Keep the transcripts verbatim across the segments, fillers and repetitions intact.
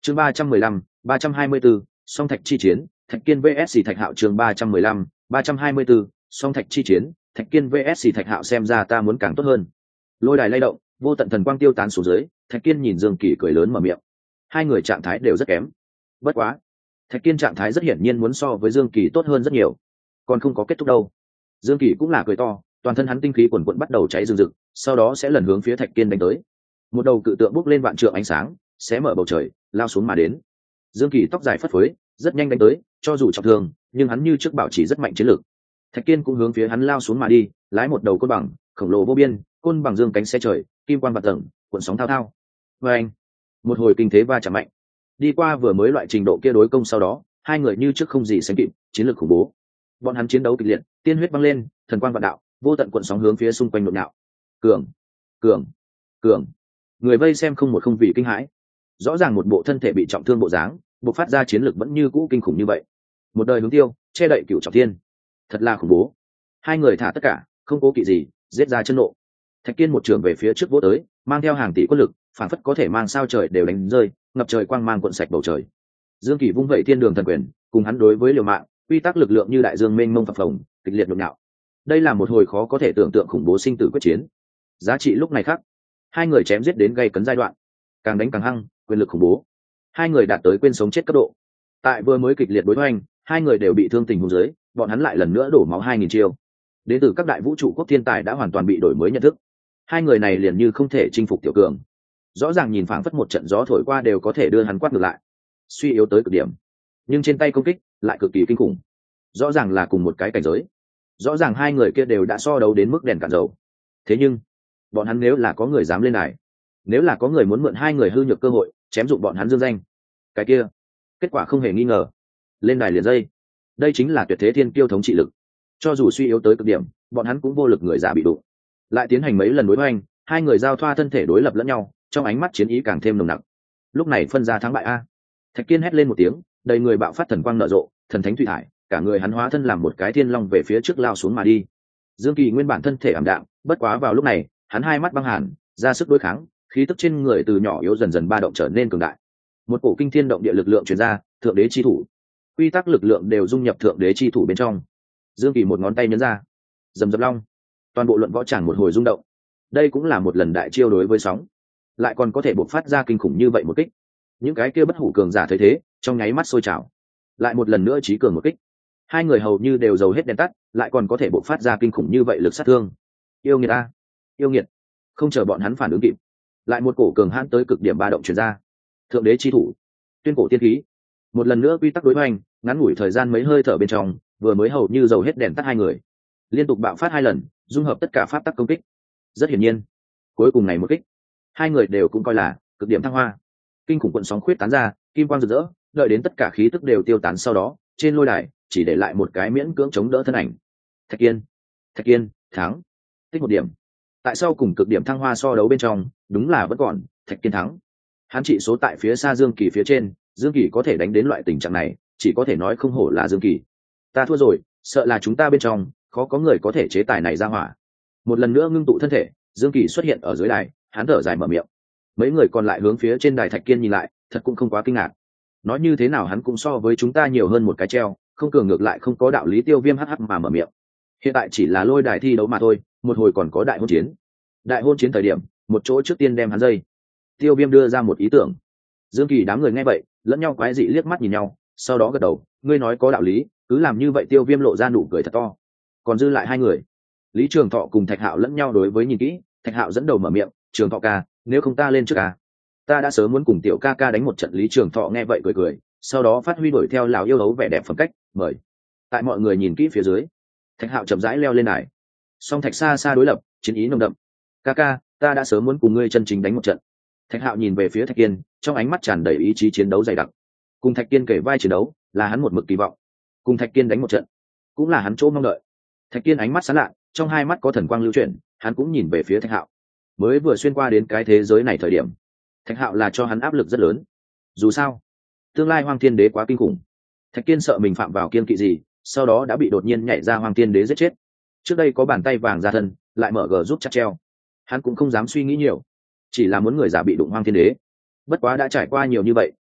chương ba trăm mười lăm ba trăm hai mươi bốn song thạch chi chiến Thạch Kiên vs Thạch Hạo chương ba trăm mười lăm ba trăm hai mươi bốn song thạch chi chiến Thạch Kiên vs Thạch Hạo xem ra ta muốn càng tốt hơn. Lôi đài lay động, vô tận thần quang tiêu tán xuống dưới, Thạch Kiên nhìn Dương Kỳ cười lớn mở miệng. Hai người trạng thái đều rất kém. Bất quá, Thạch Kiên trạng thái rất hiển nhiên muốn so với Dương Kỳ tốt hơn rất nhiều. Còn không có kết thúc đâu. Dương Kỳ cũng là cười to, toàn thân hắn tinh khí quần quần bắt đầu cháy rừng rực, sau đó sẽ lần hướng phía Thạch Kiên đánh tới. Một đầu cự tượng bốc lên vạn trượng ánh sáng, sẽ mở bầu trời, lao xuống mà đến. Dương Kỳ tóc dài phất phới, rất nhanh đánh tới, cho dù trọng thương, nhưng hắn như trước bảo trì rất mạnh chiến lược. Thạch Kiên cũng hướng phía hắn lao xuống mà đi, lái một đầu côn bằng, khổng lồ vô biên, côn bằng dương cánh xe trời, kim quan bạt tầng, cuộn sóng thao thao. Và anh, một hồi kinh thế va chạm mạnh. Đi qua vừa mới loại trình độ kia đối công sau đó, hai người như trước không gì sánh kịp, chiến lược khủng bố. Bọn hắn chiến đấu kịch liệt, tiên huyết băng lên, thần quang vạn đạo, vô tận cuộn sóng hướng phía xung quanh nhộn nhạo. Cường, cường, cường. Người vây xem không một không vì kinh hãi. Rõ ràng một bộ thân thể bị trọng thương bộ dáng, bộc phát ra chiến lược vẫn như cũ kinh khủng như vậy. Một đời hướng tiêu, che đậy cửu trọng thiên. Thật là khủng bố. Hai người thả tất cả, không cố kỵ gì, giết ra chân nộ. Thạch Kiên một trường về phía trước vỗ tới, mang theo hàng tỷ quân lực, phản phất có thể mang sao trời đều đánh rơi, ngập trời quang mang cuộn sạch bầu trời. Dương Kỳ vung vẩy thiên đường thần quyền, cùng hắn đối với liều mạng, quy tắc lực lượng như đại dương mênh mông phập phồng, kịch liệt nhộn nhạo. Đây là một hồi khó có thể tưởng tượng khủng bố sinh tử quyết chiến. Giá trị lúc này khác, hai người chém giết đến gay cấn giai đoạn, càng đánh càng hăng, quyền lực khủng bố. Hai người đạt tới quên sống chết cấp độ. Tại vừa mới kịch liệt đối hoành, hai người đều bị thương tình huống dưới, bọn hắn lại lần nữa đổ máu hai nghìn chiêu. Đến từ các đại vũ trụ quốc thiên tài đã hoàn toàn bị đổi mới nhận thức. Hai người này liền như không thể chinh phục tiểu cường. Rõ ràng nhìn phảng phất một trận gió thổi qua đều có thể đưa hắn quát ngược lại. Suy yếu tới cực điểm, nhưng trên tay công kích lại cực kỳ kinh khủng. Rõ ràng là cùng một cái cảnh giới. Rõ ràng hai người kia đều đã so đấu đến mức đèn cạn dầu. Thế nhưng, bọn hắn nếu là có người dám lên này, nếu là có người muốn mượn hai người hư nhược cơ hội, chém dụng bọn hắn dương danh, cái kia, kết quả không hề nghi ngờ. Lên đài liền dây. Đây chính là tuyệt thế thiên kiêu thống trị lực. Cho dù suy yếu tới cực điểm, bọn hắn cũng vô lực người giả bị đụng. Lại tiến hành mấy lần đối hoành, hai người giao thoa thân thể đối lập lẫn nhau, trong ánh mắt chiến ý càng thêm nồng nặc. Lúc này phân ra thắng bại a. Thạch Kiên hét lên một tiếng, đầy người bạo phát thần quang nở rộ, thần thánh thủy thải, cả người hắn hóa thân làm một cái thiên long về phía trước lao xuống mà đi. Dương Kỳ nguyên bản thân thể ảm đạm, bất quá vào lúc này, hắn hai mắt băng hàn, ra sức đối kháng, khí tức trên người từ nhỏ yếu dần dần ba động trở nên cường đại. Một cổ kinh thiên động địa lực lượng truyền ra, thượng đế chi thủ, quy tắc lực lượng đều dung nhập thượng đế chi thủ bên trong. Dương Kỳ một ngón tay nhấn ra, rầm rầm long, toàn bộ luận võ tràng một hồi rung động. Đây cũng là một lần đại chiêu đối với sóng, lại còn có thể bộc phát ra kinh khủng như vậy một kích. Những cái kia bất hủ cường giả thấy thế, trong nháy mắt sôi trào. Lại một lần nữa chí cường một kích. Hai người hầu như đều dầu hết đèn tắt, lại còn có thể bộc phát ra kinh khủng như vậy lực sát thương. Yêu nghiệt a, yêu nghiệt. Không chờ bọn hắn phản ứng kịp, lại một cổ cường hãn tới cực điểm ba động truyền ra. Thượng đế chi thủ, tuyên cổ tiên khí. Một lần nữa quy tắc đối hoành, ngắn ngủi thời gian mấy hơi thở bên trong, vừa mới hầu như dầu hết đèn tắt hai người, liên tục bạo phát hai lần, dung hợp tất cả pháp tắc công kích. Rất hiển nhiên, cuối cùng này một kích, hai người đều cũng coi là cực điểm thăng hoa. Kinh khủng cuộn sóng khuyết tán ra, kim quang rực rỡ, đợi đến tất cả khí tức đều tiêu tán sau đó, trên lôi đài chỉ để lại một cái miễn cưỡng chống đỡ thân ảnh. Thạch Kiên, Thạch Kiên thắng, tích một điểm. Tại sao cùng cực điểm thăng hoa so đấu bên trong, đúng là vẫn còn Thạch Kiên thắng. Hắn trị số tại phía xa Dương Kỳ phía trên, Dương Kỳ có thể đánh đến loại tình trạng này, chỉ có thể nói không hổ là Dương Kỳ. Ta thua rồi, sợ là chúng ta bên trong khó có người có thể chế tài này ra hỏa. Một lần nữa ngưng tụ thân thể, Dương Kỳ xuất hiện ở dưới đài, hắn thở dài mở miệng. Mấy người còn lại hướng phía trên đài Thạch Kiên nhìn lại, thật cũng không quá kinh ngạc. Nói như thế nào hắn cũng so với chúng ta nhiều hơn một cái treo, không cường ngược lại không có đạo lý. Tiêu Viêm hắc hắc mà mở miệng. Hiện tại chỉ là lôi đài thi đấu mà thôi, một hồi còn có đại hôn chiến. Đại hôn chiến thời điểm, một chỗ trước tiên đem hắn dây. Tiêu Viêm đưa ra một ý tưởng. Dương Kỳ đám người nghe vậy, lẫn nhau quái dị liếc mắt nhìn nhau, sau đó gật đầu, ngươi nói có đạo lý, cứ làm như vậy. Tiêu Viêm lộ ra nụ cười thật to. Còn dư lại hai người, Lý Trường Thọ cùng Thạch Hạo lẫn nhau đối với nhìn kỹ. Thạch Hạo dẫn đầu mở miệng, Trường Thọ ca, nếu không ta lên trước ca. Ta đã sớm muốn cùng tiểu ca ca đánh một trận. Lý Trường Thọ nghe vậy cười cười, sau đó phát huy đuổi theo lão yêu hấu vẻ đẹp phẩm cách, mời. Tại mọi người nhìn kỹ phía dưới, Thạch Hạo chậm rãi leo lên đài. Song Thạch xa xa đối lập, chiến ý nồng đậm. Ca ca, ta đã sớm muốn cùng ngươi chân chính đánh một trận. Thạch Hạo nhìn về phía Thạch Kiên, trong ánh mắt tràn đầy ý chí chiến đấu dày đặc. Cùng Thạch Kiên kể vai chiến đấu, là hắn một mực kỳ vọng. Cùng Thạch Kiên đánh một trận, cũng là hắn chỗ mong đợi. Thạch Kiên ánh mắt sáng lạ, trong hai mắt có thần quang lưu chuyển, hắn cũng nhìn về phía Thạch Hạo. Mới vừa xuyên qua đến cái thế giới này thời điểm, Thạch Hạo là cho hắn áp lực rất lớn. Dù sao, tương lai Hoang Thiên Đế quá kinh khủng. Thạch Kiên sợ mình phạm vào kiên kỵ gì, sau đó đã bị đột nhiên nhảy ra Hoang Thiên Đế giết chết. Trước đây có bàn tay vàng ra thân, lại mở gờ giúp chặt treo. Hắn cũng không dám suy nghĩ nhiều, chỉ là muốn người giả bị đụng Hoang Thiên Đế. Bất quá đã trải qua nhiều như vậy,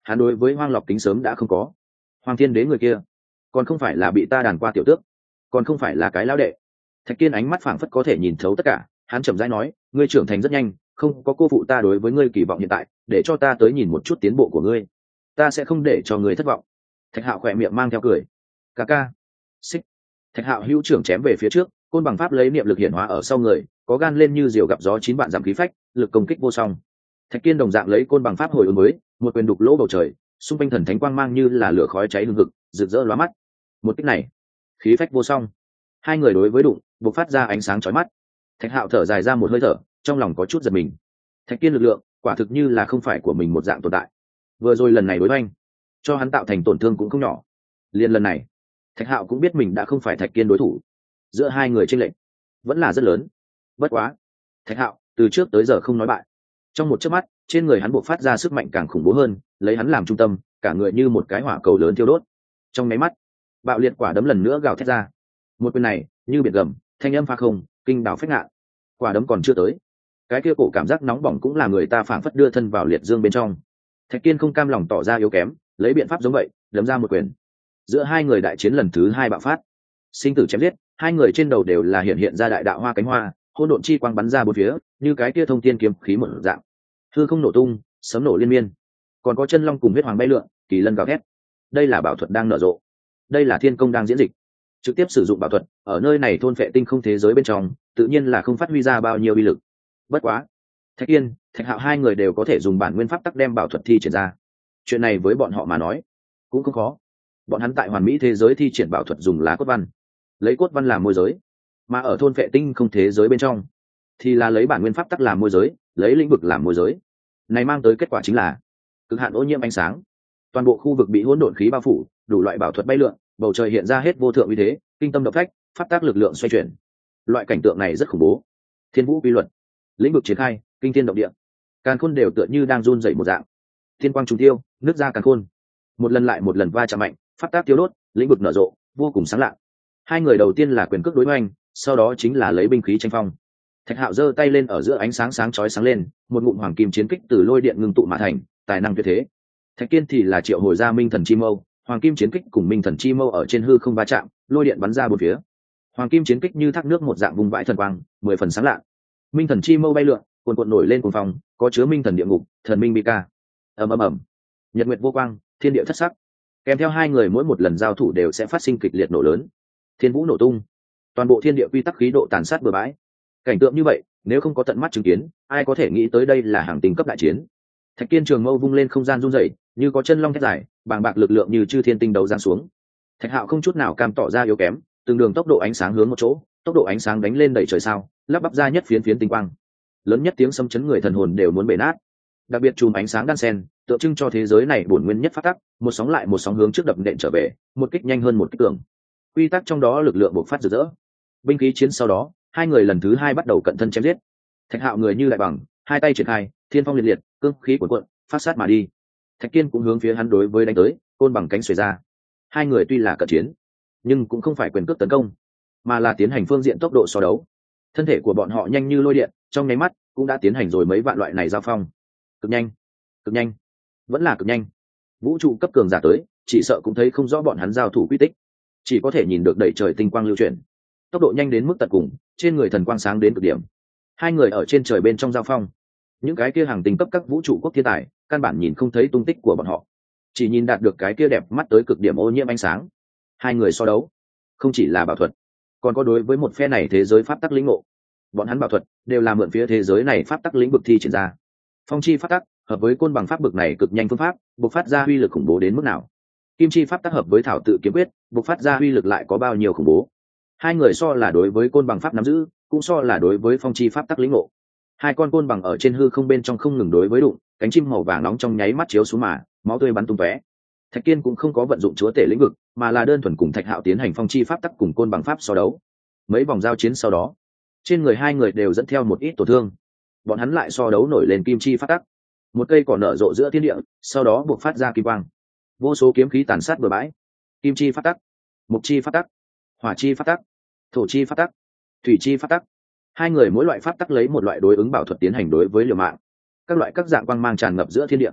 hắn đối với Hoang Lọc kính sớm đã không có. Hoàng Thiên Đế người kia còn không phải là bị ta đàn qua tiểu tước, còn không phải là cái lão đệ. Thạch Kiên ánh mắt phảng phất có thể nhìn thấu tất cả, hắn chậm rãi nói, ngươi trưởng thành rất nhanh, không có cô phụ ta đối với ngươi kỳ vọng hiện tại, để cho ta tới nhìn một chút tiến bộ của ngươi, ta sẽ không để cho ngươi thất vọng. Thạch Hạo khỏe miệng mang theo cười, ca ca. Xích. Thạch Hạo hữu trưởng chém về phía trước, côn bằng pháp lấy niệm lực hiển hóa ở sau người, có gan lên như diều gặp gió chín vạn giảm khí phách, lực công kích vô song. Thạch Kiên đồng dạng lấy côn bằng pháp hồi ứng mới, một quyền đục lỗ bầu trời, xung quanh thần thánh quang mang như là lửa khói cháy hừng hực, rực rỡ lóa mắt. Một kích này, khí phách vô song. Hai người đối với đụng, bộc phát ra ánh sáng chói mắt. Thạch Hạo thở dài ra một hơi thở, trong lòng có chút giật mình. Thạch Kiên lực lượng, quả thực như là không phải của mình một dạng tồn tại. Vừa rồi lần này đối oanh, cho hắn tạo thành tổn thương cũng không nhỏ. Liên lần này, Thạch Hạo cũng biết mình đã không phải Thạch Kiên đối thủ. Giữa hai người chênh lệch vẫn là rất lớn. Bất quá, Thạch Hạo từ trước tới giờ không nói bại. Trong một chớp mắt, trên người hắn bộc phát ra sức mạnh càng khủng bố hơn, lấy hắn làm trung tâm, cả người như một cái hỏa cầu lớn thiêu đốt. Trong mấy mắt, bạo liệt quả đấm lần nữa gào thét ra. Một quyền này, như biển gầm, thanh âm pha không, kinh đảo phách ngạn. Quả đấm còn chưa tới, cái kia cổ cảm giác nóng bỏng cũng là người ta phảng phất đưa thân vào liệt dương bên trong. Thạch Kiên không cam lòng tỏ ra yếu kém, lấy biện pháp giống vậy, đấm ra một quyền. Giữa hai người đại chiến lần thứ hai bạo phát, sinh tử chém giết, hai người trên đầu đều là hiện hiện ra đại đạo hoa cánh hoa, hỗn độn chi quang bắn ra bốn phía, như cái kia thông thiên kiếm khí một dạng. Hư không nổ tung, sấm nổ liên miên, còn có chân long cùng huyết hoàng bay lượn, kỳ lân gào thét. Đây là bảo thuật đang nở rộ, đây là thiên công đang diễn dịch. Trực tiếp sử dụng bảo thuật ở nơi này thôn phệ tinh không thế giới bên trong, tự nhiên là không phát huy ra bao nhiêu uy lực. Bất quá, Thạch Kiên, Thạch Hạo hai người đều có thể dùng bản nguyên pháp tắc đem bảo thuật thi triển ra. Chuyện này với bọn họ mà nói cũng không khó. Bọn hắn tại hoàn mỹ thế giới thi triển bảo thuật dùng lá cốt văn, lấy cốt văn làm môi giới, mà ở thôn phệ tinh không thế giới bên trong thì là lấy bản nguyên pháp tắc làm môi giới, lấy lĩnh vực làm môi giới. Này mang tới kết quả chính là cực hạn ô nhiễm ánh sáng, toàn bộ khu vực bị hỗn độn khí bao phủ, đủ loại bảo thuật bay lượn, bầu trời hiện ra hết vô thượng uy thế, kinh tâm động phách, pháp tác lực lượng xoay chuyển. Loại cảnh tượng này rất khủng bố. Thiên vũ quy luật, lĩnh vực triển khai, kinh thiên động địa, càn khôn đều tựa như đang run rẩy một dạng. Thiên quang trùng tiêu, nước ra càn khôn, một lần lại một lần va chạm mạnh, pháp tác tiêu đốt, lĩnh vực nở rộ, vô cùng sáng lạ. Hai người đầu tiên là quyền cước đối hoành, sau đó chính là lấy binh khí tranh phong. Thạch Hạo giơ tay lên ở giữa ánh sáng sáng chói sáng lên, một ngụm hoàng kim chiến kích từ lôi điện ngưng tụ mà thành, tài năng tuyệt thế. Thạch Kiên thì là triệu hồi ra minh thần chi mâu, hoàng kim chiến kích cùng minh thần chi mâu ở trên hư không va chạm, lôi điện bắn ra bốn phía. Hoàng kim chiến kích như thác nước một dạng vùng vãi thần quang, mười phần sáng lạ. Minh thần chi mâu bay lượn, cuồn cuộn nổi lên cuồng phong, có chứa minh thần địa ngục, thần minh bi ca. Ầm ầm ầm. Nhật nguyệt vô quang, thiên địa thất sắc. Kèm theo hai người mỗi một lần giao thủ đều sẽ phát sinh kịch liệt nổ lớn. Thiên vũ nổ tung, toàn bộ thiên địa quy tắc khí độ tàn sát bừa bãi. Cảnh tượng như vậy, nếu không có tận mắt chứng kiến, ai có thể nghĩ tới đây là hàng tinh cấp đại chiến. Thạch Kiên trường mâu vung lên không gian run rẩy, như có chân long thét dài, bàng bạc lực lượng như chư thiên tinh đấu giáng xuống. Thạch Hạo không chút nào cam tỏ ra yếu kém, từng đường tốc độ ánh sáng hướng một chỗ, tốc độ ánh sáng đánh lên đẩy trời sao, lắp bắp ra nhất phiến phiến tinh quang. Lớn nhất tiếng xâm chấn người thần hồn đều muốn bể nát. Đặc biệt chùm ánh sáng đan sen, tượng trưng cho thế giới này bổn nguyên nhất phát tắc, một sóng lại một sóng hướng trước đập nện trở về, một kích nhanh hơn một kích cường. Quy tắc trong đó lực lượng bộc phát rực rỡ. Binh khí chiến sau đó, hai người lần thứ hai bắt đầu cận thân chém giết. Thạch Hạo người như đại bằng, hai tay triển khai, thiên phong liệt liệt, cương khí cuộn cuộn, phát sát mà đi. Thạch Kiên cũng hướng phía hắn đối với đánh tới, côn bằng cánh xuề ra. Hai người tuy là cận chiến, nhưng cũng không phải quyền cước tấn công, mà là tiến hành phương diện tốc độ so đấu. Thân thể của bọn họ nhanh như lôi điện, trong nháy mắt cũng đã tiến hành rồi mấy vạn loại này giao phong. Cực nhanh, cực nhanh, vẫn là cực nhanh. Vũ trụ cấp cường giả tới, chỉ sợ cũng thấy không rõ bọn hắn giao thủ quy tích, chỉ có thể nhìn được đầy trời tinh quang lưu chuyển, tốc độ nhanh đến mức tận cùng, trên người thần quang sáng đến cực điểm. Hai người ở trên trời bên trong giao phong, những cái kia hàng tinh cấp các vũ trụ quốc thiên tài căn bản nhìn không thấy tung tích của bọn họ, chỉ nhìn đạt được cái kia đẹp mắt tới cực điểm ô nhiễm ánh sáng. Hai người so đấu không chỉ là bảo thuật, còn có đối với một phe này thế giới pháp tắc lĩnh ngộ. Bọn hắn bảo thuật đều là mượn phía thế giới này pháp tắc lĩnh vực thi triển ra. Phong chi pháp tắc hợp với côn bằng pháp bực này cực nhanh phương pháp, bộc phát ra uy lực khủng bố đến mức nào. Kim chi pháp tắc hợp với thảo tự kiếm quyết, bộc phát ra uy lực lại có bao nhiêu khủng bố. Hai người so là đối với côn bằng pháp nắm giữ, cũng so là đối với phong chi pháp tắc lĩnh ngộ. Hai con côn bằng ở trên hư không bên trong không ngừng đối với đụng, cánh chim màu vàng nóng trong nháy mắt chiếu xuống mà, máu tươi bắn tung tóe. Thạch Kiên cũng không có vận dụng chúa tể lĩnh vực, mà là đơn thuần cùng Thạch Hạo tiến hành phong chi pháp tắc cùng côn bằng pháp so đấu. Mấy vòng giao chiến sau đó, trên người hai người đều dẫn theo một ít tổn thương. Bọn hắn lại so đấu nổi lên kim chi pháp tắc. Một cây cỏ nở rộ giữa thiên địa, sau đó buộc phát ra kim quang. Vô số kiếm khí tàn sát bừa bãi. Kim chi pháp tắc, mục chi pháp tắc, hỏa chi pháp tắc, thổ chi pháp tắc, thủy chi pháp tắc. Hai người mỗi loại pháp tắc lấy một loại đối ứng bảo thuật tiến hành đối với liều mạng. Các loại các dạng quang mang tràn ngập giữa thiên địa.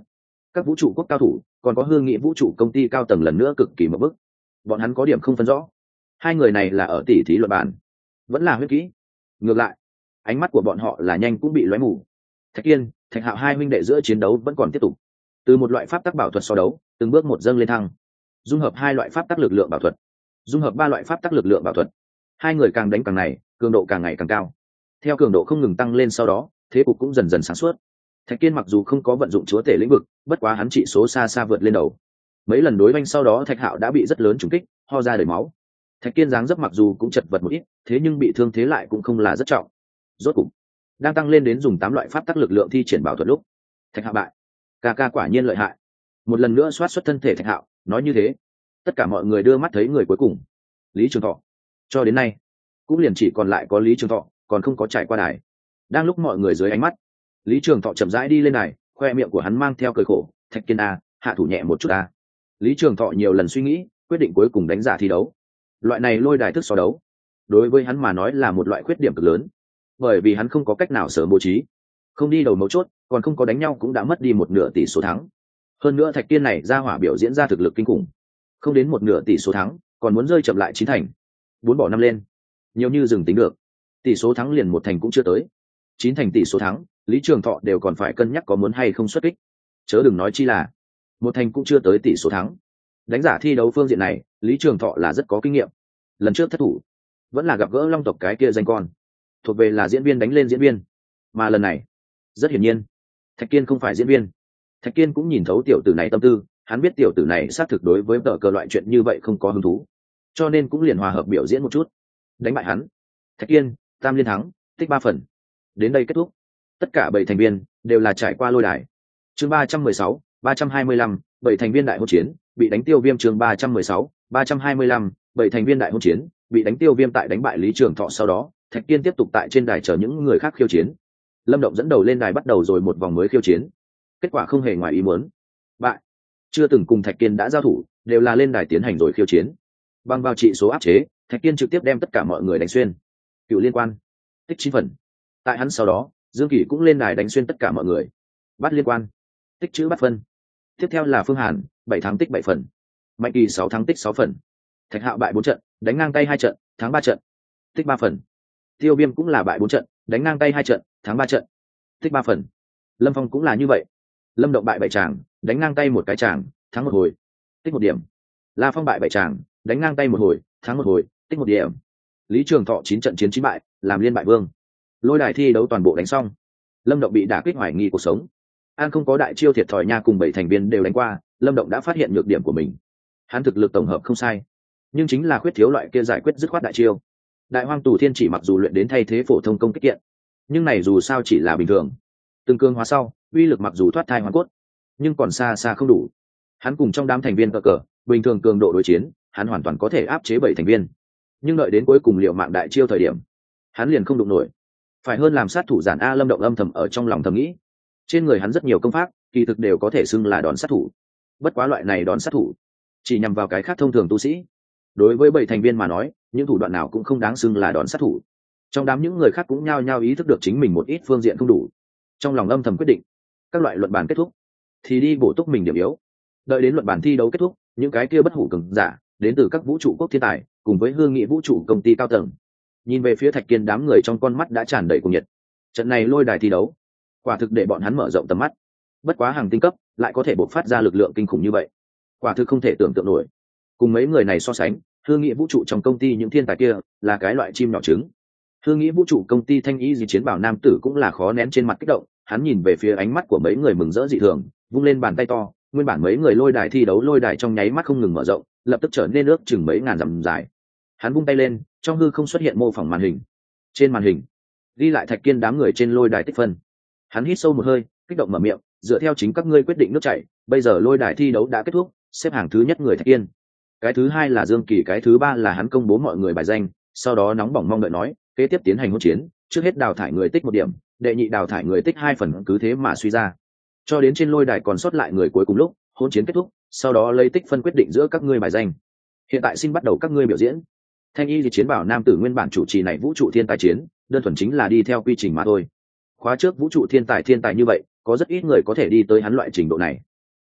Các vũ trụ quốc cao thủ còn có hương nghị vũ trụ công ty cao tầng lần nữa cực kỳ mập bức, bọn hắn có điểm không phân rõ hai người này là ở tỉ thí luật bản vẫn là huyết kỹ. Ngược lại ánh mắt của bọn họ là nhanh cũng bị lóe mù. Thạch Kiên, Thạch Hạo hai huynh đệ giữa chiến đấu vẫn còn tiếp tục, từ một loại pháp tắc bảo thuật so đấu từng bước một dâng lên thăng, dung hợp hai loại pháp tắc lực lượng bảo thuật, dung hợp ba loại pháp tắc lực lượng bảo thuật. Hai người càng đánh càng này cường độ càng ngày càng cao, theo cường độ không ngừng tăng lên, sau đó thế cục cũng dần dần sáng suốt. Thạch Kiên mặc dù không có vận dụng chúa tể lĩnh vực, bất quá hắn trị số xa xa vượt lên đầu. Mấy lần đối oanh sau đó Thạch Hạo đã bị rất lớn trúng kích, ho ra đầy máu. Thạch Kiên dáng dấp mặc dù cũng chật vật một ít, thế nhưng bị thương thế lại cũng không là rất trọng. Rốt cục đang tăng lên đến dùng tám loại pháp tắc lực lượng thi triển bảo thuật lúc, Thạch Hạo bại. Ca ca quả nhiên lợi hại. Một lần nữa xoát xuất thân thể Thạch Hạo, nói như thế tất cả mọi người đưa mắt thấy người cuối cùng, Lý Trường Thọ. Cho đến nay cũng liền chỉ còn lại có Lý Trường Thọ còn không có trải qua đài. Đang lúc mọi người dưới ánh mắt, Lý Trường Thọ chậm rãi đi lên đài, khoe miệng của hắn mang theo cười khổ. Thạch Kiên a, hạ thủ nhẹ một chút a. Lý Trường Thọ nhiều lần suy nghĩ, quyết định cuối cùng đánh giả thi đấu. Loại này lôi đài thức so đấu đối với hắn mà nói là một loại khuyết điểm cực lớn, bởi vì hắn không có cách nào sớm bố trí, không đi đầu mấu chốt, còn không có đánh nhau cũng đã mất đi một nửa tỷ số thắng. Hơn nữa Thạch Kiên này ra hỏa biểu diễn ra thực lực kinh khủng, không đến một nửa tỷ số thắng còn muốn rơi chậm lại chín thành, bốn bỏ năm lên nhiều như dừng tính được, tỷ số thắng liền một thành cũng chưa tới, chín thành tỷ số thắng Lý Trường Thọ đều còn phải cân nhắc có muốn hay không xuất kích, chớ đừng nói chi là một thành cũng chưa tới tỷ số thắng. Đánh giả thi đấu phương diện này Lý Trường Thọ là rất có kinh nghiệm, lần trước thất thủ vẫn là gặp gỡ long tộc cái kia danh con, thuộc về là diễn viên đánh lên diễn viên, mà lần này rất hiển nhiên Thạch Kiên không phải diễn viên. Thạch Kiên cũng nhìn thấu tiểu tử này tâm tư, hắn biết tiểu tử này xác thực đối với tờ cờ loại chuyện như vậy không có hứng thú, cho nên cũng liền hòa hợp biểu diễn một chút, đánh bại hắn. Thạch Kiên tam liên thắng, tích ba phần. Đến đây kết thúc, tất cả bảy thành viên đều là trải qua lôi đài. Chương ba trăm mười sáu, ba trăm hai mươi lăm, bảy thành viên đại hỗn chiến bị đánh tiêu viêm. Chương ba trăm mười sáu, ba trăm hai mươi lăm, bảy thành viên đại hỗn chiến bị đánh tiêu viêm. Tại đánh bại Lý Trường Thọ sau đó, Thạch Kiên tiếp tục tại trên đài chờ những người khác khiêu chiến. Lâm Động dẫn đầu lên đài bắt đầu rồi một vòng mới khiêu chiến, kết quả không hề ngoài ý muốn, bại. Chưa từng cùng Thạch Kiên đã giao thủ, đều là lên đài tiến hành rồi khiêu chiến. Bằng vào trị số áp chế, Thạch Kiên trực tiếp đem tất cả mọi người đánh xuyên. Cựu liên quan, tích chín phần. Tại hắn sau đó, Dương Kỳ cũng lên đài đánh xuyên tất cả mọi người. Bắt liên quan, tích chữ bắt phân. Tiếp theo là Phương Hàn, bảy tháng tích bảy phần. Mạnh Kỳ sáu tháng tích sáu phần. Thạch Hạo bại bốn trận, đánh ngang tay hai trận, thắng ba trận, tích ba phần. Tiêu Viêm cũng là bại bốn trận, đánh ngang tay hai trận, thắng ba trận, tích ba phần. Lâm Phong cũng là như vậy. Lâm Động bại bảy tràng, đánh ngang tay một cái tràng, thắng một hồi, tích một điểm. La Phong bại bảy tràng, đánh ngang tay một hồi, thắng một hồi, tích một điểm. Lý Trường Thọ chín trận chiến chín bại, làm liên bại vương. Lôi đài thi đấu toàn bộ đánh xong, Lâm Động bị đả kích hoài nghi cuộc sống. An không có đại chiêu thiệt thòi nha, cùng bảy thành viên đều đánh qua, Lâm Động đã phát hiện nhược điểm của mình. Hắn thực lực tổng hợp không sai, nhưng chính là khuyết thiếu loại kia giải quyết dứt khoát đại chiêu. Đại Hoang Tù Thiên chỉ mặc dù luyện đến thay thế phổ thông công kích kiện, nhưng này dù sao chỉ là bình thường. Từng cương hóa sau, uy lực mặc dù thoát thai hoàn cốt, nhưng còn xa xa không đủ. Hắn cùng trong đám thành viên cờ cờ bình thường cường độ đối chiến, hắn hoàn toàn có thể áp chế bảy thành viên, nhưng đợi đến cuối cùng liệu mạng đại chiêu thời điểm, hắn liền không đụng nổi. Phải hơn làm sát thủ giản a. Lâm Động âm thầm ở trong lòng thầm nghĩ, trên người hắn rất nhiều công pháp kỳ thực đều có thể xưng là đòn sát thủ, bất quá loại này đòn sát thủ chỉ nhằm vào cái khác thông thường tu sĩ. Đối với bảy thành viên mà nói, những thủ đoạn nào cũng không đáng xưng là đòn sát thủ. Trong đám những người khác cũng nhao nhao ý thức được chính mình một ít phương diện không đủ, trong lòng âm thầm quyết định, các loại luận bàn kết thúc thì đi bổ túc mình điểm yếu. Đợi đến luận bàn thi đấu kết thúc, những cái kia bất hủ cường giả đến từ các vũ trụ quốc thiên tài cùng với hương nghị vũ trụ công ty cao tầng nhìn về phía Thạch Kiên, đám người trong con mắt đã tràn đầy cuồng nhiệt. Trận này lôi đài thi đấu quả thực để bọn hắn mở rộng tầm mắt, bất quá hàng tinh cấp lại có thể bộc phát ra lực lượng kinh khủng như vậy, quả thực không thể tưởng tượng nổi. Cùng mấy người này so sánh, hương nghị vũ trụ trong công ty những thiên tài kia là cái loại chim nhỏ trứng. Hương nghĩ vũ trụ công ty thanh ý gì chiến bảo nam tử cũng là khó nén trên mặt kích động, hắn nhìn về phía ánh mắt của mấy người mừng rỡ dị thường, vung lên bàn tay to, nguyên bản mấy người lôi đài thi đấu lôi đài trong nháy mắt không ngừng mở rộng, lập tức trở nên ước chừng mấy ngàn dặm dài. Hắn vung tay lên, trong hư không xuất hiện mô phỏng màn hình. Trên màn hình ghi lại Thạch Kiên đám người trên lôi đài tích phân. Hắn hít sâu một hơi, kích động mở miệng, dựa theo chính các ngươi quyết định nước chảy, bây giờ lôi đài thi đấu đã kết thúc, xếp hạng thứ nhất người Thạch Kiên, cái thứ hai là Dương Kỳ, cái thứ ba là hắn công bố mọi người bài danh, sau đó nóng bỏng mong đợi nói, kế tiếp tiến hành hỗn chiến, trước hết đào thải người tích một điểm, đệ nhị đào thải người tích hai phần, cứ thế mà suy ra, cho đến trên lôi đài còn sót lại người cuối cùng lúc hỗn chiến kết thúc, sau đó lấy tích phân quyết định giữa các ngươi bài danh. Hiện tại xin bắt đầu các ngươi biểu diễn. Thanh y thì chiến bảo nam tử nguyên bản chủ trì này vũ trụ thiên tài chiến, đơn thuần chính là đi theo quy trình mà thôi. Khóa trước vũ trụ thiên tài thiên tài như vậy, có rất ít người có thể đi tới hắn loại trình độ này.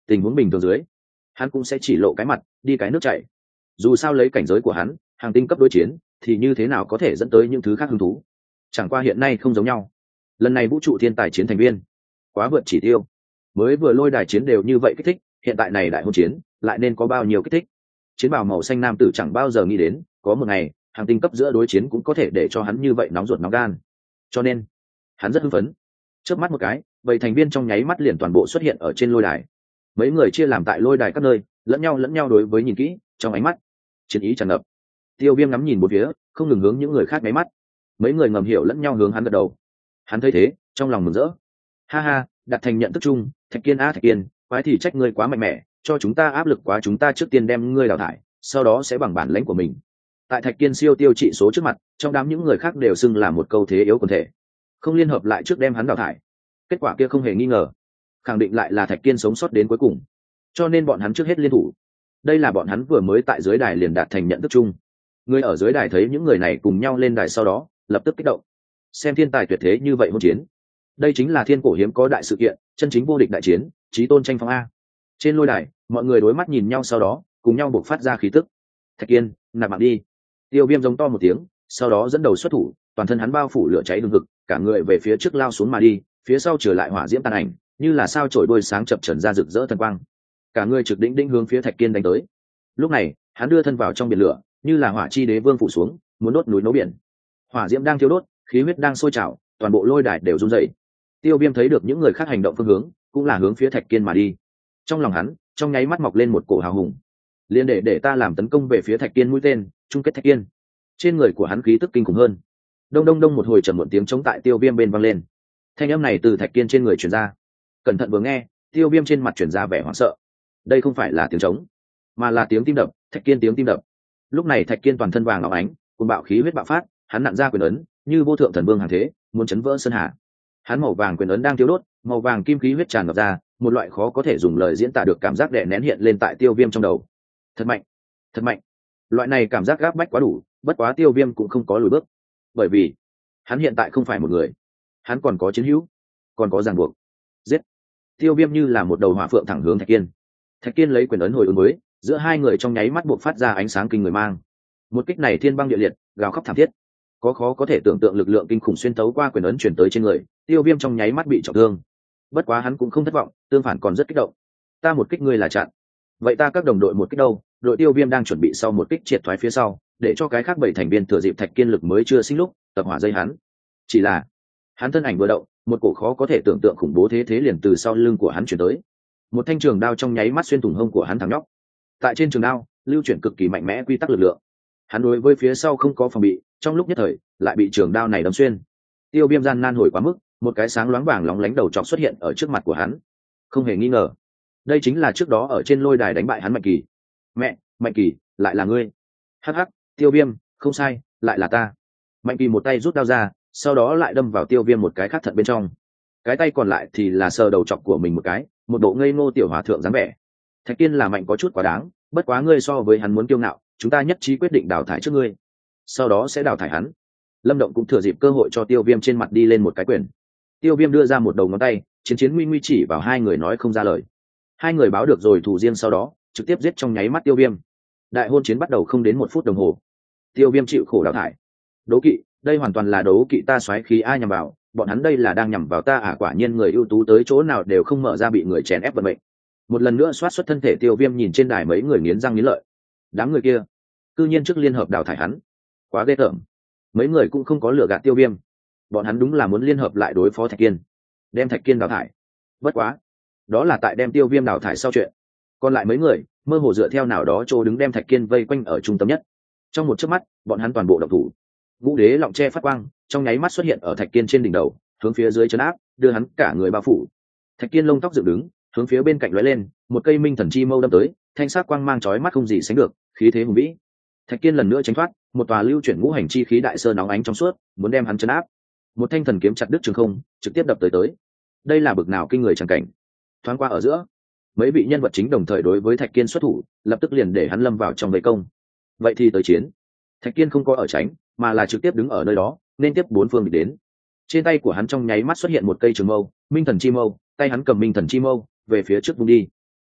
tình huống bình thường dưới hắn cũng sẽ chỉ lộ cái mặt đi cái nước chảy. Dù sao lấy cảnh giới của hắn, hàng tinh cấp đối chiến thì như thế nào có thể dẫn tới những thứ khác hứng thú. Chẳng qua hiện nay không giống nhau, lần này vũ trụ thiên tài chiến thành viên quá vượt chỉ tiêu. Mới vừa lôi đài chiến đều như vậy kích thích, hiện tại này đại hôn chiến lại nên có bao nhiêu kích thích. Chiến bào màu xanh nam tử chẳng bao giờ nghĩ đến có một ngày hàng tinh cấp giữa đối chiến cũng có thể để cho hắn như vậy nóng ruột nóng gan, cho nên hắn rất hưng phấn. Chớp mắt một cái, bảy thành viên trong nháy mắt liền toàn bộ xuất hiện ở trên lôi đài. Mấy người chia làm tại lôi đài các nơi, lẫn nhau lẫn nhau đối với nhìn kỹ, trong ánh mắt chiến ý tràn ngập. Tiêu Viêm ngắm nhìn một phía, không ngừng hướng những người khác nháy mắt. Mấy người ngầm hiểu lẫn nhau hướng hắn gật đầu. Hắn thấy thế, trong lòng mừng rỡ. Ha ha, đặt thành nhận thức chung, Thạch Kiên a Thạch Kiên, quái thì trách ngươi quá mạnh mẽ, cho chúng ta áp lực quá, chúng ta trước tiên đem ngươi đào thải, sau đó sẽ bằng bản lãnh của mình. Tại Thạch Kiên siêu tiêu trị số trước mặt, trong đám những người khác đều xưng là một câu thế yếu quần thể, không liên hợp lại trước đem hắn đào thải. Kết quả kia không hề nghi ngờ, khẳng định lại là Thạch Kiên sống sót đến cuối cùng. Cho nên bọn hắn trước hết liên thủ. Đây là bọn hắn vừa mới tại dưới đài liền đạt thành nhận thức chung. Người ở dưới đài thấy những người này cùng nhau lên đài sau đó, lập tức kích động. Xem thiên tài tuyệt thế như vậy hôn chiến, đây chính là thiên cổ hiếm có đại sự kiện, chân chính vô địch đại chiến, chí tôn tranh phong a. Trên lôi đài, mọi người đối mắt nhìn nhau, sau đó cùng nhau bộc phát ra khí tức. Thạch Kiên, nạp mạng đi. Tiêu Viêm giống to một tiếng, sau đó dẫn đầu xuất thủ, toàn thân hắn bao phủ lửa cháy hừng hực, cả người về phía trước lao xuống mà đi, phía sau trở lại hỏa diễm tàn ảnh, như là sao chổi đuôi sáng chập chờn ra rực rỡ thần quang. Cả người trực đỉnh đỉnh hướng phía Thạch Kiên đánh tới. Lúc này, hắn đưa thân vào trong biển lửa, như là hỏa chi đế vương phủ xuống, muốn đốt núi nấu biển. Hỏa diễm đang thiêu đốt, khí huyết đang sôi trào, toàn bộ lôi đài đều rung rẩy. Tiêu Viêm thấy được những người khác hành động phương hướng, cũng là hướng phía Thạch Kiên mà đi. Trong lòng hắn, trong nháy mắt mọc lên một cổ hào hùng. Liên để để ta làm tấn công về phía Thạch Kiên mũi tên, chung kết Thạch Kiên. Trên người của hắn khí tức kinh khủng hơn. Đông đông đông, một hồi trầm muộn tiếng chống tại Tiêu Viêm bên vang lên. Thanh âm này từ Thạch Kiên trên người truyền ra. Cẩn thận vừa nghe, Tiêu Viêm trên mặt truyền ra vẻ hoảng sợ. Đây không phải là tiếng trống, mà là tiếng tim đập, Thạch Kiên tiếng tim đập. Lúc này Thạch Kiên toàn thân vàng óng ánh, cuồng bạo khí huyết bạo phát, hắn nặn ra quyền ấn, như vô thượng thần vương hàng thế, muốn chấn vỡ sơn hà. Hắn màu vàng quyền ấn đang thiêu đốt, màu vàng kim khí huyết tràn ngập ra, một loại khó có thể dùng lời diễn tả được cảm giác đè nén hiện lên tại Tiêu Viêm trong đầu. Thật mạnh, thật mạnh. Loại này cảm giác gáp bách quá đủ, bất quá Tiêu Viêm cũng không có lùi bước, bởi vì hắn hiện tại không phải một người, hắn còn có chiến hữu, còn có ràng buộc. Giết! Tiêu Viêm như là một đầu hỏa phượng thẳng hướng Thạch Kiên. Thạch Kiên lấy quyền ấn hồi ứng mới, giữa hai người trong nháy mắt buộc phát ra ánh sáng kinh người mang. Một kích này thiên băng địa liệt, gào khóc thảm thiết. Có khó có thể tưởng tượng lực lượng kinh khủng xuyên tấu qua quyền ấn truyền tới trên người, Tiêu Viêm trong nháy mắt bị trọng thương. Bất quá hắn cũng không thất vọng, tương phản còn rất kích động. Ta một kích ngươi là chặn, vậy ta các đồng đội một kích đâu? Đội Tiêu Viêm đang chuẩn bị sau một kích triệt thoái phía sau, để cho cái khác bảy thành viên thừa dịp Thạch Kiên lực mới chưa sinh lúc tập hỏa dây hắn. Chỉ là hắn thân ảnh vừa động, một cổ khó có thể tưởng tượng khủng bố thế thế liền từ sau lưng của hắn chuyển tới. Một thanh trường đao trong nháy mắt xuyên thủng hông của hắn thẳng nhóc. Tại trên trường đao lưu chuyển cực kỳ mạnh mẽ quy tắc lực lượng. Hắn đối với phía sau không có phòng bị, trong lúc nhất thời lại bị trường đao này đâm xuyên. Tiêu Viêm gian nan hồi quá mức, một cái sáng loáng vàng lóng lánh đầu trọc xuất hiện ở trước mặt của hắn. Không hề nghi ngờ, đây chính là trước đó ở trên lôi đài đánh bại hắn Mạnh Kỳ. Mẹ, Mạnh Kỳ, lại là ngươi? Hắc hắc, Tiêu Viêm, không sai, lại là ta. Mạnh Kỳ một tay rút đao ra, sau đó lại đâm vào Tiêu Viêm một cái khác thận bên trong. Cái tay còn lại thì là sờ đầu trọc của mình một cái, một bộ ngây ngô tiểu hòa thượng dáng vẻ. Thạch Kiên là mạnh có chút quá đáng, bất quá ngươi so với hắn muốn kiêu ngạo, chúng ta nhất trí quyết định đào thải trước ngươi, sau đó sẽ đào thải hắn. Lâm Động cũng thừa dịp cơ hội cho Tiêu Viêm trên mặt đi lên một cái quyền. Tiêu Viêm đưa ra một đầu ngón tay, chiến chiến nguy nguy chỉ vào hai người nói không ra lời. Hai người báo được rồi thù riêng, sau đó trực tiếp giết trong nháy mắt Tiêu Viêm. Đại hôn chiến bắt đầu không đến một phút đồng hồ, Tiêu Viêm chịu khổ đào thải. Đố kỵ, đây hoàn toàn là đấu kỵ ta xoáy khí ai nhằm vào, bọn hắn đây là đang nhằm vào ta à? Quả nhiên người ưu tú tới chỗ nào đều không mở ra, bị người chèn ép vận mệnh. Một lần nữa xoát xuất thân thể Tiêu Viêm nhìn trên đài mấy người nghiến răng nghiến lợi. Đám người kia cư nhiên trước liên hợp đào thải hắn, quá ghê tởm. Mấy người cũng không có lừa gạt Tiêu Viêm, bọn hắn đúng là muốn liên hợp lại đối phó Thạch Kiên, đem Thạch Kiên đào thải. Bất quá đó là tại đem Tiêu Viêm đào thải sau chuyện. Còn lại mấy người mơ hồ dựa theo nào đó chỗ đứng đem Thạch Kiên vây quanh ở trung tâm nhất. Trong một chớp mắt bọn hắn toàn bộ động thủ. Ngũ đế lọng che phát quang trong nháy mắt xuất hiện ở Thạch Kiên trên đỉnh đầu, hướng phía dưới chấn áp, đưa hắn cả người bao phủ. Thạch Kiên lông tóc dựng đứng, hướng phía bên cạnh lóe lên, một cây minh thần chi mâu đâm tới, thanh sắc quang mang chói mắt không gì sánh được, khí thế hùng vĩ. Thạch Kiên lần nữa tránh thoát, một tòa lưu chuyển ngũ hành chi khí đại sơn nóng ánh trong suốt, muốn đem hắn chấn áp. Một thanh thần kiếm chặt đứt trường không, trực tiếp đập tới tới. Đây là bực nào kinh người chẳng cảnh. Thoáng qua ở giữa, mấy vị nhân vật chính đồng thời đối với Thạch Kiên xuất thủ, lập tức liền để hắn lâm vào trong vây công. Vậy thì tới chiến. Thạch Kiên không có ở tránh, mà là trực tiếp đứng ở nơi đó, nên tiếp bốn phương địch đến. Trên tay của hắn trong nháy mắt xuất hiện một cây trường mâu, minh thần chi mâu, tay hắn cầm minh thần chi mâu, về phía trước vung đi.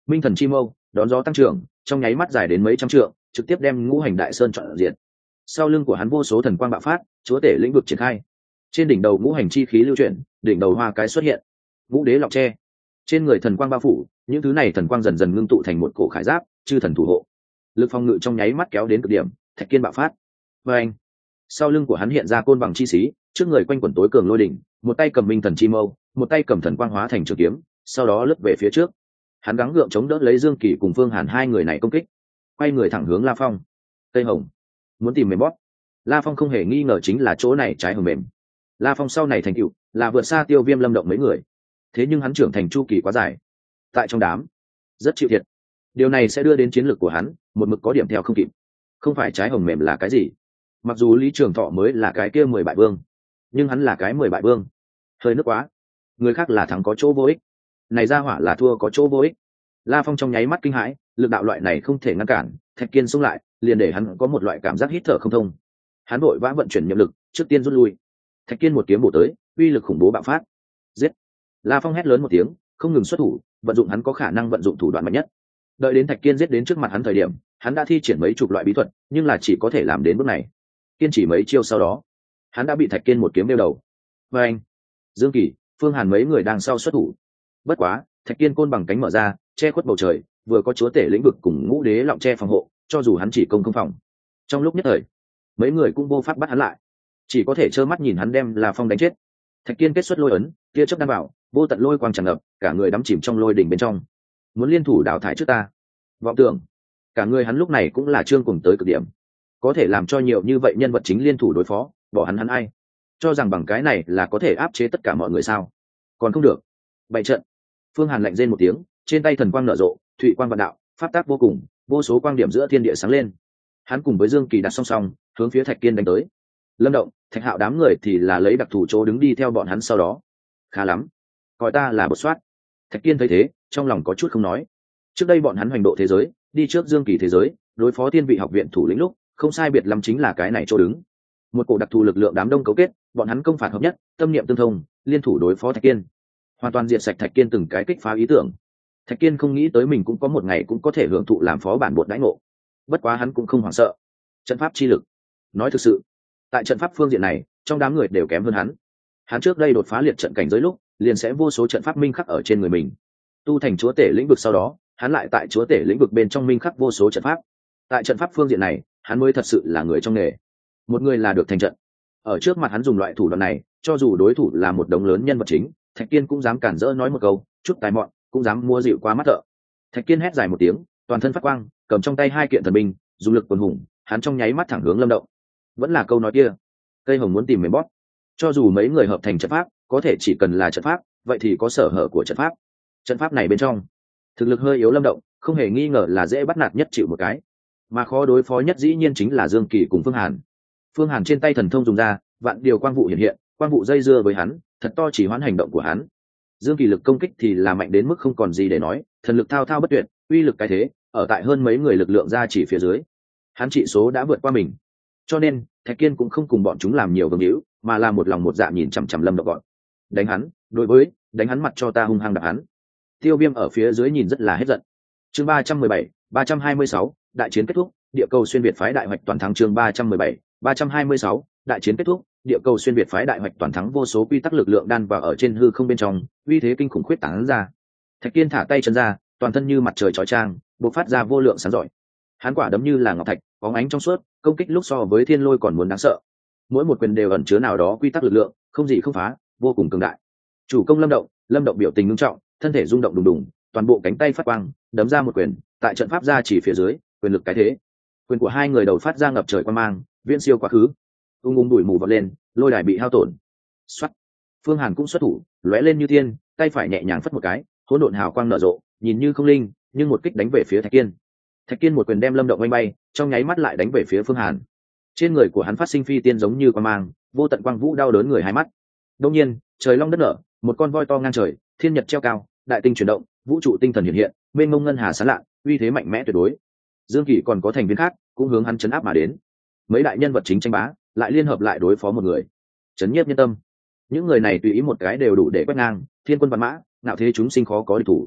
Minh thần chi mâu đón gió tăng trưởng, trong nháy mắt dài đến mấy trăm trượng, trực tiếp đem ngũ hành đại sơn trọn diện. Sau lưng của hắn vô số thần quang bạo phát, chúa tể lĩnh vực triển khai. Trên đỉnh đầu ngũ hành chi khí lưu chuyển, đỉnh đầu hoa cái xuất hiện. Ngũ đế lọc tre, trên người thần quang bao phủ, những thứ này thần quang dần dần ngưng tụ thành một cổ khải giáp, chư thần thủ hộ. Lực phong ngự trong nháy mắt kéo đến cực điểm, Thạch Kiên bạo phát. Và anh, sau lưng của hắn hiện ra côn bằng chi xí, trước người quanh quẩn tối cường lôi đỉnh, một tay cầm minh thần chi mâu, một tay cầm thần quang hóa thành trường kiếm, sau đó lướt về phía trước. Hắn gắng gượng chống đỡ lấy Dương Kỳ cùng Phương Hàn hai người này công kích, quay người thẳng hướng La Phong. Tây Hồng muốn tìm mềm bóp. La Phong không hề nghi ngờ chính là chỗ này trái hồng mềm. La Phong sau này thành tựu là vượt xa Tiêu Viêm Lâm Động mấy người, thế nhưng hắn trưởng thành chu kỳ quá dài, tại trong đám rất chịu thiệt. Điều này sẽ đưa đến chiến lược của hắn một mực có điểm theo không kịp. Không phải trái hồng mềm là cái gì? Mặc dù Lý Trường Thọ mới là cái kia mười bại vương, nhưng hắn là cái mười bại vương, hơi nước quá. Người khác là thắng có chỗ vô ích, này ra hỏa là thua có chỗ vô ích. La Phong trong nháy mắt kinh hãi, lực đạo loại này không thể ngăn cản. Thạch Kiên xông lại, liền để hắn có một loại cảm giác hít thở không thông. Hắn vội vã vận chuyển nhiệm lực, trước tiên rút lui. Thạch Kiên một kiếm bổ tới, uy lực khủng bố bạo phát. Giết! La Phong hét lớn một tiếng, không ngừng xuất thủ, vận dụng hắn có khả năng vận dụng thủ đoạn mạnh nhất. Đợi đến Thạch Kiên giết đến trước mặt hắn thời điểm, hắn đã thi triển mấy chục loại bí thuật, nhưng là chỉ có thể làm đến bước này. Kiên chỉ mấy chiêu sau đó, hắn đã bị Thạch Kiên một kiếm đeo đầu. Và anh, Dương Kỳ, Phương Hàn mấy người đang sau xuất thủ. Bất quá, Thạch Kiên côn bằng cánh mở ra, che khuất bầu trời, vừa có chúa tể lĩnh vực cùng ngũ đế lọng che phòng hộ, cho dù hắn chỉ công không phòng. Trong lúc nhất thời, mấy người cũng vô pháp bắt hắn lại, chỉ có thể trơ mắt nhìn hắn đem La Phong đánh chết. Thạch Kiên kết xuất lôi ấn, tia chớp đan bảo, vô tận lôi quang tràn ngập, cả người đắm chìm trong lôi đỉnh bên trong. Muốn liên thủ đào thải trước ta? Vọng tưởng. Cả người hắn lúc này cũng là trương cuồng tới cực điểm. Có thể làm cho nhiều như vậy nhân vật chính liên thủ đối phó, bỏ hắn hắn ai? Cho rằng bằng cái này là có thể áp chế tất cả mọi người sao? Còn không được. Bày trận. Phương Hàn lạnh rên một tiếng, trên tay thần quang nở rộ, thụy quang vạn đạo, pháp tác vô cùng, vô số quang điểm giữa thiên địa sáng lên. Hắn cùng với Dương Kỳ đặt song song, hướng phía Thạch Kiên đánh tới. Lâm Động, Thạch Hạo đám người thì là lấy đặc thù chỗ đứng đi theo bọn hắn sau đó. Khá lắm, coi ta là bột soát. Thạch Kiên thấy thế, trong lòng có chút không nói. Trước đây bọn hắn hoành độ thế giới, đi trước Dương Kỳ thế giới, đối phó Tiên Vị học viện thủ lĩnh lúc, không sai biệt lắm chính là cái này chỗ đứng. Một cổ đặc thù lực lượng đám đông cấu kết, bọn hắn công phạt hợp nhất, tâm niệm tương thông, liên thủ đối phó Thạch Kiên. Hoàn toàn diệt sạch Thạch Kiên từng cái kích phá ý tưởng. Thạch Kiên không nghĩ tới mình cũng có một ngày cũng có thể hưởng thụ làm phó bản bột đãi ngộ. Bất quá hắn cũng không hoảng sợ. Trận pháp chi lực. Nói thực sự, tại trận pháp phương diện này, trong đám người đều kém hơn hắn. Hắn trước đây đột phá liệt trận cảnh giới lúc, liền sẽ vô số trận pháp minh khắc ở trên người mình. Tu thành chúa tể lĩnh vực sau đó, hắn lại tại chúa tể lĩnh vực bên trong minh khắc vô số trận pháp. Tại trận pháp phương diện này, hắn mới thật sự là người trong nghề. Một người là được thành trận. Ở trước mặt hắn dùng loại thủ đoạn này, cho dù đối thủ là một đống lớn nhân vật chính, Thạch Kiên cũng dám cản rỡ nói một câu, chút tài mọn, cũng dám mua dịu qua mắt thợ. Thạch Kiên hét dài một tiếng, toàn thân phát quang, cầm trong tay hai kiện thần binh, dùng lực quần hùng, hắn trong nháy mắt thẳng hướng Lâm Động. Vẫn là câu nói kia, cây hồng muốn tìm mềm bóp. Cho dù mấy người hợp thành trận pháp, có thể chỉ cần là trận pháp, vậy thì có sở hở của trận pháp. Trận pháp này bên trong, thực lực hơi yếu Lâm Động, không hề nghi ngờ là dễ bắt nạt nhất chịu một cái. Mà khó đối phó nhất dĩ nhiên chính là Dương Kỳ cùng Phương Hàn. Phương Hàn trên tay thần thông dùng ra, vạn điều quang vụ hiện hiện, quang vụ dây dưa với hắn, thật to chỉ hoãn hành động của hắn. Dương Kỳ lực công kích thì là mạnh đến mức không còn gì để nói, thần lực thao thao bất tuyệt, uy lực cái thế, ở tại hơn mấy người lực lượng ra chỉ phía dưới, hắn trị số đã vượt qua mình. Cho nên, Thạch Kiên cũng không cùng bọn chúng làm nhiều vương hữu, mà là một lòng một dạ nhìn chằm chằm Lâm Động bọn. Đánh hắn, đối với, đánh hắn mặt cho ta hung hăng đập hắn. Tiêu Viêm ở phía dưới nhìn rất là hết giận. Chương ba trăm mười bảy, ba trăm hai mươi sáu, đại chiến kết thúc, địa cầu xuyên việt phái đại hoạch toàn thắng. Chương ba trăm mười bảy, ba trăm hai mươi sáu, đại chiến kết thúc, địa cầu xuyên việt phái đại hoạch toàn thắng. Vô số quy tắc lực lượng đan vào ở trên hư không bên trong, uy thế kinh khủng khuyết tán ra. Thạch Kiên thả tay chân ra, toàn thân như mặt trời chói chang, bộc phát ra vô lượng sáng giỏi. Hắn quả đấm như là ngọc thạch, bóng ánh trong suốt, công kích lúc so với thiên lôi còn muốn đáng sợ. Mỗi một quyền đều ẩn chứa nào đó quy tắc lực lượng, không gì không phá, vô cùng cường đại. Chủ công Lâm Động, Lâm Động biểu tình nghiêm trọng, thân thể rung động đùng đùng, toàn bộ cánh tay phát quang, đấm ra một quyền, tại trận pháp ra chỉ phía dưới, quyền lực cái thế. Quyền của hai người đầu phát ra ngập trời quang mang, viễn siêu quá khứ. Ung ung đuổi mù vọt lên, lôi đài bị hao tổn. Soát. Phương Hàn cũng xuất thủ, lóe lên như thiên, tay phải nhẹ nhàng phất một cái, hỗn độn hào quang nở rộ, nhìn như không linh, nhưng một kích đánh về phía Thạch Kiên. Thạch Kiên một quyền đem Lâm Động oanh bay, trong nháy mắt lại đánh về phía Phương Hàn. Trên người của hắn phát sinh phi tiên giống như quang mang, vô tận quang vũ đau đớn người hai mắt. Đột nhiên, trời long đất nở, một con voi to ngang trời, thiên nhật treo cao, đại tinh chuyển động, vũ trụ tinh thần hiện hiện, mênh mông ngân hà sáng lạ, uy thế mạnh mẽ tuyệt đối. Dương Kỳ còn có thành viên khác, cũng hướng hắn chấn áp mà đến. Mấy đại nhân vật chính tranh bá, lại liên hợp lại đối phó một người, chấn nhiếp nhân tâm. Những người này tùy ý một cái đều đủ để quét ngang, thiên quân văn mã, nạo thế chúng sinh khó có địch thủ.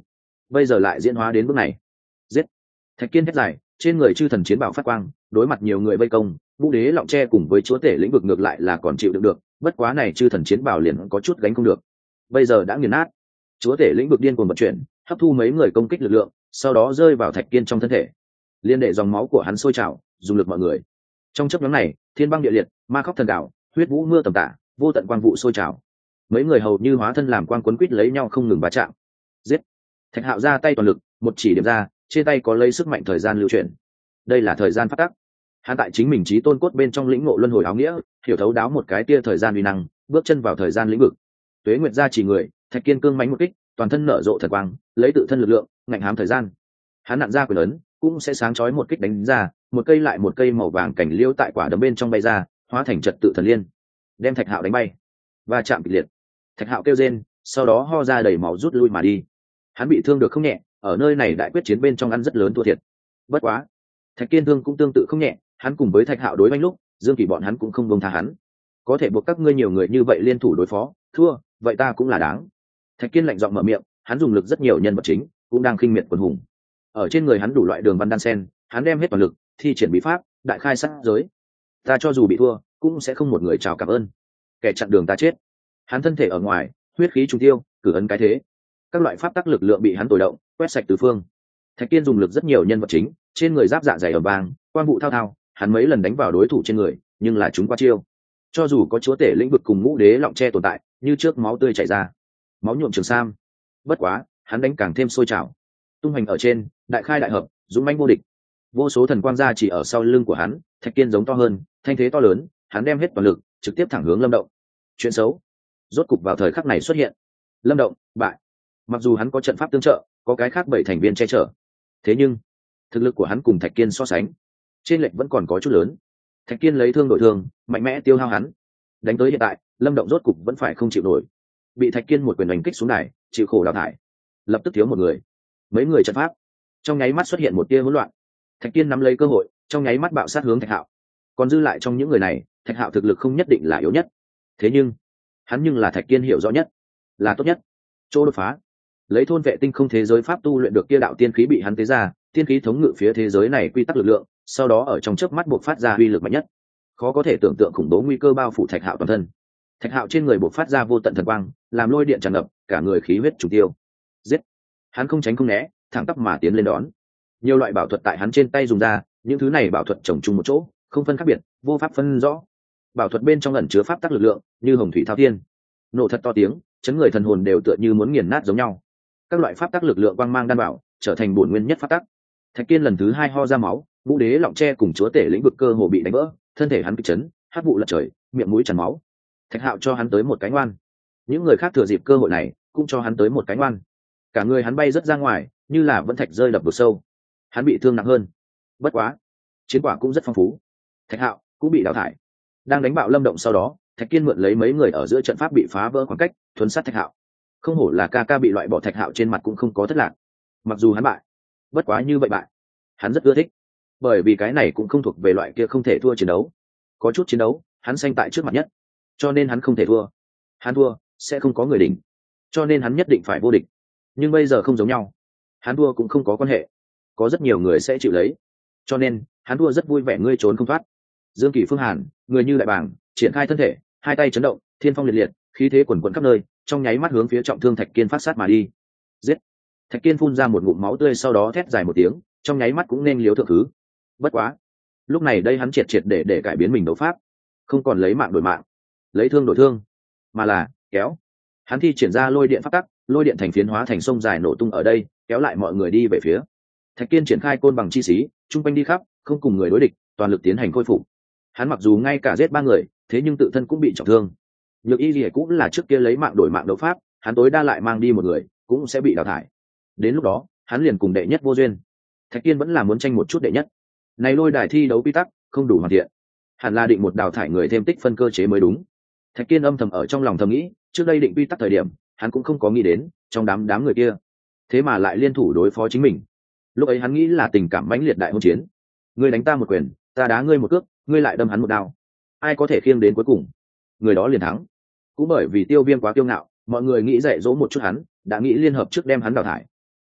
bây giờ lại diễn hóa đến bước này. Giết! Thạch Kiên hét dài, trên người chư thần chiến bảo phát quang, đối mặt nhiều người vây công, vũ đế lọng tre cùng với chúa tể lĩnh vực ngược lại là còn chịu đựng được, bất quá này chư thần chiến bảo liền có chút gánh không được. Bây giờ đã nghiền nát. Chúa tể lĩnh vực điên cuồng vận chuyển, hấp thu mấy người công kích lực lượng, sau đó rơi vào Thạch Kiên trong thân thể, liên đệ dòng máu của hắn sôi trào, dùng lực mọi người. Trong chớp nhoáng này, thiên băng địa liệt, ma khóc thần đạo, huyết vũ mưa tầm tã, vô tận quang vụ sôi trào. Mấy người hầu như hóa thân làm quang quấn quýt lấy nhau không ngừng va chạm. Giết! Thạch Hạo ra tay toàn lực, một chỉ điểm ra, trên tay có lấy sức mạnh thời gian lưu chuyển. Đây là thời gian phát tắc. Hắn tại chính mình trí tôn cốt bên trong lĩnh ngộ luân hồi áo nghĩa, hiểu thấu đáo một cái tia thời gian uy năng, bước chân vào thời gian lĩnh vực. Tuế Nguyệt gia chỉ người, Thạch Kiên cương mãnh một kích, toàn thân nở rộ thần quang, lấy tự thân lực lượng, ngạnh hám thời gian. Hắn nặn ra quyền ấn, cũng sẽ sáng chói một kích đánh ra, một cây lại một cây màu vàng cảnh liêu tại quả đấm bên trong bay ra, hóa thành trật tự thần liên, đem Thạch Hạo đánh bay. Và chạm kịch liệt. Thạch Hạo kêu rên, sau đó ho ra đầy máu rút lui mà đi. Hắn bị thương được không nhẹ, ở nơi này đại quyết chiến bên trong ăn rất lớn thua thiệt. Bất quá, Thạch Kiên thương cũng tương tự không nhẹ, hắn cùng với Thạch Hạo đối oanh lúc, Dương Kỳ bọn hắn cũng không buông tha hắn. Có thể buộc các ngươi nhiều người như vậy liên thủ đối phó, thua, vậy ta cũng là đáng. Thạch Kiên lạnh giọng mở miệng, hắn dùng lực rất nhiều nhân vật chính, cũng đang khinh miệt quần hùng. Ở trên người hắn đủ loại đường văn đan sen, hắn đem hết toàn lực, thi triển bí pháp, đại khai sát giới. Ta cho dù bị thua, cũng sẽ không một người chào cảm ơn. Kẻ chặn đường ta chết. Hắn thân thể ở ngoài, huyết khí trùng tiêu, cử ấn cái thế. Các loại pháp tắc lực lượng bị hắn tồi động, quét sạch tứ phương. Thạch Kiên dùng lực rất nhiều nhân vật chính, trên người giáp dạ dày ở vàng, quang vụ thao thao, hắn mấy lần đánh vào đối thủ trên người, nhưng là chúng qua chiêu. Cho dù có chúa tể lĩnh vực cùng ngũ đế lọng tre tồn tại, như trước máu tươi chảy ra, máu nhuộm trường sam. Bất quá, hắn đánh càng thêm sôi trào. Tung hành ở trên, đại khai đại hợp, dũng mãnh vô địch. Vô số thần quang gia chỉ ở sau lưng của hắn, Thạch Kiên giống to hơn, thanh thế to lớn, hắn đem hết toàn lực, trực tiếp thẳng hướng Lâm Động. Chuyện xấu, rốt cục vào thời khắc này xuất hiện. Lâm Động bại. Mặc dù hắn có trận pháp tương trợ, có cái khác bảy thành viên che chở, thế nhưng thực lực của hắn cùng Thạch Kiên so sánh, trên lệch vẫn còn có chút lớn. Thạch Kiên lấy thương đổi thương, mạnh mẽ tiêu hao hắn. Đánh tới hiện tại, Lâm Động rốt cục vẫn phải không chịu nổi, bị Thạch Kiên một quyền đánh kích xuống đài, chịu khổ đào thải. Lập tức thiếu một người, mấy người trận pháp trong nháy mắt xuất hiện một tia hỗn loạn. Thạch Kiên nắm lấy cơ hội, trong nháy mắt bạo sát hướng Thạch Hạo. Còn dư lại trong những người này, Thạch Hạo thực lực không nhất định là yếu nhất, thế nhưng hắn nhưng là Thạch Kiên hiểu rõ nhất, là tốt nhất. Chỗ đột phá, lấy thôn vệ tinh không thế giới pháp tu luyện được kia đạo tiên khí bị hắn tế ra, tiên khí thống ngự phía thế giới này quy tắc lực lượng, sau đó ở trong chớp mắt buộc phát ra uy lực mạnh nhất. Khó có thể tưởng tượng khủng bố nguy cơ bao phủ Thạch Hạo toàn thân. Thạch Hạo trên người buộc phát ra vô tận thần quang, làm lôi điện tràn ngập, cả người khí huyết trùng tiêu. Giết! Hắn không tránh không né, thẳng tắp mà tiến lên đón. Nhiều loại bảo thuật tại hắn trên tay dùng ra, những thứ này bảo thuật chồng chung một chỗ, không phân khác biệt, vô pháp phân rõ. Bảo thuật bên trong ẩn chứa pháp tắc lực lượng, như hồng thủy thao thiên, nổ thật to tiếng, chấn người thần hồn đều tựa như muốn nghiền nát giống nhau. Các loại pháp tắc lực lượng quang mang đan bảo, trở thành bổn nguyên nhất pháp tắc. Thạch Kiên lần thứ hai ho ra máu, vũ đế lọng tre cùng chúa tể lĩnh vực cơ hồ bị đánh vỡ, thân thể hắn kịch chấn, hắc vụ lật trời, miệng mũi tràn máu. Thạch Hạo cho hắn tới một cái ngoan, những người khác thừa dịp cơ hội này, cũng cho hắn tới một cái ngoan. Cả người hắn bay rất ra ngoài, như là vẫn thạch rơi đập vực sâu. Hắn bị thương nặng hơn, bất quá chiến quả cũng rất phong phú. Thạch Hạo cũng bị đào thải. Đang đánh bạo Lâm Động sau đó, Thạch Kiên mượn lấy mấy người ở giữa trận pháp bị phá vỡ khoảng cách, thuấn sát Thạch Hạo. Không hổ là ca ca bị loại bỏ, Thạch Hạo trên mặt cũng không có thất lạc. Mặc dù hắn bại, bất quá như vậy bại, hắn rất ưa thích, bởi vì cái này cũng không thuộc về loại kia không thể thua chiến đấu. Có chút chiến đấu, hắn xanh tại trước mặt nhất, cho nên hắn không thể thua. Hắn thua sẽ không có người đỉnh, cho nên hắn nhất định phải vô địch. Nhưng bây giờ không giống nhau, hắn thua cũng không có quan hệ, có rất nhiều người sẽ chịu lấy, cho nên hắn thua rất vui vẻ, ngươi trốn không thoát. Dương Kỳ Phương Hàn, người như đại bàng, triển khai thân thể, hai tay chấn động, thiên phong liệt liệt, khí thế quần quần khắp nơi, trong nháy mắt hướng phía trọng thương Thạch Kiên phát sát mà đi. Giết! Thạch Kiên phun ra một ngụm máu tươi, sau đó thét dài một tiếng, trong nháy mắt cũng nên liếu thượng thứ. Bất quá, lúc này đây hắn triệt triệt để để cải biến mình đấu pháp, không còn lấy mạng đổi mạng, lấy thương đổi thương, mà là kéo. Hắn thi triển ra lôi điện pháp tắc, lôi điện thành phiến hóa thành sông dài nổ tung ở đây, kéo lại mọi người đi về phía. Thạch Kiên triển khai côn bằng chi xí, trung quanh đi khắp, không cùng người đối địch, toàn lực tiến hành khôi phục. Hắn mặc dù ngay cả giết ba người, thế nhưng tự thân cũng bị trọng thương. Nhược Y Lìa cũng là trước kia lấy mạng đổi mạng đấu pháp, hắn tối đa lại mang đi một người, cũng sẽ bị đào thải. Đến lúc đó, hắn liền cùng đệ nhất vô duyên. Thạch Kiên vẫn là muốn tranh một chút đệ nhất. Này lôi đài thi đấu quy tắc không đủ hoàn thiện, hẳn là định một đào thải người thêm tích phân cơ chế mới đúng. Thạch Kiên âm thầm ở trong lòng thầm nghĩ, trước đây định quy tắc thời điểm, hắn cũng không có nghĩ đến, trong đám đám người kia, thế mà lại liên thủ đối phó chính mình. Lúc ấy hắn nghĩ là tình cảm mãnh liệt đại hôn chiến, ngươi đánh ta một quyền, ta đá ngươi một cước, ngươi lại đâm hắn một đao, ai có thể khiêng đến cuối cùng, người đó liền thắng. Cũng bởi vì Tiêu Viêm quá kiêu ngạo, mọi người nghĩ dạy dỗ một chút hắn, đã nghĩ liên hợp trước đem hắn đào thải.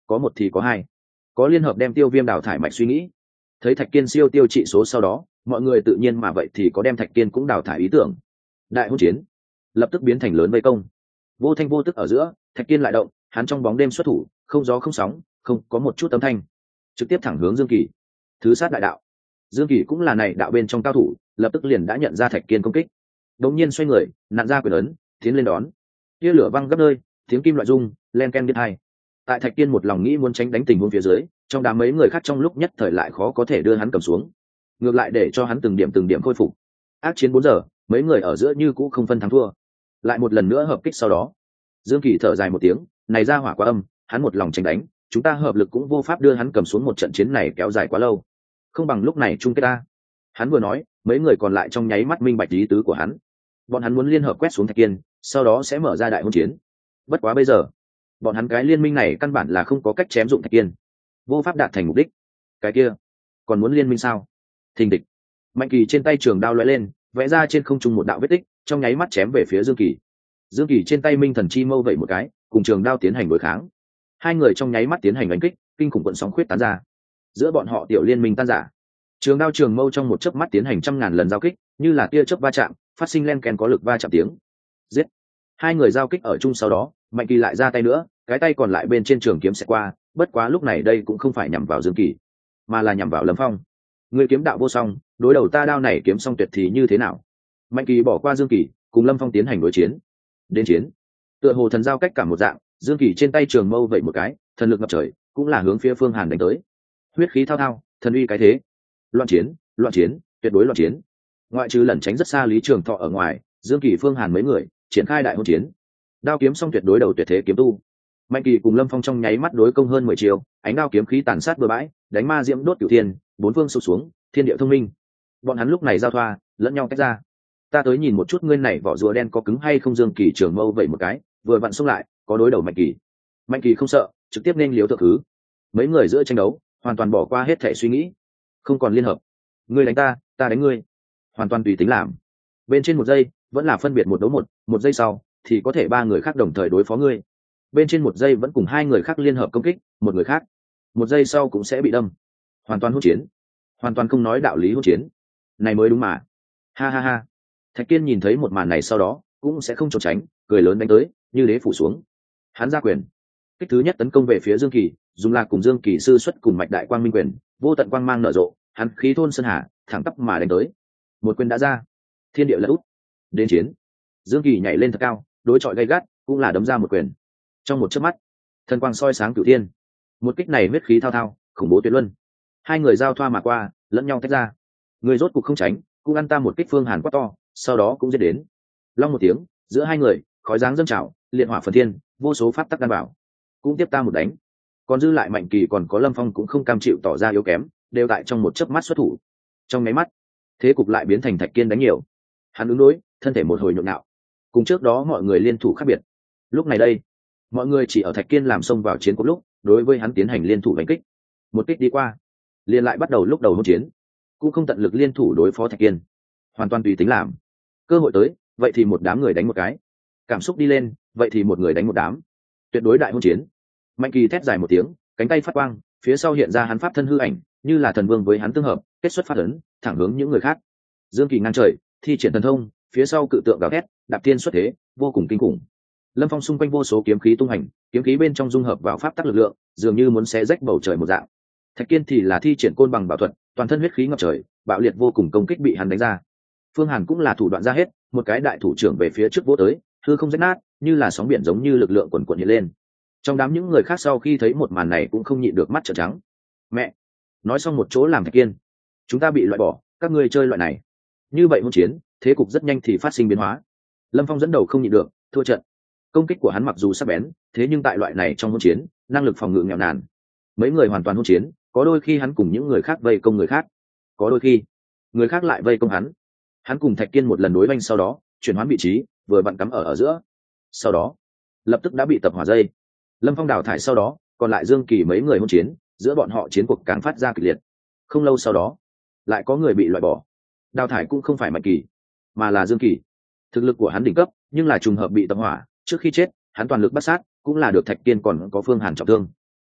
có một thì có hai, có liên hợp đem tiêu viêm đào thải mạch suy nghĩ. Thấy thạch kiên siêu tiêu trị số sau đó, mọi người tự nhiên mà vậy thì có đem thạch kiên cũng đào thải ý tưởng. Đại hôn chiến lập tức biến thành lớn vây công, vô thanh vô tức ở giữa thạch kiên lại động, hắn trong bóng đêm xuất thủ, không gió không sóng, không có một chút âm thanh, trực tiếp thẳng hướng Dương Kỳ. Thứ sát đại đạo, Dương Kỳ cũng là này đạo bên trong cao thủ, lập tức liền đã nhận ra thạch kiên công kích, đột nhiên xoay người nặn ra quyền ấn tiến lên đón. Tia lửa văng gấp nơi, tiếng kim loại rung len ken biết hai. Tại thạch kiên một lòng nghĩ muốn tránh đánh tình huống phía dưới, trong đám mấy người khác trong lúc nhất thời lại khó có thể đưa hắn cầm xuống, ngược lại để cho hắn từng điểm từng điểm khôi phục. Ác chiến bốn giờ, mấy người ở giữa như cũ không phân thắng thua. Lại một lần nữa hợp kích sau đó, Dương Kỳ thở dài một tiếng, này ra hỏa quá âm, hắn một lòng tranh đánh, chúng ta hợp lực cũng vô pháp đưa hắn cầm xuống, một trận chiến này kéo dài quá lâu, không bằng lúc này chung kết ta. Hắn vừa nói, mấy người còn lại trong nháy mắt minh bạch ý tứ của hắn. Bọn hắn muốn liên hợp quét xuống thạch kiên, sau đó sẽ mở ra đại hôn chiến. Bất quá bây giờ, bọn hắn cái liên minh này căn bản là không có cách chém dụng thạch kiên, vô pháp đạt thành mục đích. Cái kia còn muốn liên minh sao? Thình địch, Mạnh Kỳ trên tay trường đao lóe lên, vẽ ra trên không trung một đạo vết tích, trong nháy mắt chém về phía Dương Kỳ. Dương Kỳ trên tay minh thần chi mâu vẩy một cái, cùng trường đao tiến hành đối kháng. Hai người trong nháy mắt tiến hành đánh kích, kinh khủng cuộn sóng khuyết tán ra, giữa bọn họ tiểu liên minh tan rã. Trường đao trường mâu trong một chớp mắt tiến hành trăm ngàn lần giao kích, như là tia chớp va chạm, phát sinh len kèn có lực va chạm tiếng. Giết! Hai người giao kích ở chung sau đó, Mạnh Kỳ lại ra tay nữa, cái tay còn lại bên trên trường kiếm sẽ qua, bất quá lúc này đây cũng không phải nhắm vào Dương Kỳ, mà là nhắm vào Lâm Phong. Người kiếm đạo vô song, đối đầu ta đao này kiếm song tuyệt thì như thế nào? Mạnh Kỳ bỏ qua Dương Kỳ, cùng Lâm Phong tiến hành đối chiến. Đến chiến, tựa hồ thần giao cách cả một dạng, Dương Kỳ trên tay trường mâu vậy một cái, thần lực ngập trời, cũng là hướng phía Phương Hàn đánh tới. Huyết khí thao thao, thần uy cái thế. Loạn chiến, loạn chiến, tuyệt đối loạn chiến. Ngoại trừ lẩn tránh rất xa Lý Trường Thọ ở ngoài, Dương Kỳ, Phương Hàn mấy người triển khai đại hôn chiến. Đao kiếm song tuyệt đối đầu tuyệt thế kiếm tu. Mạnh Kỳ cùng Lâm Phong trong nháy mắt đối công hơn mười chiều, ánh đao kiếm khí tàn sát bừa bãi, đánh ma diễm đốt cửu thiên, bốn phương sụp xuống, thiên địa thông minh. Bọn hắn lúc này giao thoa, lẫn nhau tách ra. Ta tới nhìn một chút ngươi này vỏ rùa đen có cứng hay không. Dương Kỳ trường mâu vậy một cái, vừa vặn xông lại, có đối đầu Mạnh Kỳ. Mạnh Kỳ không sợ, trực tiếp nên liếu thượng thứ. Mấy người giữa tranh đấu, hoàn toàn bỏ qua hết thể suy nghĩ, không còn liên hợp. Ngươi đánh ta, ta đánh ngươi, hoàn toàn tùy tính làm. Bên trên một giây vẫn là phân biệt một đấu một, một giây sau thì có thể ba người khác đồng thời đối phó ngươi. Bên trên một giây vẫn cùng hai người khác liên hợp công kích một người khác, một giây sau cũng sẽ bị đâm. Hoàn toàn hỗn chiến, hoàn toàn không nói đạo lý hỗn chiến, này mới đúng mà. Ha ha ha. Thạch Kiên nhìn thấy một màn này sau đó cũng sẽ không trốn tránh, cười lớn đánh tới, như đế phủ xuống. Hắn ra quyền, kích thứ nhất tấn công về phía Dương Kỳ, dùng là cùng Dương Kỳ sư xuất cùng mạch đại quang minh quyền, vô tận quang mang nở rộ, hắn khí thôn sơn hà, thẳng tắp mà đánh tới. Một quyền đã ra, thiên địa lật úp. Đến chiến, Dương Kỳ nhảy lên thật cao, đối chọi gay gắt, cũng là đấm ra một quyền. Trong một chớp mắt, thần quang soi sáng cửu thiên. Một kích này huyết khí thao thao, khủng bố tuyệt luân. Hai người giao thoa mà qua, lẫn nhau tách ra. Người rốt cục không tránh, cũng ăn ta một kích. Phương Hàn quát to, sau đó cũng giết đến. Long một tiếng, giữa hai người, khói dáng dâng trào, liệt hỏa phần thiên, vô số pháp tắc đan bảo. Cũng tiếp ta một đánh. Còn dư lại Mạnh Kỳ còn có Lâm Phong cũng không cam chịu tỏ ra yếu kém, đều tại trong một chớp mắt xuất thủ. Trong mấy mắt, thế cục lại biến thành Thạch Kiên đánh nhiều. Hắn ứng đối, thân thể một hồi nhộn nhạo. Cùng trước đó mọi người liên thủ khác biệt. Lúc này đây, mọi người chỉ ở Thạch Kiên làm xông vào chiến cuộc lúc, đối với hắn tiến hành liên thủ đánh kích. Một kích đi qua, liền lại bắt đầu lúc đầu hỗn chiến, cũng không tận lực liên thủ đối phó Thạch Kiên, hoàn toàn tùy tính làm. Cơ hội tới, vậy thì một đám người đánh một cái. Cảm xúc đi lên, vậy thì một người đánh một đám. Tuyệt đối đại hỗn chiến. Mạnh Kỳ thét dài một tiếng, cánh tay phát quang, phía sau hiện ra hắn pháp thân hư ảnh, như là thần vương với hắn tương hợp, kết xuất phát ấn, thẳng hướng những người khác. Dương Kỳ ngang trời, thi triển thần thông, phía sau cự tượng gào thét, đạp thiên xuất thế, vô cùng kinh khủng. Lâm Phong xung quanh vô số kiếm khí tung hành, kiếm khí bên trong dung hợp vào pháp tắc lực lượng, dường như muốn xé rách bầu trời một dạng. Thạch Kiên thì là thi triển côn bằng bảo thuật, toàn thân huyết khí ngập trời, bạo liệt vô cùng công kích bị hắn đánh ra. Phương Hàn cũng là thủ đoạn ra hết, một cái đại thủ trưởng về phía trước vỗ tới, hư không rách nát, như là sóng biển giống như lực lượng quần quần hiện lên. Trong đám những người khác sau khi thấy một màn này cũng không nhịn được mắt trợn trắng. Mẹ, nói xong một chỗ làm Thạch Kiên, chúng ta bị loại bỏ, các ngươi chơi loại này. Như vậy hỗn chiến, thế cục rất nhanh thì phát sinh biến hóa. Lâm Phong dẫn đầu không nhịn được, thua trận. Công kích của hắn mặc dù sắc bén, thế nhưng tại loại này trong hỗn chiến, năng lực phòng ngự nghèo nàn. Mấy người hoàn toàn hỗn chiến, có đôi khi hắn cùng những người khác vây công người khác, có đôi khi người khác lại vây công hắn. Hắn cùng Thạch Kiên một lần đối banh sau đó, chuyển hoán vị trí, vừa vặn cắm ở ở giữa. Sau đó, lập tức đã bị tập hỏa dây. Lâm Phong đào thải sau đó, còn lại Dương Kỳ mấy người hỗn chiến, giữa bọn họ chiến cuộc càng phát ra kịch liệt. Không lâu sau đó, lại có người bị loại bỏ. Đào thải cũng không phải Mạnh Kỳ, mà là Dương Kỳ. Thực lực của hắn đỉnh cấp, nhưng là trùng hợp bị tập hỏa, trước khi chết, hắn toàn lực bắt sát, cũng là được Thạch Kiên còn có Phương Hàn trọng thương.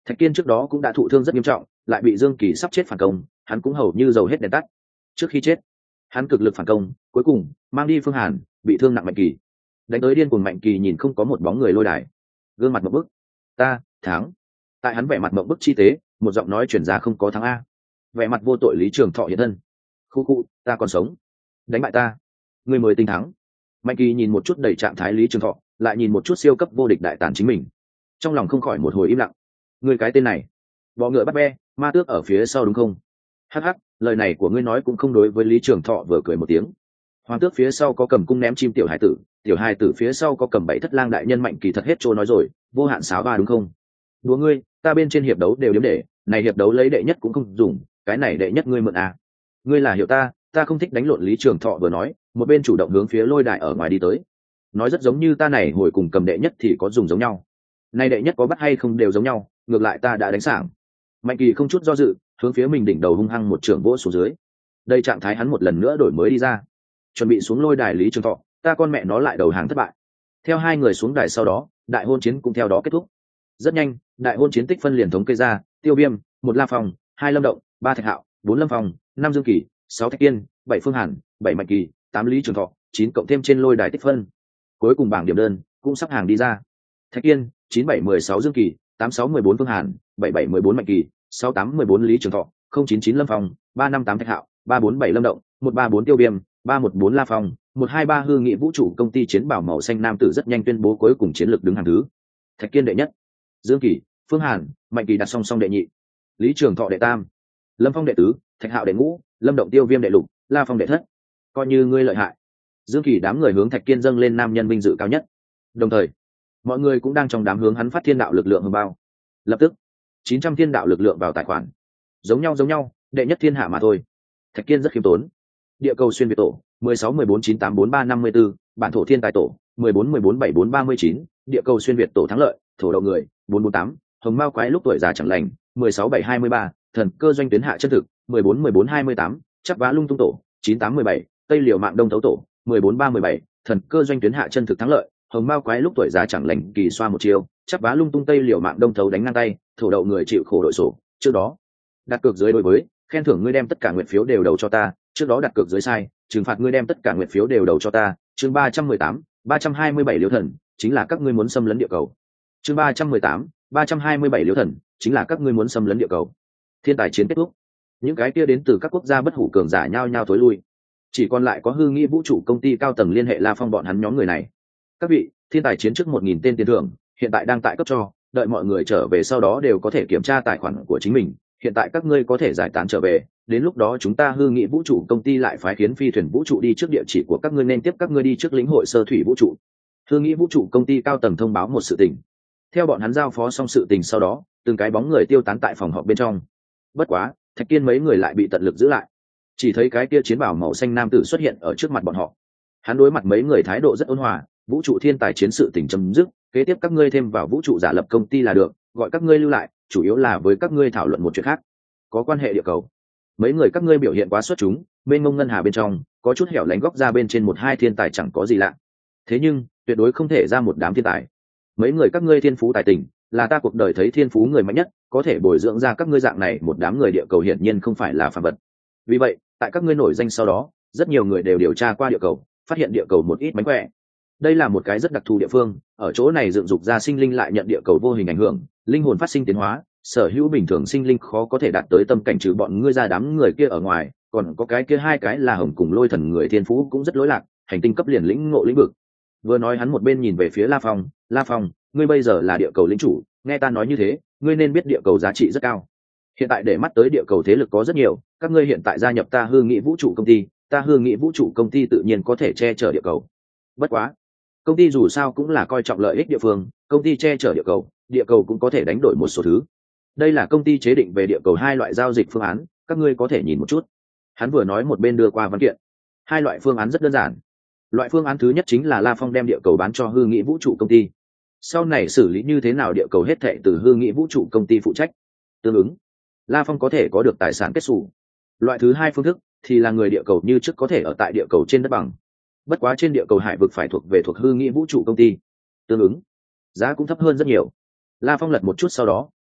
Thạch Kiên trước đó cũng đã thụ thương rất nghiêm trọng, lại bị Dương Kỳ sắp chết phản công, hắn cũng hầu như dầu hết đèn tắt. Trước khi chết, hắn cực lực phản công, cuối cùng mang đi Phương Hàn, bị thương nặng Mạnh Kỳ. Đánh tới điên cuồng Mạnh Kỳ nhìn không có một bóng người lôi đài, gương mặt ngộp bức. Ta thắng. Tại hắn vẻ mặt ngộp bức chi tế, một giọng nói truyền ra không có thắng a. Vẻ mặt vô tội Lý Trường Thọ hiện thân. Khu khu, ta còn sống. Đánh bại ta, người mới tinh thắng. Mạnh Kỳ nhìn một chút đầy trạng thái Lý Trường Thọ, lại nhìn một chút siêu cấp vô địch đại tàn chính mình, trong lòng không khỏi một hồi im lặng. Người cái tên này, bọ ngựa bắt be, ma tước ở phía sau đúng không? Hắc hắc, lời này của ngươi nói cũng không đối với Lý Trường Thọ vừa cười một tiếng. Hoàng tước phía sau có cầm cung ném chim tiểu hải tử, tiểu hải tử phía sau có cầm bảy thất lang đại nhân Mạnh Kỳ thật hết trôi nói rồi, vô hạn sáo ba đúng không? Đùa ngươi, ta bên trên hiệp đấu đều đếm để, này hiệp đấu lấy đệ nhất cũng không dùng, cái này đệ nhất ngươi mượn à? Ngươi là hiểu ta, ta không thích đánh lộn. Lý Trường Thọ vừa nói, một bên chủ động hướng phía lôi đài ở ngoài đi tới. Nói rất giống như ta này hồi cùng cầm đệ nhất thì có dùng giống nhau. Nay đệ nhất có bắt hay không đều giống nhau, ngược lại ta đã đánh sảng. Mạnh Kỳ không chút do dự, hướng phía mình đỉnh đầu hung hăng một trường vỗ xuống dưới. Đây trạng thái hắn một lần nữa đổi mới đi ra, chuẩn bị xuống lôi đài. Lý Trường Thọ, ta con mẹ nó lại đầu hàng thất bại. Theo hai người xuống đài sau đó, đại hôn chiến cũng theo đó kết thúc. Rất nhanh, đại hôn chiến tích phân liền thống kê ra, Tiêu Viêm, một La Phong, hai Lâm Động, ba Thạch Hạo, bốn Lâm Phong, năm Dương Kỳ, sáu Thạch Kiên, bảy Phương Hàn, bảy Mạnh Kỳ, tám Lý Trường Thọ, chín cộng thêm trên lôi đài tích phân. Cuối cùng bảng điểm đơn cũng sắp hàng đi ra. Thạch Kiên, chín bảy mười sáu Dương Kỳ, tám sáu mười bốn Phương Hàn, bảy bảy mười bốn Mạnh Kỳ, sáu tám mười bốn Lý Trường Thọ, không chín chín Lâm Phong, ba năm tám Thạch Hạo, ba bốn bảy Lâm Động, một ba bốn Tiêu Viêm, ba một bốn La Phong, một hai ba Hư Nghị Vũ Trụ Công ty chiến bảo màu xanh nam tử rất nhanh tuyên bố cuối cùng chiến lược đứng hàng thứ. Thạch Kiên đệ nhất, Dương Kỳ, Phương Hàn, Mạnh Kỳ đặt song song đệ nhị, Lý Trường Thọ đệ tam, Lâm Phong đệ tứ, Thạch Hạo đệ ngũ, Lâm Động Tiêu Viêm đệ lục, La Phong đệ thất. Coi như ngươi lợi hại. Dương Kỳ đám người hướng Thạch Kiên dâng lên nam nhân vinh dự cao nhất. Đồng thời, mọi người cũng đang trong đám hướng hắn phát thiên đạo lực lượng hưng bao. Lập tức, chín trăm thiên đạo lực lượng vào tài khoản. Giống nhau giống nhau, đệ nhất thiên hạ mà thôi. Thạch Kiên rất khiêm tốn. Địa cầu xuyên việt tổ, mười sáu mười bốn chín tám bốn ba năm mươi tư, bản thổ thiên tài tổ, mười bốn mười bốn bảy bốn ba mươi chín, địa cầu xuyên việt tổ thắng lợi, thổ đậu người, bốn bốn tám, hồng mao quái lúc tuổi già chẳng lành, mười sáu bảy hai mươi ba, thần cơ doanh tuyến hạ chân thực, mười bốn mười bốn hai mươi tám, chắc vá lung tung tổ, chín tám mười bảy, tây liều mạng đông thấu tổ, mười bốn ba mười bảy, thần cơ doanh tuyến hạ chân thực thắng lợi, hồng mao quái lúc tuổi già chẳng lành kỳ xoa một chiều, chắc vá lung tung tây liều mạng đông thấu đánh ngang tay, thổ đậu người chịu khổ đội sổ. Trước đó đặt cược dưới đối với, khen thưởng ngươi đem tất cả nguyện phiếu đều đầu cho ta, trước đó đặt cược dưới sai, trừng phạt ngươi đem tất cả nguyện phiếu đều đầu cho ta. Chương ba trăm mười tám, ba trăm hai mươi bảy liễu thần, chính là các ngươi muốn xâm lấn địa cầu. Chương ba trăm mười tám, ba trăm hai mươi bảy liễu thần, chính là các ngươi muốn xâm lấn địa cầu. Thiên tài chiến kết thúc, những cái kia đến từ các quốc gia bất hủ cường giả nhao nhao thối lui, chỉ còn lại có Hư Nghĩ Vũ Trụ Công ty cao tầng liên hệ La Phong bọn hắn nhóm người này. Các vị, thiên tài chiến trước một nghìn tên tiền thưởng hiện tại đang tại cấp cho, đợi mọi người trở về sau đó đều có thể kiểm tra tài khoản của chính mình. Hiện tại các ngươi có thể giải tán trở về, đến lúc đó chúng ta Hư Nghị Vũ Trụ Công ty lại phái khiến phi thuyền vũ trụ đi trước địa chỉ của các ngươi, nên tiếp các ngươi đi trước lĩnh hội sơ thủy vũ trụ. Hư Nghị Vũ Trụ Công ty cao tầng thông báo một sự tình. Theo bọn hắn giao phó xong sự tình sau đó, từng cái bóng người tiêu tán tại phòng họp bên trong. Bất quá, Thạch Kiên mấy người lại bị tận lực giữ lại. Chỉ thấy cái kia chiến bào màu xanh nam tử xuất hiện ở trước mặt bọn họ. Hắn đối mặt mấy người thái độ rất ôn hòa, vũ trụ thiên tài chiến sự tình chấm dứt, kế tiếp các ngươi thêm vào vũ trụ giả lập công ty là được, gọi các ngươi lưu lại, chủ yếu là với các ngươi thảo luận một chuyện khác, có quan hệ địa cầu. Mấy người các ngươi biểu hiện quá xuất chúng, bên ngông ngân hà bên trong có chút hẻo lánh góc ra bên trên một hai thiên tài chẳng có gì lạ, thế nhưng tuyệt đối không thể ra một đám thiên tài. Mấy người các ngươi thiên phú tài tình, là ta cuộc đời thấy thiên phú người mạnh nhất, có thể bồi dưỡng ra các ngươi dạng này một đám người địa cầu hiển nhiên không phải là phàm vật. Vì vậy, tại các ngươi nổi danh sau đó, rất nhiều người đều điều tra qua địa cầu, phát hiện địa cầu một ít mánh khỏe. Đây là một cái rất đặc thù địa phương, ở chỗ này dựng dục ra sinh linh lại nhận địa cầu vô hình ảnh hưởng, linh hồn phát sinh tiến hóa, sở hữu bình thường sinh linh khó có thể đạt tới tâm cảnh, trừ bọn ngươi ra đám người kia ở ngoài, còn có cái kia hai cái là hồng cùng lôi thần người thiên phú cũng rất lỗi lạc, hành tinh cấp liền lĩnh ngộ lĩnh vực. Vừa nói hắn một bên nhìn về phía La Phong, La Phong, ngươi bây giờ là địa cầu lĩnh chủ, nghe ta nói như thế, ngươi nên biết địa cầu giá trị rất cao. Hiện tại để mắt tới địa cầu thế lực có rất nhiều, các ngươi hiện tại gia nhập ta Hư Nghị Vũ Trụ Công ty, ta Hư Nghị Vũ Trụ Công ty tự nhiên có thể che chở địa cầu. Bất quá, công ty dù sao cũng là coi trọng lợi ích địa phương, công ty che chở địa cầu, địa cầu cũng có thể đánh đổi một số thứ. Đây là công ty chế định về địa cầu hai loại giao dịch phương án, các ngươi có thể nhìn một chút. Hắn vừa nói một bên đưa qua văn kiện. Hai loại phương án rất đơn giản. Loại phương án thứ nhất chính là La Phong đem địa cầu bán cho Hư Nghị Vũ Trụ Công ty, sau này xử lý như thế nào địa cầu hết thệ từ Hư Nghị Vũ Trụ Công ty phụ trách. Tương ứng, La Phong có thể có được tài sản kết xù. Loại thứ hai phương thức thì là người địa cầu như trước có thể ở tại địa cầu trên đất bằng, bất quá trên địa cầu hải vực phải thuộc về thuộc Hư Nghị Vũ Trụ Công ty, tương ứng giá cũng thấp hơn rất nhiều. La Phong lật một chút sau đó,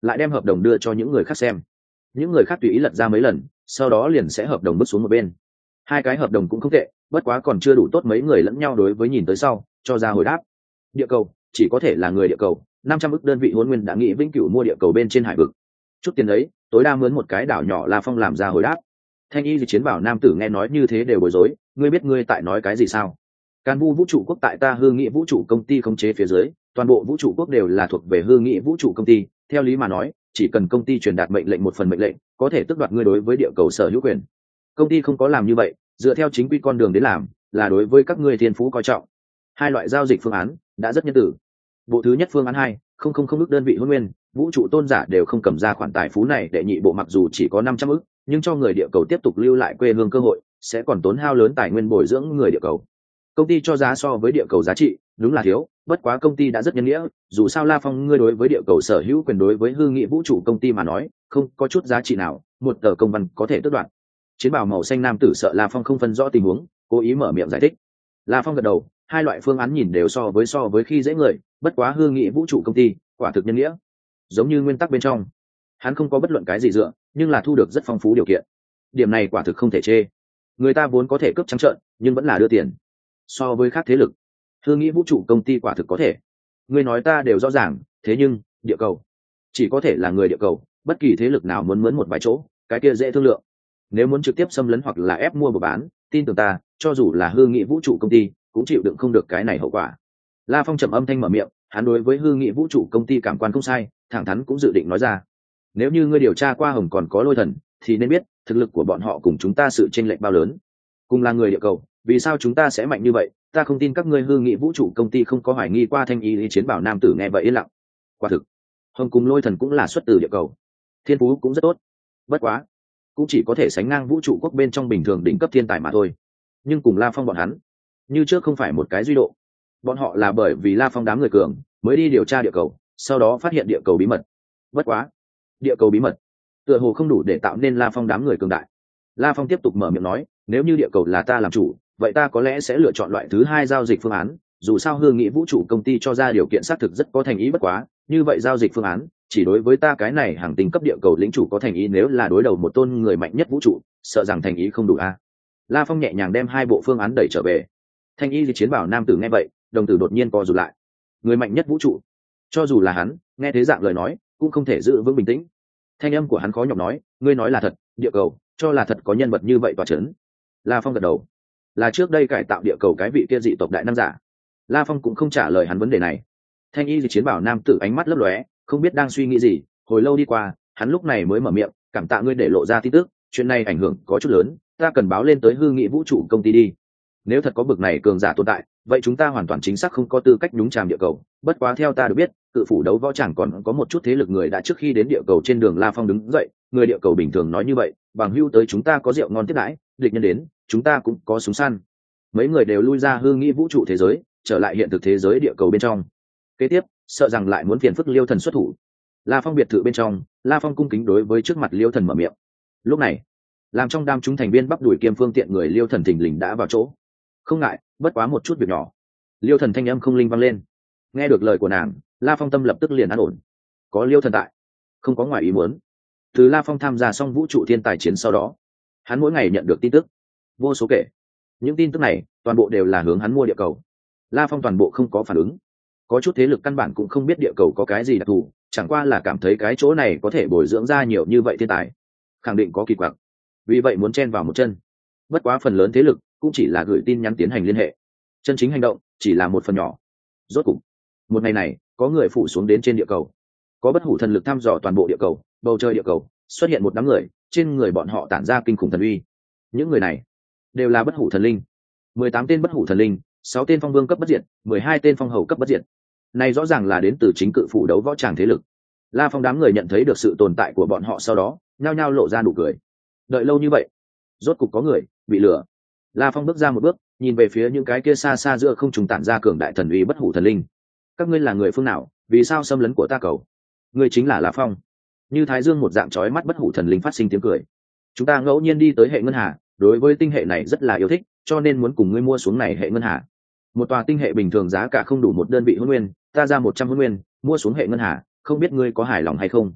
lại đem hợp đồng đưa cho những người khác xem. Những người khác tùy ý lật ra mấy lần, sau đó liền sẽ hợp đồng bước xuống một bên. Hai cái hợp đồng cũng không tệ, bất quá còn chưa đủ tốt, mấy người lẫn nhau đối với nhìn tới sau cho ra hồi đáp. Địa cầu chỉ có thể là người địa cầu, năm trăm ức đơn vị hôn nguyên đã nghĩ vĩnh cửu mua địa cầu bên trên hải vực. Chút tiền đấy tối đa mướn một cái đảo nhỏ. La Phong làm ra hồi đáp. Thanh y di chiến bảo nam tử nghe nói như thế đều bối rối. Ngươi biết ngươi tại nói cái gì sao? Can Vu vũ trụ quốc tại ta Hư Nghị vũ trụ công ty khống chế phía dưới, toàn bộ vũ trụ quốc đều là thuộc về Hư Nghị vũ trụ công ty. Theo lý mà nói, chỉ cần công ty truyền đạt mệnh lệnh một phần mệnh lệnh, có thể tước đoạt ngươi đối với địa cầu sở hữu quyền. Công ty không có làm như vậy, dựa theo chính quy con đường đến làm, là đối với các ngươi thiên phú coi trọng. Hai loại giao dịch phương án đã rất nhân tử. Bộ thứ nhất phương án hai, không không không ước đơn vị hôn nguyên, vũ trụ tôn giả đều không cầm ra khoản tài phú này. Đệ nhị bộ mặc dù chỉ có năm trăm ước, nhưng cho người địa cầu tiếp tục lưu lại quê hương cơ hội, sẽ còn tốn hao lớn tài nguyên bồi dưỡng người địa cầu. Công ty cho giá so với địa cầu giá trị đúng là thiếu, bất quá công ty đã rất nhân nghĩa, dù sao La Phong ngươi đối với địa cầu sở hữu quyền đối với Hư Nghị vũ trụ công ty mà nói không có chút giá trị nào, một tờ công văn có thể tước đoạt. Chiến bào màu xanh nam tử sợ La Phong không phân rõ tình huống, cố ý mở miệng giải thích. La Phong gật đầu, hai loại phương án nhìn đều so với so với khi dễ người, bất quá Hư Nghị vũ trụ công ty quả thực nhân nghĩa. Giống như nguyên tắc bên trong, hắn không có bất luận cái gì dựa, nhưng là thu được rất phong phú điều kiện. Điểm này quả thực không thể chê. Người ta vốn có thể cướp trắng trợn, nhưng vẫn là đưa tiền. So với khác thế lực, Hư Nghị vũ trụ công ty quả thực có thể. Ngươi nói ta đều rõ ràng, thế nhưng địa cầu chỉ có thể là người địa cầu, bất kỳ thế lực nào muốn mướn một vài chỗ, cái kia dễ thương lượng. Nếu muốn trực tiếp xâm lấn hoặc là ép mua và bán, tin tưởng ta, cho dù là Hư Nghị vũ trụ công ty cũng chịu đựng không được cái này hậu quả. La Phong trầm âm thanh mở miệng, hắn đối với Hư Nghị vũ trụ công ty cảm quan không sai, thẳng thắn cũng dự định nói ra. Nếu như ngươi điều tra qua Hồng còn có Lôi Thần, thì nên biết thực lực của bọn họ cùng chúng ta sự chênh lệch bao lớn. Cùng là người địa cầu, vì sao chúng ta sẽ mạnh như vậy? Ta không tin các ngươi Hư Nghị vũ trụ công ty không có hoài nghi qua. Thanh y lý chiến bảo nam tử nghe vậy yên lặng. Quả thực, Hồng cùng Lôi Thần cũng là xuất từ địa cầu, thiên phú cũng rất tốt, bất quá cũng chỉ có thể sánh ngang vũ trụ quốc bên trong bình thường đỉnh cấp thiên tài mà thôi. Nhưng cùng La Phong bọn hắn như trước không phải một cái duy độ. Bọn họ là bởi vì La Phong đám người cường mới đi điều tra địa cầu, sau đó phát hiện địa cầu bí mật. Bất quá địa cầu bí mật tựa hồ không đủ để tạo nên La Phong đám người cường đại. La Phong tiếp tục mở miệng nói, nếu như địa cầu là ta làm chủ, vậy ta có lẽ sẽ lựa chọn loại thứ hai giao dịch phương án. Dù sao Hư Nghị vũ trụ công ty cho ra điều kiện xác thực rất có thành ý, bất quá như vậy giao dịch phương án chỉ đối với ta cái này hàng tinh cấp địa cầu lĩnh chủ có thành ý, nếu là đối đầu một tôn người mạnh nhất vũ trụ, sợ rằng thành ý không đủ a. La Phong nhẹ nhàng đem hai bộ phương án đẩy trở về. Thanh y di chiến bảo nam tử nghe vậy, đồng tử đột nhiên co rụt lại. Người mạnh nhất vũ trụ, cho dù là hắn nghe thế dạng lời nói cũng không thể giữ vững bình tĩnh. Thanh âm của hắn khó nhọc nói, ngươi nói là thật, địa cầu cho là thật có nhân vật như vậy tỏa chấn. La Phong gật đầu, là trước đây cải tạo địa cầu cái vị kia dị tộc đại nam giả. La Phong cũng không trả lời hắn vấn đề này. Thanh y di chiến bảo nam tử ánh mắt lấp lóe, không biết đang suy nghĩ gì. Hồi lâu đi qua, hắn lúc này mới mở miệng, cảm tạ ngươi để lộ ra tin tức, chuyện này ảnh hưởng có chút lớn, ta cần báo lên tới Hư Nghị vũ trụ công ty đi. Nếu thật có bực này cường giả tồn tại, vậy chúng ta hoàn toàn chính xác không có tư cách nhúng chàm địa cầu. Bất quá theo ta được biết, cự phủ đấu võ chẳng còn có một chút thế lực người đã trước khi đến địa cầu. Trên đường La Phong đứng dậy, người địa cầu bình thường nói như vậy, bằng hưu tới chúng ta có rượu ngon tiếp đãi, địch nhân đến chúng ta cũng có súng săn. Mấy người đều lui ra Hư Nghị vũ trụ thế giới, trở lại hiện thực thế giới địa cầu bên trong. Kế tiếp sợ rằng lại muốn phiền phức Liêu Thần xuất thủ. La Phong biệt thự bên trong, La Phong cung kính đối với trước mặt Liêu Thần mở miệng. Lúc này làm trong đám chúng thành viên bắp đuổi kiêm phương tiện người Liêu Thần thình lình đã vào chỗ. Không ngại, bất quá một chút việc nhỏ. Liêu Thần thanh âm không linh vang lên. Nghe được lời của nàng, La Phong tâm lập tức liền an ổn. Có Liêu Thần tại, không có ngoài ý muốn. Từ La Phong tham gia xong vũ trụ thiên tài chiến sau đó, hắn mỗi ngày nhận được tin tức vô số kể. Những tin tức này toàn bộ đều là hướng hắn mua địa cầu. La Phong toàn bộ không có phản ứng. Có chút thế lực căn bản cũng không biết địa cầu có cái gì đặc thù, chẳng qua là cảm thấy cái chỗ này có thể bồi dưỡng ra nhiều như vậy thiên tài, khẳng định có kỳ quặc, vì vậy muốn chen vào một chân. Bất quá phần lớn thế lực cũng chỉ là gửi tin nhắn tiến hành liên hệ, chân chính hành động chỉ là một phần nhỏ. Rốt cục một ngày này, có người phủ xuống đến trên địa cầu. Có bất hủ thần lực thăm dò toàn bộ địa cầu, bầu trời địa cầu xuất hiện một đám người, trên người bọn họ tản ra kinh khủng thần uy. Những người này đều là bất hủ thần linh, mười tám tên bất hủ thần linh, sáu tên phong vương cấp bất diệt, mười hai tên phong hầu cấp bất diệt. Này rõ ràng là đến từ chính cự phủ đấu võ tràng thế lực. La Phong đám người nhận thấy được sự tồn tại của bọn họ sau đó, nhao nhao lộ ra nụ cười. Đợi lâu như vậy, rốt cục có người bị lừa. La Phong bước ra một bước, nhìn về phía những cái kia xa xa giữa không trùng tản ra cường đại thần uy bất hủ thần linh. Các ngươi là người phương nào, vì sao xâm lấn của ta cầu? Ngươi chính là La Phong. Như thái dương một dạng chói mắt bất hủ thần linh phát sinh tiếng cười. Chúng ta ngẫu nhiên đi tới hệ ngân hà, đối với tinh hệ này rất là yêu thích, cho nên muốn cùng ngươi mua xuống này hệ ngân hà. Một tòa tinh hệ bình thường giá cả không đủ một đơn vị hôn nguyên, ta ra một trăm hôn nguyên mua xuống hệ ngân hà, không biết ngươi có hài lòng hay không?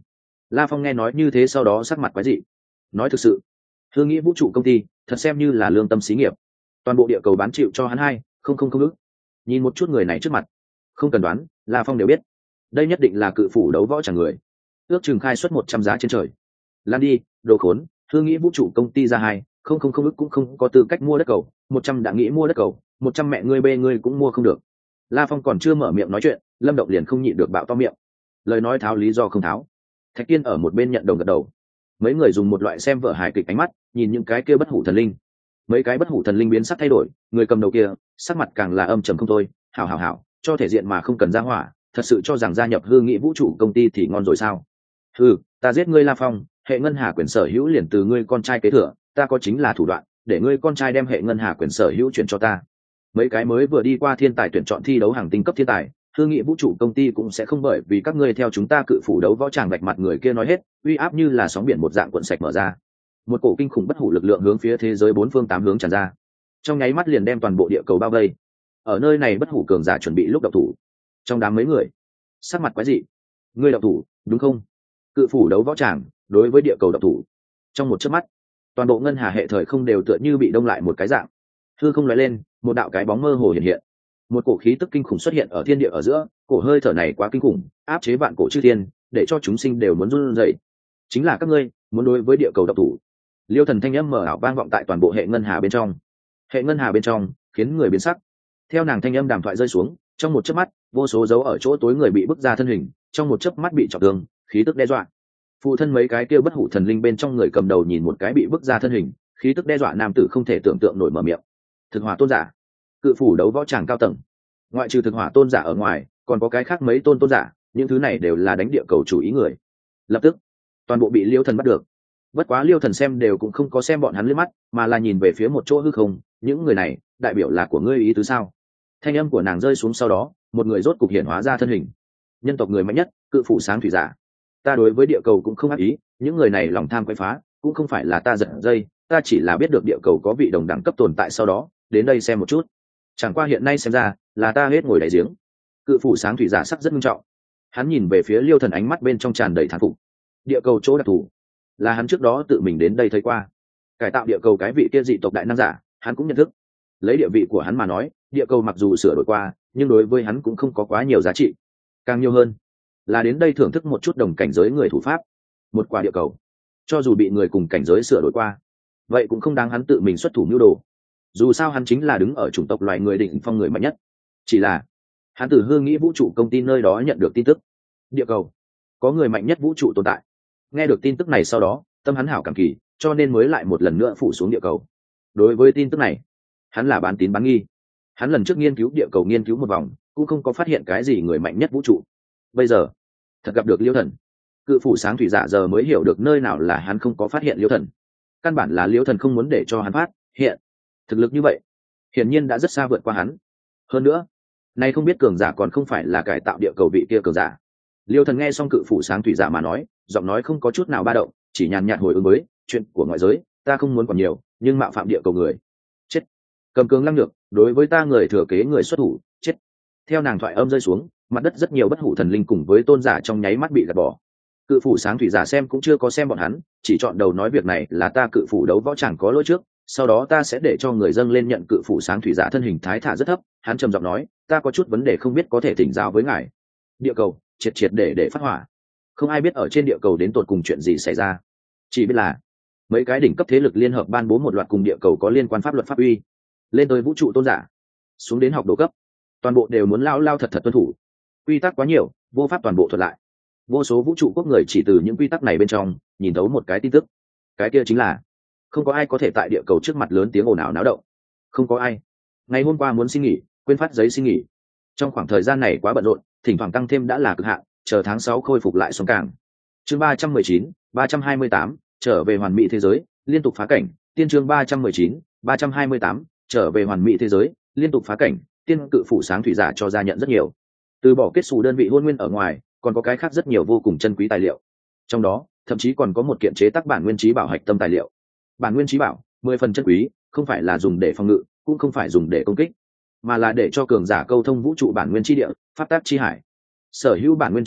La Phong nghe nói như thế sau đó sắc mặt quái dị. Nói thực sự, hương nghĩ vũ trụ công ty thật xem như là lương tâm xí nghiệp, toàn bộ địa cầu bán chịu cho hắn hai không không không ước. Nhìn một chút người này trước mặt, không cần đoán, La Phong đều biết đây nhất định là cự phủ đấu võ chẳng người, ước chừng khai suất một trăm giá trên trời. Lan đi, đồ khốn, hương nghĩ vũ trụ công ty ra hai không không không ước cũng không có tư cách mua đất cầu, một trăm đã nghĩ mua đất cầu, một trăm mẹ ngươi bê ngươi cũng mua không được. La Phong còn chưa mở miệng nói chuyện, Lâm Động liền không nhịn được bạo to miệng, lời nói tháo lý do không tháo. Thạch Kiên ở một bên nhận đồng gật đầu. Mấy người dùng một loại xem vở hài kịch ánh mắt nhìn những cái kia bất hủ thần linh. Mấy cái bất hủ thần linh biến sắc thay đổi, người cầm đầu kia sắc mặt càng là âm trầm không thôi. Hảo hảo hảo, cho thể diện mà không cần ra hỏa, thật sự cho rằng gia nhập hư nghị vũ trụ công ty thì ngon rồi sao? Hừ, ta giết ngươi La Phong, hệ ngân hà quyền sở hữu liền từ ngươi con trai kế thừa, ta có chính là thủ đoạn, để ngươi con trai đem hệ ngân hà quyền sở hữu chuyển cho ta. Mấy cái mới vừa đi qua thiên tài tuyển chọn thi đấu hàng tinh cấp thiên tài, hư nghị vũ trụ công ty cũng sẽ không bởi vì các ngươi theo chúng ta cự phủ đấu võ tràng vạch mặt người kia nói hết, uy áp như là sóng biển một dạng cuộn sạch mở ra. Một cổ kinh khủng bất hủ lực lượng hướng phía thế giới bốn phương tám hướng tràn ra, trong nháy mắt liền đem toàn bộ địa cầu bao vây. Ở nơi này bất hủ cường giả chuẩn bị lúc độc thủ, trong đám mấy người sắc mặt quái dị. Ngươi độc thủ đúng không? Cự phủ đấu võ tràng đối với địa cầu độc thủ. Trong một chớp mắt, toàn bộ ngân hà hệ thời không đều tựa như bị đông lại một cái dạng. Hư không lóe lên, một đạo cái bóng mơ hồ hiện hiện. Một cổ khí tức kinh khủng xuất hiện ở thiên địa ở giữa, cổ hơi thở này quá kinh khủng, áp chế vạn cổ chư thiên, để cho chúng sinh đều muốn run rẩy. Chính là các ngươi muốn đối với địa cầu độc thủ. Liêu Thần thanh âm mờ ảo vang vọng tại toàn bộ hệ ngân hà bên trong. Hệ ngân hà bên trong khiến người biến sắc. Theo nàng thanh âm đàm thoại rơi xuống, trong một chớp mắt, vô số dấu ở chỗ tối người bị bức ra thân hình, trong một chớp mắt bị trọng thương, khí tức đe dọa. Phụ thân mấy cái kia bất hủ thần linh bên trong người cầm đầu nhìn một cái bị bức ra thân hình, khí tức đe dọa nam tử không thể tưởng tượng nổi mở miệng. Thực hỏa tôn giả, cự phủ đấu võ tràng cao tầng. Ngoại trừ thực hỏa tôn giả ở ngoài, còn có cái khác mấy tôn tôn giả, những thứ này đều là đánh địa cầu chủ ý người. Lập tức, toàn bộ bị Liêu Thần bắt được. Bất quá Liêu Thần xem đều cũng không có xem bọn hắn liếc mắt, mà là nhìn về phía một chỗ hư không, những người này, đại biểu là của ngươi ý tứ sao? Thanh âm của nàng rơi xuống sau đó, một người rốt cục hiện hóa ra thân hình. Nhân tộc người mạnh nhất, cự phủ sáng thủy giả. Ta đối với địa cầu cũng không ác ý, những người này lòng tham quấy phá, cũng không phải là ta giật dây, ta chỉ là biết được địa cầu có vị đồng đẳng cấp tồn tại sau đó, đến đây xem một chút. Chẳng qua hiện nay xem ra, là ta hết ngồi đáy giếng. Cự phủ sáng thủy giả sắc rất nghiêm trọng. Hắn nhìn về phía Liêu Thần ánh mắt bên trong tràn đầy thán phục. Địa cầu chỗ đặc thù, là hắn trước đó tự mình đến đây thấy qua. Cải tạo địa cầu cái vị kia dị tộc đại năng giả, hắn cũng nhận thức. Lấy địa vị của hắn mà nói, địa cầu mặc dù sửa đổi qua, nhưng đối với hắn cũng không có quá nhiều giá trị. Càng nhiều hơn là đến đây thưởng thức một chút đồng cảnh giới người thủ pháp. Một quả địa cầu, cho dù bị người cùng cảnh giới sửa đổi qua, vậy cũng không đáng hắn tự mình xuất thủ mưu đồ. Dù sao hắn chính là đứng ở chủng tộc loài người đỉnh phong người mạnh nhất. Chỉ là hắn từ hương nghĩ vũ trụ công ty nơi đó nhận được tin tức, địa cầu có người mạnh nhất vũ trụ tồn tại. Nghe được tin tức này sau đó, tâm hắn hảo cảm kỳ, cho nên mới lại một lần nữa phủ xuống địa cầu. Đối với tin tức này, hắn là bán tín bán nghi. Hắn lần trước nghiên cứu địa cầu nghiên cứu một vòng, cũng không có phát hiện cái gì người mạnh nhất vũ trụ. Bây giờ thật gặp được Liêu Thần, cự phủ sáng thủy giả giờ mới hiểu được nơi nào là hắn không có phát hiện Liêu Thần. Căn bản là Liêu Thần không muốn để cho hắn phát hiện. Thực lực như vậy, hiển nhiên đã rất xa vượt qua hắn. Hơn nữa, nay không biết cường giả còn không phải là cải tạo địa cầu vị kia cường giả. Liêu Thần nghe xong cự phủ sáng thủy giả mà nói, giọng nói không có chút nào ba động, chỉ nhàn nhạt hồi ứng với chuyện của ngoại giới, ta không muốn còn nhiều, nhưng mạo phạm địa cầu người, chết. Cầm cường lăng lược, đối với ta người thừa kế người xuất thủ, chết. Theo nàng thoại âm rơi xuống, mặt đất rất nhiều bất hủ thần linh cùng với tôn giả trong nháy mắt bị gạt bỏ. Cự phủ sáng thủy giả xem cũng chưa có xem bọn hắn, chỉ chọn đầu nói việc này là ta cự phủ đấu võ chẳng có lỗi trước, sau đó ta sẽ để cho người dâng lên nhận cự phủ sáng thủy giả thân hình thái thả rất thấp. Hắn trầm giọng nói, ta có chút vấn đề không biết có thể thỉnh giáo với ngài. Địa cầu triệt triệt để để phát hỏa, không ai biết ở trên địa cầu đến tột cùng chuyện gì xảy ra, chỉ biết là mấy cái đỉnh cấp thế lực liên hợp ban bố một loạt cùng địa cầu có liên quan pháp luật pháp uy, lên tới vũ trụ tôn giả, xuống đến học đồ cấp, toàn bộ đều muốn lao lao thật thật tuân thủ. Quy tắc quá nhiều, vô pháp toàn bộ thuật lại. Vô số vũ trụ quốc người chỉ từ những quy tắc này bên trong nhìn thấu một cái tin tức, cái kia chính là không có ai có thể tại địa cầu trước mặt lớn tiếng ồn ào náo động. Không có ai ngày hôm qua muốn xin nghỉ, quên phát giấy xin nghỉ. Trong khoảng thời gian này quá bận rộn, thỉnh thoảng tăng thêm đã là cực hạn, chờ tháng sáu khôi phục lại xuống cảng. Chương ba trăm mười chín, ba trăm hai mươi tám, trở về hoàn mỹ thế giới, liên tục phá cảnh. Tiên chương ba trăm mười chín, ba trăm hai mươi tám, trở về hoàn mỹ thế giới, liên tục phá cảnh. Tiên cự phủ sáng thủy giả cho ra nhận rất nhiều. Từ bỏ kết xù đơn vị hôn nguyên ở ngoài, còn có cái khác rất nhiều vô cùng chân quý tài liệu. Trong đó, thậm chí còn có một kiện chế tác bản nguyên trí bảo hạch tâm tài liệu. Bản nguyên trí bảo, mười phần chân quý, không phải là dùng để phòng ngự, cũng không phải dùng để công kích, mà là để cho cường giả câu thông vũ trụ bản nguyên chi địa, pháp tác chi hải. Sở hữu bản nguyên trí bảo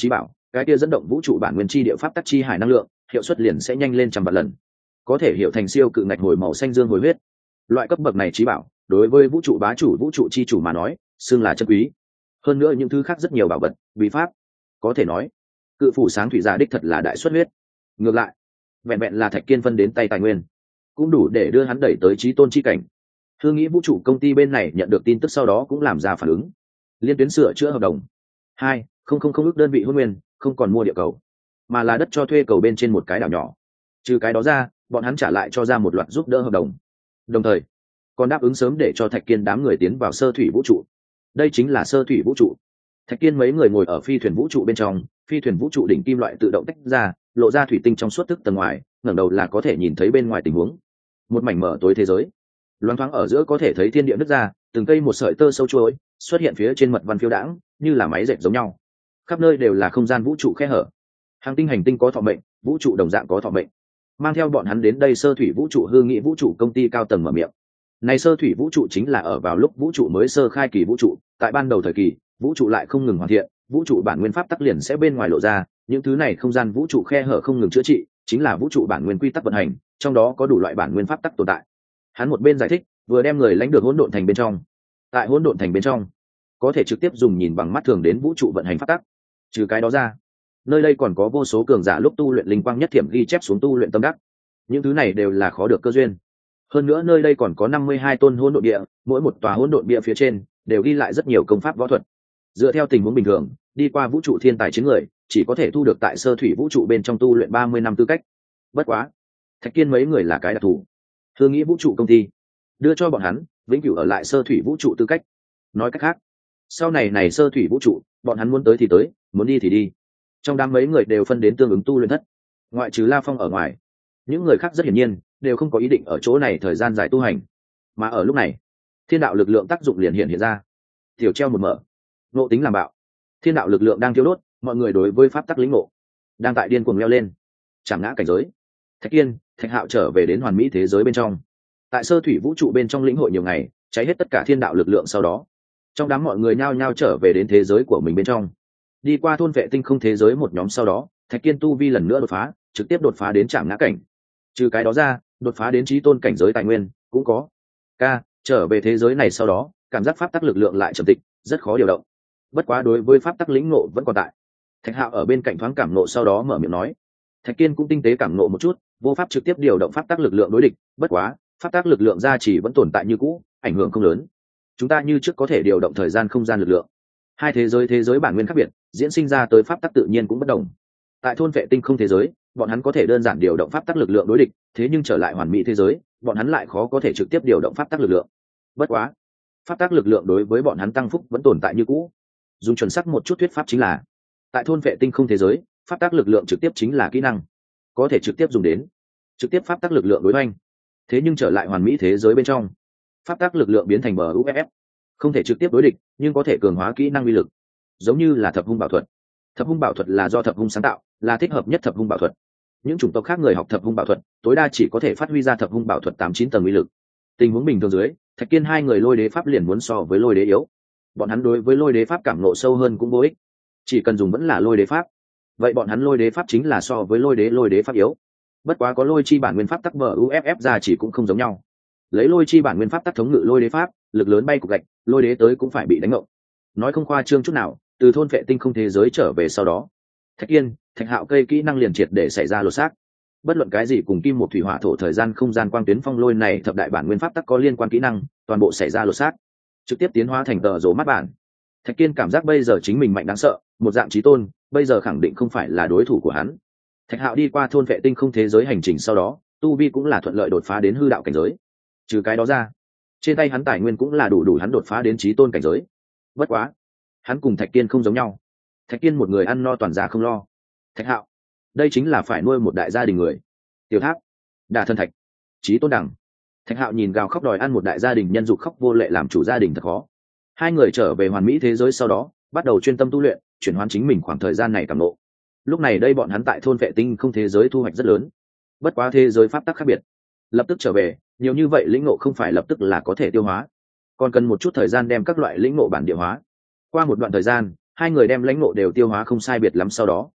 cái kia dẫn động vũ trụ bản nguyên chi địa pháp tắc chi hải năng lượng hiệu suất liền sẽ nhanh lên trăm vạn lần, có thể hiểu thành siêu cự ngạch hồi màu xanh dương hồi huyết. Loại cấp bậc này trí bảo đối với vũ trụ bá chủ vũ trụ chi chủ mà nói xưng là chân quý. Hơn nữa những thứ khác rất nhiều bảo vật bí pháp, có thể nói cự phủ sáng thủy giả đích thật là đại xuất huyết. Ngược lại vẹn vẹn là Thạch Kiên phân đến tay tài nguyên cũng đủ để đưa hắn đẩy tới chí tôn chi cảnh. Hương nghĩ vũ trụ công ty bên này nhận được tin tức sau đó cũng làm ra phản ứng, liên tuyến sửa chữa hợp đồng hai không không không ước đơn vị hôn nguyên, không còn mua địa cầu mà là đất cho thuê cầu bên trên một cái đảo nhỏ. Trừ cái đó ra bọn hắn trả lại cho ra một loạt giúp đỡ hợp đồng, đồng thời còn đáp ứng sớm để cho Thạch Kiên đám người tiến vào sơ thủy vũ trụ. Đây chính là sơ thủy vũ trụ. Thạch Kiên mấy người ngồi ở phi thuyền vũ trụ bên trong, phi thuyền vũ trụ đỉnh kim loại tự động tách ra, lộ ra thủy tinh trong suốt thức tầng ngoài, ngẩng đầu là có thể nhìn thấy bên ngoài tình huống. Một mảnh mở tối thế giới, loáng thoáng ở giữa có thể thấy thiên địa nứt ra, từng cây một sợi tơ sâu chuỗi xuất hiện phía trên mật văn phiêu đãng, như là máy dệt giống nhau. Khắp nơi đều là không gian vũ trụ khe hở. Hàng tinh hành tinh có thọ mệnh, vũ trụ đồng dạng có thọ mệnh. Mang theo bọn hắn đến đây sơ thủy vũ trụ hư nghị vũ trụ công ty cao tầng mở miệng. Này sơ thủy vũ trụ chính là ở vào lúc vũ trụ mới sơ khai kỳ vũ trụ, tại ban đầu thời kỳ, vũ trụ lại không ngừng hoàn thiện, vũ trụ bản nguyên pháp tắc liền sẽ bên ngoài lộ ra, những thứ này không gian vũ trụ khe hở không ngừng chữa trị, chính là vũ trụ bản nguyên quy tắc vận hành, trong đó có đủ loại bản nguyên pháp tắc tồn tại. Hắn một bên giải thích, vừa đem người lãnh được hỗn độn thành bên trong. Tại hỗn độn thành bên trong, có thể trực tiếp dùng nhìn bằng mắt thường đến vũ trụ vận hành pháp tắc. Trừ cái đó ra, nơi đây còn có vô số cường giả lúc tu luyện linh quang nhất thiểm ghi chép xuống tu luyện tâm đắc. Những thứ này đều là khó được cơ duyên. Hơn nữa nơi đây còn có năm mươi hai tôn hỗn độn địa, mỗi một tòa hỗn độn địa phía trên đều ghi lại rất nhiều công pháp võ thuật. Dựa theo tình huống bình thường, đi qua vũ trụ thiên tài chiến người, chỉ có thể thu được tại sơ thủy vũ trụ bên trong tu luyện ba mươi năm tư cách. Bất quá, Thạch Kiên mấy người là cái đặc thù. Hương nghĩ vũ trụ công ty đưa cho bọn hắn vĩnh cửu ở lại sơ thủy vũ trụ tư cách. Nói cách khác, sau này này sơ thủy vũ trụ, bọn hắn muốn tới thì tới, muốn đi thì đi. Trong đám mấy người đều phân đến tương ứng tu luyện thất, ngoại trừ La Phong ở ngoài, những người khác rất hiển nhiên đều không có ý định ở chỗ này thời gian dài tu hành. Mà ở lúc này, thiên đạo lực lượng tác dụng liền hiện hiện ra. Tiểu treo một mở, nộ tính làm bạo, thiên đạo lực lượng đang thiêu đốt, mọi người đối với pháp tắc lĩnh ngộ đang tại điên cuồng leo lên, chẳng ngã cảnh giới. Thạch Kiên, Thạch Hạo trở về đến hoàn mỹ thế giới bên trong, tại sơ thủy vũ trụ bên trong lĩnh hội nhiều ngày, cháy hết tất cả thiên đạo lực lượng. Sau đó trong đám mọi người nhao nhao trở về đến thế giới của mình bên trong, đi qua thôn vệ tinh không thế giới một nhóm. Sau đó Thạch Kiên tu vi lần nữa đột phá, trực tiếp đột phá đến trảm ngã cảnh. Trừ cái đó ra, đột phá đến chí tôn cảnh giới tài nguyên cũng có. Ca trở về thế giới này sau đó, cảm giác pháp tắc lực lượng lại trầm tịch, rất khó điều động. Bất quá đối với pháp tắc lĩnh ngộ vẫn còn tại. Thạch Hạo ở bên cạnh thoáng cảm nộ, sau đó mở miệng nói. Thạch Kiên cũng tinh tế cảm nộ một chút, vô pháp trực tiếp điều động pháp tắc lực lượng đối địch, bất quá pháp tắc lực lượng gia trì vẫn tồn tại như cũ, ảnh hưởng không lớn. Chúng ta như trước có thể điều động thời gian không gian lực lượng. Hai thế giới thế giới bản nguyên khác biệt, diễn sinh ra tới pháp tắc tự nhiên cũng bất đồng. Tại thôn vệ tinh không thế giới, bọn hắn có thể đơn giản điều động pháp tắc lực lượng đối địch, thế nhưng trở lại hoàn mỹ thế giới, bọn hắn lại khó có thể trực tiếp điều động pháp tắc lực lượng. Bất quá pháp tắc lực lượng đối với bọn hắn tăng phúc vẫn tồn tại như cũ. Dùng chuẩn xác một chút thuyết pháp chính là, tại thôn vệ tinh không thế giới, pháp tắc lực lượng trực tiếp chính là kỹ năng, có thể trực tiếp dùng đến trực tiếp pháp tắc lực lượng đối oanh. Thế nhưng trở lại hoàn mỹ thế giới bên trong, pháp tắc lực lượng biến thành bờ u ép ép, không thể trực tiếp đối địch, nhưng có thể cường hóa kỹ năng uy lực. Giống như là thập hung bảo thuật. Thập hung bảo thuật là do thập hung sáng tạo, là thích hợp nhất thập hung bảo thuật. Những chủng tộc khác người học thập hung bảo thuật tối đa chỉ có thể phát huy ra thập hung bảo thuật tám chín tầng uy lực. Tình huống bình thường dưới, Thạch Kiên hai người lôi đế pháp liền muốn so với lôi đế yếu. Bọn hắn đối với lôi đế pháp cảm ngộ sâu hơn cũng vô ích, chỉ cần dùng vẫn là lôi đế pháp, vậy bọn hắn lôi đế pháp chính là so với lôi đế lôi đế pháp yếu. Bất quá có lôi chi bản nguyên pháp tắc bờ u ép ép ra chỉ cũng không giống nhau. Lấy lôi chi bản nguyên pháp tắc thống ngự lôi đế pháp, lực lớn bay cục gạch, lôi đế tới cũng phải bị đánh ngộng. Nói không khoa trương chút nào, từ thôn vệ tinh không thế giới trở về sau đó, Thạch Kiên, Thạch Hạo cây kỹ năng liền triệt để xảy ra lột xác. Bất luận cái gì cùng kim một thủy hỏa thổ thời gian không gian quang tuyến phong lôi này thập đại bản nguyên pháp tắc có liên quan kỹ năng, toàn bộ xảy ra lột xác, trực tiếp tiến hóa thành tờ rồ mắt bản. Thạch Kiên cảm giác bây giờ chính mình mạnh đáng sợ, một dạng chí tôn, bây giờ khẳng định không phải là đối thủ của hắn. Thạch Hạo đi qua thôn vệ tinh không thế giới hành trình sau đó, tu vi cũng là thuận lợi đột phá đến hư đạo cảnh giới. Trừ cái đó ra, trên tay hắn tài nguyên cũng là đủ đủ hắn đột phá đến chí tôn cảnh giới. Bất quá, hắn cùng Thạch Kiên không giống nhau. Thạch Kiên một người ăn no toàn già không lo. Thạch Hạo, đây chính là phải nuôi một đại gia đình người. Tiểu Tháp, Đả Thân Thạch, Chí Tôn Đẳng. Thạch Hạo nhìn gào khóc đòi ăn một đại gia đình nhân dục khóc vô lệ làm chủ gia đình thật khó. Hai người trở về hoàn mỹ thế giới sau đó, bắt đầu chuyên tâm tu luyện, chuyển hóa chính mình khoảng thời gian này cảm ngộ. Lúc này đây bọn hắn tại thôn vệ tinh không thế giới thu hoạch rất lớn. Bất quá thế giới pháp tắc khác biệt, lập tức trở về, nhiều như vậy lĩnh ngộ không phải lập tức là có thể tiêu hóa, còn cần một chút thời gian đem các loại lĩnh ngộ bản địa hóa. Qua một đoạn thời gian, hai người đem lãnh ngộ đều tiêu hóa không sai biệt lắm, sau đó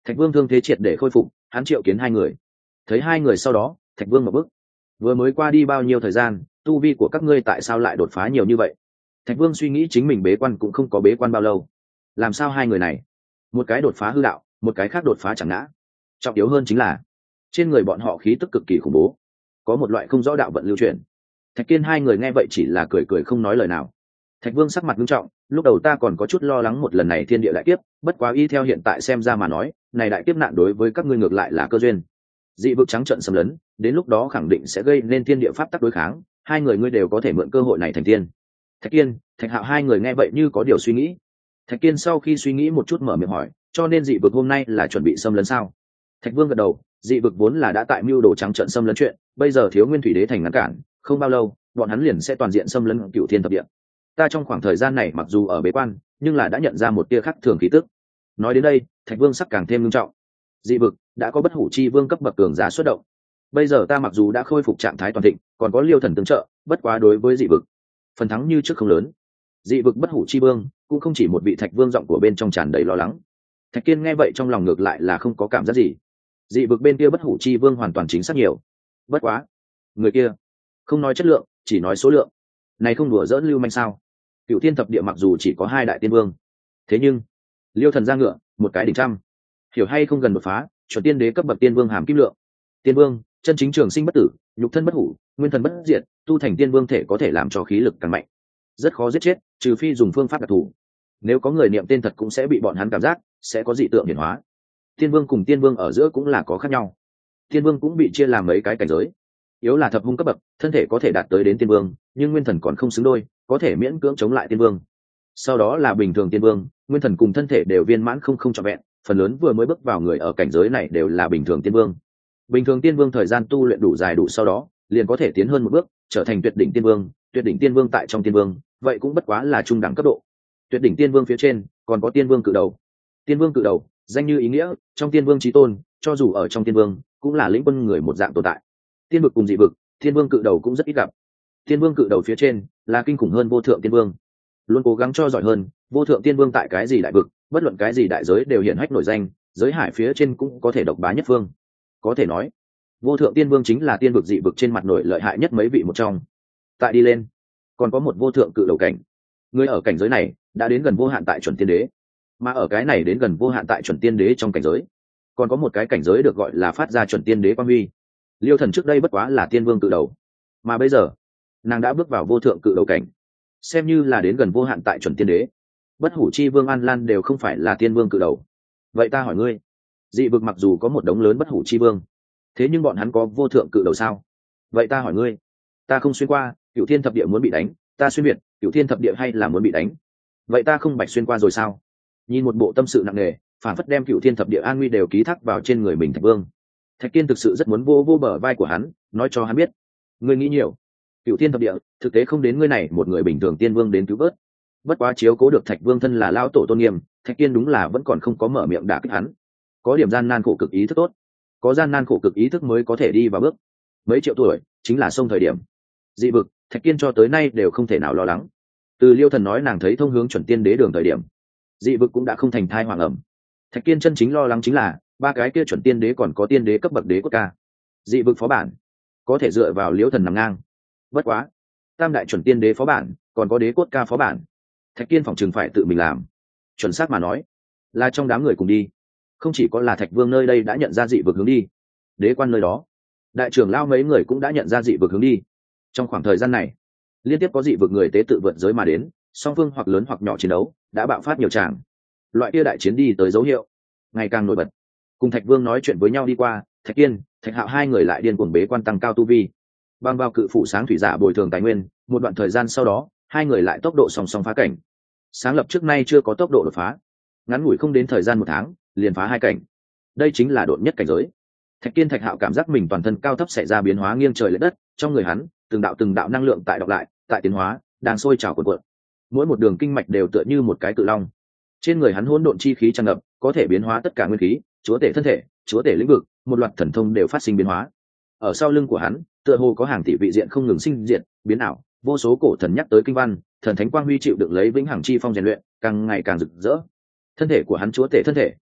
Thạch Vương thương thế triệt để khôi phục, hắn triệu kiến hai người. Thấy hai người sau đó, Thạch Vương một bước. Vừa mới qua đi bao nhiêu thời gian, tu vi của các ngươi tại sao lại đột phá nhiều như vậy? Thạch Vương suy nghĩ chính mình bế quan cũng không có bế quan bao lâu, làm sao hai người này, một cái đột phá hư đạo, một cái khác đột phá chẳng ngã. Trọng yếu hơn chính là trên người bọn họ khí tức cực kỳ khủng bố, có một loại không rõ đạo vận lưu chuyển. Thạch Kiên hai người nghe vậy chỉ là cười cười không nói lời nào. Thạch Vương sắc mặt nghiêm trọng, lúc đầu ta còn có chút lo lắng một lần này thiên địa đại kiếp, bất quá y theo hiện tại xem ra mà nói, này đại kiếp nạn đối với các ngươi ngược lại là cơ duyên. Dị vực trắng trận xâm lấn, đến lúc đó khẳng định sẽ gây nên thiên địa pháp tắc đối kháng, hai người ngươi đều có thể mượn cơ hội này thành tiên. Thạch Kiên, Thạch Hạo hai người nghe vậy như có điều suy nghĩ. Thạch Kiên sau khi suy nghĩ một chút mở miệng hỏi, cho nên dị vực hôm nay là chuẩn bị xâm lấn sao? Thạch Vương gật đầu, dị vực vốn là đã tại mưu đồ trắng trận xâm lấn chuyện, bây giờ thiếu Nguyên Thủy Đế thành ngăn cản, không bao lâu, bọn hắn liền sẽ toàn diện xâm lấn Cửu Thiên thập địa. Ta trong khoảng thời gian này mặc dù ở bế quan, nhưng là đã nhận ra một tia khác thường khí tức. Nói đến đây, Thạch Vương sắc càng thêm nghiêm trọng. Dị vực đã có bất hủ chi vương cấp bậc cường giả xuất động. Bây giờ ta mặc dù đã khôi phục trạng thái toàn thịnh, còn có Liêu Thần tương trợ, bất quá đối với dị vực, phần thắng như trước không lớn. Dị vực bất hủ chi vương cũng không chỉ một vị Thạch Vương giọng của bên trong tràn đầy lo lắng. Thạch Kiên nghe vậy trong lòng ngược lại là không có cảm giác gì. Dị vực bên kia bất hủ chi vương hoàn toàn chính xác nhiều. Bất quá, người kia không nói chất lượng, chỉ nói số lượng. Này không đùa dỡn lưu manh sao? Cửu Thiên thập địa mặc dù chỉ có hai đại tiên vương, thế nhưng Liêu Thần ra ngựa, một cái đỉnh trăm. Hiểu hay không gần đột phá, chuẩn tiên đế cấp bậc tiên vương hàm kim lượng. Tiên vương, chân chính trường sinh bất tử, nhục thân bất hủ, nguyên thần bất diệt, tu thành tiên vương thể có thể làm cho khí lực càng mạnh. Rất khó giết chết, trừ phi dùng phương pháp đặc thù. Nếu có người niệm tên thật cũng sẽ bị bọn hắn cảm giác, sẽ có dị tượng hiển hóa. Tiên vương cùng tiên vương ở giữa cũng là có khác nhau. Tiên vương cũng bị chia làm mấy cái cảnh giới. Yếu là thập hung cấp bậc, thân thể có thể đạt tới đến tiên vương, nhưng nguyên thần còn không xứng đôi, có thể miễn cưỡng chống lại tiên vương. Sau đó là bình thường tiên vương, nguyên thần cùng thân thể đều viên mãn không không trọn vẹn, phần lớn vừa mới bước vào người ở cảnh giới này đều là bình thường tiên vương. Bình thường tiên vương thời gian tu luyện đủ dài đủ sau đó, liền có thể tiến hơn một bước, trở thành tuyệt đỉnh tiên vương. Tuyệt đỉnh tiên vương tại trong tiên vương, vậy cũng bất quá là trung đẳng cấp độ. Tuyệt đỉnh tiên vương phía trên còn có tiên vương cự đầu. Tiên vương cự đầu, danh như ý nghĩa, trong tiên vương chí tôn, cho dù ở trong tiên vương, cũng là lĩnh quân người một dạng tồn tại. Tiên vực cùng dị vực, tiên vương cự đầu cũng rất ít gặp. Tiên vương cự đầu phía trên là kinh khủng hơn vô thượng tiên vương, luôn cố gắng cho giỏi hơn. Vô thượng tiên vương tại cái gì đại vực, bất luận cái gì đại giới đều hiển hách nổi danh, giới hải phía trên cũng có thể độc bá nhất phương. Có thể nói, vô thượng tiên vương chính là tiên vực dị vực trên mặt nổi lợi hại nhất mấy vị một trong. Tại đi lên, còn có một vô thượng cự đầu cảnh. Người ở cảnh giới này đã đến gần vô hạn tại chuẩn tiên đế, mà ở cái này đến gần vô hạn tại chuẩn tiên đế trong cảnh giới, còn có một cái cảnh giới được gọi là phát ra chuẩn tiên đế quang huy. Liêu Thần trước đây bất quá là tiên vương cự đầu, mà bây giờ nàng đã bước vào vô thượng cự đầu cảnh, xem như là đến gần vô hạn tại chuẩn tiên đế. Bất hủ chi vương An Lan đều không phải là tiên vương cự đầu. Vậy ta hỏi ngươi, dị vực mặc dù có một đống lớn bất hủ chi vương, thế nhưng bọn hắn có vô thượng cự đầu sao? Vậy ta hỏi ngươi, ta không xuyên qua, Cửu Thiên thập địa muốn bị đánh, ta xuyên việt, Cửu Thiên thập địa hay là muốn bị đánh? Vậy ta không bạch xuyên qua rồi sao? Nhìn một bộ tâm sự nặng nề, phản phất đem Cửu Thiên thập địa an nguy đều ký thác vào trên người mình Thạch Vương. Thạch Kiên thực sự rất muốn vô vô bờ vai của hắn, nói cho hắn biết, ngươi nghĩ nhiều. Cửu Thiên thập địa thực tế không đến ngươi này một người bình thường tiên vương đến cứu vớt. Bất quá chiếu cố được Thạch Vương thân là lão tổ tôn nghiêm, Thạch Kiên đúng là vẫn còn không có mở miệng đả kích hắn. Có điểm gian nan khổ cực ý thức tốt, có gian nan khổ cực ý thức mới có thể đi vào bước. Mấy triệu tuổi chính là sông thời điểm. Dị vực, Thạch Kiên cho tới nay đều không thể nào lo lắng. Từ Liêu Thần nói nàng thấy thông hướng chuẩn tiên đế đường thời điểm, dị vực cũng đã không thành thai hoàng ẩm. Thạch Kiên chân chính lo lắng chính là ba cái kia chuẩn tiên đế còn có tiên đế cấp bậc đế quốc ca. Dị vực phó bản có thể dựa vào Liêu Thần nằm ngang. Bất quá, tam đại chuẩn tiên đế phó bản còn có đế cốt ca phó bản, Thạch Kiên phòng trường phải tự mình làm. Chuẩn xác mà nói, là trong đám người cùng đi. Không chỉ có là Thạch Vương nơi đây đã nhận ra dị vực hướng đi, đế quan nơi đó, đại trưởng lao mấy người cũng đã nhận ra dị vực hướng đi. Trong khoảng thời gian này, liên tiếp có dị vực người tế tự vượt giới mà đến, song phương hoặc lớn hoặc nhỏ chiến đấu đã bạo phát nhiều tràng. Loại kia đại chiến đi tới dấu hiệu ngày càng nổi bật. Cùng Thạch Vương nói chuyện với nhau đi qua, Thạch Kiên, Thạch Hạo hai người lại điên cuồng bế quan tăng cao tu vi. Bằng vào cự phủ sáng thủy giả bồi thường tài nguyên, một đoạn thời gian sau đó, hai người lại tốc độ song song phá cảnh. Sáng lập trước nay chưa có tốc độ đột phá, ngắn ngủi không đến thời gian một tháng, liền phá hai cảnh. Đây chính là đột nhất cảnh giới. Thạch Kiên, Thạch Hạo cảm giác mình toàn thân cao thấp xảy ra biến hóa nghiêng trời lệch đất, trong người hắn, từng đạo từng đạo năng lượng tại đọc lại, tại tiến hóa, đang sôi trào cuộn cuộn. Mỗi một đường kinh mạch đều tựa như một cái cự long. Trên người hắn hỗn độn chi khí tràn ngập, có thể biến hóa tất cả nguyên khí, chúa tể thân thể, chúa tể lĩnh vực, một loạt thần thông đều phát sinh biến hóa. Ở sau lưng của hắn, tựa hồ có hàng tỷ vị diện không ngừng sinh diệt, biến ảo, vô số cổ thần nhắc tới kinh văn, thần thánh quang huy chịu được lấy vĩnh hằng chi phong rèn luyện, càng ngày càng rực rỡ. Thân thể của hắn chúa tể thân thể,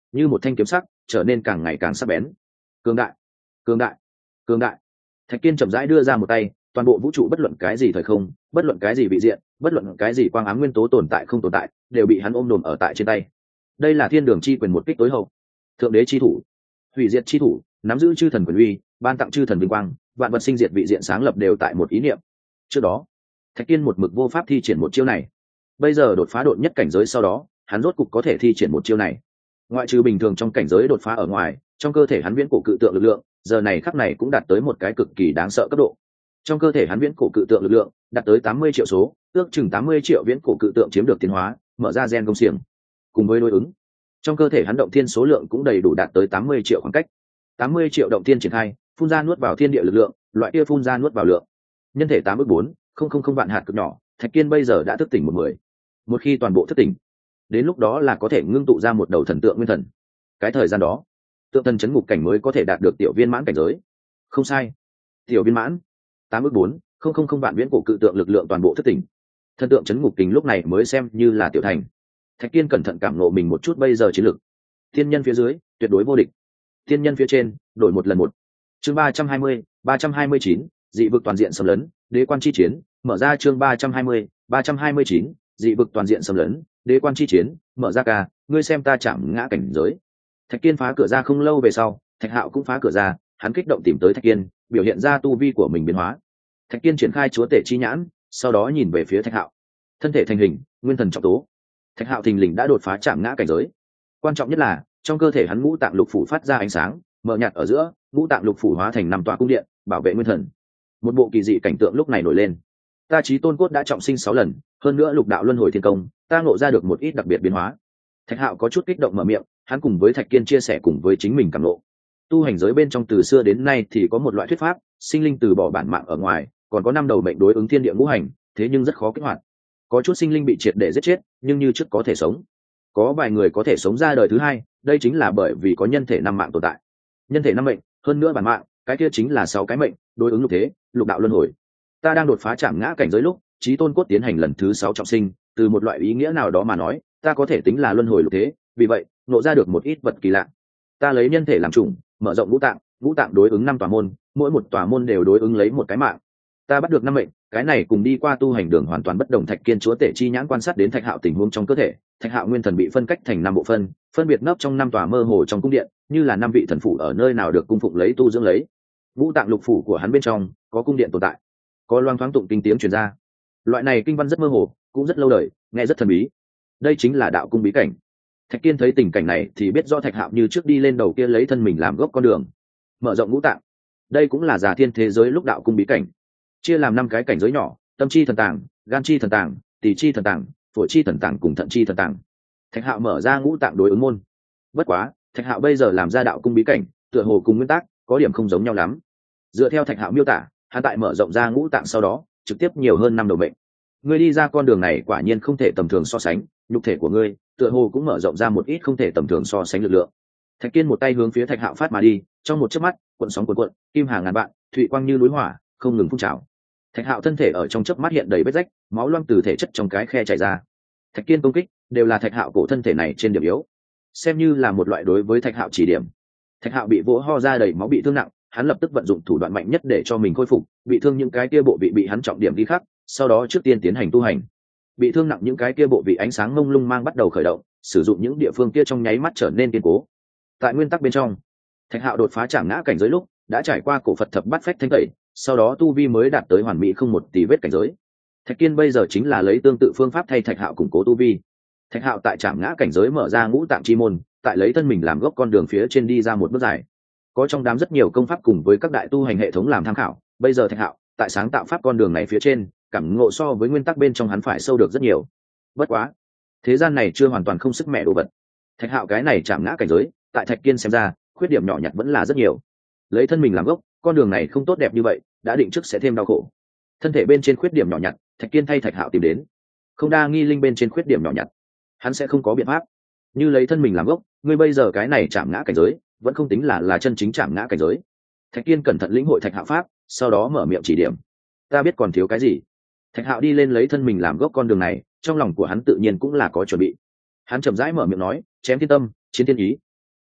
như một thanh kiếm sắc trở nên càng ngày càng sắc bén. Cường đại, cường đại, cường đại. Thạch Kiên chậm rãi đưa ra một tay, toàn bộ vũ trụ bất luận cái gì thời không, bất luận cái gì vị diện, bất luận cái gì quang ám nguyên tố tồn tại không tồn tại, đều bị hắn ôm đồm ở tại trên tay. Đây là thiên đường chi quyền một kích tối hậu, thượng đế chi thủ, hủy diệt chi thủ, nắm giữ chư thần quyền uy, ban tặng chư thần vinh quang, vạn vật sinh diệt vị diện sáng lập đều tại một ý niệm. Trước đó, Thạch Kiên một mực vô pháp thi triển một chiêu này. Bây giờ đột phá độn nhất cảnh giới sau đó, hắn rốt cục có thể thi triển một chiêu này. Ngoại trừ bình thường trong cảnh giới đột phá ở ngoài, trong cơ thể hắn viễn cổ cự tượng lực lượng, giờ này khắc này cũng đạt tới một cái cực kỳ đáng sợ cấp độ. Trong cơ thể hắn viễn cổ cự tượng lực lượng đạt tới tám mươi triệu số, ước chừng tám mươi triệu viễn cổ cự tượng chiếm được tiến hóa, mở ra gen công xiềng. Cùng với đối ứng, trong cơ thể hắn động thiên số lượng cũng đầy đủ đạt tới tám mươi triệu khoảng cách. tám mươi triệu động thiên triển khai, phun ra nuốt vào thiên địa lực lượng, loại kia phun ra nuốt vào lượng. Nhân thể tám ước bốn, không không không vạn hạt cực nhỏ, Thạch Kiên bây giờ đã thức tỉnh một mười. Một khi toàn bộ thức tỉnh, đến lúc đó là có thể ngưng tụ ra một đầu thần tượng nguyên thần. Cái thời gian đó, tượng thần chấn ngục cảnh mới có thể đạt được tiểu viên mãn cảnh giới. Không sai, tiểu viên mãn. tám ước bốn, không không không vạn viễn cổ cự tượng lực lượng toàn bộ thức tỉnh. Thần tượng chấn ngục kình lúc này mới xem như là tiểu thành. Thạch Kiên cẩn thận cảm ngộ mình một chút bây giờ chiến lực. Thiên nhân phía dưới, tuyệt đối vô địch. Thiên nhân phía trên, đổi một lần một. Chương ba trăm hai mươi, ba trăm hai mươi chín, dị vực toàn diện xâm lấn, đế quan chi chiến, mở ra chương ba trăm hai mươi, ba trăm hai mươi chín, dị vực toàn diện xâm lấn, đế quan chi chiến, mở ra ca, ngươi xem ta chạm ngã cảnh giới. Thạch Kiên phá cửa ra không lâu về sau, Thạch Hạo cũng phá cửa ra, hắn kích động tìm tới Thạch Kiên, biểu hiện ra tu vi của mình biến hóa. Thạch Kiên triển khai chúa tể chi nhãn, sau đó nhìn về phía Thạch Hạo. Thân thể thành hình, nguyên thần trọng tố. Thạch Hạo thình lình đã đột phá chạm ngã cảnh giới. Quan trọng nhất là, trong cơ thể hắn ngũ tạng lục phủ phát ra ánh sáng, mờ nhạt ở giữa, ngũ tạng lục phủ hóa thành năm tòa cung điện, bảo vệ nguyên thần. Một bộ kỳ dị cảnh tượng lúc này nổi lên. Ta chí tôn cốt đã trọng sinh sáu lần, hơn nữa lục đạo luân hồi thiên công, ta ngộ ra được một ít đặc biệt biến hóa. Thạch Hạo có chút kích động mở miệng, hắn cùng với Thạch Kiên chia sẻ cùng với chính mình cảm ngộ. Tu hành giới bên trong từ xưa đến nay thì có một loại thuyết pháp, sinh linh từ bỏ bản mạng ở ngoài, còn có năm đầu mệnh đối ứng thiên địa ngũ hành, thế nhưng rất khó kích hoạt. Có chút sinh linh bị triệt để giết chết, nhưng như trước có thể sống. Có vài người có thể sống ra đời thứ hai, đây chính là bởi vì có nhân thể năm mạng tồn tại. Nhân thể năm mệnh, hơn nữa bản mạng, cái kia chính là sáu cái mệnh, đối ứng lục thế, lục đạo luân hồi. Ta đang đột phá chạm ngã cảnh giới lúc, chí tôn cốt tiến hành lần thứ sáu trọng sinh, từ một loại ý nghĩa nào đó mà nói, ta có thể tính là luân hồi lục thế, vì vậy, nộ ra được một ít vật kỳ lạ. Ta lấy nhân thể làm chủng, mở rộng ngũ tạng, ngũ tạng đối ứng năm tòa môn, mỗi một tòa môn đều đối ứng lấy một cái mạng. Ta bắt được năm mệnh, cái này cùng đi qua tu hành đường hoàn toàn bất đồng. Thạch Kiên chúa tể chi nhãn quan sát đến Thạch Hạo tình huống trong cơ thể, Thạch Hạo nguyên thần bị phân cách thành năm bộ phân, phân biệt nấp trong năm tòa mơ hồ trong cung điện, như là năm vị thần phủ ở nơi nào được cung phụng lấy tu dưỡng lấy. Ngũ tạng lục phủ của hắn bên trong có cung điện tồn tại, có loang thoáng tụng kinh tiếng truyền ra. Loại này kinh văn rất mơ hồ, cũng rất lâu đời, nghe rất thần bí. Đây chính là đạo cung bí cảnh. Thạch Kiên thấy tình cảnh này thì biết rõ Thạch Hạo như trước đi lên đầu kia lấy thân mình làm gốc con đường, mở rộng ngũ tạng. Đây cũng là giả thiên thế giới lúc đạo cung bí cảnh, chia làm năm cái cảnh giới nhỏ: tâm chi thần tàng, gan chi thần tàng, tỳ chi thần tàng, phổi chi thần tàng cùng thận chi thần tàng. Thạch Hạo mở ra ngũ tạng đối ứng môn. Bất quá, Thạch Hạo bây giờ làm ra đạo cung bí cảnh, tựa hồ cùng nguyên tắc có điểm không giống nhau lắm. Dựa theo Thạch Hạo miêu tả, hắn tại mở rộng ra ngũ tạng sau đó, trực tiếp nhiều hơn năm đầu mệnh. Ngươi đi ra con đường này quả nhiên không thể tầm thường so sánh, nhục thể của ngươi, tựa hồ cũng mở rộng ra một ít không thể tầm thường so sánh lực lượng. Thạch Kiên một tay hướng phía Thạch Hạo phát mà đi, trong một chớp mắt, cuộn sóng cuộn cuộn, kim hàng ngàn vạn, thủy quang như núi hỏa, không ngừng phun trào. Thạch Hạo thân thể ở trong chớp mắt hiện đầy vết rách, máu loang từ thể chất trong cái khe chảy ra. Thạch Kiên công kích đều là Thạch Hạo cổ thân thể này trên điểm yếu, xem như là một loại đối với Thạch Hạo chỉ điểm. Thạch Hạo bị vỗ ho ra đầy máu, bị thương nặng, hắn lập tức vận dụng thủ đoạn mạnh nhất để cho mình khôi phục. Bị thương những cái kia bộ vị bị hắn trọng điểm đi khắc, sau đó trước tiên tiến hành tu hành. Bị thương nặng những cái kia bộ vị ánh sáng mông lung mang bắt đầu khởi động, sử dụng những địa phương kia trong nháy mắt trở nên kiên cố. Tại nguyên tắc bên trong, Thạch Hạo đột phá chạm ngã cảnh giới lúc đã trải qua cổ Phật thập bát phách thanh tẩy, sau đó tu vi mới đạt tới hoàn mỹ không một tỷ vết cảnh giới. Thạch Kiên bây giờ chính là lấy tương tự phương pháp thay Thạch Hạo củng cố tu vi. Thạch Hạo tại chạm ngã cảnh giới mở ra ngũ tạng chi môn, tại lấy thân mình làm gốc con đường phía trên đi ra một bước dài. Có trong đám rất nhiều công pháp cùng với các đại tu hành hệ thống làm tham khảo, bây giờ Thạch Hạo tại sáng tạo pháp con đường này phía trên, cảm ngộ so với nguyên tắc bên trong hắn phải sâu được rất nhiều. Bất quá, thế gian này chưa hoàn toàn không sức mẹ đồ vật. Thạch Hạo cái này chạm ngã cảnh giới, tại Thạch Kiên xem ra, khuyết điểm nhỏ nhặt vẫn là rất nhiều. Lấy thân mình làm gốc, con đường này không tốt đẹp như vậy, đã định trước sẽ thêm đau khổ. Thân thể bên trên khuyết điểm nhỏ nhặt, Thạch Kiên thay Thạch Hạo tìm đến. Không đa nghi linh bên trên khuyết điểm nhỏ nhặt, hắn sẽ không có biện pháp. Như lấy thân mình làm gốc, ngươi bây giờ cái này chạm ngã cảnh giới, vẫn không tính là là chân chính chạm ngã cảnh giới. Thạch Kiên cẩn thận lĩnh hội Thạch Hạo pháp, sau đó mở miệng chỉ điểm. Ta biết còn thiếu cái gì. Thạch Hạo đi lên lấy thân mình làm gốc con đường này, trong lòng của hắn tự nhiên cũng là có chuẩn bị. Hắn chậm rãi mở miệng nói: chém thiên tâm, chiến thiên ý.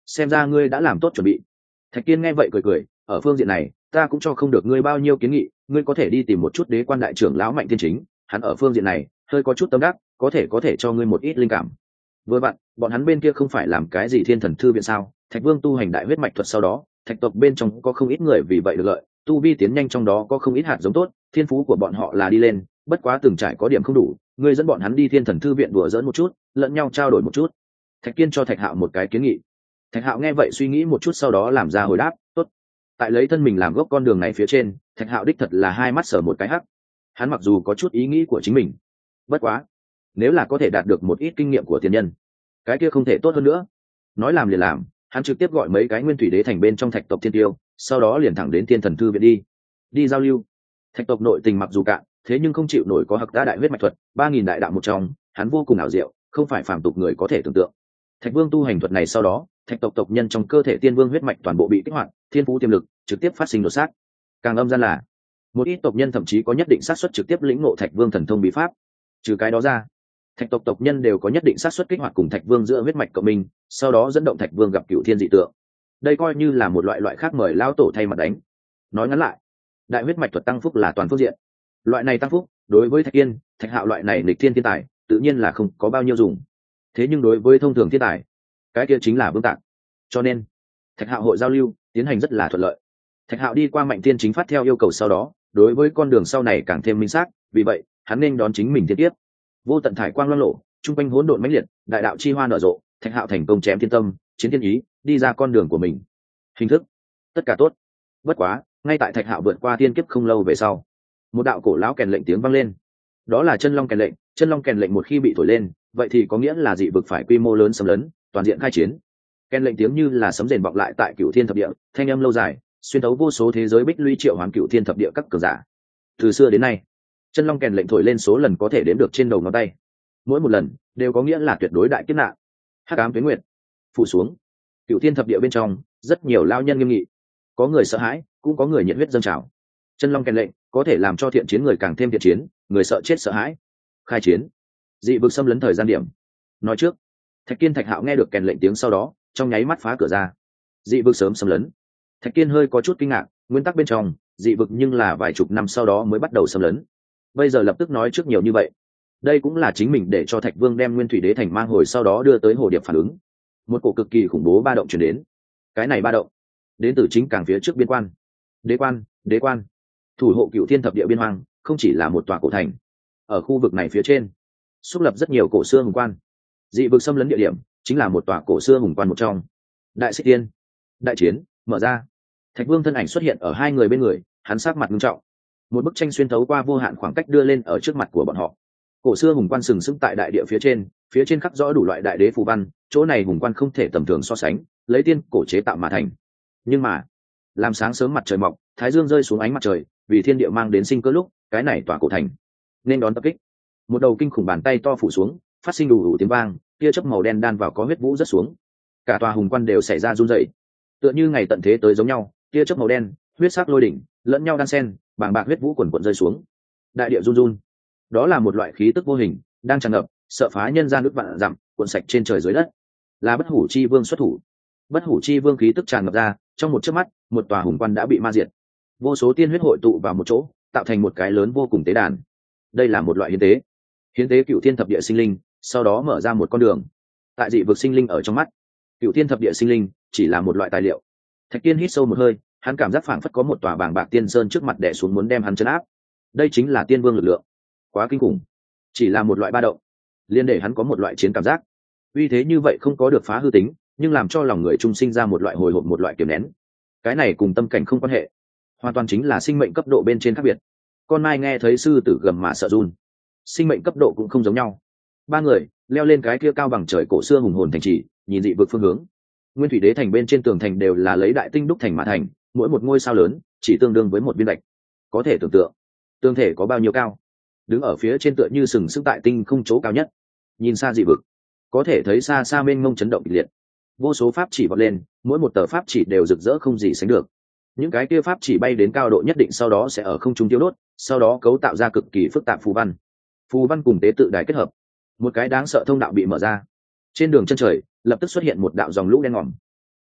xem ra ngươi đã làm tốt chuẩn bị. Thạch Kiên nghe vậy cười cười, ở phương diện này ta cũng cho không được ngươi bao nhiêu kiến nghị, ngươi có thể đi tìm một chút đế quan đại trưởng lão Mạnh Thiên Chính, hắn ở phương diện này hơi có chút tâm đắc, có thể có thể cho ngươi một ít linh cảm. Vừa bạn, bọn hắn bên kia không phải làm cái gì thiên thần thư viện sao? Thạch Vương tu hành đại huyết mạch thuật sau đó, thạch tộc bên trong có không ít người vì vậy được lợi, tu vi tiến nhanh trong đó có không ít hạt giống tốt, thiên phú của bọn họ là đi lên, bất quá từng trải có điểm không đủ, ngươi dẫn bọn hắn đi thiên thần thư viện đùa giỡn một chút, lẫn nhau trao đổi một chút. Thạch Kiên cho Thạch Hạo một cái kiến nghị. Thạch Hạo nghe vậy suy nghĩ một chút sau đó làm ra hồi đáp, tốt. Tại lấy thân mình làm gốc con đường này phía trên, Thạch Hạo đích thật là hai mắt sở một cái hắc. Hắn mặc dù có chút ý nghĩ của chính mình, bất quá, nếu là có thể đạt được một ít kinh nghiệm của tiền nhân, cái kia không thể tốt hơn nữa. Nói làm liền làm, hắn trực tiếp gọi mấy cái nguyên thủy đế thành bên trong thạch tộc thiên tiêu, sau đó liền thẳng đến thiên thần thư viện đi đi giao lưu. Thạch tộc nội tình mặc dù cạn, thế nhưng không chịu nổi có hặc đa đại huyết mạch thuật, ba nghìn đại đạo một trong, hắn vô cùng ảo diệu, không phải phàm tục người có thể tưởng tượng. Thạch Vương tu hành thuật này sau đó, thạch tộc tộc nhân trong cơ thể tiên vương huyết mạch toàn bộ bị kích hoạt, thiên phú tiềm lực trực tiếp phát sinh đột xác. Càng âm gian là, một ít tộc nhân thậm chí có nhất định xác suất trực tiếp lĩnh ngộ Thạch Vương thần thông bí pháp. Trừ cái đó ra, thạch tộc tộc nhân đều có nhất định xác suất kích hoạt cùng Thạch Vương giữa huyết mạch cộng minh, sau đó dẫn động Thạch Vương gặp cựu thiên dị tượng. Đây coi như là một loại loại khác mời lao tổ thay mặt đánh. Nói ngắn lại, đại huyết mạch thuật tăng phúc là toàn phương diện. Loại này tăng phúc, đối với Thạch Kiên, Thạch Hạo loại này nghịch thiên thiên tài, tự nhiên là không có bao nhiêu dùng. Thế nhưng đối với thông thường thiên tài, cái kia chính là vương tạc. Cho nên, Thạch Hạo hội giao lưu tiến hành rất là thuận lợi. Thạch Hạo đi qua Mạnh Thiên Chính phát theo yêu cầu sau đó, đối với con đường sau này càng thêm minh xác, vì vậy, hắn nên đón chính mình thiên tiếp. Vô tận thải quang loang lộ, trung quanh hỗn độn mãnh liệt, đại đạo chi hoa nở rộ, Thạch Hạo thành công chém thiên tâm, chiến thiên ý, đi ra con đường của mình. Hình thức, tất cả tốt. Bất quá, ngay tại Thạch Hạo vượt qua thiên kiếp không lâu về sau, một đạo cổ lão kèn lệnh tiếng vang lên. Đó là chân long kèn lệnh, chân long kèn lệnh một khi bị thổi lên, vậy thì có nghĩa là dị vực phải quy mô lớn xâm lấn, toàn diện khai chiến. Kèn lệnh tiếng như là sấm rền vọng lại tại Cửu Thiên thập địa, thanh âm lâu dài, xuyên thấu vô số thế giới bích lũy triệu hoán Cửu Thiên thập địa các cường giả. Từ xưa đến nay, chân long kèn lệnh thổi lên số lần có thể đếm được trên đầu ngón tay. Mỗi một lần đều có nghĩa là tuyệt đối đại kiếp nạn. Hắc ám tuyết nguyệt phủ xuống, Cửu Thiên thập địa bên trong rất nhiều lao nhân nghiêm nghị, có người sợ hãi, cũng có người nhiệt huyết dâng trào. Chân long kèn lệnh có thể làm cho thiện chiến người càng thêm thiện chiến, người sợ chết sợ hãi. Khai chiến, dị vực xâm lấn thời gian điểm. Nói trước, Thạch Kiên Thạch Hạo nghe được kèn lệnh tiếng sau đó, trong nháy mắt phá cửa ra. Dị vực sớm xâm lấn. Thạch Kiên hơi có chút kinh ngạc, nguyên tắc bên trong dị vực nhưng là vài chục năm sau đó mới bắt đầu xâm lấn. Bây giờ lập tức nói trước nhiều như vậy, đây cũng là chính mình để cho Thạch Vương đem Nguyên Thủy Đế thành mang hồi sau đó đưa tới hồ điệp phản ứng. Một cổ cực kỳ khủng bố ba động truyền đến. Cái này ba động đến từ chính càng phía trước biên quan. Đế quan, đế quan, thủ hộ Cửu Thiên thập địa biên hoang, không chỉ là một tòa cổ thành. Ở khu vực này phía trên, xúc lập rất nhiều cổ xưa hùng quan. Dị vực xâm lấn địa điểm chính là một tòa cổ xưa hùng quan một trong. Đại Xích Tiên, đại chiến mở ra. Thạch Vương thân ảnh xuất hiện ở hai người bên người, hắn sát mặt nghiêm trọng. Một bức tranh xuyên thấu qua vô hạn khoảng cách đưa lên ở trước mặt của bọn họ. Cổ xưa hùng quan sừng sững tại đại địa phía trên, phía trên khắc rõ đủ loại đại đế phù văn, chỗ này hùng quan không thể tầm thường so sánh, lấy tiên cổ chế tạo mà thành. Nhưng mà, làm sáng sớm mặt trời mọc, thái dương rơi xuống ánh mặt trời, vì thiên địa mang đến sinh cơ lúc, cái này tỏa cổ thành nên đón tập kích. Một đầu kinh khủng bàn tay to phủ xuống, phát sinh đủ đủ tiếng vang, tia chớp màu đen đan vào có huyết vũ rất xuống. Cả tòa hùng quan đều xảy ra run rẩy, tựa như ngày tận thế tới giống nhau, tia chớp màu đen, huyết sắc lôi đỉnh, lẫn nhau đan xen, bàng bạc huyết vũ quần quần rơi xuống. Đại địa run run. Đó là một loại khí tức vô hình đang tràn ngập, sợ phá nhân gian nước vạn dặm, cuộn sạch trên trời dưới đất. Là Bất Hủ Chi Vương xuất thủ. Bất Hủ Chi Vương khí tức tràn ngập ra, trong một chớp mắt, một tòa hùng quan đã bị ma diệt. Vô số tiên huyết hội tụ vào một chỗ, tạo thành một cái lớn vô cùng tế đàn. Đây là một loại hiến tế. Hiến tế Cửu Thiên thập địa sinh linh, sau đó mở ra một con đường. Tại dị vực sinh linh ở trong mắt, Cửu Thiên thập địa sinh linh chỉ là một loại tài liệu. Thạch Kiên hít sâu một hơi, hắn cảm giác phảng phất có một tòa bàng bạc tiên sơn trước mặt đè xuống muốn đem hắn trấn áp. Đây chính là tiên vương lực lượng. Quá kinh khủng. Chỉ là một loại ba động, liên để hắn có một loại chiến cảm giác. Uy thế như vậy không có được phá hư tính, nhưng làm cho lòng người trung sinh ra một loại hồi hộp, một loại kiềm nén. Cái này cùng tâm cảnh không quan hệ, hoàn toàn chính là sinh mệnh cấp độ bên trên khác biệt. Con mai nghe thấy sư tử gầm mà sợ run, sinh mệnh cấp độ cũng không giống nhau. Ba người leo lên cái kia cao bằng trời cổ xưa hùng hồn thành trì, nhìn dị vực phương hướng. Nguyên Thủy Đế thành bên trên tường thành đều là lấy đại tinh đúc thành mà thành, mỗi một ngôi sao lớn chỉ tương đương với một viên gạch. Có thể tưởng tượng tương thể có bao nhiêu cao. Đứng ở phía trên tựa như sừng sững tại tinh không chỗ cao nhất, nhìn xa dị vực, có thể thấy xa xa mênh mông chấn động kịch liệt. Vô số pháp chỉ vọt lên, mỗi một tờ pháp chỉ đều rực rỡ không gì sánh được. Những cái kia pháp chỉ bay đến cao độ nhất định sau đó sẽ ở không trung tiêu đốt, sau đó cấu tạo ra cực kỳ phức tạp phù văn. Phù văn cùng tế tự đài kết hợp, một cái đáng sợ thông đạo bị mở ra. Trên đường chân trời lập tức xuất hiện một đạo dòng lũ đen ngòm.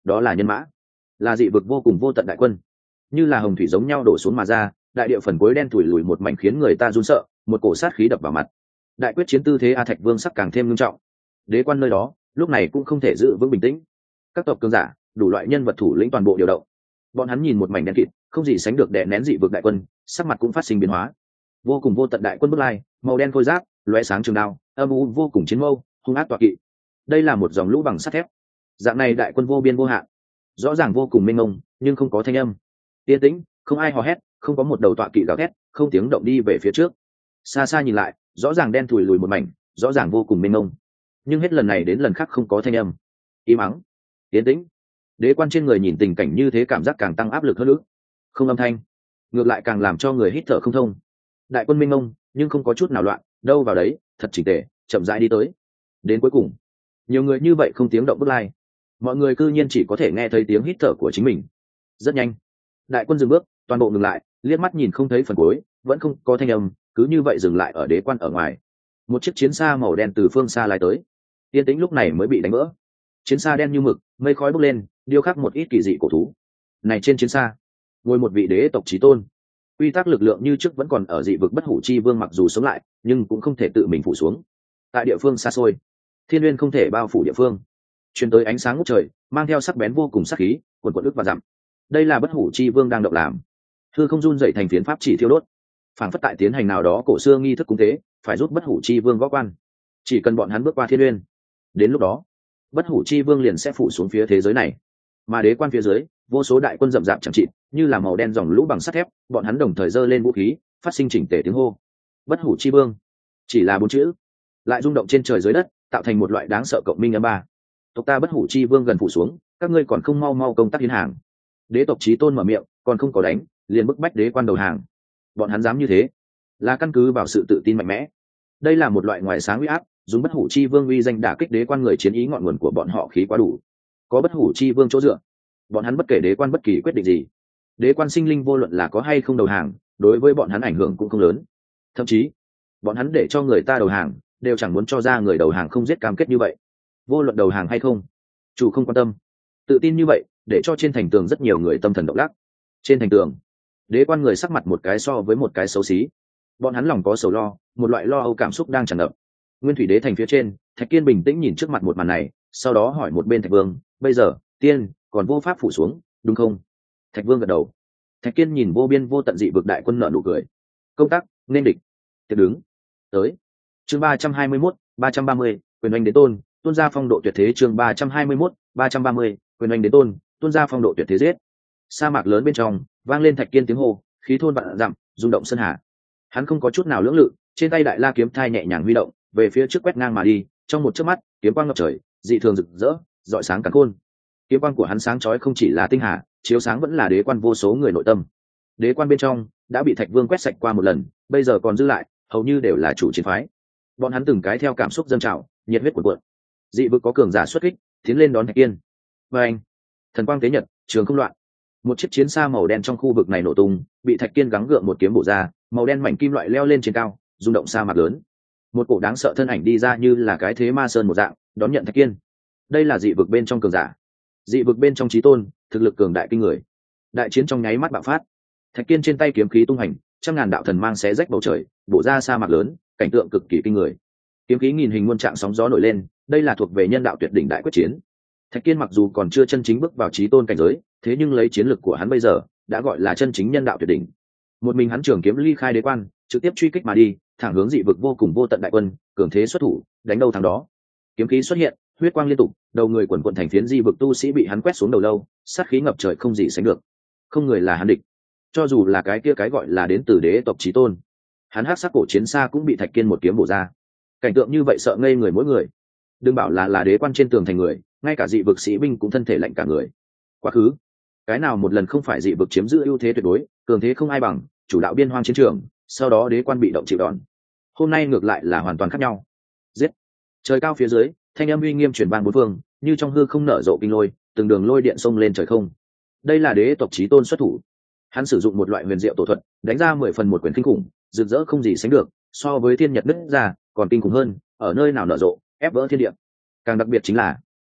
đó là nhân mã, là dị vực vô cùng vô tận đại quân, như là hồng thủy giống nhau đổ xuống mà ra. Đại địa phần cuối đen thủi lùi một mảnh khiến người ta run sợ, một cổ sát khí đập vào mặt. Đại quyết chiến tư thế A Thạch Vương sắc càng thêm nghiêm trọng. Đế quan nơi đó lúc này cũng không thể giữ vững bình tĩnh. Các tộc cường giả, đủ loại nhân vật thủ lĩnh toàn bộ điều động. Bọn hắn nhìn một mảnh đen kịt, không gì sánh được đè nén dị vực đại quân, sắc mặt cũng phát sinh biến hóa. Vô cùng vô tận đại quân bước lai, màu đen khôi giáp, lóe sáng trường đao, âm u vô cùng chiến mâu, hung ác tọa kỵ. Đây là một dòng lũ bằng sắt thép. Dạng này đại quân vô biên vô hạn, rõ ràng vô cùng mênh mông, nhưng không có thanh âm. Yên tĩnh, không ai hò hét, không có một đầu tọa kỵ gào thét, không tiếng động đi về phía trước. Xa xa nhìn lại, rõ ràng đen thùi lùi một mảnh, rõ ràng vô cùng mênh mông, nhưng hết lần này đến lần khác không có thanh âm. Im ắng, yên tĩnh. Đế quan trên người nhìn tình cảnh như thế cảm giác càng tăng áp lực hơn nữa. Không âm thanh, ngược lại càng làm cho người hít thở không thông. Đại quân mênh mông, nhưng không có chút nào loạn, đâu vào đấy, thật chỉnh tề, chậm rãi đi tới. Đến cuối cùng, nhiều người như vậy không tiếng động bước lai, mọi người cư nhiên chỉ có thể nghe thấy tiếng hít thở của chính mình. Rất nhanh, đại quân dừng bước, toàn bộ ngừng lại, liếc mắt nhìn không thấy phần cuối, vẫn không có thanh âm, cứ như vậy dừng lại ở đế quan ở ngoài. Một chiếc chiến xa màu đen từ phương xa lái tới, yên tĩnh lúc này mới bị đánh vỡ. Chiến xa đen như mực, mây khói bốc lên, điêu khắc một ít kỳ dị cổ thú. Này trên chiến xa, ngồi một vị đế tộc chí tôn. Quy tắc lực lượng như trước vẫn còn ở dị vực bất hủ chi vương, mặc dù sống lại, nhưng cũng không thể tự mình phủ xuống. Tại địa phương xa xôi, thiên nguyên không thể bao phủ địa phương, truyền tới ánh sáng ngút trời, mang theo sắc bén vô cùng sắc khí, cuồn cuộn ức và dặm. Đây là bất hủ chi vương đang động làm. Hư không run dậy thành phiến pháp chỉ thiêu đốt, phảng phất tại tiến hành nào đó cổ xưa nghi thức cúng tế, phải giúp bất hủ chi vương gõ quan. Chỉ cần bọn hắn bước qua thiên nguyên, đến lúc đó bất hủ chi vương liền sẽ phủ xuống phía thế giới này. Mà đế quan phía dưới, vô số đại quân rậm rạp chẳng chịt, như là màu đen dòng lũ bằng sắt thép, bọn hắn đồng thời giơ lên vũ khí, phát sinh chỉnh tề tiếng hô. Bất hủ chi vương, chỉ là bốn chữ, lại rung động trên trời dưới đất, tạo thành một loại đáng sợ cộng minh âm ba. Tộc ta bất hủ chi vương gần phủ xuống, các ngươi còn không mau mau công tác hiến hàng. Đế tộc chí tôn mở miệng, còn không có đánh, liền bức bách đế quan đầu hàng. Bọn hắn dám như thế, là căn cứ vào sự tự tin mạnh mẽ. Đây là một loại ngoại sáng uy áp, dùng bất hủ chi vương uy danh đả kích đế quan người chiến ý, ngọn nguồn của bọn họ khí quá đủ. Có bất hủ chi vương chỗ dựa, bọn hắn bất kể đế quan bất kỳ quyết định gì, đế quan sinh linh vô luận là có hay không đầu hàng, đối với bọn hắn ảnh hưởng cũng không lớn. Thậm chí bọn hắn để cho người ta đầu hàng, đều chẳng muốn cho ra người đầu hàng không giết cam kết như vậy. Vô luận đầu hàng hay không, chủ không quan tâm. Tự tin như vậy, để cho trên thành tường rất nhiều người tâm thần động lắc. Trên thành tường, đế quan người sắc mặt một cái so với một cái xấu xí. Bọn hắn lòng có sầu lo, một loại lo âu cảm xúc đang tràn ngập. Nguyên thủy đế thành phía trên, Thạch Kiên bình tĩnh nhìn trước mặt một màn này, sau đó hỏi một bên Thạch Vương, bây giờ tiên còn vô pháp phủ xuống, đúng không? Thạch Vương gật đầu. Thạch Kiên nhìn vô biên vô tận dị vực đại quân nở nụ cười. Công tác nên địch, tiếp đứng tới. Chương ba trăm hai mươi mốt, ba trăm ba mươi, quyền oanh đến tôn, tuôn ra phong độ tuyệt thế. Chương ba trăm hai mươi mốt, ba trăm ba mươi, quyền oanh đến tôn, tuôn ra phong độ tuyệt thế. Giết. Sa mạc lớn bên trong vang lên Thạch Kiên tiếng hô, khí thôn vạn dặm, rung động sơn hà. Hắn không có chút nào lưỡng lự, trên tay đại la kiếm thai nhẹ nhàng huy động, về phía trước quét ngang mà đi. Trong một chớp mắt, kiếm quang ngập trời, dị thường rực rỡ, rọi sáng cả khôn. Kiếm quang của hắn sáng chói không chỉ là tinh hà, chiếu sáng vẫn là đế quan vô số người nội tâm. Đế quan bên trong đã bị Thạch Vương quét sạch qua một lần, bây giờ còn dư lại hầu như đều là chủ chiến phái. Bọn hắn từng cái theo cảm xúc dâng trào, nhiệt huyết cuộn cuộn. Dị vực có cường giả xuất kích, tiến lên đón Thạch Kiên. Và anh, thần quang tế nhật, trường không loạn. Một chiếc chiến xa màu đen trong khu vực này nổ tung, bị Thạch Kiên gắng gượng một kiếm bổ ra, màu đen mảnh kim loại leo lên trên cao, rung động sa mạc lớn. Một cổ đáng sợ thân ảnh đi ra như là cái thế ma sơn một dạng, đón nhận Thạch Kiên. Đây là dị vực bên trong cường giả, dị vực bên trong chí tôn, thực lực cường đại kinh người. Đại chiến trong nháy mắt bạo phát. Thạch Kiên trên tay kiếm khí tung hành, trăm ngàn đạo thần mang xé rách bầu trời, bổ ra sa mạc lớn, cảnh tượng cực kỳ kinh người. Kiếm khí nghìn hình muôn trạng sóng gió nổi lên, đây là thuộc về nhân đạo tuyệt đỉnh đại quyết chiến. Thạch Kiên mặc dù còn chưa chân chính bước vào chí tôn cảnh giới, thế nhưng lấy chiến lực của hắn bây giờ, đã gọi là chân chính nhân đạo tuyệt đỉnh. Một mình hắn trường kiếm ly khai đế quan, trực tiếp truy kích mà đi, thẳng hướng dị vực vô cùng vô tận đại quân, cường thế xuất thủ, đánh đâu thắng đó. Kiếm khí xuất hiện, huyết quang liên tục, đầu người quần quần thành phiến dị vực tu sĩ bị hắn quét xuống đầu lâu, sát khí ngập trời không gì sánh được. Không người là hắn địch. Cho dù là cái kia cái gọi là đến từ đế tộc chí tôn, hắn hắc sắc cổ chiến xa cũng bị Thạch Kiên một kiếm bổ ra. Cảnh tượng như vậy sợ ngây người mỗi người. Đừng bảo là là đế quan trên tường thành người, ngay cả dị vực sĩ binh cũng thân thể lạnh cả người. Quá khứ, cái nào một lần không phải dị vực chiếm giữ ưu thế tuyệt đối, cường thế không ai bằng, chủ đạo biên hoang chiến trường, sau đó đế quan bị động chịu đòn. Hôm nay ngược lại là hoàn toàn khác nhau. Giết. Trời cao phía dưới, thanh âm uy nghiêm truyền vang bốn phương, như trong hư không nở rộ kinh lôi, từng đường lôi điện xông lên trời không. Đây là đế tộc chí tôn xuất thủ. Hắn sử dụng một loại huyền diệu tổ thuật, đánh ra mười phần một quyền kinh khủng, rực rỡ không gì sánh được, so với thiên nhật nứt ra còn kinh khủng hơn, ở nơi nào nở rộ, ép vỡ thiên địa. Càng đặc biệt chính là,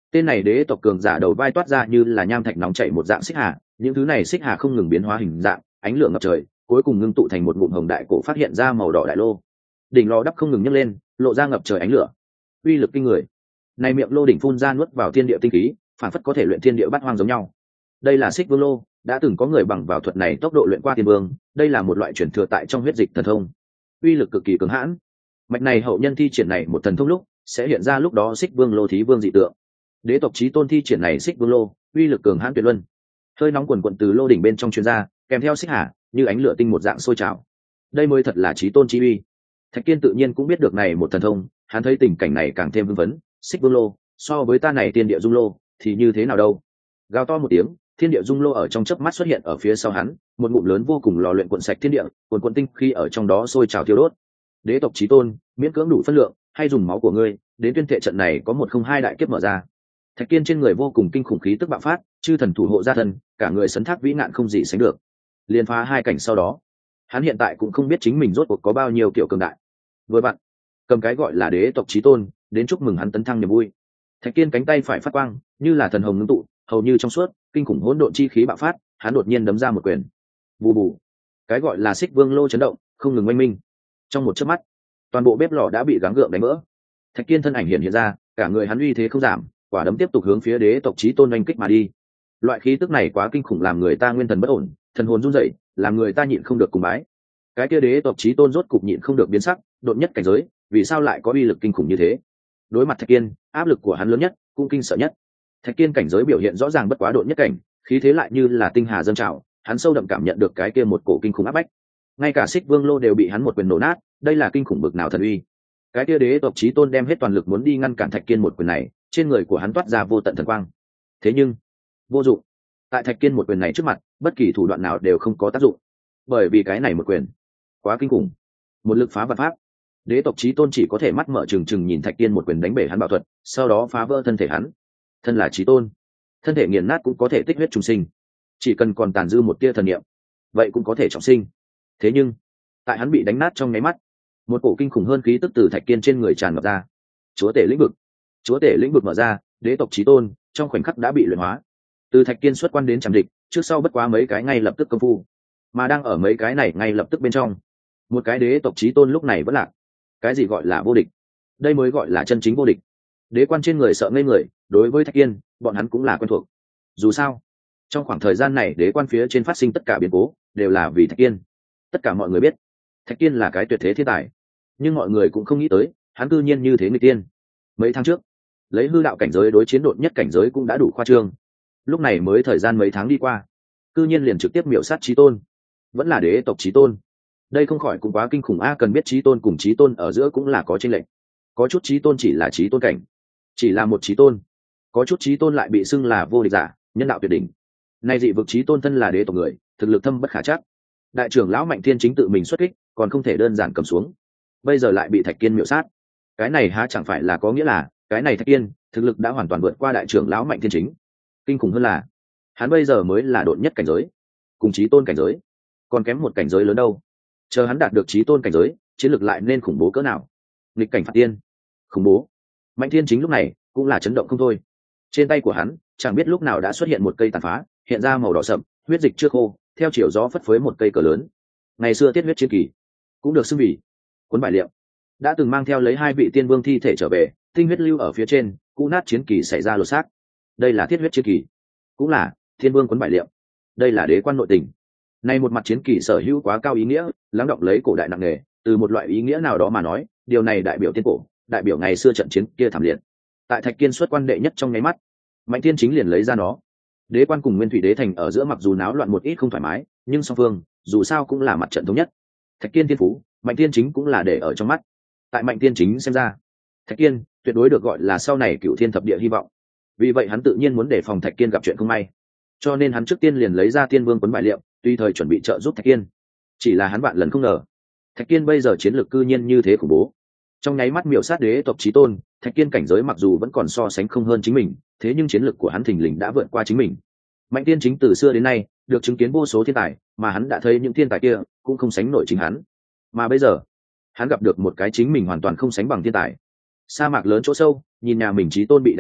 Tên này đế tộc cường giả đầu vai toát ra như là nham thạch nóng chảy một dạng xích hà, những thứ này xích hà không ngừng biến hóa hình dạng, ánh lửa ngập trời, cuối cùng ngưng tụ thành một ngụm hồng đại cổ phát hiện ra màu đỏ đại lô. Đỉnh lò đắp không ngừng nhấc lên, lộ ra ngập trời ánh lửa, uy lực kinh người. Này miệng lô đỉnh phun ra nuốt vào thiên địa tinh khí, phản phất có thể luyện thiên địa bát hoang giống nhau. Đây là Xích Vương lô, đã từng có người bằng vào thuật này tốc độ luyện qua tiên vương, đây là một loại truyền thừa tại trong huyết dịch thần thông, uy lực cực kỳ cường hãn. Mạch này hậu nhân thi triển này một thần thông lúc, sẽ hiện ra lúc đó Xích Vương lô thí vương dị tượng. Đế tộc chí tôn thi triển này Xích Vương lô, uy lực cường hãn tuyệt luân. Hơi nóng quần quần từ lô đỉnh bên trong truyền ra, kèm theo xích hà, như ánh lửa tinh một dạng sôi trào. Đây mới thật là chí tôn chi uy. Thạch Kiên tự nhiên cũng biết được này một thần thông, hắn thấy tình cảnh này càng thêm hưng phấn. Xích Vương lô, so với ta này tiên địa dung lô, thì như thế nào đâu? Gào to một tiếng, thiên địa dung lô ở trong chớp mắt xuất hiện ở phía sau hắn, một ngụm lớn vô cùng lò luyện cuộn sạch thiên địa, cuộn cuộn tinh khi ở trong đó sôi trào thiêu đốt. Đế tộc chí tôn, miễn cưỡng đủ phân lượng, hay dùng máu của ngươi, đến tuyên thệ trận này có một không hai đại kiếp mở ra. Thạch Kiên trên người vô cùng kinh khủng khí tức bạo phát, chư thần thủ hộ gia thân, cả người sấn thác vĩ ngạn không gì sánh được. Liên phá hai cảnh sau đó, hắn hiện tại cũng không biết chính mình rốt cuộc có bao nhiêu kiểu cường đại. Vừa bạn, cầm cái gọi là đế tộc chí tôn, đến chúc mừng hắn tấn thăng niềm vui. Thạch Kiên cánh tay phải phát quang, như là thần hồng ngưng tụ, hầu như trong suốt, kinh khủng hỗn độn chi khí bạo phát, hắn đột nhiên đấm ra một quyền. Bù bù, cái gọi là Xích Vương lô chấn động, không ngừng oanh minh. Trong một chớp mắt, toàn bộ bếp lò đã bị gắng gượng đánh vỡ. Thạch Kiên thân ảnh hiện hiện ra, cả người hắn uy thế không giảm, quả đấm tiếp tục hướng phía đế tộc chí tôn oanh kích mà đi. Loại khí tức này quá kinh khủng, làm người ta nguyên thần bất ổn, thần hồn run rẩy, làm người ta nhịn không được cùng bái. Cái kia đế tộc chí tôn rốt cục nhịn không được biến sắc, đột nhất cảnh giới, vì sao lại có uy lực kinh khủng như thế? Đối mặt Thạch Kiên, áp lực của hắn lớn nhất, cũng kinh sợ nhất. Thạch Kiên cảnh giới biểu hiện rõ ràng bất quá độn nhất cảnh, khí thế lại như là tinh hà dâng trào, hắn sâu đậm cảm nhận được cái kia một cổ kinh khủng áp bách. Ngay cả Xích Vương lô đều bị hắn một quyền nổ nát, đây là kinh khủng bực nào thần uy. Cái kia đế tộc chí tôn đem hết toàn lực muốn đi ngăn cản Thạch Kiên một quyền này, trên người của hắn toát ra vô tận thần quang. Thế nhưng, vô dụng. Tại Thạch Kiên một quyền này trước mặt, bất kỳ thủ đoạn nào đều không có tác dụng. Bởi vì cái này một quyền quá kinh khủng, một lực phá vạn pháp. Đế tộc chí tôn chỉ có thể mắt mở trừng trừng nhìn Thạch Kiên một quyền đánh bể hắn bảo thuật, sau đó phá vỡ thân thể hắn. Thân là chí tôn, thân thể nghiền nát cũng có thể tích huyết trùng sinh, chỉ cần còn tàn dư một tia thần niệm, vậy cũng có thể trọng sinh. Thế nhưng, tại hắn bị đánh nát trong nháy mắt, một cổ kinh khủng hơn khí tức từ Thạch Kiên trên người tràn ngập ra. Chúa tể lĩnh vực, chúa tể lĩnh vực mở ra, đế tộc chí tôn trong khoảnh khắc đã bị luyện hóa. Từ Thạch Kiên xuất quan đến chạm địch, trước sau bất quá mấy cái ngay lập tức công phu, mà đang ở mấy cái này ngay lập tức bên trong, một cái đế tộc chí tôn lúc này vẫn lạc. Cái gì gọi là vô địch? Đây mới gọi là chân chính vô địch. Đế quan trên người sợ ngây người, đối với Thạch Kiên, bọn hắn cũng là quen thuộc. Dù sao, trong khoảng thời gian này đế quan phía trên phát sinh tất cả biến cố, đều là vì Thạch Kiên. Tất cả mọi người biết, Thạch Kiên là cái tuyệt thế thiên tài, nhưng mọi người cũng không nghĩ tới, hắn cư nhiên như thế người tiên. Mấy tháng trước, lấy hư đạo cảnh giới đối chiến độn nhất cảnh giới cũng đã đủ khoa trương. Lúc này mới thời gian mấy tháng đi qua, cư nhiên liền trực tiếp miểu sát chí tôn, vẫn là đế tộc chí tôn. Đây không khỏi cũng quá kinh khủng a, cần biết chí tôn cùng chí tôn ở giữa cũng là có chênh lệch. Có chút chí tôn chỉ là chí tôn cảnh, chỉ là một chí tôn, có chút chí tôn lại bị xưng là vô địch giả, nhân đạo tuyệt đỉnh. Nay dị vực chí tôn thân là đế tộc người, thực lực thâm bất khả trắc. Đại trưởng lão Mạnh Thiên chính tự mình xuất kích, còn không thể đơn giản cầm xuống. Bây giờ lại bị Thạch Kiên miểu sát. Cái này há chẳng phải là có nghĩa là, cái này Thạch Kiên, thực lực đã hoàn toàn vượt qua đại trưởng lão Mạnh Thiên chính. Kinh khủng hơn là, hắn bây giờ mới là độn nhất cảnh giới, cùng chí tôn cảnh giới, còn kém một cảnh giới lớn đâu. Chờ hắn đạt được chí tôn cảnh giới, chiến lược lại nên khủng bố cỡ nào. Nghịch cảnh phạt tiên, khủng bố. Mạnh Thiên chính lúc này cũng là chấn động không thôi. Trên tay của hắn, chẳng biết lúc nào đã xuất hiện một cây tàn phá, hiện ra màu đỏ sậm, huyết dịch chưa khô, theo chiều gió phất phới một cây cờ lớn. Ngày xưa tiết huyết chiến kỳ, cũng được xưng vì cuốn bài liệu, đã từng mang theo lấy hai vị tiên vương thi thể trở về, tinh huyết lưu ở phía trên, cũ nát chiến kỳ xảy ra lột xác. Đây là thiết huyết chiến kỳ, cũng là thiên vương cuốn bài liệu. Đây là đế quan nội tình. Nay một mặt chiến kỳ sở hữu quá cao ý nghĩa, lắng động lấy cổ đại nặng nề, từ một loại ý nghĩa nào đó mà nói, điều này đại biểu tiên cổ, đại biểu ngày xưa trận chiến kia thảm liệt. Tại Thạch Kiên xuất quan đệ nhất trong nháy mắt, Mạnh Thiên chính liền lấy ra nó. Đế quan cùng Nguyên Thủy Đế thành ở giữa mặc dù náo loạn một ít không thoải mái, nhưng song phương dù sao cũng là mặt trận thống nhất. Thạch Kiên thiên phú, Mạnh Thiên chính cũng là để ở trong mắt. Tại Mạnh Thiên chính xem ra, Thạch Kiên tuyệt đối được gọi là sau này cửu thiên thập địa hy vọng. Vì vậy hắn tự nhiên muốn đề phòng Thạch Kiên gặp chuyện không may, cho nên hắn trước tiên liền lấy ra tiên vương cuốn bài liệu, tùy thời chuẩn bị trợ giúp Thạch Kiên. Chỉ là hắn vạn lần không ngờ, Thạch Kiên bây giờ chiến lược cư nhiên như thế khủng bố. Trong nháy mắt miểu sát đế tộc chí tôn, Thạch Kiên cảnh giới mặc dù vẫn còn so sánh không hơn chính mình, thế nhưng chiến lược của hắn thình lình đã vượt qua chính mình. Mạnh Thiên chính từ xưa đến nay được chứng kiến vô số thiên tài, mà hắn đã thấy những thiên tài kia cũng không sánh nổi chính hắn. Mà bây giờ, hắn gặp được một cái chính mình hoàn toàn không sánh bằng thiên tài. Sa mạc lớn chỗ sâu, nhìn nhà mình chí tôn bị đánh chết,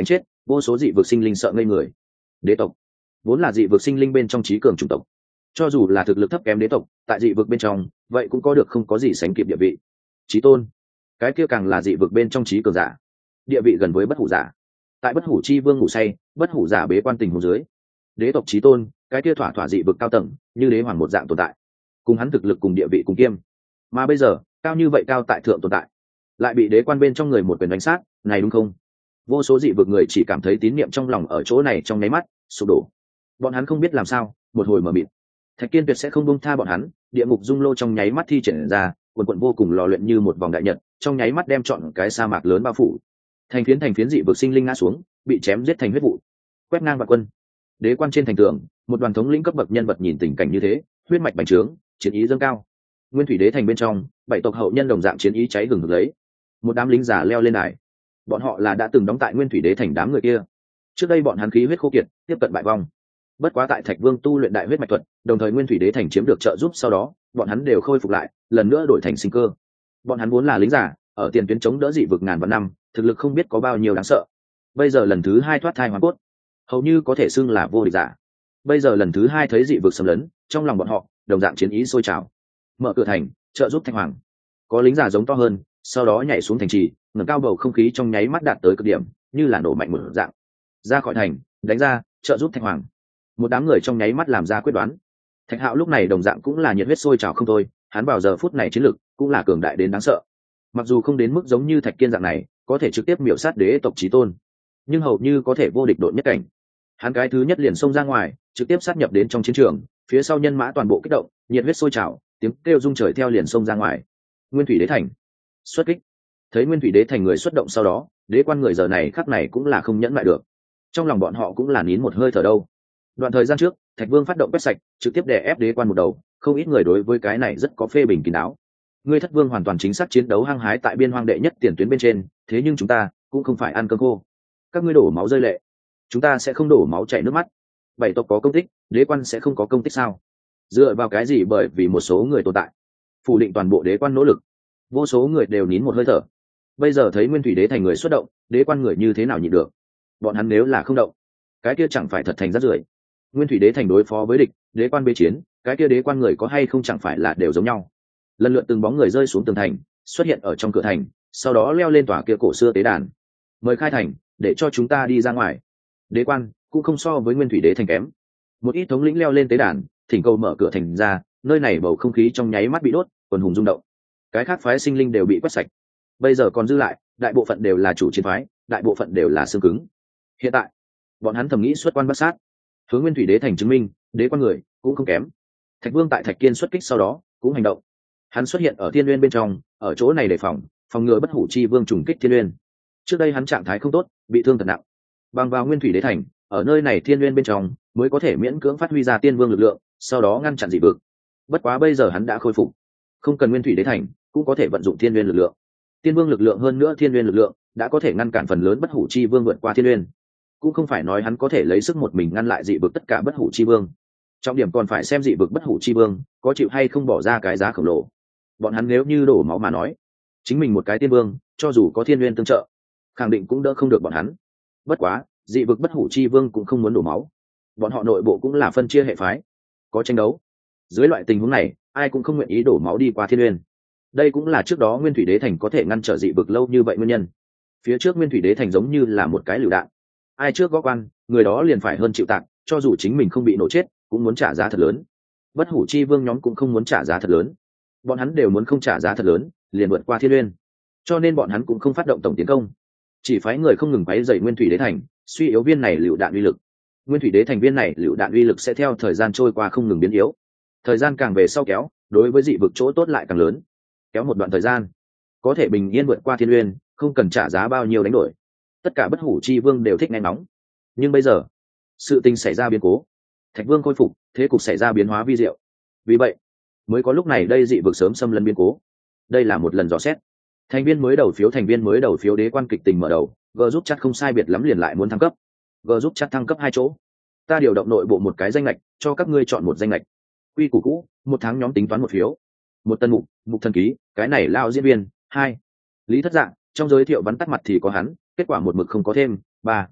vô số dị vực sinh linh sợ ngây người. Đế tộc vốn là dị vực sinh linh bên trong trí cường chủng tộc, cho dù là thực lực thấp kém đế tộc tại dị vực bên trong vậy cũng có được không có gì sánh kịp địa vị. Chí tôn, cái kia càng là dị vực bên trong trí cường giả, địa vị gần với bất hủ giả. Tại bất hủ chi vương ngủ say, bất hủ giả bế quan tình huống dưới, đế tộc chí tôn cái kia thỏa thỏa dị vực cao tầng như đế hoàng một dạng tồn tại, cùng hắn thực lực cùng địa vị cùng kiêm. Mà bây giờ cao như vậy cao tại thượng tồn tại lại bị đế quan bên trong người một quyền đánh sát, này đúng không? Vô số dị vực người chỉ cảm thấy tín niệm trong lòng ở chỗ này trong nháy mắt sụp đổ. Bọn hắn không biết làm sao, một hồi mở mịt. Thạch Kiên tuyệt sẽ không buông tha bọn hắn, địa ngục dung lô trong nháy mắt thi triển ra, quần quần vô cùng lò luyện như một vòng đại nhật, trong nháy mắt đem trọn cái sa mạc lớn bao phủ. Thành phiến thành phiến dị vực sinh linh ngã xuống, bị chém giết thành huyết vụ. Quét ngang vạn quân. Đế quan trên thành tường, một đoàn thống lĩnh cấp bậc nhân vật nhìn tình cảnh như thế, huyết mạch bành trướng, chiến ý dâng cao. Nguyên thủy đế thành bên trong, bảy tộc hậu nhân đồng dạng chiến ý cháy gừng hực lấy. Một đám lính già leo lên đài. Bọn họ là đã từng đóng tại Nguyên thủy đế thành đám người kia. Trước đây bọn hắn khí huyết khô kiệt, tiếp cận bại vong. Bất quá tại Thạch Vương tu luyện đại huyết mạch thuật, đồng thời Nguyên thủy đế thành chiếm được trợ giúp sau đó, bọn hắn đều khôi phục lại, lần nữa đổi thành sinh cơ. Bọn hắn vốn là lính giả, ở tiền tuyến chống đỡ dị vực ngàn vạn năm, thực lực không biết có bao nhiêu đáng sợ. Bây giờ lần thứ hai thoát thai hoàn cốt, hầu như có thể xưng là vô địch giả. Bây giờ lần thứ hai thấy dị vực xâm lấn, trong lòng bọn họ đồng dạng chiến ý sôi trào. Mở cửa thành, trợ giúp Thanh Hoàng. Có lính giả giống to hơn, sau đó nhảy xuống thành trì, ngẩng cao bầu không khí trong nháy mắt đạt tới cực điểm, như là nổ mạnh một dạng. Ra khỏi thành, đánh ra, trợ giúp Thanh Hoàng. Một đám người trong nháy mắt làm ra quyết đoán. Thạch Hạo lúc này đồng dạng cũng là nhiệt huyết sôi trào không thôi, hắn vào giờ phút này chiến lực cũng là cường đại đến đáng sợ. Mặc dù không đến mức giống như Thạch Kiên dạng này, có thể trực tiếp miểu sát đế tộc chí tôn, nhưng hầu như có thể vô địch độn nhất cảnh. Hắn cái thứ nhất liền xông ra ngoài, trực tiếp sát nhập đến trong chiến trường, phía sau nhân mã toàn bộ kích động, nhiệt huyết sôi trào, tiếng kêu rung trời theo liền xông ra ngoài. Nguyên thủy đế thành xuất kích. Thấy Nguyên thủy đế thành người xuất động sau đó, đế quan người giờ này khắc này cũng là không nhẫn lại được. Trong lòng bọn họ cũng là nín một hơi thở đâu. Đoạn thời gian trước, Thạch Vương phát động quét sạch, trực tiếp đè ép đế quan một đầu, không ít người đối với cái này rất có phê bình kín đáo. Ngươi Thất Vương hoàn toàn chính xác chiến đấu hăng hái tại biên hoang đệ nhất tiền tuyến bên trên, thế nhưng chúng ta cũng không phải ăn cơm khô. Các ngươi đổ máu rơi lệ, chúng ta sẽ không đổ máu chảy nước mắt. Bảy tộc có công tích, đế quan sẽ không có công tích sao? Dựa vào cái gì? Bởi vì một số người tồn tại, phủ định toàn bộ đế quan nỗ lực. Vô số người đều nín một hơi thở. Bây giờ thấy Nguyên thủy đế thành người xuất động, đế quan người như thế nào nhịn được? Bọn hắn nếu là không động, cái kia chẳng phải thật thành rác rưởi. Nguyên thủy đế thành đối phó với địch, đế quan bê chiến, cái kia đế quan người có hay không chẳng phải là đều giống nhau. Lần lượt từng bóng người rơi xuống tường thành, xuất hiện ở trong cửa thành, sau đó leo lên tòa kia cổ xưa tế đàn. Mời khai thành, để cho chúng ta đi ra ngoài. Đế quan cũng không so với Nguyên thủy đế thành kém. Một ít thống lĩnh leo lên tế đàn, thỉnh cầu mở cửa thành ra, nơi này bầu không khí trong nháy mắt bị đốt, quần hùng rung động. Cái khác phái sinh linh đều bị quét sạch. Bây giờ còn dư lại, đại bộ phận đều là chủ chiến phái, đại bộ phận đều là xương cứng. Hiện tại, bọn hắn thầm nghĩ xuất quan bắt sát, hướng Nguyên thủy đế thành chứng minh, đế quan người cũng không kém. Thạch Vương tại Thạch Kiên xuất kích sau đó, cũng hành động. Hắn xuất hiện ở Thiên Nguyên bên trong, ở chỗ này đề phòng, phòng ngừa bất hủ chi vương trùng kích Thiên Nguyên. Trước đây hắn trạng thái không tốt, bị thương thật nặng. Bằng vào Nguyên thủy đế thành, ở nơi này Thiên Nguyên bên trong, mới có thể miễn cưỡng phát huy ra tiên vương lực lượng, sau đó ngăn chặn dị vực. Bất quá bây giờ hắn đã khôi phục, không cần Nguyên thủy đế thành, cũng có thể vận dụng Thiên Nguyên lực lượng. Tiên vương lực lượng hơn nữa Thiên Nguyên lực lượng, đã có thể ngăn cản phần lớn bất hủ chi vương vượt qua Thiên Nguyên. Cũng không phải nói hắn có thể lấy sức một mình ngăn lại dị vực tất cả bất hủ chi vương. Trọng điểm còn phải xem dị vực bất hủ chi vương có chịu hay không bỏ ra cái giá khổng lồ. Bọn hắn nếu như đổ máu mà nói, chính mình một cái tiên vương, cho dù có Thiên Nguyên tương trợ, khẳng định cũng đỡ không được bọn hắn. Bất quá, dị vực bất hủ chi vương cũng không muốn đổ máu. Bọn họ nội bộ cũng là phân chia hệ phái, có tranh đấu. Dưới loại tình huống này, ai cũng không nguyện ý đổ máu đi qua Thiên Nguyên. Đây cũng là trước đó Nguyên thủy đế thành có thể ngăn trở dị vực lâu như vậy nguyên nhân. Phía trước Nguyên thủy đế thành giống như là một cái lựu đạn, ai trước gõ quan, người đó liền phải hơn chịu tặng, cho dù chính mình không bị nổ chết, cũng muốn trả giá thật lớn. Bất hủ chi vương nhóm cũng không muốn trả giá thật lớn, bọn hắn đều muốn không trả giá thật lớn, liền vượt qua Thiên Nguyên. Cho nên bọn hắn cũng không phát động tổng tiến công, chỉ phái người không ngừng quấy rầy Nguyên thủy đế thành, suy yếu viên này lựu đạn uy lực. Nguyên thủy đế thành viên này lựu đạn uy lực sẽ theo thời gian trôi qua không ngừng biến yếu, thời gian càng về sau kéo, đối với dị vực chỗ tốt lại càng lớn. Kéo một đoạn thời gian, có thể bình yên vượt qua Thiên Nguyên, không cần trả giá bao nhiêu đánh đổi. Tất cả bất hủ chi vương đều thích nghe nóng. Nhưng bây giờ, sự tình xảy ra biến cố, Thạch Vương khôi phục, thế cục xảy ra biến hóa vi diệu. Vì vậy, mới có lúc này đây dị vực sớm xâm lấn biến cố. Đây là một lần dò xét. Thành viên mới đầu phiếu thành viên mới đầu phiếu đế quan kịch tình mở đầu, G giúp chat không sai biệt lắm liền lại muốn thăng cấp. G giúp chat thăng cấp hai chỗ. Ta điều động nội bộ một cái danh lệch, cho các ngươi chọn một danh lệch. Quy củ cũ, một tháng nhóm tính toán một phiếu. Một tân mục, mục thần ký, cái này lao diễn viên, hai. Lý Thất Dạng, trong giới thiệu vắn tắt mặt thì có hắn, kết quả một mực không có thêm, ba.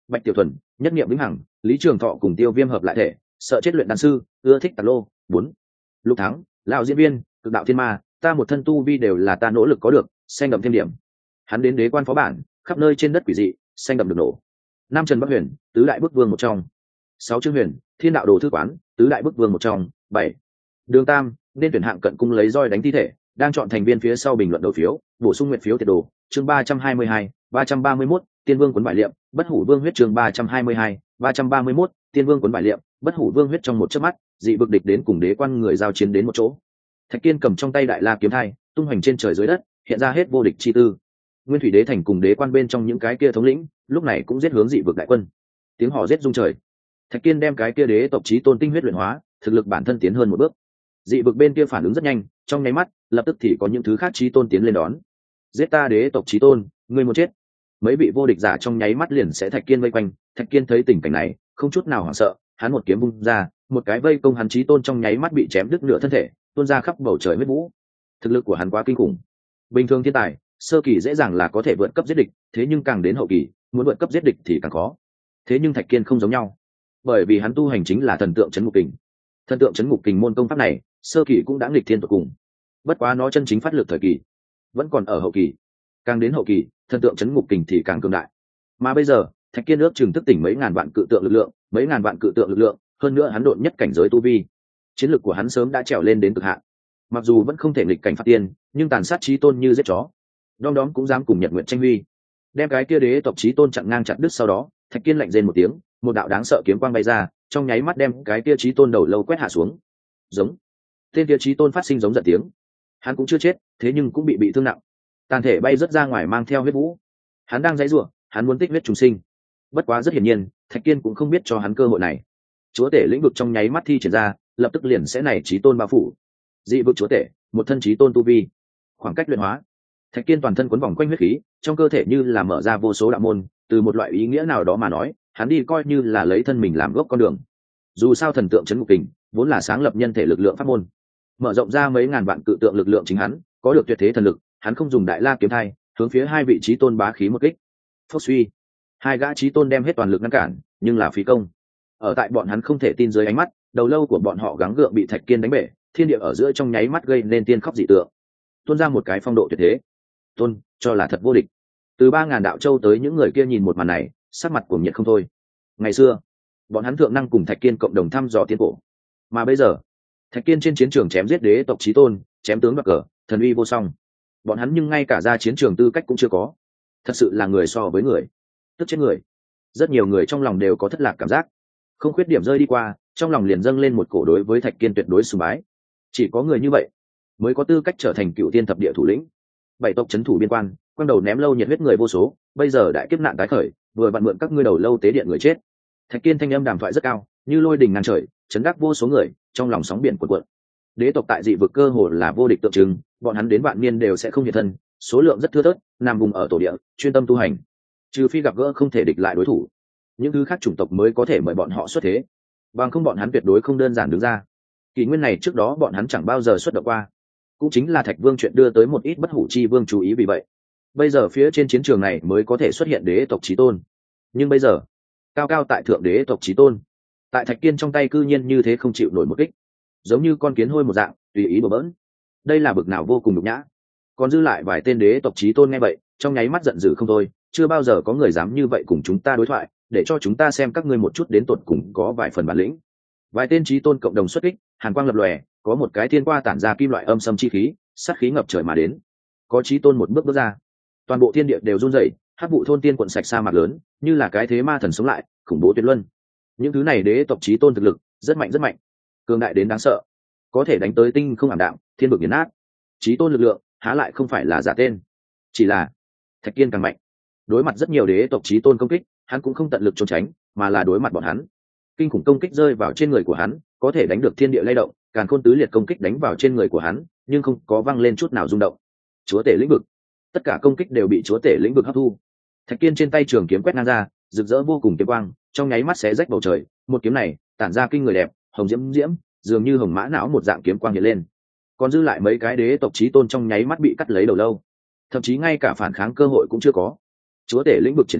Bạch Tiểu Thuần, Nhất Niệm Vĩnh Hằng, Lý Trường Thọ cùng Tiêu Viêm hợp lại thể, sợ chết luyện đan sư, ưa thích tạt lô. Bốn, Lục Thắng, lão diễn viên, Cực Đạo Thiên Ma, ta một thân tu vi đều là ta nỗ lực có được, xanh đậm thêm điểm. Hắn đến đế quan phó bản, khắp nơi trên đất quỷ dị, xanh đậm được nổ. Nam Trần Bắc Huyền, tứ đại bức vương một trong. Sáu Trương Huyền, Thiên Đạo Đồ thư quán, tứ đại bức vương một trong. Bảy, Đường Tam, nên tuyển hạng cận cung lấy roi đánh thi thể, đang chọn thành viên phía sau bình luận đầu phiếu, bổ sung nguyện phiếu tiệt đồ. Chương ba trăm hai mươi hai, ba trăm ba mươi mốt, Tiên Vương cuốn vải liệm, Bất Hủ Vương huyết. Chương ba trăm hai mươi hai, ba trăm ba mươi mốt, Tiên Vương cuốn vải liệm, Bất Hủ Vương huyết. Trong một chớp mắt, dị vực địch đến cùng đế quan người giao chiến đến một chỗ. Thạch Kiên cầm trong tay đại la kiếm thai, tung hoành trên trời dưới đất, hiện ra hết vô địch chi tư. Nguyên Thủy Đế thành cùng đế quan bên trong những cái kia thống lĩnh, lúc này cũng giết hướng dị vực đại quân. Tiếng hò giết rung trời. Thạch Kiên đem cái kia đế tộc chí tôn tinh huyết luyện hóa, thực lực bản thân tiến hơn một bước. Dị vực bên kia phản ứng rất nhanh, trong nháy mắt, lập tức thì có những thứ khác chí tôn tiến lên đón. Giết ta đế tộc chí tôn, ngươi muốn chết. Mấy vị vô địch giả trong nháy mắt liền sẽ Thạch Kiên vây quanh. Thạch Kiên thấy tình cảnh này, không chút nào hoảng sợ, hắn một kiếm vung ra, một cái vây công hắn chí tôn trong nháy mắt bị chém đứt nửa thân thể, tuôn ra khắp bầu trời huyết vũ. Thực lực của hắn quá kinh khủng. Bình thường thiên tài, sơ kỳ dễ dàng là có thể vượt cấp giết địch, thế nhưng càng đến hậu kỳ, muốn vượt cấp giết địch thì càng khó. Thế nhưng Thạch Kiên không giống nhau, bởi vì hắn tu hành chính là thần tượng chấn ngục kình. Thần tượng chấn ngục kình môn công pháp này, sơ kỳ cũng đã nghịch thiên tột cùng. Bất quá nó chân chính phát lực thời kỳ, vẫn còn ở hậu kỳ. Càng đến hậu kỳ, thần tượng chấn ngục kình thì càng cường đại. Mà bây giờ, Thạch Kiên ước chừng thức tỉnh mấy ngàn vạn cự tượng lực lượng, mấy ngàn vạn cự tượng lực lượng, hơn nữa hắn độn nhất cảnh giới tu vi. Chiến lực của hắn sớm đã trèo lên đến cực hạn. Mặc dù vẫn không thể nghịch cảnh phát tiên, nhưng tàn sát chí tôn như giết chó. Đom đóm cũng dám cùng Nhật Nguyện tranh huy. Đem cái kia đế tộc chí tôn chặn ngang chặt đứt, sau đó, Thạch Kiên lạnh rên một tiếng, một đạo đáng sợ kiếm quang bay ra, trong nháy mắt đem cái kia chí tôn đầu lâu quét hạ xuống. Giống. Tên kia chí tôn phát sinh giống giận tiếng. Hắn cũng chưa chết, thế nhưng cũng bị bị thương nặng. Tàn thể bay rất ra ngoài mang theo huyết vũ. Hắn đang giãy giụa, hắn muốn tích huyết trùng sinh. Bất quá rất hiển nhiên, Thạch Kiên cũng không biết cho hắn cơ hội này. Chúa tể lĩnh vực trong nháy mắt thi triển ra, lập tức liền sẽ này chí tôn bao phủ. Dị vực chúa tể, một thân chí tôn tu vi. Khoảng cách luyện hóa. Thạch Kiên toàn thân quấn vòng quanh huyết khí, trong cơ thể như là mở ra vô số đạo môn, từ một loại ý nghĩa nào đó mà nói, hắn đi coi như là lấy thân mình làm gốc con đường. Dù sao thần tượng chấn ngục kình vốn là sáng lập nhân thể lực lượng pháp môn, mở rộng ra mấy ngàn vạn cự tượng lực lượng chính hắn, có được tuyệt thế thần lực, hắn không dùng đại la kiếm thai, hướng phía hai vị chí tôn bá khí một kích. Phốc suy, hai gã chí tôn đem hết toàn lực ngăn cản, nhưng là phí công. Ở tại bọn hắn không thể tin dưới ánh mắt, đầu lâu của bọn họ gắng gượng bị Thạch Kiên đánh bể, thiên địa ở giữa trong nháy mắt gây nên tiên khóc dị tượng. Tuôn ra một cái phong độ tuyệt thế. Tôn, cho là thật vô địch. Từ ba ngàn đạo châu tới những người kia nhìn một màn này, sắc mặt cuồng nhiệt không thôi. Ngày xưa, bọn hắn thượng năng cùng Thạch Kiên cộng đồng thăm dò tiến cổ, mà bây giờ, Thạch Kiên trên chiến trường chém giết đế tộc chí tôn, chém tướng đoạt cờ, thần uy vô song. Bọn hắn nhưng ngay cả ra chiến trường tư cách cũng chưa có. Thật sự là người so với người, tức chết người. Rất nhiều người trong lòng đều có thất lạc cảm giác, không khuyết điểm rơi đi qua, trong lòng liền dâng lên một cổ đối với Thạch Kiên tuyệt đối sùng bái. Chỉ có người như vậy mới có tư cách trở thành cựu tiên thập địa thủ lĩnh. Bảy tộc trấn thủ biên quan, quang đầu ném lâu nhiệt huyết người vô số, bây giờ đại kiếp nạn tái khởi, vừa vặn mượn các ngươi đầu lâu tế điện người chết. Thạch Kiên thanh âm đàm thoại rất cao, như lôi đình ngàn trời, chấn đắc vô số người, trong lòng sóng biển cuộn cuộn. Đế tộc tại dị vực cơ hồ là vô địch tượng trưng, bọn hắn đến vạn niên đều sẽ không hiện thân, số lượng rất thưa thớt, nằm vùng ở tổ địa, chuyên tâm tu hành. Trừ phi gặp gỡ không thể địch lại đối thủ, những thứ khác chủng tộc mới có thể mời bọn họ xuất thế, bằng không bọn hắn tuyệt đối không đơn giản đứng ra. Kỷ nguyên này trước đó bọn hắn chẳng bao giờ xuất động qua, cũng chính là Thạch Vương chuyện đưa tới một ít bất hủ chi vương chú ý, vì vậy bây giờ phía trên chiến trường này mới có thể xuất hiện đế tộc chí tôn. Nhưng bây giờ, cao cao tại thượng đế tộc chí tôn, tại Thạch Kiên trong tay cư nhiên như thế không chịu nổi một kích, giống như con kiến hôi một dạng, tùy ý đổ bỡn. Đây là bực nào vô cùng nhục nhã. Còn dư lại vài tên đế tộc chí tôn nghe vậy, trong nháy mắt giận dữ không thôi, chưa bao giờ có người dám như vậy cùng chúng ta đối thoại, để cho chúng ta xem các ngươi một chút đến tột cùng có vài phần bản lĩnh. Vài tên chí tôn cộng đồng xuất kích, hàn quang lập lòe, có một cái thiên qua tản ra kim loại âm sâm chi khí, sát khí ngập trời mà đến. Có chí tôn một bước bước ra, toàn bộ thiên địa đều run rẩy, hắc vụ thôn tiên quận sạch sa mặt lớn, như là cái thế ma thần sống lại, khủng bố tuyệt luân. Những thứ này đế tộc chí tôn thực lực rất mạnh rất mạnh, cường đại đến đáng sợ, có thể đánh tới tinh không ảm đạm, thiên vực nghiền nát. Chí tôn lực lượng há lại không phải là giả tên, chỉ là Thạch Kiên càng mạnh. Đối mặt rất nhiều đế tộc chí tôn công kích, hắn cũng không tận lực trốn tránh, mà là đối mặt bọn hắn. Kinh khủng công kích rơi vào trên người của hắn, có thể đánh được thiên địa lay động, càn khôn tứ liệt công kích đánh vào trên người của hắn, nhưng không có văng lên chút nào rung động. Chúa tể lĩnh vực, tất cả công kích đều bị chúa tể lĩnh vực hấp thu. Thạch Kiên trên tay trường kiếm quét ngang ra, rực rỡ vô cùng kiếm quang, trong nháy mắt xé rách bầu trời. Một kiếm này tản ra kinh người đẹp, hồng diễm diễm, dường như hồng mã não một dạng kiếm quang hiện lên. Còn dư lại mấy cái đế tộc chí tôn trong nháy mắt bị cắt lấy đầu lâu, thậm chí ngay cả phản kháng cơ hội cũng chưa có. Chúa tể lĩnh vực triển khai,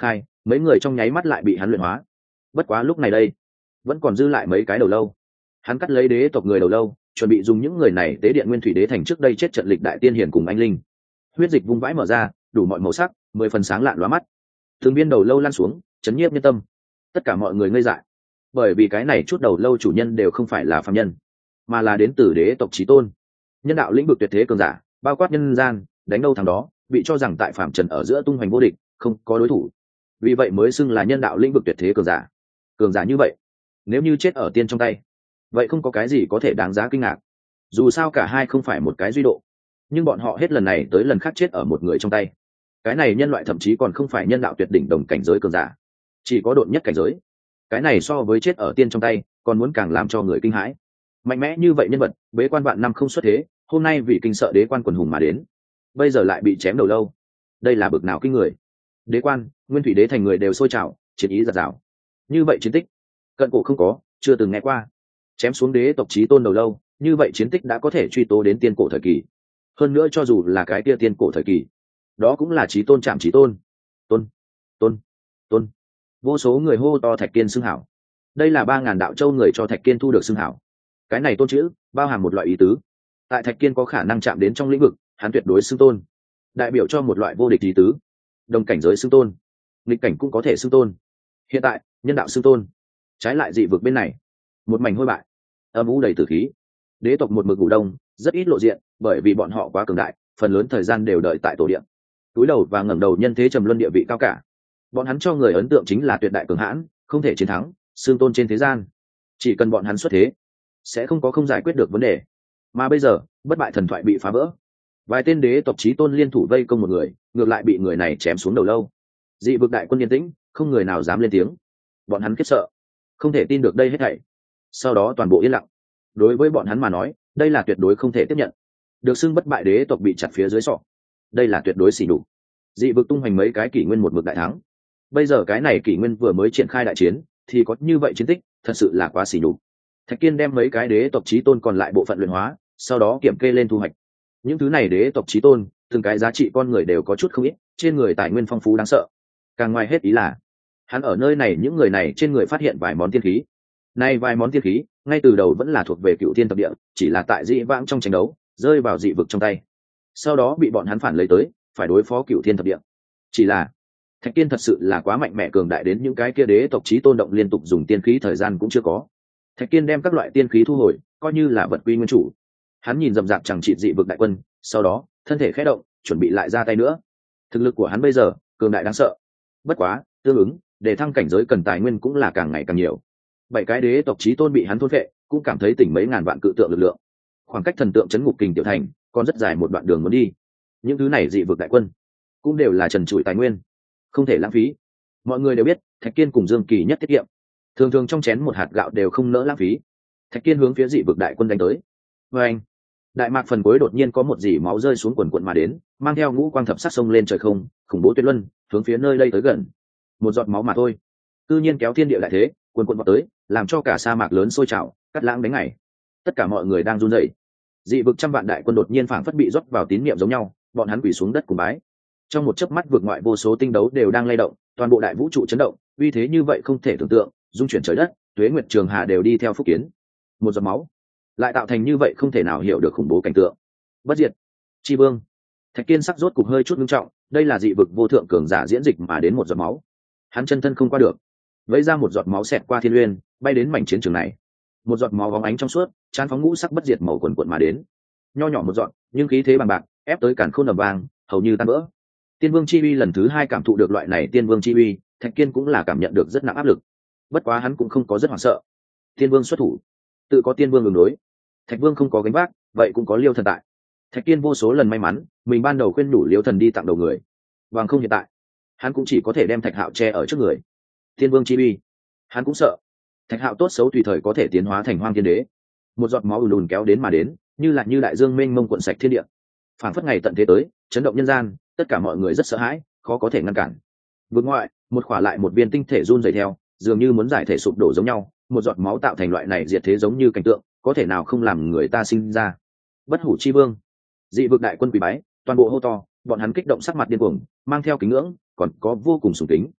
mấy người trong nháy mắt lại bị hắn luyện hóa. Bất quá lúc này đây vẫn còn dư lại mấy cái đầu lâu. Hắn cắt lấy đế tộc người đầu lâu, chuẩn bị dùng những người này tế điện nguyên thủy đế thành trước đây chết trận lịch đại tiên hiền cùng anh linh. Huyết dịch vung vãi mở ra, đủ mọi màu sắc, mười phần sáng lạn lóa mắt. Từng viên đầu lâu lan xuống, chấn nhiếp nhân tâm. Tất cả mọi người ngây dại, bởi vì cái này chút đầu lâu chủ nhân đều không phải là phàm nhân, mà là đến từ đế tộc chí tôn, nhân đạo lĩnh vực tuyệt thế cường giả, bao quát nhân gian, đánh đâu thằng đó, bị cho rằng tại phàm trần ở giữa tung hoành vô địch, không có đối thủ. Vì vậy mới xưng là nhân đạo lĩnh vực tuyệt thế cường giả. Cường giả như vậy, nếu như chết ở tiên trong tay, vậy không có cái gì có thể đáng giá kinh ngạc. Dù sao cả hai không phải một cái duy độ, nhưng bọn họ hết lần này tới lần khác chết ở một người trong tay. Cái này nhân loại thậm chí còn không phải nhân đạo tuyệt đỉnh đồng cảnh giới cường giả, chỉ có độn nhất cảnh giới. Cái này so với chết ở tiên trong tay còn muốn càng làm cho người kinh hãi. Mạnh mẽ như vậy nhân vật, bế quan vạn năm không xuất thế, hôm nay vì kinh sợ đế quan quần hùng mà đến, bây giờ lại bị chém đầu lâu. Đây là bực nào kinh người. Đế quan, nguyên thủy đế thành người đều sôi trào, chiến ý giạt rào. Như vậy chiến tích, cận cổ không có, chưa từng nghe qua. Chém xuống đế tộc chí tôn đầu lâu, như vậy chiến tích đã có thể truy tố đến tiên cổ thời kỳ. Hơn nữa cho dù là cái kia tiên cổ thời kỳ, đó cũng là chí tôn chạm chí tôn. Tôn, tôn, tôn. Vô số người hô to Thạch Kiên xưng hảo. Đây là ba ngàn đạo châu người cho Thạch Kiên thu được xưng hảo. Cái này tôn chữ bao hàm một loại ý tứ. Tại Thạch Kiên có khả năng chạm đến trong lĩnh vực, hắn tuyệt đối xưng tôn, đại biểu cho một loại vô địch ý tứ. Đồng cảnh giới xưng tôn, nghịch cảnh cũng có thể xưng tôn. Hiện tại nhân đạo xưng tôn, trái lại dị vực bên này một mảnh hôi bại, âm u đầy tử khí. Đế tộc một mực ngủ đông, rất ít lộ diện, bởi vì bọn họ quá cường đại, phần lớn thời gian đều đợi tại tổ điện, túi đầu và ngẩng đầu nhân thế trầm luân địa vị cao cả. Bọn hắn cho người ấn tượng chính là tuyệt đại cường hãn, không thể chiến thắng, xương tôn trên thế gian. Chỉ cần bọn hắn xuất thế, sẽ không có không giải quyết được vấn đề. Mà bây giờ bất bại thần thoại bị phá vỡ, vài tên đế tộc chí tôn liên thủ vây công một người, ngược lại bị người này chém xuống đầu lâu. Dị vực đại quân yên tĩnh, không người nào dám lên tiếng. Bọn hắn khiếp sợ, không thể tin được đây hết thảy. Sau đó toàn bộ yên lặng. Đối với bọn hắn mà nói, đây là tuyệt đối không thể tiếp nhận. Được xưng bất bại đế tộc bị chặt phía dưới sọ, đây là tuyệt đối xỉ nhục. Dị vực tung hoành mấy cái kỷ nguyên một mực đại thắng, bây giờ cái này kỷ nguyên vừa mới triển khai đại chiến thì có như vậy chiến tích, thật sự là quá xỉ nhục. Thạch Kiên đem mấy cái đế tộc chí tôn còn lại bộ phận luyện hóa, sau đó kiểm kê lên thu hoạch. Những thứ này đế tộc chí tôn, từng cái giá trị con người đều có chút không ít, trên người tài nguyên phong phú đáng sợ. Càng ngoài hết ý là, hắn ở nơi này những người này trên người phát hiện vài món tiên khí. Nay vài món tiên khí, ngay từ đầu vẫn là thuộc về Cựu Thiên Thập Địa, chỉ là tại dị vãng trong tranh đấu, rơi vào dị vực trong tay. Sau đó bị bọn hắn phản lấy tới, phải đối phó Cựu Thiên Thập Địa. Chỉ là Thạch Kiên thật sự là quá mạnh mẽ cường đại đến những cái kia đế tộc chí tôn động liên tục dùng tiên khí thời gian cũng chưa có. Thạch Kiên đem các loại tiên khí thu hồi, coi như là vật quy nguyên chủ. Hắn nhìn rầm rạp chẳng trị dị vực đại quân, sau đó thân thể khẽ động, chuẩn bị lại ra tay nữa. Thực lực của hắn bây giờ cường đại đáng sợ. Bất quá, tương ứng, để thăng cảnh giới cần tài nguyên cũng là càng ngày càng nhiều. Bảy cái đế tộc chí tôn bị hắn thôn phệ, cũng cảm thấy tỉnh mấy ngàn vạn cự tượng lực lượng. Khoảng cách thần tượng chấn ngục kình tiểu thành còn rất dài một đoạn đường muốn đi. Những thứ này dị vực đại quân cũng đều là trần trụi tài nguyên, không thể lãng phí. Mọi người đều biết Thạch Kiên cùng Dương Kỳ nhất tiết kiệm, thường thường trong chén một hạt gạo đều không nỡ lãng phí. Thạch Kiên hướng phía dị vực đại quân đánh tới. Và anh, đại mạc phần cuối đột nhiên có một dỉ máu rơi xuống quần quần mà đến, mang theo ngũ quang thập sắc sông lên trời không, khủng bố tuyệt luân, hướng phía nơi đây tới gần. Một giọt máu mà thôi, tự nhiên kéo thiên địa đại thế, quần quần vào tới, làm cho cả sa mạc lớn sôi trào, cắt lãng đánh ngày. Tất cả mọi người đang run rẩy. Dị vực trăm vạn đại quân đột nhiên phảng phất bị rót vào tín niệm giống nhau, bọn hắn quỳ xuống đất cùng bái. Trong một chớp mắt, vực ngoại vô số tinh đấu đều đang lay động, toàn bộ đại vũ trụ chấn động, uy thế như vậy không thể tưởng tượng, dung chuyển trời đất, tuế nguyệt trường hà đều đi theo phúc kiến. Một giọt máu lại tạo thành như vậy không thể nào hiểu được khủng bố cảnh tượng. Bất diệt chi vương. Thạch Kiên sắc rốt cục hơi chút nghiêm trọng, đây là dị vực vô thượng cường giả diễn dịch mà đến một giọt máu, hắn chân thân không qua được, vẫy ra một giọt máu xẹt qua thiên uyên, bay đến mảnh chiến trường này. Một giọt máu bóng ánh trong suốt, tràn phóng ngũ sắc bất diệt màu quần quần mà đến. Nho nhỏ một giọt, nhưng khí thế bằng bạc, ép tới càn khôn ầm vang, hầu như tan vỡ. Tiên vương chi uy lần thứ hai cảm thụ được loại này tiên vương chi uy, Thạch Kiên cũng là cảm nhận được rất nặng áp lực. Bất quá hắn cũng không có rất hoảng sợ. Tiên vương xuất thủ, tự có tiên vương ứng đối. Thạch vương không có gánh vác, vậy cũng có Liêu Thần tại. Thạch Kiên vô số lần may mắn, mình ban đầu khuyên đủ Liêu Thần đi tặng đầu người, bằng không hiện tại hắn cũng chỉ có thể đem Thạch Hạo che ở trước người. Tiên vương chi uy, hắn cũng sợ. Thạch Hạo tốt xấu tùy thời có thể tiến hóa thành Hoang Thiên Đế. Một giọt máu ùn ùn kéo đến mà đến, như là như đại dương mênh mông cuộn sạch thiên địa. Phảng phất ngày tận thế tới, chấn động nhân gian, tất cả mọi người rất sợ hãi, khó có thể ngăn cản. Vực ngoại, một khỏa lại một viên tinh thể run rẩy theo, dường như muốn giải thể sụp đổ giống nhau, một giọt máu tạo thành loại này diệt thế giống như cảnh tượng, có thể nào không làm người ta sinh ra. Bất hủ chi vương. Dị vực đại quân quỳ bái, toàn bộ hô to, bọn hắn kích động sắc mặt điên cuồng, mang theo kính ngưỡng, còn có vô cùng sùng kính.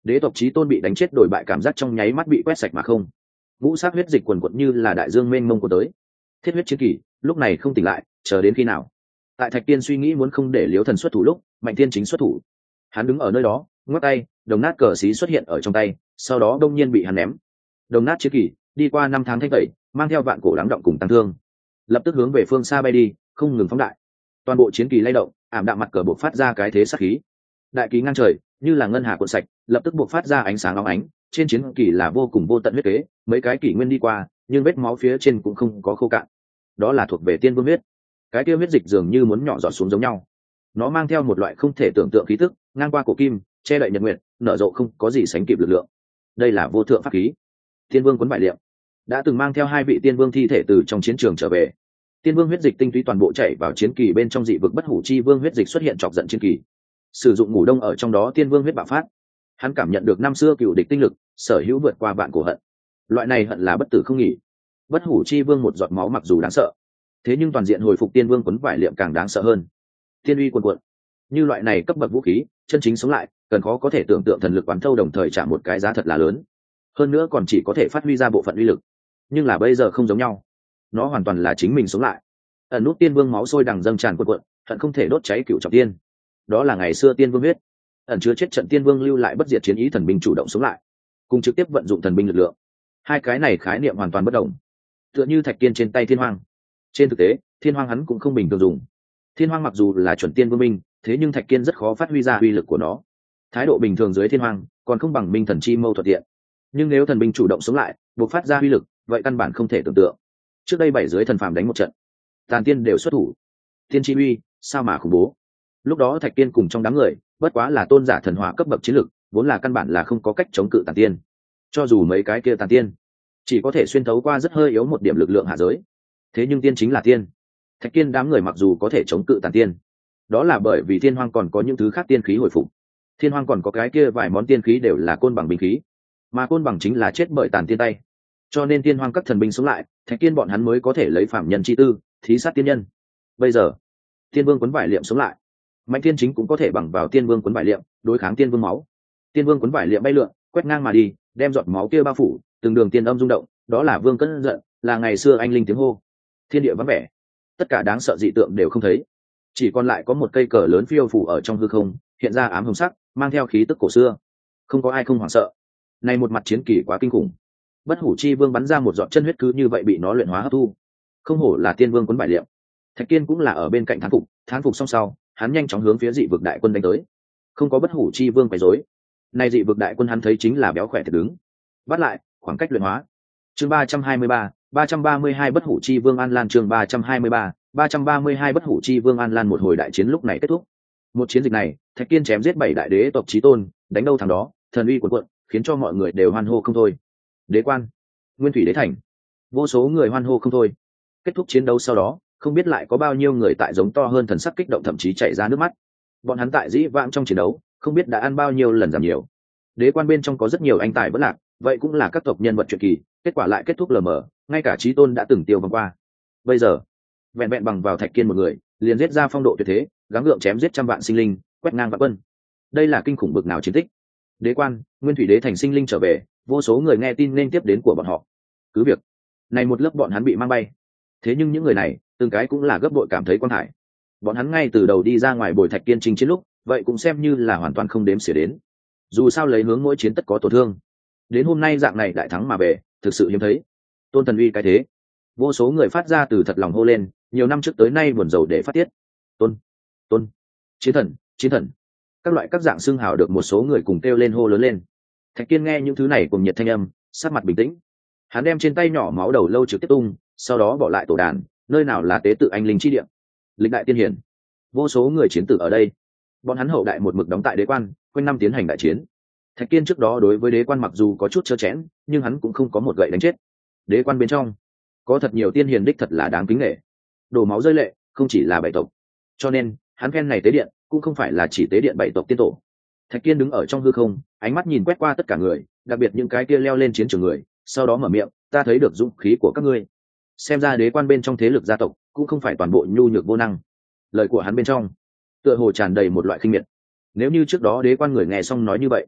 Đế tộc chí tôn bị đánh chết đổi bại cảm giác trong nháy mắt bị quét sạch mà không. Ngũ sắc huyết dịch quần quật như là đại dương mênh mông của tới. Thiết huyết chiến kỳ, lúc này không tỉnh lại, chờ đến khi nào? Tại Thạch Tiên suy nghĩ muốn không để Liễu Thần xuất thủ lúc, Mạnh Tiên chính xuất thủ. Hắn đứng ở nơi đó, ngoắc tay, đồng nát cờ xí xuất hiện ở trong tay, sau đó đông nhiên bị hắn ném. Đồng nát chiến kỳ, đi qua năm tháng thanh tẩy, mang theo vạn cổ lắng động cùng tăng thương, lập tức hướng về phương xa bay đi, không ngừng phóng đại. Toàn bộ chiến kỳ lay động, ảm đạm mặt cờ bộc phát ra cái thế sát khí. Đại kỳ ngang trời, như là ngân hà cuộn sạch, lập tức bộc phát ra ánh sáng óng ánh, trên chiến kỳ là vô cùng vô tận huyết kế, mấy cái kỷ nguyên đi qua, nhưng vết máu phía trên cũng không có khô cạn. Đó là thuộc về tiên vương huyết. Cái kia huyết dịch dường như muốn nhỏ giọt xuống giống nhau. Nó mang theo một loại không thể tưởng tượng khí tức, ngang qua cổ kim, che đậy nhật nguyệt, nở rộ không có gì sánh kịp lực lượng. Đây là vô thượng pháp khí. Tiên vương cuốn bại liệm, đã từng mang theo hai vị tiên vương thi thể từ trong chiến trường trở về. Tiên vương huyết dịch tinh túy toàn bộ chảy vào chiến kỳ bên trong, dị vực bất hủ chi vương huyết dịch xuất hiện chọc giận chiến kỳ. Sử dụng ngủ đông ở trong đó, tiên vương huyết bạo phát. Hắn cảm nhận được năm xưa cựu địch tinh lực, sở hữu vượt qua vạn cổ hận. Loại này hận là bất tử không nghỉ. Bất hủ chi vương một giọt máu mặc dù đáng sợ, thế nhưng toàn diện hồi phục tiên vương quấn vải liệm càng đáng sợ hơn. Tiên uy cuồn cuộn, như loại này cấp bậc vũ khí chân chính sống lại, cần khó có thể tưởng tượng thần lực quán thâu, đồng thời trả một cái giá thật là lớn. Hơn nữa còn chỉ có thể phát huy ra bộ phận uy lực, nhưng là bây giờ không giống nhau, nó hoàn toàn là chính mình sống lại. Ẩn nút tiên vương máu sôi đằng dâng tràn cuộn cuộn, hận không thể đốt cháy cựu trọng tiên. Đó là ngày xưa tiên vương huyết, ẩn chứa chết trận tiên vương lưu lại bất diệt chiến ý, thần binh chủ động sống lại, cùng trực tiếp vận dụng thần binh lực lượng. Hai cái này khái niệm hoàn toàn bất đồng. Tựa như thạch kiên trên tay thiên hoang, trên thực tế thiên hoang hắn cũng không bình thường dùng. Thiên hoang mặc dù là chuẩn tiên vương minh, thế nhưng thạch kiên rất khó phát huy ra uy lực của nó. Thái độ bình thường dưới thiên hoang còn không bằng minh thần chi mâu thuận tiện, nhưng nếu thần binh chủ động sống lại, buộc phát ra uy lực, vậy căn bản không thể tưởng tượng. Trước đây bảy dưới thần phàm đánh một trận, tàn tiên đều xuất thủ, tiên chi uy sao mà khủng bố. Lúc đó thạch kiên cùng trong đám người bất quá là tôn giả thần hỏa cấp bậc chiến lực, vốn là căn bản là không có cách chống cự tàn tiên. Cho dù mấy cái kia tàn tiên chỉ có thể xuyên thấu qua rất hơi yếu một điểm lực lượng hạ giới, thế nhưng tiên chính là tiên. Thạch kiên đám người mặc dù có thể chống cự tàn tiên, đó là bởi vì thiên hoang còn có những thứ khác tiên khí hồi phục. Thiên hoang còn có cái kia vài món tiên khí đều là côn bằng binh khí, mà côn bằng chính là chết bởi tàn tiên tay, cho nên thiên hoang các thần binh sống lại, thạch kiên bọn hắn mới có thể lấy phạm nhân chi tư thí sát tiên nhân. Bây giờ tiên vương quấn vải liệm sống lại, mạnh thiên chính cũng có thể bằng vào tiên vương quấn vải liệm đối kháng tiên vương máu. Tiên vương quấn vải liệm bay lượn quét ngang mà đi, đem giọt máu kia bao phủ, từng đường tiên âm rung động, đó là vương cất giận, là ngày xưa anh linh tiếng hô. Thiên địa vắng vẻ, tất cả đáng sợ dị tượng đều không thấy, chỉ còn lại có một cây cờ lớn phiêu phủ ở trong hư không, hiện ra ám hồng sắc, mang theo khí tức cổ xưa. Không có ai không hoảng sợ. Này một mặt chiến kỳ quá kinh khủng. Bất hủ chi vương bắn ra một giọt chân huyết cứ như vậy bị nó luyện hóa hấp thu. Không hổ là tiên vương cuốn bại liệm. Thạch kiên cũng là ở bên cạnh thán phục, thán phục xong sau, hắn nhanh chóng hướng phía dị vực đại quân đánh tới. Không có bất hủ chi vương quấy rối, này dị vực đại quân hắn thấy chính là béo khỏe thật đứng. Bắt lại, khoảng cách luyện hóa. Chương ba trăm hai mươi ba, ba trăm ba mươi hai bất hủ chi vương An Lan, chương ba trăm hai mươi ba, ba trăm ba mươi hai bất hủ chi vương An Lan. Một hồi đại chiến lúc này kết thúc. Một chiến dịch này, Thạch Kiên chém giết bảy đại đế tộc chí tôn, đánh đâu thằng đó, thần uy cuồn cuộn, khiến cho mọi người đều hoan hô không thôi. Đế quan, Nguyên Thủy Đế thành, vô số người hoan hô không thôi. Kết thúc chiến đấu sau đó, không biết lại có bao nhiêu người tại giống to hơn thần sắc kích động, thậm chí chảy ra nước mắt. Bọn hắn tại dĩ vãng trong chiến đấu, không biết đã ăn bao nhiêu lần giảm nhiều. Đế quan bên trong có rất nhiều anh tài vẫn lạc, vậy cũng là các tộc nhân vật truyền kỳ, kết quả lại kết thúc lờ mờ, ngay cả chí tôn đã từng tiêu vòng qua. Bây giờ, vẹn vẹn bằng vào Thạch Kiên một người, liền giết ra phong độ tuyệt thế, gắng gượng chém giết trăm vạn sinh linh, quét ngang vạn quân. Đây là kinh khủng bực nào chiến tích. Đế quan, Nguyên Thủy Đế thành sinh linh trở về, vô số người nghe tin nên tiếp đến của bọn họ. Cứ việc này một lớp bọn hắn bị mang bay, thế nhưng những người này từng cái cũng là gấp bội cảm thấy quan hải. Bọn hắn ngay từ đầu đi ra ngoài bồi Thạch Kiên chinh chiến lúc, vậy cũng xem như là hoàn toàn không đếm xỉa đến. Dù sao lấy hướng mỗi chiến tất có tổn thương, đến hôm nay dạng này đại thắng mà về, thực sự hiếm thấy. Tôn thần uy cái thế, vô số người phát ra từ thật lòng hô lên, nhiều năm trước tới nay buồn rầu để phát tiết. Tôn, tôn, chiến thần, chiến thần, các loại các dạng xưng hào được một số người cùng kêu lên hô lớn lên. Thạch Kiên nghe những thứ này cùng nhiệt thanh âm, sắc mặt bình tĩnh. Hắn đem trên tay nhỏ máu đầu lâu trực tiếp tung, sau đó bỏ lại tổ đàn, nơi nào là tế tự anh linh chi địa, lịch đại tiên hiển, vô số người chiến tử ở đây. Bọn hắn hậu đại một mực đóng tại đế quan, quanh năm tiến hành đại chiến. Thạch Kiên trước đó đối với đế quan mặc dù có chút trơ chẽn, nhưng hắn cũng không có một gậy đánh chết. Đế quan bên trong có thật nhiều tiên hiền đích thật là đáng kính nể, đổ máu rơi lệ, không chỉ là bảy tộc. Cho nên hắn khen này tế điện cũng không phải là chỉ tế điện bảy tộc tiên tổ. Thạch Kiên đứng ở trong hư không, ánh mắt nhìn quét qua tất cả người, đặc biệt những cái kia leo lên chiến trường người, sau đó mở miệng, ta thấy được dũng khí của các ngươi. Xem ra đế quan bên trong thế lực gia tộc cũng không phải toàn bộ nhu nhược vô năng. Lời của hắn bên trong tựa hồ tràn đầy một loại khinh miệt. Nếu như trước đó đế quan người nghe xong nói như vậy,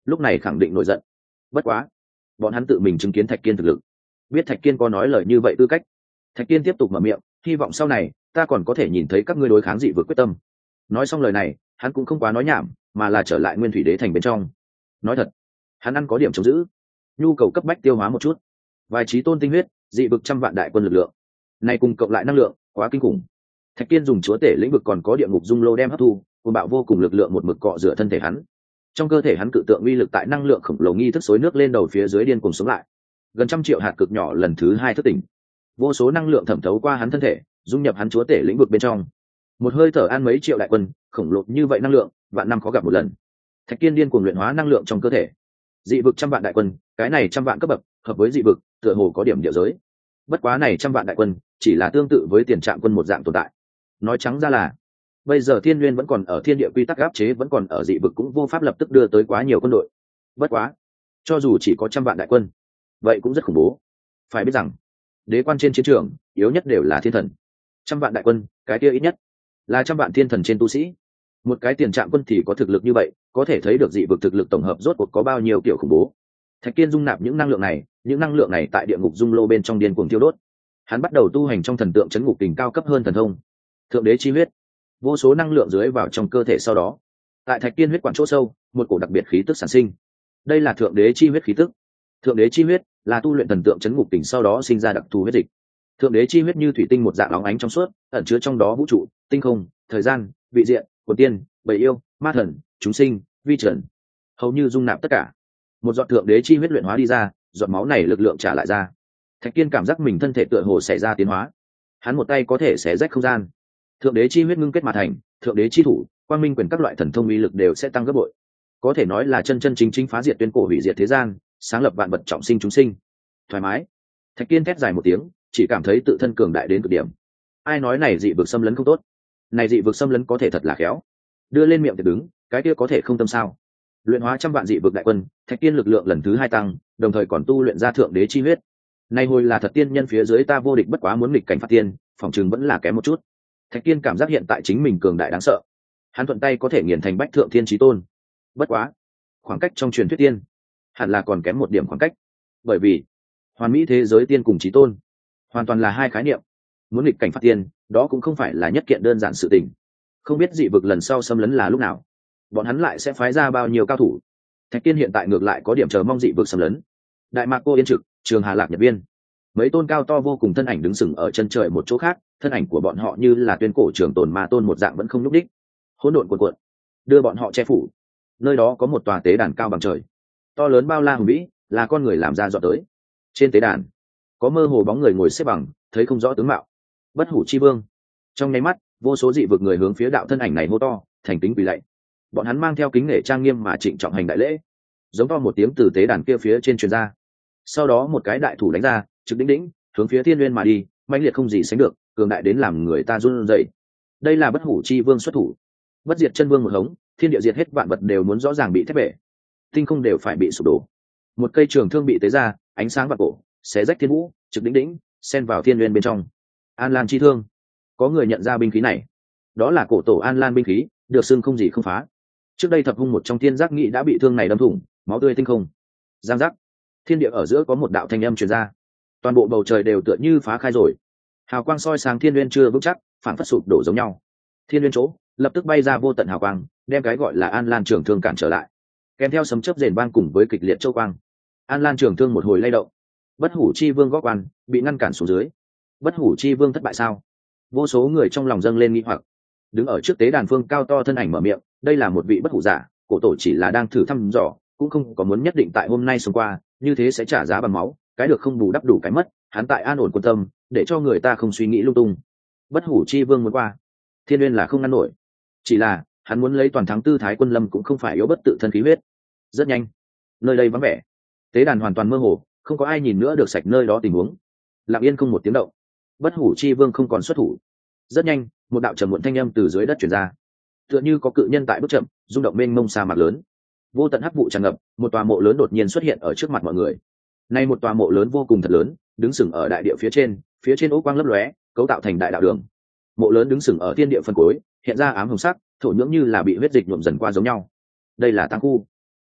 lúc này khẳng định nổi giận. Bất quá bọn hắn tự mình chứng kiến Thạch Kiên thực lực, biết Thạch Kiên có nói lời như vậy tư cách. Thạch Kiên tiếp tục mở miệng, hy vọng sau này ta còn có thể nhìn thấy các ngươi đối kháng dị vực quyết tâm. Nói xong lời này, hắn cũng không quá nói nhảm, mà là trở lại Nguyên Thủy Đế thành bên trong. Nói thật, hắn ăn có điểm chống giữ, nhu cầu cấp bách tiêu hóa một chút vài trí tôn tinh huyết, dị vực trăm vạn đại quân lực lượng này cùng cộng lại năng lượng quá kinh khủng. Thạch Kiên dùng chúa tể lĩnh vực còn có địa ngục dung lô đem hấp thu, cuồng bạo vô cùng lực lượng một mực cọ rửa thân thể hắn. Trong cơ thể hắn cự tượng uy lực tại năng lượng khổng lồ nghi thức xối nước lên đầu phía dưới điên cuồng sống lại. Gần trăm triệu hạt cực nhỏ lần thứ hai thức tỉnh, vô số năng lượng thẩm thấu qua hắn thân thể, dung nhập hắn chúa tể lĩnh vực bên trong. Một hơi thở ăn mấy triệu đại quân, khổng lồ như vậy năng lượng, vạn năm khó gặp một lần. Thạch Kiên điên cuồng luyện hóa năng lượng trong cơ thể. Dị vực trăm vạn đại quân, cái này trăm vạn cấp bậc, hợp với dị vực, tựa hồ có điểm địa giới. Bất quá này trăm vạn đại quân, chỉ là tương tự với tiền trạm quân một dạng tồn tại. Nói trắng ra là, bây giờ Thiên Nguyên vẫn còn ở thiên địa quy tắc áp chế, vẫn còn ở dị vực cũng vô pháp lập tức đưa tới quá nhiều quân đội. Bất quá, cho dù chỉ có trăm vạn đại quân, vậy cũng rất khủng bố. Phải biết rằng, đế quan trên chiến trường, yếu nhất đều là thiên thần. Trăm vạn đại quân, cái kia ít nhất là trăm vạn thiên thần trên tu sĩ. Một cái tiền trạm quân thì có thực lực như vậy, có thể thấy được dị vực thực lực tổng hợp rốt cuộc có bao nhiêu kiểu khủng bố. Thạch Kiên dung nạp những năng lượng này, những năng lượng này tại địa ngục dung lô bên trong điên cuồng thiêu đốt. Hắn bắt đầu tu hành trong thần tượng chấn ngục kình cao cấp hơn thần thông, thượng đế chi huyết. Vô số năng lượng dưới vào trong cơ thể, sau đó, tại Thạch Kiên huyết quản chỗ sâu, một cổ đặc biệt khí tức sản sinh. Đây là thượng đế chi huyết khí tức. Thượng đế chi huyết là tu luyện thần tượng chấn ngục kình sau đó sinh ra đặc thù huyết dịch. Thượng đế chi huyết như thủy tinh một dạng óng ánh trong suốt, ẩn chứa trong đó vũ trụ, tinh không, thời gian, vị diện, quần tiên, bầy yêu, ma thần, chúng sinh, vi trần, hầu như dung nạp tất cả. Một giọt thượng đế chi huyết luyện hóa đi ra, giọt máu này lực lượng trả lại ra. Thạch Kiên cảm giác mình thân thể tựa hồ xảy ra tiến hóa. Hắn một tay có thể xé rách không gian. Thượng đế chi huyết ngưng kết mà thành, thượng đế chi thủ, quang minh quyền các loại thần thông uy lực đều sẽ tăng gấp bội. Có thể nói là chân chân chính chính phá diệt tuyên cổ hủy diệt thế gian, sáng lập vạn vật trọng sinh chúng sinh. Thoải mái. Thạch Kiên thét dài một tiếng, chỉ cảm thấy tự thân cường đại đến cực điểm. Ai nói này dị vực xâm lấn không tốt? Này dị vực xâm lấn có thể thật là khéo. Đưa lên miệng thì đứng, cái kia có thể không tâm sao? Luyện hóa trăm vạn dị vực đại quân, Thạch Kiên lực lượng lần thứ hai tăng, đồng thời còn tu luyện ra thượng đế chi huyết. Này hồi là thật tiên nhân phía dưới ta vô địch, bất quá muốn nghịch cảnh phạt tiên, phòng trường vẫn là kém một chút. Thạch Kiên cảm giác hiện tại chính mình cường đại đáng sợ. Hắn thuận tay có thể nghiền thành bách thượng thiên chí tôn. Bất quá, khoảng cách trong truyền thuyết tiên, hẳn là còn kém một điểm khoảng cách. Bởi vì, hoàn mỹ thế giới tiên cùng chí tôn, hoàn toàn là hai khái niệm. Muốn nghịch cảnh phạt tiên, đó cũng không phải là nhất kiện đơn giản sự tình. Không biết dị vực lần sau xâm lấn là lúc nào, bọn hắn lại sẽ phái ra bao nhiêu cao thủ. Thạch Kiên hiện tại ngược lại có điểm chờ mong dị vực xâm lấn. Đại Mạc Cô Yên Trực, Trường Hà Lạc Nhật Viên, mấy tôn cao to vô cùng thân ảnh đứng sừng ở chân trời một chỗ khác, thân ảnh của bọn họ như là tuyên cổ trường tồn ma tôn một dạng vẫn không nhúc đích, hỗn độn cuồn cuộn, đưa bọn họ che phủ. Nơi đó có một tòa tế đàn cao bằng trời, to lớn bao la hùng vĩ, là con người làm ra dọn tới. Trên tế đàn có mơ hồ bóng người ngồi xếp bằng, thấy không rõ tướng mạo. Bất Hủ Chi Vương. Trong nháy mắt, vô số dị vực người hướng phía đạo thân ảnh này hô to, thành kính quỳ lạy. Bọn hắn mang theo kính nể trang nghiêm mà trịnh trọng hành đại lễ, giống to một tiếng từ tế đàn kia phía trên truyền ra. Sau đó một cái đại thủ đánh ra, trực đỉnh đỉnh, hướng phía Thiên Nguyên mà đi, mãnh liệt không gì sánh được, cường đại đến làm người ta run rẩy. Đây là Bất Hủ Chi Vương xuất thủ. Bất diệt chân vương một hống, thiên địa diệt hết, vạn vật đều muốn rõ ràng bị thét bể, tinh không đều phải bị sụp đổ. Một cây trường thương bị tế ra, ánh sáng vạn cổ, xé rách thiên vũ, trực đỉnh đỉnh, xen vào Thiên Nguyên bên trong. An Lan chi thương. Có người nhận ra binh khí này, đó là cổ tổ An Lan binh khí, được xưng không gì không phá. Trước đây thập hung một trong thiên giác nghị đã bị thương này đâm thủng, máu tươi tinh không. Giang giác. Thiên địa ở giữa có một đạo thanh âm truyền ra, toàn bộ bầu trời đều tựa như phá khai rồi, hào quang soi sáng Thiên Nguyên chưa vững chắc, phản phất sụp đổ giống nhau. Thiên Nguyên chỗ lập tức bay ra vô tận hào quang, đem cái gọi là An Lan trường thương cản trở lại, kèm theo sấm chớp rền vang cùng với kịch liệt châu quang. An Lan trường thương một hồi lay động, Bất Hủ Chi Vương gót quan bị ngăn cản xuống dưới. Bất Hủ Chi Vương thất bại sao? Vô số người trong lòng dâng lên nghi hoặc. Đứng ở trước tế đàn phương cao to thân ảnh mở miệng, đây là một vị bất hủ giả, cổ tổ chỉ là đang thử thăm dò, cũng không có muốn nhất định tại hôm nay xông qua, như thế sẽ trả giá bằng máu, cái được không bù đắp đủ cái mất, hắn tại an ổn quân tâm, để cho người ta không suy nghĩ lung tung. Bất Hủ Chi Vương muốn qua, Thiên Nguyên là không ngăn nổi. Chỉ là, hắn muốn lấy toàn thắng tư thái quân lâm cũng không phải yếu bất tự thân khí huyết. Rất nhanh, nơi đây vắng vẻ, tế đàn hoàn toàn mơ hồ, không có ai nhìn nữa được sạch nơi đó tình huống. Lặng yên không một tiếng động. Bất Hủ Chi Vương không còn xuất thủ. Rất nhanh, một đạo trầm muộn thanh âm từ dưới đất truyền ra, tựa như có cự nhân tại bước chậm, rung động mênh mông sa mạc lớn. Vô tận hắc vụ tràn ngập, một tòa mộ lớn đột nhiên xuất hiện ở trước mặt mọi người. Nay một tòa mộ lớn vô cùng thật lớn, đứng sừng ở đại địa phía trên, phía trên ố quang lấp lóe, cấu tạo thành đại đạo đường. Mộ lớn đứng sừng ở thiên địa phân cối, hiện ra ám hồng sắc, thổ nhưỡng như là bị huyết dịch nhuộm dần qua giống nhau. Đây là tang khu.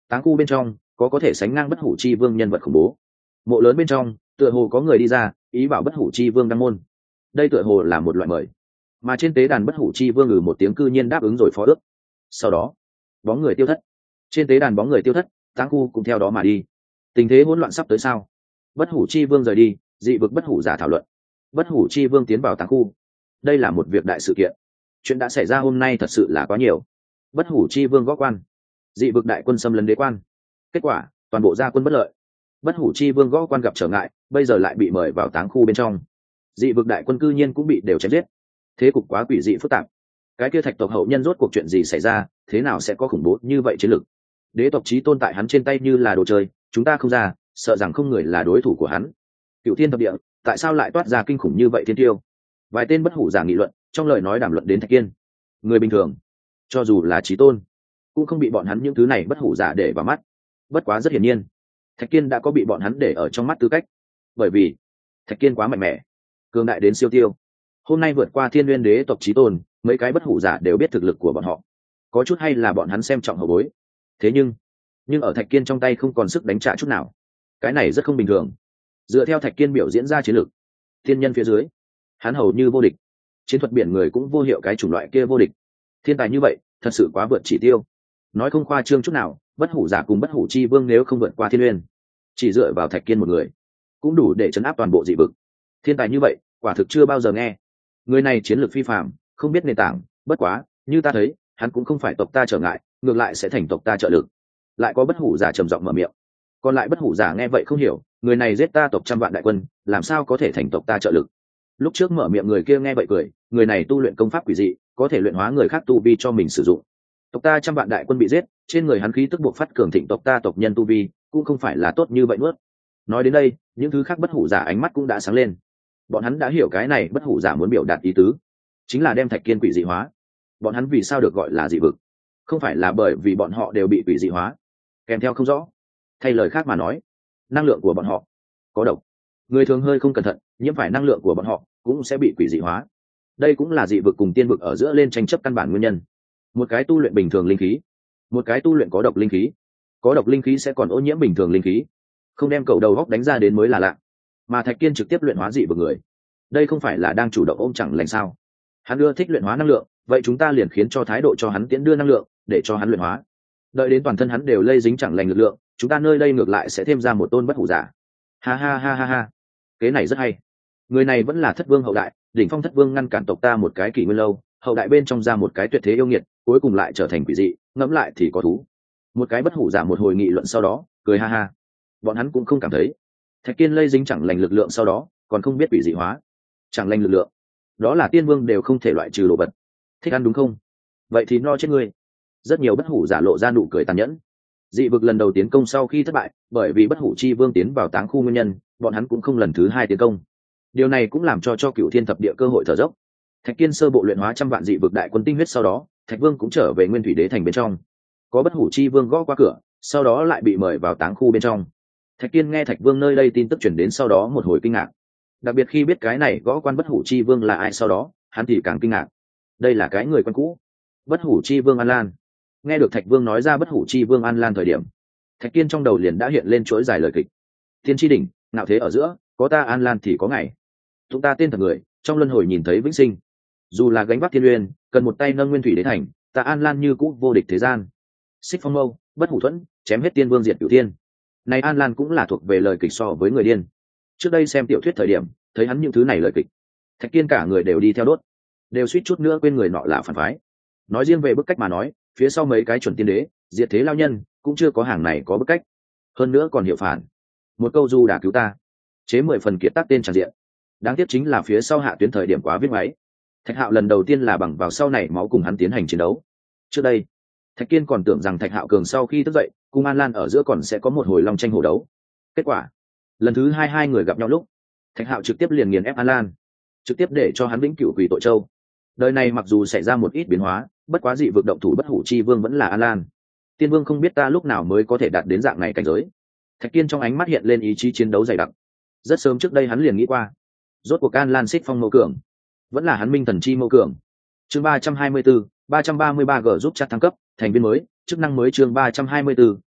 Táng khu bên trong có có thể sánh ngang bất hủ chi vương nhân vật khủng bố. Mộ lớn bên trong tựa hồ có người đi ra ý bảo bất hủ chi vương đăng môn. Đây tựa hồ là một loại mời, mà trên tế đàn bất hủ chi vương ngừ một tiếng cư nhiên đáp ứng rồi phó ước. Sau đó bóng người tiêu thất, trên tế đàn bóng người tiêu thất, táng khu cũng theo đó mà đi. Tình thế hỗn loạn sắp tới sao? Bất hủ chi vương rời đi, dị vực bất hủ giả thảo luận. Bất hủ chi vương tiến vào táng khu, đây là một việc đại sự kiện. Chuyện đã xảy ra hôm nay thật sự là quá nhiều. Bất hủ chi vương gõ quan, dị vực đại quân xâm lấn đế quan, kết quả toàn bộ gia quân bất lợi. Bất hủ chi vương gõ quan gặp trở ngại, bây giờ lại bị mời vào táng khu bên trong. Dị vực đại quân cư nhiên cũng bị đều chém giết. Thế cục quá quỷ dị phức tạp. Cái kia thạch tộc hậu nhân rốt cuộc chuyện gì xảy ra, thế nào sẽ có khủng bố như vậy chiến lực? Đế tộc chí tôn tại hắn trên tay như là đồ chơi, chúng ta không ra, sợ rằng không người là đối thủ của hắn. Cựu thiên thập địa, tại sao lại toát ra kinh khủng như vậy thiên tiêu? Vài tên bất hủ giả nghị luận, trong lời nói đàm luận đến Thạch Kiên. Người bình thường, cho dù là chí tôn, cũng không bị bọn hắn những thứ này bất hủ giả để vào mắt. Bất quá rất hiển nhiên, Thạch Kiên đã có bị bọn hắn để ở trong mắt tư cách, bởi vì Thạch Kiên quá mạnh mẽ, cường đại đến siêu tiêu. Hôm nay vượt qua Thiên Nguyên đế tộc chí tôn, mấy cái bất hủ giả đều biết thực lực của bọn họ. Có chút hay là bọn hắn xem trọng hậu bối. Thế nhưng, nhưng ở Thạch Kiên trong tay không còn sức đánh trả chút nào. Cái này rất không bình thường. Dựa theo Thạch Kiên biểu diễn ra chiến lược, thiên nhân phía dưới, hắn hầu như vô địch. Chiến thuật biển người cũng vô hiệu cái chủng loại kia vô địch. Thiên tài như vậy, thật sự quá vượt chỉ tiêu. Nói không khoa trương chút nào, bất hủ giả cùng bất hủ chi vương nếu không vượt qua Thiên Nguyên, chỉ dựa vào Thạch Kiên một người, cũng đủ để chấn áp toàn bộ dị vực. Thiên tài như vậy, quả thực chưa bao giờ nghe. Người này chiến lược phi phàm, không biết nền tảng, bất quá, như ta thấy, hắn cũng không phải tộc ta trở ngại, ngược lại sẽ thành tộc ta trợ lực. Lại có bất hủ giả trầm giọng mở miệng. Còn lại bất hủ giả nghe vậy không hiểu, người này giết ta tộc trăm vạn đại quân, làm sao có thể thành tộc ta trợ lực? Lúc trước mở miệng người kia nghe vậy cười, người này tu luyện công pháp quỷ dị, có thể luyện hóa người khác tu vi cho mình sử dụng. Tộc ta trăm vạn đại quân bị giết, trên người hắn khí tức buộc phát cường thịnh tộc ta tộc nhân tu vi, cũng không phải là tốt như vậy nuốt. Nói đến đây, những thứ khác bất hủ giả ánh mắt cũng đã sáng lên. Bọn hắn đã hiểu cái này bất hủ giả muốn biểu đạt ý tứ, chính là đem Thạch Kiên quỷ dị hóa. Bọn hắn vì sao được gọi là dị vực? Không phải là bởi vì bọn họ đều bị quỷ dị hóa, kèm theo không rõ. Thay lời khác mà nói, năng lượng của bọn họ có độc. Người thường hơi không cẩn thận, nhiễm phải năng lượng của bọn họ cũng sẽ bị quỷ dị hóa. Đây cũng là dị vực cùng tiên vực ở giữa lên tranh chấp căn bản nguyên nhân. Một cái tu luyện bình thường linh khí, một cái tu luyện có độc linh khí. Có độc linh khí sẽ còn ô nhiễm bình thường linh khí, không đem cầu đầu góc đánh ra đến mới là lạ. Mà Thạch Kiên trực tiếp luyện hóa dị vực người, đây không phải là đang chủ động ôm chẳng lành sao? Hắn ưa thích luyện hóa năng lượng, vậy chúng ta liền khiến cho thái độ cho hắn tiến đưa năng lượng, để cho hắn luyện hóa. Đợi đến toàn thân hắn đều lây dính chẳng lành lực lượng, chúng ta nơi đây ngược lại sẽ thêm ra một tôn bất hủ giả. Ha ha ha ha ha, kế này rất hay. Người này vẫn là thất vương hậu đại, đỉnh phong thất vương ngăn cản tộc ta một cái kỷ nguyên lâu, hậu đại bên trong ra một cái tuyệt thế yêu nghiệt, cuối cùng lại trở thành quỷ dị, ngẫm lại thì có thú. Một cái bất hủ giả một hồi nghị luận sau đó, cười ha ha. Bọn hắn cũng không cảm thấy Thạch Kiên lây dính chẳng lành lực lượng sau đó, còn không biết quỷ dị hóa. Chẳng lành lực lượng, đó là tiên vương đều không thể loại trừ đồ vật. Thích ăn đúng không? Vậy thì no chết ngươi. Rất nhiều bất hủ giả lộ ra nụ cười tàn nhẫn. Dị vực lần đầu tiến công sau khi thất bại, bởi vì bất hủ chi vương tiến vào táng khu nguyên nhân, bọn hắn cũng không lần thứ hai tiến công. Điều này cũng làm cho cho Cửu Thiên thập địa cơ hội thở dốc. Thạch Kiên sơ bộ luyện hóa trăm vạn dị vực đại quân tinh huyết sau đó, Thạch Vương cũng trở về Nguyên Thủy Đế thành bên trong. Có bất hủ chi vương gõ qua cửa, sau đó lại bị mời vào táng khu bên trong. Thạch Kiên nghe Thạch Vương nơi đây tin tức truyền đến sau đó một hồi kinh ngạc. Đặc biệt khi biết cái này gõ quan bất hủ chi vương là ai sau đó, hắn thì càng kinh ngạc. Đây là cái người quen cũ, bất hủ chi vương An Lan. Nghe được Thạch Vương nói ra bất hủ chi vương An Lan thời điểm, Thạch Kiên trong đầu liền đã hiện lên chuỗi dài lời kịch. Thiên tri đỉnh, ngạo thế ở giữa, có ta An Lan thì có ngày. Chúng ta tên thật người, trong luân hồi nhìn thấy vĩnh sinh. Dù là gánh vác thiên uyên, cần một tay nâng Nguyên Thủy Đế thành, ta An Lan như cũ vô địch thế gian. Xích phong mâu, bất hủ thuẫn, chém hết tiên vương diệt cửu thiên. Này An Lan cũng là thuộc về lời kịch so với người điên. Trước đây xem tiểu thuyết thời điểm, thấy hắn những thứ này lời kịch, Thạch Kiên cả người đều đi theo đốt, đều suýt chút nữa quên người nọ là phản phái. Nói riêng về bức cách mà nói, phía sau mấy cái chuẩn tiên đế, diệt thế lao nhân, cũng chưa có hàng này có bức cách. Hơn nữa còn hiệu phản. Một câu du đã cứu ta, chế mười phần kiệt tác tên tràn diện. Đáng tiếc chính là phía sau hạ tuyến thời điểm quá viết máy. Thạch Hạo lần đầu tiên là bằng vào sau này máu cùng hắn tiến hành chiến đấu. Trước đây, Thạch Kiên còn tưởng rằng Thạch Hạo cường sau khi thức dậy, cùng An Lan ở giữa còn sẽ có một hồi long tranh hổ đấu. Kết quả, lần thứ hai hai người gặp nhau lúc, Thạch Hạo trực tiếp liền nghiền ép An Lan, trực tiếp để cho hắn vĩnh cửu quỷ tội châu. Đời này mặc dù xảy ra một ít biến hóa, bất quá dị vực động thủ bất hủ chi vương vẫn là An Lan. Tiên vương không biết ta lúc nào mới có thể đạt đến dạng này cảnh giới. Thạch Kiên trong ánh mắt hiện lên ý chí chiến đấu dày đặc. Rất sớm trước đây hắn liền nghĩ qua, rốt cuộc An Lan xích phong mâu cường, vẫn là hắn minh thần chi mâu cường. Chương ba trăm hai mươi tư, ba trăm ba mươi ba G giúp chat thăng cấp, thành viên mới, chức năng mới chương ba trăm hai mươi tư,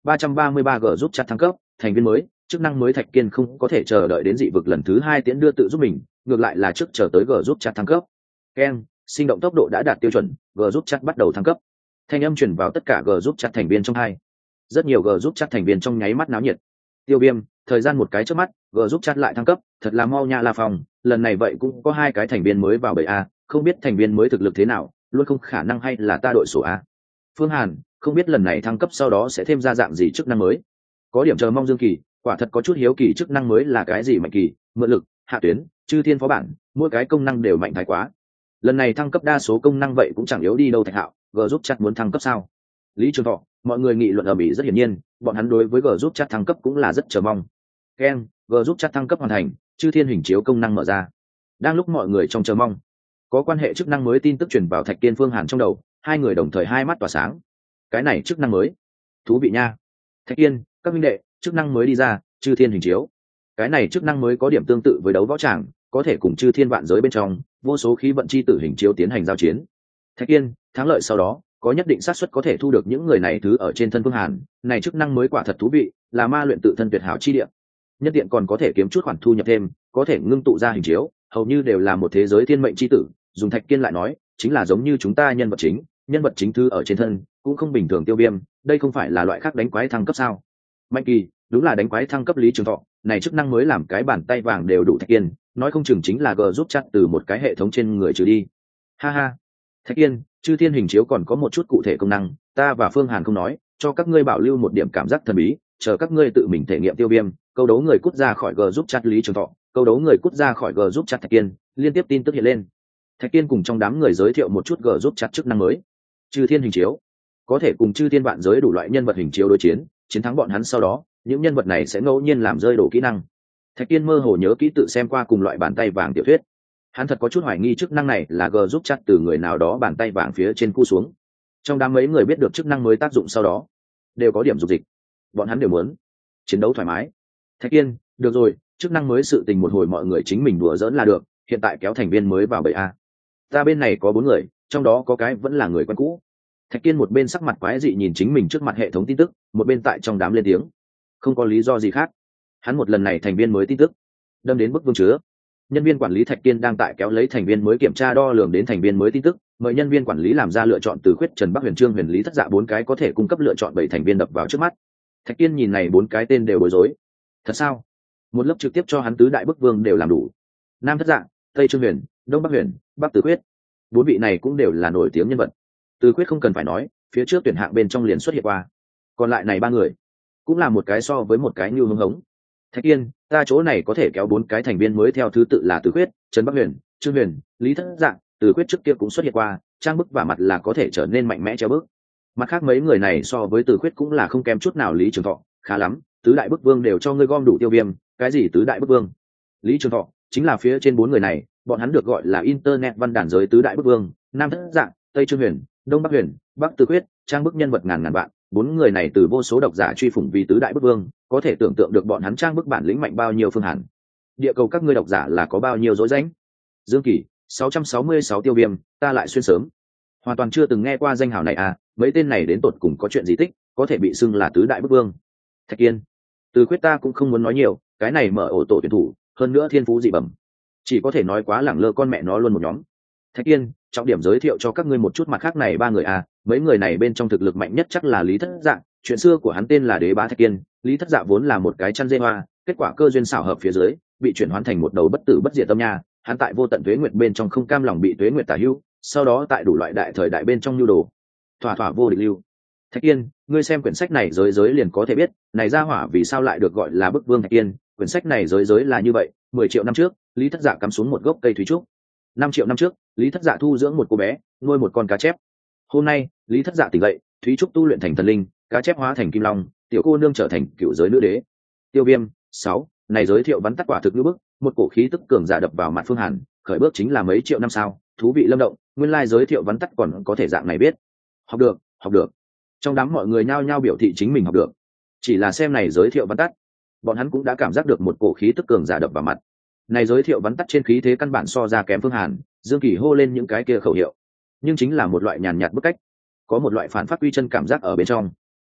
ba trăm ba mươi ba g giúp chat thăng cấp thành viên mới, chức năng mới. Thạch Kiên không có thể chờ đợi đến dị vực lần thứ hai tiễn đưa tự giúp mình, ngược lại là trước chờ tới g giúp chat thăng cấp. Ken, sinh động tốc độ đã đạt tiêu chuẩn, g giúp chat bắt đầu thăng cấp. Thanh âm truyền vào tất cả g giúp chat thành viên trong hai. Rất nhiều g giúp chat thành viên trong nháy mắt náo nhiệt. Tiêu Viêm, thời gian một cái trước mắt, g giúp chat lại thăng cấp, thật là mau nha La Phong, lần này vậy cũng có hai cái thành viên mới vào bầy a, không biết thành viên mới thực lực thế nào, luôn không khả năng hay là ta đội sổ a. Phương Hàn, không biết lần này thăng cấp sau đó sẽ thêm ra dạng gì chức năng mới. Có điểm chờ mong Dương Kỳ, quả thật có chút hiếu kỳ chức năng mới là cái gì. Mạnh Kỳ, mượn lực, hạ tuyến, chư thiên phó bản, mỗi cái công năng đều mạnh thái quá. Lần này thăng cấp đa số công năng vậy cũng chẳng yếu đi đâu. Thạch Hạo, g giúp chat muốn thăng cấp sao? Lý Trường Thọ, mọi người nghị luận ở mỹ rất hiển nhiên, bọn hắn đối với g giúp chat thăng cấp cũng là rất chờ mong. Ken, g giúp chat thăng cấp hoàn thành, chư thiên hình chiếu công năng mở ra. Đang lúc mọi người trong chờ mong, có quan hệ chức năng mới tin tức truyền vào Thạch Kiên Phương Hàn trong đầu, hai người đồng thời hai mắt tỏa sáng. Cái này chức năng mới thú vị nha. Thạch Kiên, các minh đệ, chức năng mới đi ra, chư thiên hình chiếu. Cái này chức năng mới có điểm tương tự với đấu võ tràng, có thể cùng chư thiên vạn giới bên trong vô số khí vận chi tử hình chiếu tiến hành giao chiến. Thạch Kiên, thắng lợi sau đó có nhất định xác suất có thể thu được những người này thứ ở trên thân Phương Hàn. Này chức năng mới quả thật thú vị, là ma luyện tự thân tuyệt hảo chi địa. Nhất tiện còn có thể kiếm chút khoản thu nhập thêm, có thể ngưng tụ ra hình chiếu, hầu như đều là một thế giới thiên mệnh chi tử. Dùng Thạch Kiên lại nói, chính là giống như chúng ta nhân vật chính, nhân vật chính thư ở trên thân cũng không bình thường. Tiêu Viêm, đây không phải là loại khác đánh quái thăng cấp sao? Mạnh Kỳ, đúng là đánh quái thăng cấp. Lý Trường Thọ, này chức năng mới làm cái bàn tay vàng đều đủ. Thạch Kiên, nói không chừng chính là g giúp chat từ một cái hệ thống trên người trừ đi. Ha ha. Thạch Kiên, chư thiên hình chiếu còn có một chút cụ thể công năng, ta và Phương Hàn không nói, cho các ngươi bảo lưu một điểm cảm giác thần bí, chờ các ngươi tự mình thể nghiệm. Tiêu Viêm, câu đấu người cút ra khỏi g giúp chat. Lý Trường Thọ, câu đấu người cút ra khỏi g giúp chat. Thạch Kiên, liên tiếp tin tức hiện lên. Thạch Kiên cùng trong đám người giới thiệu một chút g giúp chat chức năng mới. Chư thiên hình chiếu, có thể cùng chư thiên vạn giới đủ loại nhân vật hình chiếu đối chiến, chiến thắng bọn hắn sau đó, những nhân vật này sẽ ngẫu nhiên làm rơi đổ kỹ năng. Thạch Kiên mơ hồ nhớ kỹ tự xem qua cùng loại bàn tay vàng tiểu thuyết, hắn thật có chút hoài nghi chức năng này là g giúp chat từ người nào đó bàn tay vàng phía trên cu xuống. Trong đám mấy người biết được chức năng mới tác dụng sau đó, đều có điểm dục dịch, bọn hắn đều muốn chiến đấu thoải mái. Thạch Kiên, được rồi, chức năng mới sự tình một hồi mọi người chính mình đùa giỡn là được, hiện tại kéo thành viên mới vào bầy a. Ta bên này có bốn người, trong đó có cái vẫn là người quen cũ. Thạch Kiên một bên sắc mặt quái dị nhìn chính mình trước mặt hệ thống tin tức, một bên tại trong đám lên tiếng. Không có lý do gì khác, hắn một lần này thành viên mới tin tức đâm đến bức vương chứa. Nhân viên quản lý Thạch Kiên đang tại kéo lấy thành viên mới kiểm tra đo lường đến thành viên mới tin tức, mời nhân viên quản lý làm ra lựa chọn từ Khuyết, Trần Bắc, Huyền Trương, Huyền Lý, Thất Dạ bốn cái có thể cung cấp lựa chọn bảy thành viên đập vào trước mắt. Thạch Kiên nhìn này bốn cái tên đều bối rối. Thật sao? Một lớp trực tiếp cho hắn tứ đại bức vương đều làm đủ. Nam Thất Dạ, Tây Trương Huyền, Đông Bắc Huyền, Bắc Từ Khuyết. Bốn vị này cũng đều là nổi tiếng nhân vật. Từ Khuyết không cần phải nói, phía trước tuyển hạng bên trong liền xuất hiện qua. Còn lại này ba người, cũng là một cái so với một cái như hứng hống. Thạch Kiên, ta chỗ này có thể kéo bốn cái thành viên mới theo thứ tự là Từ Khuyết, Trần Bắc Huyền, Trương Huyền, Lý Thất Dạng. Từ Khuyết trước kia cũng xuất hiện qua, trang bức và mặt là có thể trở nên mạnh mẽ treo bức. Mặt khác mấy người này so với Từ Khuyết cũng là không kém chút nào. Lý Trường Thọ, khá lắm, tứ đại bức vương đều cho ngươi gom đủ. Tiêu Viêm, cái gì tứ đại bức vương? Lý Trường Thọ, chính là phía trên bốn người này, bọn hắn được gọi là internet văn đàn giới tứ đại bức vương, Nam Thất Dạng, Tây Trương Huyền, Đông Bắc Huyền, Bắc Từ Khuyết, trang bức nhân vật ngàn ngàn vạn. Bốn người này từ vô số độc giả truy phủng vì tứ đại bức vương, có thể tưởng tượng được bọn hắn trang bức bản lĩnh mạnh bao nhiêu. Phương Hàn, địa cầu các ngươi độc giả là có bao nhiêu dối danh. Dương Kỳ, sáu trăm sáu mươi sáu. Tiêu Viêm, ta lại xuyên sớm, hoàn toàn chưa từng nghe qua danh hào này à, mấy tên này đến tột cùng có chuyện gì tích, có thể bị xưng là tứ đại bức vương. Thạch Kiên, Từ Khuyết ta cũng không muốn nói nhiều, cái này mở ổ tổ tuyển thủ, hơn nữa thiên phú dị bẩm, chỉ có thể nói quá lẳng lơ con mẹ nó luôn một nhóm. Thạch Kiên, trọng điểm giới thiệu cho các ngươi một chút mặt khác này ba người à, mấy người này bên trong thực lực mạnh nhất chắc là Lý Thất Dạ, chuyện xưa của hắn tên là Đế Bá Thạch Kiên. Lý Thất Dạ vốn là một cái chăn dê hoa, kết quả cơ duyên xảo hợp phía dưới, bị chuyển hóa thành một đầu bất tử bất diệt tâm nha. Hắn tại vô tận tuế nguyệt bên trong không cam lòng bị tuế nguyệt tả hữu, sau đó tại đủ loại đại thời đại bên trong nhu đồ, thỏa thỏa vô địch lưu. Thạch Kiên, ngươi xem quyển sách này giới giới liền có thể biết, này ra hỏa vì sao lại được gọi là bức vương. Thạch Kiên, quyển sách này giới giới là như vậy, mười triệu năm trước, Lý Thất Dạ cắm xuống một gốc cây thúy trúc. Năm triệu năm trước, Lý Thất Dạ thu dưỡng một cô bé, nuôi một con cá chép. Hôm nay, Lý Thất Dạ tỉnh dậy, thúy trúc tu luyện thành thần linh, cá chép hóa thành kim long, tiểu cô nương trở thành cựu giới nữ đế. Tiêu Viêm, sáu, này giới thiệu vắn tắt quả thực như bức, một cổ khí tức cường giả đập vào mặt Phương Hàn, khởi bước chính là mấy triệu năm sao, thú vị lâm động, nguyên lai like giới thiệu vắn tắt còn có thể dạng này biết. Học được, học được. Trong đám mọi người nhao nhao biểu thị chính mình học được. Chỉ là xem này giới thiệu vắn tắt, bọn hắn cũng đã cảm giác được một cổ khí tức cường giả đập vào mặt. Này giới thiệu vắn tắt trên khí thế căn bản so ra kém Phương Hàn, Dương Kỳ hô lên những cái kia khẩu hiệu, nhưng chính là một loại nhàn nhạt bức cách, có một loại phản phát quy chân cảm giác ở bên trong.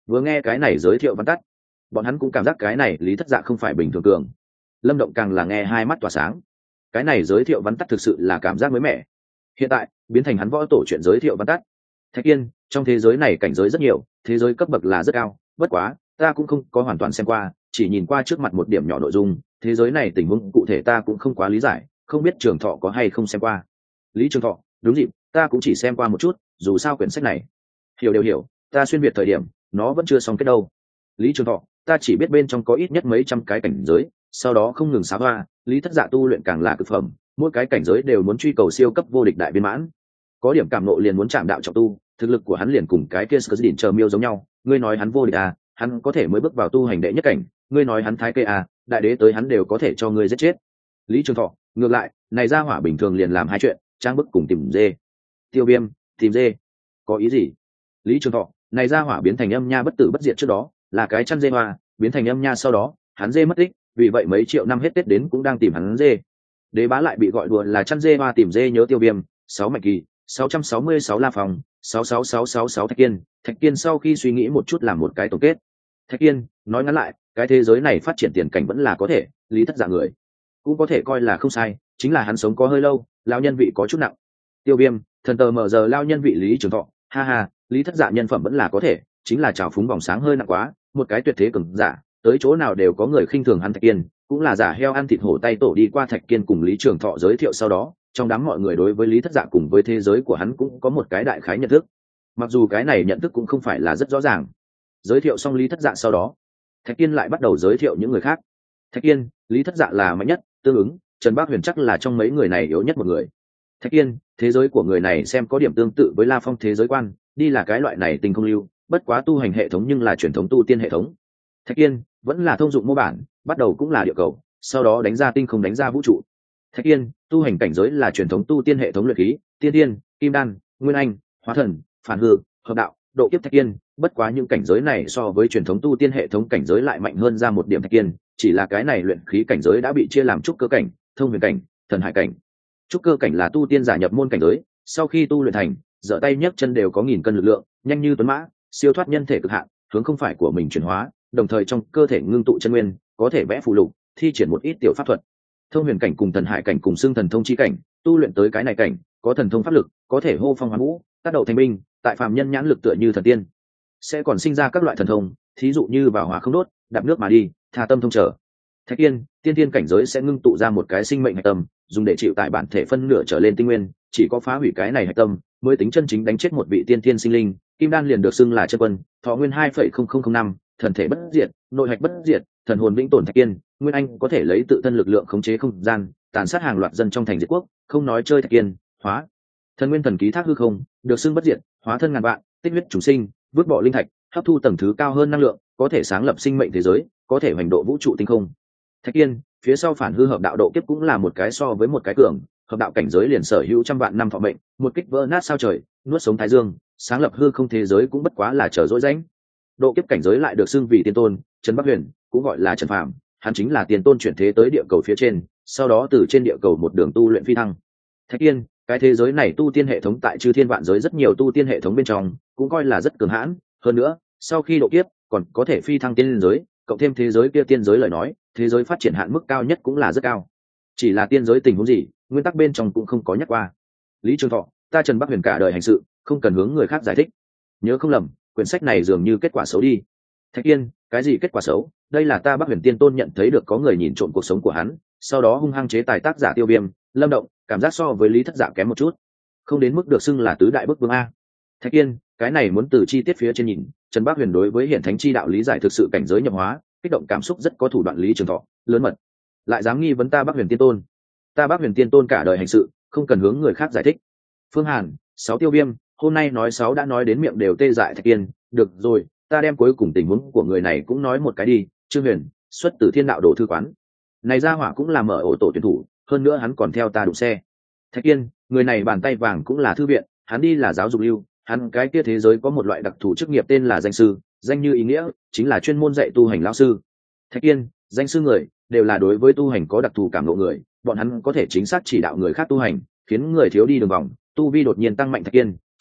Vừa nghe cái này giới thiệu văn tắt, bọn hắn cũng cảm giác cái này lý thất dạ không phải bình thường cường. Lâm Động càng là nghe hai mắt tỏa sáng. Cái này giới thiệu văn tắt thực sự là cảm giác mới mẻ. Hiện tại biến thành hắn võ tổ chuyện giới thiệu văn tắt. Thạch Kiên, trong thế giới này cảnh giới rất nhiều, thế giới cấp bậc là rất cao, bất quá ta cũng không có hoàn toàn xem qua, chỉ nhìn qua trước mặt một điểm nhỏ nội dung, thế giới này tình huống cụ thể ta cũng không quá lý giải, không biết Trường Thọ có hay không xem qua. Lý Trường Thọ, đúng dịp, ta cũng chỉ xem qua một chút, dù sao quyển sách này hiểu đều hiểu, ta xuyên việt thời điểm nó vẫn chưa xong kết đâu. Lý Trường Thọ, ta chỉ biết bên trong có ít nhất mấy trăm cái cảnh giới, sau đó không ngừng xá hoa, Lý Thất Dạ tu luyện càng là cực phẩm, mỗi cái cảnh giới đều muốn truy cầu siêu cấp vô địch đại viên mãn, có điểm cảm nộ liền muốn chạm đạo trọng tu, thực lực của hắn liền cùng cái kia Sở Đỉnh chờ miêu giống nhau, ngươi nói hắn vô địch à, hắn có thể mới bước vào tu hành đệ nhất cảnh, ngươi nói hắn thái kê à, đại đế tới hắn đều có thể cho ngươi giết chết. Lý Trường Thọ, ngược lại, này ra hỏa bình thường liền làm hai chuyện, trang bức cùng tìm dê. Tiêu Viêm, tìm dê, có ý gì? Lý Trường Thọ, này ra hỏa biến thành âm nha bất tử bất diệt trước đó, là cái chăn dê hoa, biến thành âm nha sau đó, hắn dê mất tích, vì vậy mấy triệu năm hết Tết đến cũng đang tìm hắn dê. Đế bá lại bị gọi đùa là chăn dê hoa tìm dê nhớ Tiêu Viêm, sáu mạch kỳ, sáu trăm sáu mươi sáu La Phòng, sáu sáu sáu sáu sáu Thạch Kiên. Thạch Kiên sau khi suy nghĩ một chút làm một cái tổng kết. Thạch Kiên, nói ngắn lại, cái thế giới này phát triển tiền cảnh vẫn là có thể, Lý Thất Dạ người cũng có thể coi là không sai, chính là hắn sống có hơi lâu, lao nhân vị có chút nặng. Tiêu Viêm, thần tờ mở giờ lao nhân vị Lý Trường Thọ, ha ha, Lý Thất Dạ nhân phẩm vẫn là có thể, chính là trào phúng vòng sáng hơi nặng quá, một cái tuyệt thế cường giả, tới chỗ nào đều có người khinh thường hắn. Thạch Kiên cũng là giả heo ăn thịt hổ tay tổ. Đi qua Thạch Kiên cùng Lý Trường Thọ giới thiệu sau đó, trong đám mọi người đối với Lý Thất Dạ cùng với thế giới của hắn cũng có một cái đại khái nhận thức, mặc dù cái này nhận thức cũng không phải là rất rõ ràng. Giới thiệu xong Lý Thất Dạ sau đó, Thạch Kiên lại bắt đầu giới thiệu những người khác. Thạch Kiên, Lý Thất Dạ là mạnh nhất, tương ứng Trần Bác Huyền chắc là trong mấy người này yếu nhất một người. Thạch Kiên, thế giới của người này xem có điểm tương tự với La Phong thế giới quan, đi là cái loại này tình không lưu, bất quá tu hành hệ thống nhưng là truyền thống tu tiên hệ thống. Thạch Kiên vẫn là thông dụng mô bản, bắt đầu cũng là địa cầu, sau đó đánh ra tinh không, đánh ra vũ trụ. Thạch Kiên, tu hành cảnh giới là truyền thống tu tiên hệ thống luyện khí, tiên tiên, kim đan, nguyên anh, hóa thần, phản hư, hợp đạo, độ kiếp. Thạch Kiên, bất quá những cảnh giới này so với truyền thống tu tiên hệ thống cảnh giới lại mạnh hơn ra một điểm. Thạch Kiên, chỉ là cái này luyện khí cảnh giới đã bị chia làm trúc cơ cảnh, thông huyền cảnh, thần hải cảnh. Trúc cơ cảnh là tu tiên giả nhập môn cảnh giới, sau khi tu luyện thành, giở tay nhấc chân đều có nghìn cân lực lượng, nhanh như tuấn mã, siêu thoát nhân thể cực hạn, hướng không phải của mình chuyển hóa, đồng thời trong cơ thể ngưng tụ chân nguyên, có thể vẽ phù lục, thi triển một ít tiểu pháp thuật. Thông huyền cảnh cùng thần hải cảnh cùng xưng thần thông chi cảnh, tu luyện tới cái này cảnh, có thần thông pháp lực, có thể hô phong hoán vũ, tác động thành binh, tại phàm nhân nhãn lực tựa như thần tiên, sẽ còn sinh ra các loại thần thông, thí dụ như vào hỏa không đốt, đạp nước mà đi, tha tâm thông trở. Thạch Kiên, tiên tiên cảnh giới sẽ ngưng tụ ra một cái sinh mệnh hạch tâm, dùng để chịu tại bản thể phân nửa trở lên tinh nguyên, chỉ có phá hủy cái này hạch tâm mới tính chân chính đánh chết một vị tiên tiên sinh linh. Kim đan liền được xưng là chân quân, thọ nguyên hai phẩy không không không năm, thần thể bất diệt, nội hạch bất diệt, thần hồn vĩnh tồn. Thạch Kiên, nguyên anh có thể lấy tự thân lực lượng khống chế không gian, tàn sát hàng loạt dân trong thành diệt quốc, không nói chơi. Thạch Kiên, hóa thần nguyên thần ký thác hư không, được xưng bất diệt, hóa thân ngàn vạn, tích huyết chủ sinh, vứt bỏ linh thạch, hấp thu tầng thứ cao hơn năng lượng, có thể sáng lập sinh mệnh thế giới, có thể hoành độ vũ trụ tinh không. Thạch Kiên, phía sau phản hư hợp đạo độ kiếp cũng là một cái so với một cái cường, hợp đạo cảnh giới liền sở hữu trăm vạn năm thọ mệnh, một kích vỡ nát sao trời, nuốt sống thái dương, sáng lập hư không thế giới cũng bất quá là trở dối danh. Độ kiếp cảnh giới lại được xưng vì tiên tôn, Trần Bắc Huyền cũng gọi là Trần Phàm, hắn chính là tiên tôn chuyển thế tới địa cầu phía trên, sau đó từ trên địa cầu một đường tu luyện phi thăng. Thạch Kiên, cái thế giới này tu tiên hệ thống tại chư thiên vạn giới rất nhiều tu tiên hệ thống bên trong cũng coi là rất cường hãn, hơn nữa sau khi độ kiếp còn có thể phi thăng tiên giới, cộng thêm thế giới kia tiên giới lời nói, thế giới phát triển hạn mức cao nhất cũng là rất cao. Chỉ là tiên giới tình huống gì, nguyên tắc bên trong cũng không có nhắc qua. Lý Trường Thọ, ta Trần Bắc Huyền cả đời hành sự, không cần hướng người khác giải thích. Nhớ không lầm, quyển sách này dường như kết quả xấu đi. Thạch Kiên, cái gì kết quả xấu? Đây là ta Bắc Huyền Tiên Tôn nhận thấy được có người nhìn trộm cuộc sống của hắn, sau đó hung hăng chế tài tác giả Tiêu Viêm, Lâm Động, cảm giác so với Lý Thất Dạ kém một chút, không đến mức được xưng là tứ đại bức vương a. Thạch Kiên, cái này muốn từ chi tiết phía trên nhìn, Trần Bắc Huyền đối với hiển thánh chi đạo lý giải thực sự cảnh giới nhập hóa, kích động cảm xúc rất có thủ đoạn. Lý Trường Thọ, lớn mật, lại dám nghi vấn ta Bắc Huyền Tiên Tôn. Ta Bắc Huyền Tiên Tôn cả đời hành sự, không cần hướng người khác giải thích. Phương Hàn, sáu Tiêu Viêm, hôm nay nói sáu đã nói đến miệng đều tê dại. Thạch Kiên, được rồi, ta đem cuối cùng tình huống của người này cũng nói một cái đi. Trương Huyền, xuất từ Thiên Đạo Đồ thư quán, này ra hỏa cũng là mở ổ tổ tuyển thủ, hơn nữa hắn còn theo ta đụng xe. Thạch Kiên, người này bàn tay vàng cũng là thư viện, hắn đi là giáo dục lưu, hắn cái kia thế giới có một loại đặc thù chức nghiệp tên là danh sư, danh như ý nghĩa, chính là chuyên môn dạy tu hành lão sư. Thạch Kiên, danh sư người đều là đối với tu hành có đặc thù cảm ngộ người, bọn hắn có thể chính xác chỉ đạo người khác tu hành, khiến người thiếu đi đường vòng, tu vi đột nhiên tăng mạnh. Thạch Kiên,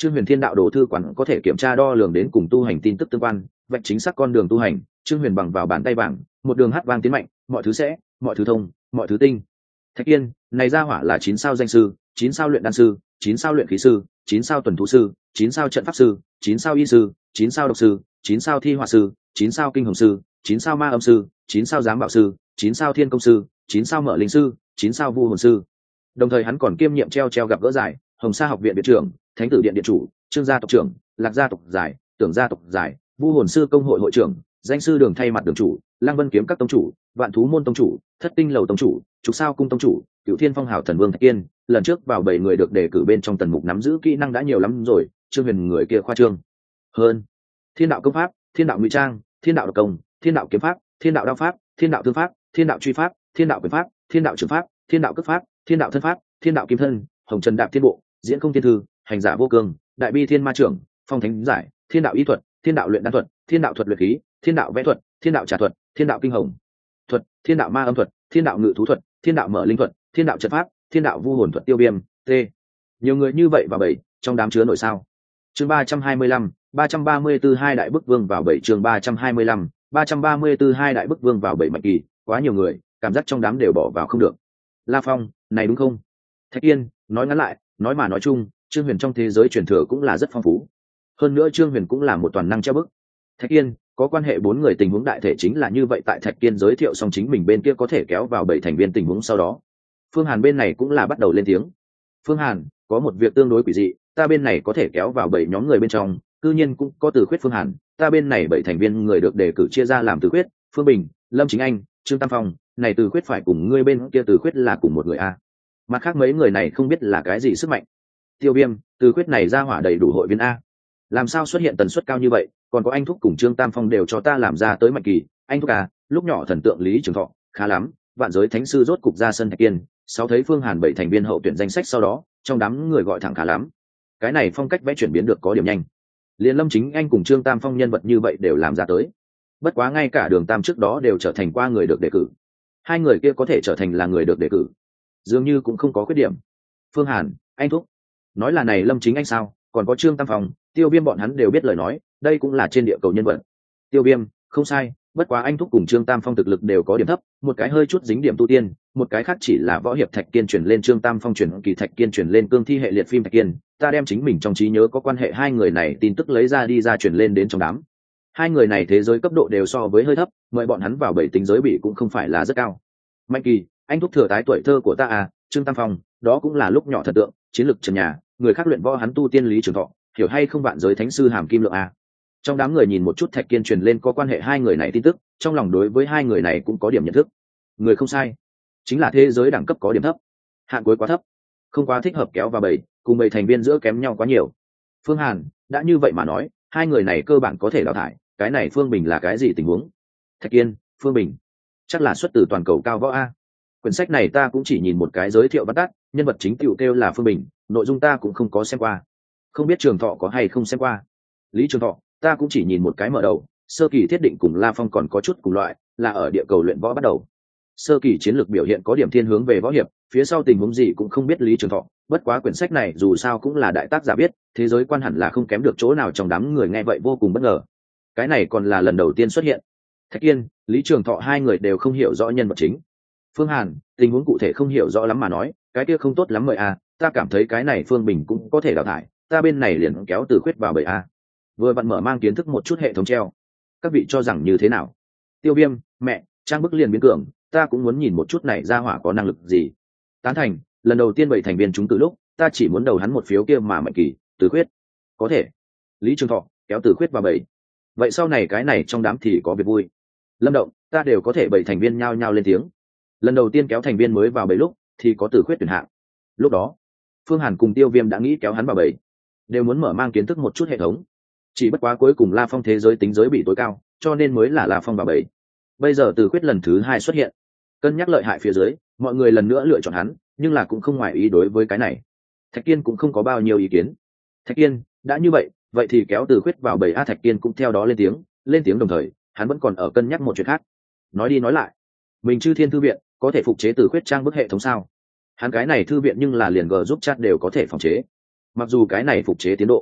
Trương Huyền Thiên đạo đồ thư quán có thể kiểm tra đo lường đến cùng tu hành tin tức tương quan, vạch chính xác con đường tu hành. Trương Huyền bằng vào bàn tay vàng, một đường hát vang tiến mạnh, mọi thứ sẽ, mọi thứ thông, mọi thứ tinh. Thạch Kiên, này ra hỏa là chín sao danh sư, chín sao luyện đan sư, chín sao luyện khí sư, chín sao tuần thú sư, chín sao trận pháp sư, chín sao y sư, chín sao độc sư, chín sao thi họa sư, chín sao kinh hồng sư, chín sao ma âm sư, chín sao giám bảo sư, chín sao thiên công sư, chín sao mở linh sư, chín sao vu hồn sư. Đồng thời hắn còn kiêm nhiệm treo treo gặp gỡ giải, Hồng Sa học viện viện trưởng, Thánh tử điện điện chủ, Trương gia tộc trưởng, Lạc gia tộc giải, Tưởng gia tộc giải, vu hồn sư công hội hội trưởng, danh sư đường thay mặt đường chủ, Lăng Vân kiếm các tông chủ, Vạn thú môn tông chủ, Thất tinh lầu tông chủ, Trục sao cung tông chủ, Cửu thiên phong hào thần vương Thạch Kiên. Lần trước vào bảy người được đề cử bên trong tần mục nắm giữ kỹ năng đã nhiều lắm rồi, Trương Huyền người kia khoa trương hơn. Thiên đạo công pháp, thiên đạo ngụy trang, thiên đạo độc công, thiên đạo kiếm pháp, thiên đạo đao pháp, thiên đạo thương pháp, thiên đạo truy pháp, thiên đạo quyền pháp, thiên đạo trường pháp, thiên đạo cấp pháp, thiên đạo thân pháp, thiên đạo kim thân, hồng trần đạp thiên bộ, diễn không thiên thư, hành giả vô cương, đại bi thiên ma trưởng, phong thánh giải, thiên đạo y thuật, thiên đạo luyện đan thuật, thiên đạo thuật luyện khí, thiên đạo vẽ thuật, thiên đạo trà thuật, thiên đạo kinh hồng thuật, thiên đạo ma âm thuật, thiên đạo ngự thú thuật, thiên đạo mở linh thuật, thiên đạo trận pháp, thiên đạo vu hồn thuật. Tiêu Viêm, t nhiều người như vậy vào bảy, trong đám chứa nổi sao. Chương ba trăm hai mươi lăm, ba trăm ba mươi tư hai đại bức vương vào bảy. Chương ba trăm hai mươi lăm, ba trăm ba mươi tư hai đại bức vương vào bảy. Mạnh kỳ, quá nhiều người, cảm giác trong đám đều bỏ vào không được. La Phong, này đúng không? Thạch Yên, nói ngắn lại, nói mà nói chung, Trương Huyền trong thế giới truyền thừa cũng là rất phong phú. Hơn nữa Trương Huyền cũng là một toàn năng treo bức. Thạch Yên, có quan hệ bốn người tình huống đại thể chính là như vậy. Tại Thạch Kiên giới thiệu xong chính mình bên kia có thể kéo vào bảy thành viên tình huống sau đó, Phương Hàn bên này cũng là bắt đầu lên tiếng. Phương Hàn, có một việc tương đối quỷ dị, ta bên này có thể kéo vào bảy nhóm người bên trong, cư nhiên cũng có Từ Khuyết. Phương Hàn, ta bên này bảy thành viên người được đề cử chia ra làm Từ Khuyết, Phương Bình, Lâm Chính Anh, Trương Tam Phong, này Từ Khuyết phải cùng ngươi bên kia Từ Khuyết là cùng một người a. Mặt khác mấy người này không biết là cái gì sức mạnh. Tiêu Viêm, Từ Khuyết này ra hỏa đầy đủ hội viên a. Làm sao xuất hiện tần suất cao như vậy, còn có anh thúc cùng Trương Tam Phong đều cho ta làm ra tới Mạnh kỳ, anh thúc à, lúc nhỏ thần tượng Lý Trường Thọ, khá lắm, vạn giới thánh sư rốt cục ra sân. Thạch Kiên, sau thấy Phương Hàn bảy thành viên hậu tuyển danh sách sau đó, trong đám người gọi thẳng khá lắm. Cái này phong cách vẽ chuyển biến được có điểm nhanh. Liên Lâm Chính Anh cùng Trương Tam Phong nhân vật như vậy đều làm ra tới. Bất quá ngay cả Đường Tam trước đó đều trở thành qua người được đề cử. Hai người kia có thể trở thành là người được đề cử, dường như cũng không có khuyết điểm. Phương Hàn, anh thúc, nói là này Lâm Chính Anh sao, còn có Trương Tam Phong, Tiêu Viêm bọn hắn đều biết lời nói, đây cũng là trên địa cầu nhân vật. Tiêu Viêm, không sai, bất quá anh thúc cùng Trương Tam Phong thực lực đều có điểm thấp, một cái hơi chút dính điểm tu tiên, một cái khác chỉ là võ hiệp. Thạch Kiên chuyển lên Trương Tam Phong chuyển kỳ, Thạch Kiên chuyển lên cương thi hệ liệt phim. Thạch Kiên, ta đem chính mình trong trí nhớ có quan hệ hai người này tin tức lấy ra đi ra chuyển lên đến trong đám. Hai người này thế giới cấp độ đều so với hơi thấp, mời bọn hắn vào bảy tính giới bị cũng không phải là rất cao. Mạnh kỳ, anh thúc thừa tái tuổi thơ của ta à. Trương Tam Phong, đó cũng là lúc nhỏ thần tượng, chiến lược trần nhà, người khác luyện võ hắn tu tiên Lý Trường Thọ, hiểu hay không vạn giới thánh sư Hàm Kim Lượng à. Trong đám người nhìn một chút Thạch Kiên truyền lên có quan hệ hai người này tin tức, trong lòng đối với hai người này cũng có điểm nhận thức. Người không sai, chính là thế giới đẳng cấp có điểm thấp, hạn cuối quá thấp, không quá thích hợp kéo vào bảy, cùng bảy thành viên giữa kém nhau quá nhiều. Phương Hàn, đã như vậy mà nói, hai người này cơ bản có thể đào thải. Cái này Phương Bình là cái gì tình huống? Thạch Kiên, Phương Bình, chắc là xuất từ toàn cầu cao võ a. Quyển sách này ta cũng chỉ nhìn một cái giới thiệu vắn tắt, nhân vật chính tiểu kêu là Phương Bình, nội dung ta cũng không có xem qua, không biết Trường Thọ có hay không xem qua. Lý Trường Thọ, ta cũng chỉ nhìn một cái mở đầu, sơ kỳ thiết định cùng La Phong còn có chút cùng loại, là ở địa cầu luyện võ bắt đầu. Sơ kỳ chiến lược biểu hiện có điểm thiên hướng về võ hiệp, phía sau tình huống gì cũng không biết Lý Trường Thọ, bất quá quyển sách này dù sao cũng là đại tác giả biết, thế giới quan hẳn là không kém được chỗ nào. Trong đám người nghe vậy vô cùng bất ngờ. Cái này còn là lần đầu tiên xuất hiện. Thạch Kiên, Lý Trường Thọ hai người đều không hiểu rõ nhân vật chính. Phương Hàn, tình huống cụ thể không hiểu rõ lắm mà nói, cái kia không tốt lắm mời a, ta cảm thấy cái này Phương Bình cũng có thể đào thải, ta bên này liền kéo Từ Khuyết vào bảy a. Vừa vặn mở mang kiến thức một chút hệ thống treo. Các vị cho rằng như thế nào? Tiêu Viêm, mẹ, trang bức liền biến cường, ta cũng muốn nhìn một chút này ra hỏa có năng lực gì. Tán thành, lần đầu tiên bảy thành viên chúng từ lúc, ta chỉ muốn đầu hắn một phiếu kia mà. Mạnh kỳ, Từ Khuyết, có thể. Lý Trường Thọ, kéo Từ Khuyết vào bảy. Vậy sau này cái này trong đám thì có việc vui. Lâm Động, ta đều có thể bảy thành viên nhao nhao lên tiếng. Lần đầu tiên kéo thành viên mới vào bảy lúc, thì có Từ Khuyết tuyển hạng. Lúc đó, Phương Hàn cùng Tiêu Viêm đã nghĩ kéo hắn vào bảy, đều muốn mở mang kiến thức một chút hệ thống. Chỉ bất quá cuối cùng La Phong thế giới tính giới bị tối cao, cho nên mới là La Phong vào bảy. Bây giờ Từ Khuyết lần thứ hai xuất hiện, cân nhắc lợi hại phía dưới, mọi người lần nữa lựa chọn hắn, nhưng là cũng không ngoài ý đối với cái này. Thạch Kiên cũng không có bao nhiêu ý kiến. Thạch Kiên, đã như vậy, vậy thì kéo Từ Khuyết vào bảy a. Thạch Kiên cũng theo đó lên tiếng, lên tiếng đồng thời, hắn vẫn còn ở cân nhắc một chuyện khác. Nói đi nói lại, mình Chư Thiên thư viện có thể phục chế Từ Khuyết trang bức hệ thống sao? Hắn cái này thư viện nhưng là liền G giúp chat đều có thể phòng chế. Mặc dù cái này phục chế tiến độ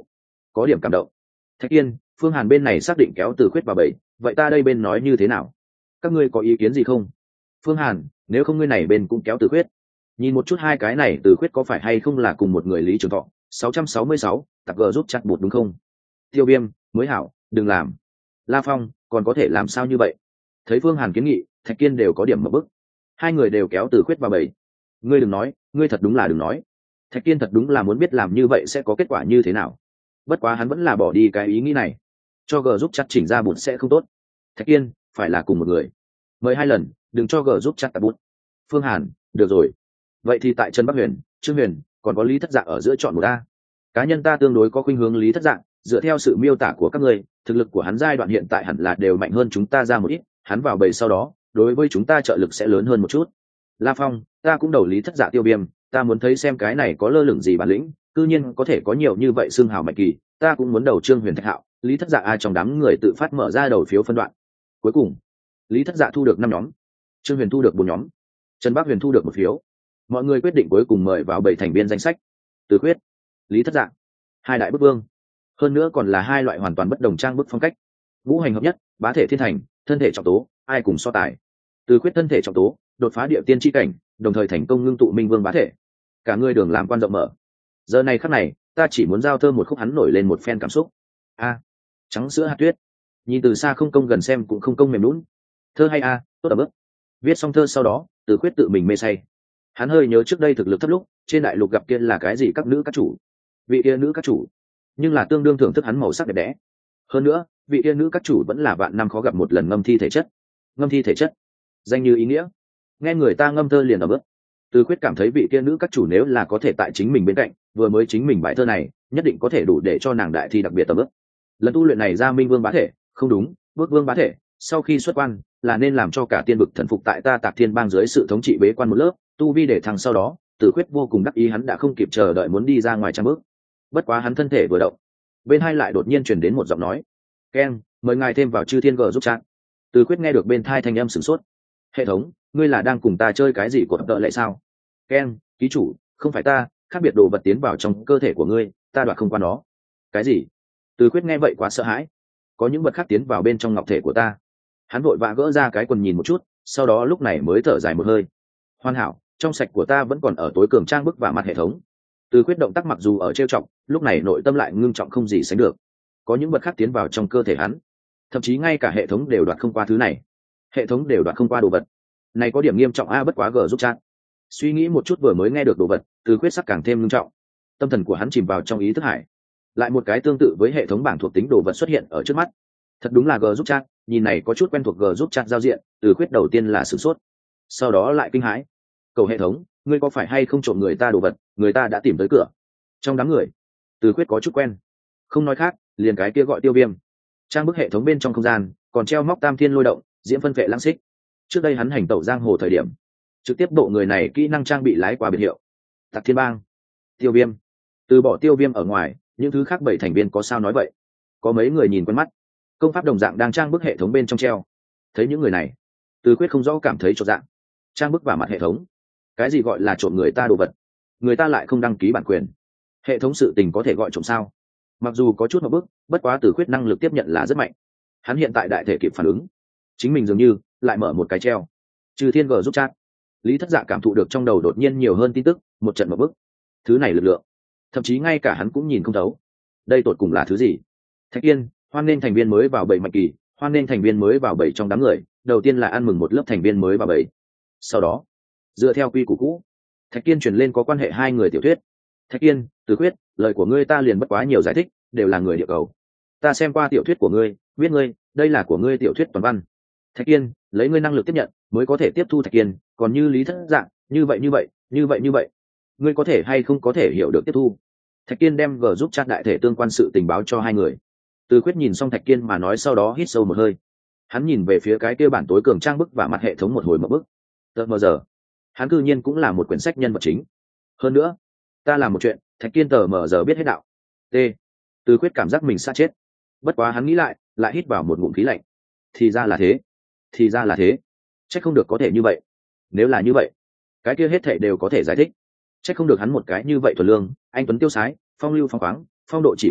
có điểm cảm động. Thạch Kiên, Phương Hàn bên này xác định kéo Từ Khuyết vào bẫy, vậy ta đây bên nói như thế nào? Các ngươi có ý kiến gì không? Phương Hàn, nếu không ngươi này bên cũng kéo Từ Khuyết. Nhìn một chút hai cái này Từ Khuyết có phải hay không là cùng một người Lý Trường Thọ. sáu trăm sáu mươi sáu, tặc gờ giúp chặt bột đúng không? Tiêu Viêm, mới hảo, đừng làm. La Phong, còn có thể làm sao như vậy? Thấy Phương Hàn kiến nghị, Thạch Kiên đều có điểm mở bức. Hai người đều kéo Từ Khuyết vào bẫy. Ngươi đừng nói, ngươi thật đúng là đừng nói. Thạch Kiên thật đúng là muốn biết làm như vậy sẽ có kết quả như thế nào. Bất quá hắn vẫn là bỏ đi cái ý nghĩ này, cho G giúp chặt chỉnh ra bụt sẽ không tốt. Thạch Kiên, phải là cùng một người. Mời hai lần, đừng cho G giúp chặt tạt bụt. Phương Hàn, được rồi. Vậy thì tại Trần Bắc Huyền, Trương Huyền, còn có Lý Thất Dạ ở giữa chọn một a. Cá nhân ta tương đối có khuynh hướng Lý Thất Dạ, dựa theo sự miêu tả của các ngươi, thực lực của hắn giai đoạn hiện tại hẳn là đều mạnh hơn chúng ta ra một ít, hắn vào bầy sau đó, đối với chúng ta trợ lực sẽ lớn hơn một chút. La Phong, ta cũng đầu Lý Thất Dạ Tiêu Viêm, ta muốn thấy xem cái này có lơ lửng gì bản lĩnh, cư nhiên có thể có nhiều như vậy xương hào mạnh kỳ, ta cũng muốn đầu Trương Huyền Thạch Hạo, Lý Thất Dạ ai trong đám người tự phát mở ra đầu phiếu phân đoạn. Cuối cùng, Lý Thất Dạ thu được năm nhóm, Trương Huyền thu được bốn nhóm, Trần Bắc Huyền thu được một phiếu. Mọi người quyết định cuối cùng mời vào bảy thành viên danh sách. Từ Khuyết, Lý Thất Dạ, hai đại bức vương, hơn nữa còn là hai loại hoàn toàn bất đồng trang bức phong cách. Ngũ hành hợp nhất, bá thể thiên thành, thân thể trọng tố, ai cùng so tài. Từ Khuyết thân thể trọng tố, đột phá địa tiên chi cảnh, đồng thời thành công ngưng tụ minh vương bá thể. Cả người đường làm quan rộng mở. Giờ này khắc này, ta chỉ muốn giao thơ một khúc hắn nổi lên một phen cảm xúc. A, trắng sữa hạt tuyết. Nhìn từ xa không công gần xem cũng không công mềm lún. Thơ hay a, tốt ở bước. Viết xong thơ sau đó, Từ Khuyết tự mình mê say. Hắn hơi nhớ trước đây thực lực thấp lúc, trên đại lục gặp kia là cái gì các nữ các chủ. Vị kia nữ các chủ, nhưng là tương đương thưởng thức hắn màu sắc đẹp đẽ. Hơn nữa, vị kia nữ các chủ vẫn là vạn năm khó gặp một lần ngâm thi thể chất. Ngâm thi thể chất, danh như ý nghĩa. Nghe người ta ngâm thơ liền ở bước. Từ Khuyết cảm thấy vị kia nữ các chủ nếu là có thể tại chính mình bên cạnh, vừa mới chính mình bài thơ này, nhất định có thể đủ để cho nàng đại thi đặc biệt tầm ước. Lần tu luyện này ra minh vương bá thể, không đúng, bước vương bá thể, sau khi xuất quan, là nên làm cho cả tiên vực thần phục tại ta Tạc Thiên Bang dưới sự thống trị bế quan một lớp, tu vi để thăng sau đó, Từ Khuyết vô cùng đắc ý hắn đã không kịp chờ đợi muốn đi ra ngoài trang bước. Bất quá hắn thân thể vừa động, bên hai lại đột nhiên truyền đến một giọng nói: "Ken, mời ngài thêm vào Chư Thiên G giúp chat." Từ Khuyết nghe được bên thai thanh âm sửng sốt. "Hệ thống, ngươi là đang cùng ta chơi cái gì của tợ lệ sao?" "Ken, ký chủ, không phải ta, khác biệt đồ vật tiến vào trong cơ thể của ngươi, ta đoạt không qua nó." "Cái gì?" Từ Khuyết nghe vậy quá sợ hãi. "Có những vật khác tiến vào bên trong ngọc thể của ta." Hắn vội vã gỡ ra cái quần nhìn một chút, sau đó lúc này mới thở dài một hơi. "Hoàn hảo, trong sạch của ta vẫn còn ở tối cường trang bức và mặt hệ thống." Từ Khuyết động tác mặc dù ở trêu trọng, lúc này nội tâm lại ngưng trọng không gì sánh được. Có những vật khác tiến vào trong cơ thể hắn, thậm chí ngay cả hệ thống đều đoạt không qua thứ này. Hệ thống đều đoạt không qua đồ vật này, có điểm nghiêm trọng a. Bất quá gờ giúp chat. Suy nghĩ một chút vừa mới nghe được đồ vật, Từ Khuyết sắc càng thêm ngưng trọng. Tâm thần của hắn chìm vào trong ý thức hải. Lại một cái tương tự với hệ thống bảng thuộc tính đồ vật xuất hiện ở trước mắt. Thật đúng là G giúp chat, nhìn này có chút quen thuộc G giúp chat giao diện. Từ Khuyết đầu tiên là sửng sốt, sau đó lại kinh hãi. Cầu hệ thống, ngươi có phải hay không trộm người ta đồ vật, người ta đã tìm tới cửa. Trong đám người, Từ Khuyết có chút quen. Không nói khác, liền cái kia gọi Tiêu Viêm. Trang bức hệ thống bên trong không gian, còn treo móc tam thiên lôi động, diễm phân vệ lãng xích. Trước đây hắn hành tẩu giang hồ thời điểm, trực tiếp bộ người này kỹ năng trang bị lái qua biệt hiệu Tạc Thiên Bang. Tiêu Viêm, từ bỏ Tiêu Viêm ở ngoài, những thứ khác bảy thành viên có sao nói vậy. Có mấy người nhìn quen mắt, công pháp đồng dạng đang trang bức hệ thống bên trong treo. Thấy những người này, Từ Khuyết không rõ cảm thấy chột dạng. Trang bức vào mặt hệ thống, cái gì gọi là trộm người ta đồ vật, người ta lại không đăng ký bản quyền, hệ thống sự tình có thể gọi trộm sao? Mặc dù có chút một bước, bất quá Từ Khuyết năng lực tiếp nhận là rất mạnh. Hắn hiện tại đại thể kịp phản ứng, chính mình dường như lại mở một cái treo. Trừ Thiên G giúp chat. Lý Thất Dạ cảm thụ được trong đầu đột nhiên nhiều hơn tin tức, một trận một bước. Thứ này lực lượng, thậm chí ngay cả hắn cũng nhìn không thấu. Đây tột cùng là thứ gì? Thạch Yên, hoan nên thành viên mới vào bảy mạnh kỳ, hoan nên thành viên mới vào bảy trong đám người. Đầu tiên là ăn mừng một lớp thành viên mới vào bảy. Sau đó, dựa theo quy củ cũ, Thạch Yên truyền lên có quan hệ hai người tiểu thuyết. Thạch Yên, Từ Khuyết, lời của ngươi ta liền bất quá nhiều giải thích, đều là người địa cầu. Ta xem qua tiểu thuyết của ngươi, biết ngươi, đây là của ngươi tiểu thuyết toàn văn. Thạch Yên, lấy ngươi năng lực tiếp nhận, mới có thể tiếp thu Thạch Yên, còn như Lý Thất Dạng, như vậy như vậy, như vậy như vậy, ngươi có thể hay không có thể hiểu được tiếp thu. Thạch Yên đem G giúp chat đại thể tương quan sự tình báo cho hai người. Từ Khuyết nhìn xong Thạch Yên mà nói sau đó hít sâu một hơi. Hắn nhìn về phía cái kia bản tối cường trang bức và mặt hệ thống một hồi một bức. Tờ mờ giờ, hắn cư nhiên cũng là một quyển sách nhân vật chính. Hơn nữa, ta làm một chuyện, Thạch Yên tờ mờ giờ biết hết đạo. T. Từ Khuyết cảm giác mình sát chết. Bất quá hắn nghĩ lại, lại hít vào một ngụm khí lạnh. Thì ra là thế, thì ra là thế. Chắc không được có thể như vậy. Nếu là như vậy, cái kia hết thảy đều có thể giải thích. Chắc không được hắn một cái như vậy thuần lương, anh tuấn tiêu sái, phong lưu phong khoáng, phong độ chỉ có,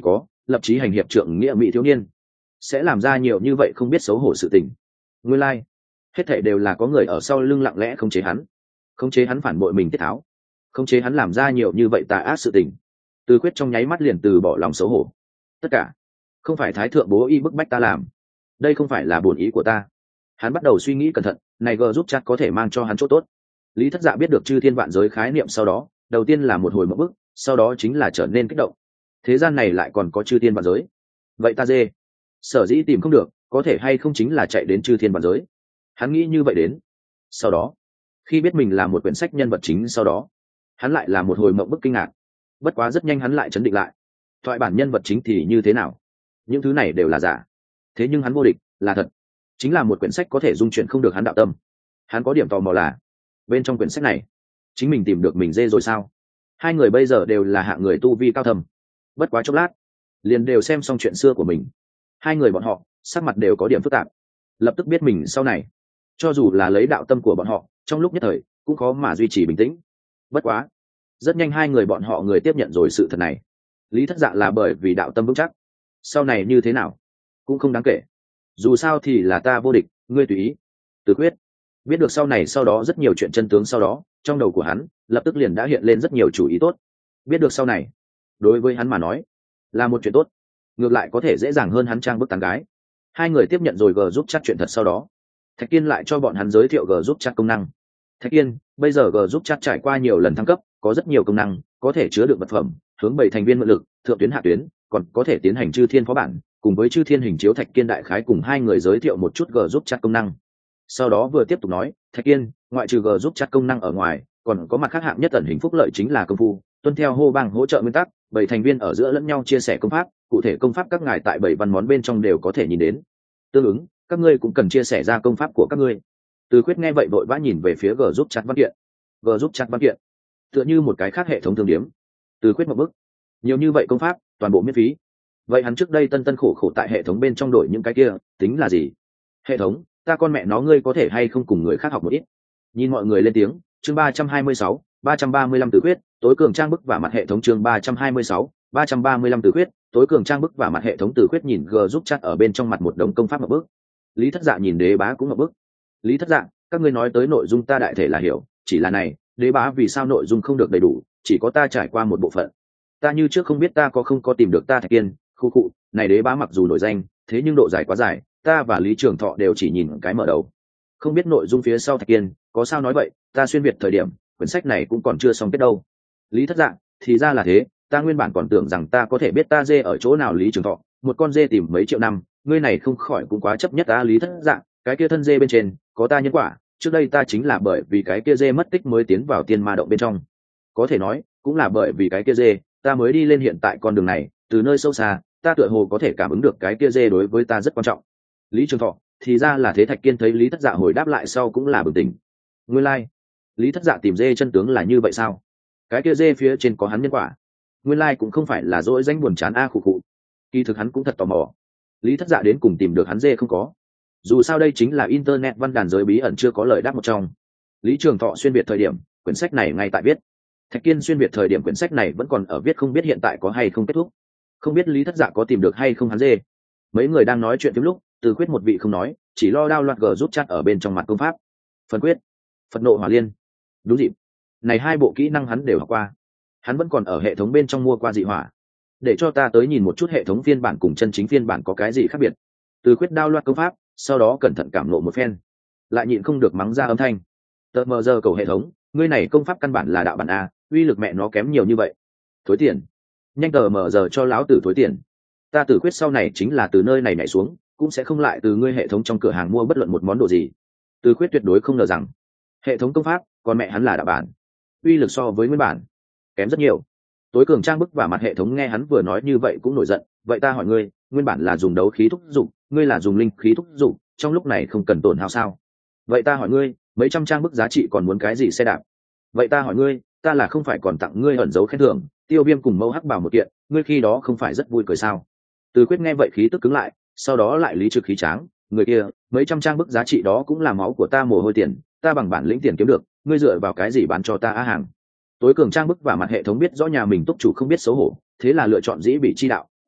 lập chí hành hiệp trượng nghĩa mỹ thiếu niên sẽ làm ra nhiều như vậy không biết xấu hổ sự tình. Nguyên lai like. Hết thảy đều là có người ở sau lưng lặng lẽ khống chế hắn, khống chế hắn phản bội mình tiết tháo, khống chế hắn làm ra nhiều như vậy tà ác sự tình. Từ Khuyết trong nháy mắt liền từ bỏ lòng xấu hổ. Tất cả không phải thái thượng bố y bức bách ta làm, đây không phải là bổn ý của ta. Hắn bắt đầu suy nghĩ cẩn thận, này g giúp chat có thể mang cho hắn chỗ tốt. Lý Thất Dạ biết được chư thiên vạn giới khái niệm sau đó, đầu tiên là một hồi mộng bức, sau đó chính là trở nên kích động. Thế gian này lại còn có chư thiên vạn giới, vậy ta dê sở dĩ tìm không được, có thể hay không chính là chạy đến chư thiên vạn giới. Hắn nghĩ như vậy đến. Sau đó, khi biết mình là một quyển sách nhân vật chính sau đó, hắn lại là một hồi mộng bức kinh ngạc. Bất quá rất nhanh hắn lại chấn định lại. Thoại bản nhân vật chính thì như thế nào? Những thứ này đều là giả. Thế nhưng hắn vô địch, là thật. Chính là một quyển sách có thể dung chuyển không được hắn đạo tâm. Hắn có điểm tò mò là, bên trong quyển sách này, chính mình tìm được mình dê rồi sao? Hai người bây giờ đều là hạng người tu vi cao thầm. Bất quá chốc lát, liền đều xem xong chuyện xưa của mình. Hai người bọn họ, sắc mặt đều có điểm phức tạp. Lập tức biết mình sau này, cho dù là lấy đạo tâm của bọn họ, trong lúc nhất thời, cũng khó mà duy trì bình tĩnh. Bất quá, rất nhanh hai người bọn họ người tiếp nhận rồi sự thật này. Lý Thất Dạ là bởi vì đạo tâm vững chắc. Sau này như thế nào, cũng không đáng kể. Dù sao thì là ta vô địch, ngươi tùy ý. Từ Quyết biết được sau này sau đó rất nhiều chuyện chân tướng sau đó, trong đầu của hắn lập tức liền đã hiện lên rất nhiều chủ ý tốt. Biết được sau này, đối với hắn mà nói, là một chuyện tốt. Ngược lại có thể dễ dàng hơn hắn trang bức tán gái. Hai người tiếp nhận rồi G giúp chat chuyện thật sau đó, Thạch Kiên lại cho bọn hắn giới thiệu G giúp chat công năng. Thạch Kiên, bây giờ G giúp chat trải qua nhiều lần thăng cấp, có rất nhiều công năng, có thể chứa đựng vật phẩm, hướng bảy thành viên mượn lực, thượng tuyến hạ tuyến, còn có thể tiến hành chư thiên phó bản, cùng với chư thiên hình chiếu. Thạch Kiên đại khái cùng hai người giới thiệu một chút G giúp chat công năng. Sau đó vừa tiếp tục nói, Thạch Kiên, ngoại trừ G giúp chat công năng ở ngoài, còn có mặt khác hạng nhất ẩn hình phúc lợi chính là công phu, tuân theo hô bang hỗ trợ nguyên tắc, bảy thành viên ở giữa lẫn nhau chia sẻ công pháp, cụ thể công pháp các ngài tại bảy văn món bên trong đều có thể nhìn đến. Tương ứng, các ngươi cũng cần chia sẻ ra công pháp của các ngươi. Từ Khuyết nghe vậy vội vã nhìn về phía G giúp chat văn kiện. G giúp chat văn kiện, tựa như một cái khác hệ thống thương điếm. Từ Khuyết một bức, nhiều như vậy công pháp, toàn bộ miễn phí. Vậy hắn trước đây tân tân khổ khổ tại hệ thống bên trong đổi những cái kia, tính là gì? Hệ thống, ta con mẹ nó ngươi có thể hay không cùng người khác học một ít? Nhìn mọi người lên tiếng, chương ba trăm hai mươi sáu, ba trăm ba mươi lăm Từ Khuyết, tối cường trang bức và mặt hệ thống chương ba trăm hai mươi sáu, ba trăm ba mươi lăm Từ Khuyết, tối cường trang bức và mặt hệ thống. Từ Khuyết nhìn G giúp chat ở bên trong mặt một đống công pháp một bức. Lý Thất Dạ nhìn Đế Bá cũng một bức. Lý Thất Dạ, các ngươi nói tới nội dung ta đại thể là hiểu, chỉ là này, Đế Bá vì sao nội dung không được đầy đủ, chỉ có ta trải qua một bộ phận. Ta như trước không biết ta có không có tìm được ta Thạch Kiên, khu cụ, này Đế Bá mặc dù nổi danh, thế nhưng độ dài quá dài, ta và Lý Trường Thọ đều chỉ nhìn cái mở đầu. Không biết nội dung phía sau Thạch Kiên, có sao nói vậy, ta xuyên việt thời điểm, quyển sách này cũng còn chưa xong kết đâu. Lý Thất Dạ, thì ra là thế, ta nguyên bản còn tưởng rằng ta có thể biết ta dê ở chỗ nào. Lý Trường Thọ, một con dê tìm mấy triệu năm, ngươi này không khỏi cũng quá chấp nhất ta. Lý Thất Dạ, cái kia thân dê bên trên có ta nhân quả, trước đây ta chính là bởi vì cái kia dê mất tích mới tiến vào tiên ma động bên trong, có thể nói cũng là bởi vì cái kia dê ta mới đi lên hiện tại con đường này. Từ nơi sâu xa ta tựa hồ có thể cảm ứng được cái kia dê đối với ta rất quan trọng. Lý Trường Thọ, thì ra là thế. Thạch Kiên thấy Lý Thất Dạ hồi đáp lại sau cũng là bừng tỉnh. Nguyên lai like. Lý Thất Dạ tìm dê chân tướng là như vậy sao? Cái kia dê phía trên có hắn nhân quả. Nguyên lai like cũng không phải là dỗi danh buồn chán a khụ khụ. Kỳ thực hắn cũng thật tò mò, Lý Thất Dạ đến cùng tìm được hắn dê không có. Dù sao đây chính là internet văn đàn giới bí ẩn chưa có lời đáp một trong. Lý Trường Thọ xuyên việt thời điểm, quyển sách này ngay tại viết. Thạch Kiên xuyên việt thời điểm, quyển sách này vẫn còn ở viết, không biết hiện tại có hay không kết thúc. Không biết Lý Thất Dạ có tìm được hay không hắn dê. Mấy người đang nói chuyện phím lúc, Từ Khuyết một vị không nói, chỉ lo đao loạt G giúp chat ở bên trong mặt công pháp. Phần quyết, Phật nộ hỏa liên. Đúng dịp, này hai bộ kỹ năng hắn đều học qua. Hắn vẫn còn ở hệ thống bên trong mua qua dị hỏa. Để cho ta tới nhìn một chút hệ thống phiên bản cùng chân chính phiên bản có cái gì khác biệt. Từ Khuyết đao loạt công pháp, sau đó cẩn thận cảm ngộ một phen, lại nhịn không được mắng ra âm thanh. Tờ mờ giờ cầu hệ thống, ngươi này công pháp căn bản là đạo bản a, uy lực mẹ nó kém nhiều như vậy. Thối tiền, nhanh tờ mờ giờ cho lão tử thối tiền. Ta Từ Khuyết sau này chính là từ nơi này nhảy xuống, cũng sẽ không lại từ ngươi hệ thống trong cửa hàng mua bất luận một món đồ gì. Từ Khuyết tuyệt đối không ngờ rằng hệ thống công pháp còn mẹ hắn là đạo bản, uy lực so với nguyên bản kém rất nhiều. Tối cường trang bức và mặt hệ thống nghe hắn vừa nói như vậy cũng nổi giận. Vậy ta hỏi ngươi, nguyên bản là dùng đấu khí thúc dụng, ngươi là dùng linh khí thúc dụng, trong lúc này không cần tổn hao sao? Vậy ta hỏi ngươi, mấy trăm trang bức giá trị còn muốn cái gì xe đạp? Vậy ta hỏi ngươi, ta là không phải còn tặng ngươi ẩn dấu khen thưởng, tiêu viêm cùng mâu hắc bảo một kiện, ngươi khi đó không phải rất vui cười sao? Từ Quyết nghe vậy khí tức cứng lại, sau đó lại lý trực khí tráng, người kia, mấy trăm trang bức giá trị đó cũng là máu của ta mồ hôi tiền, ta bằng bản lĩnh tiền kiếm được, ngươi dựa vào cái gì bán cho ta á hàng? Tối cường trang bức và mặt hệ thống biết rõ nhà mình túc chủ không biết xấu hổ, thế là lựa chọn dĩ bị chi đạo,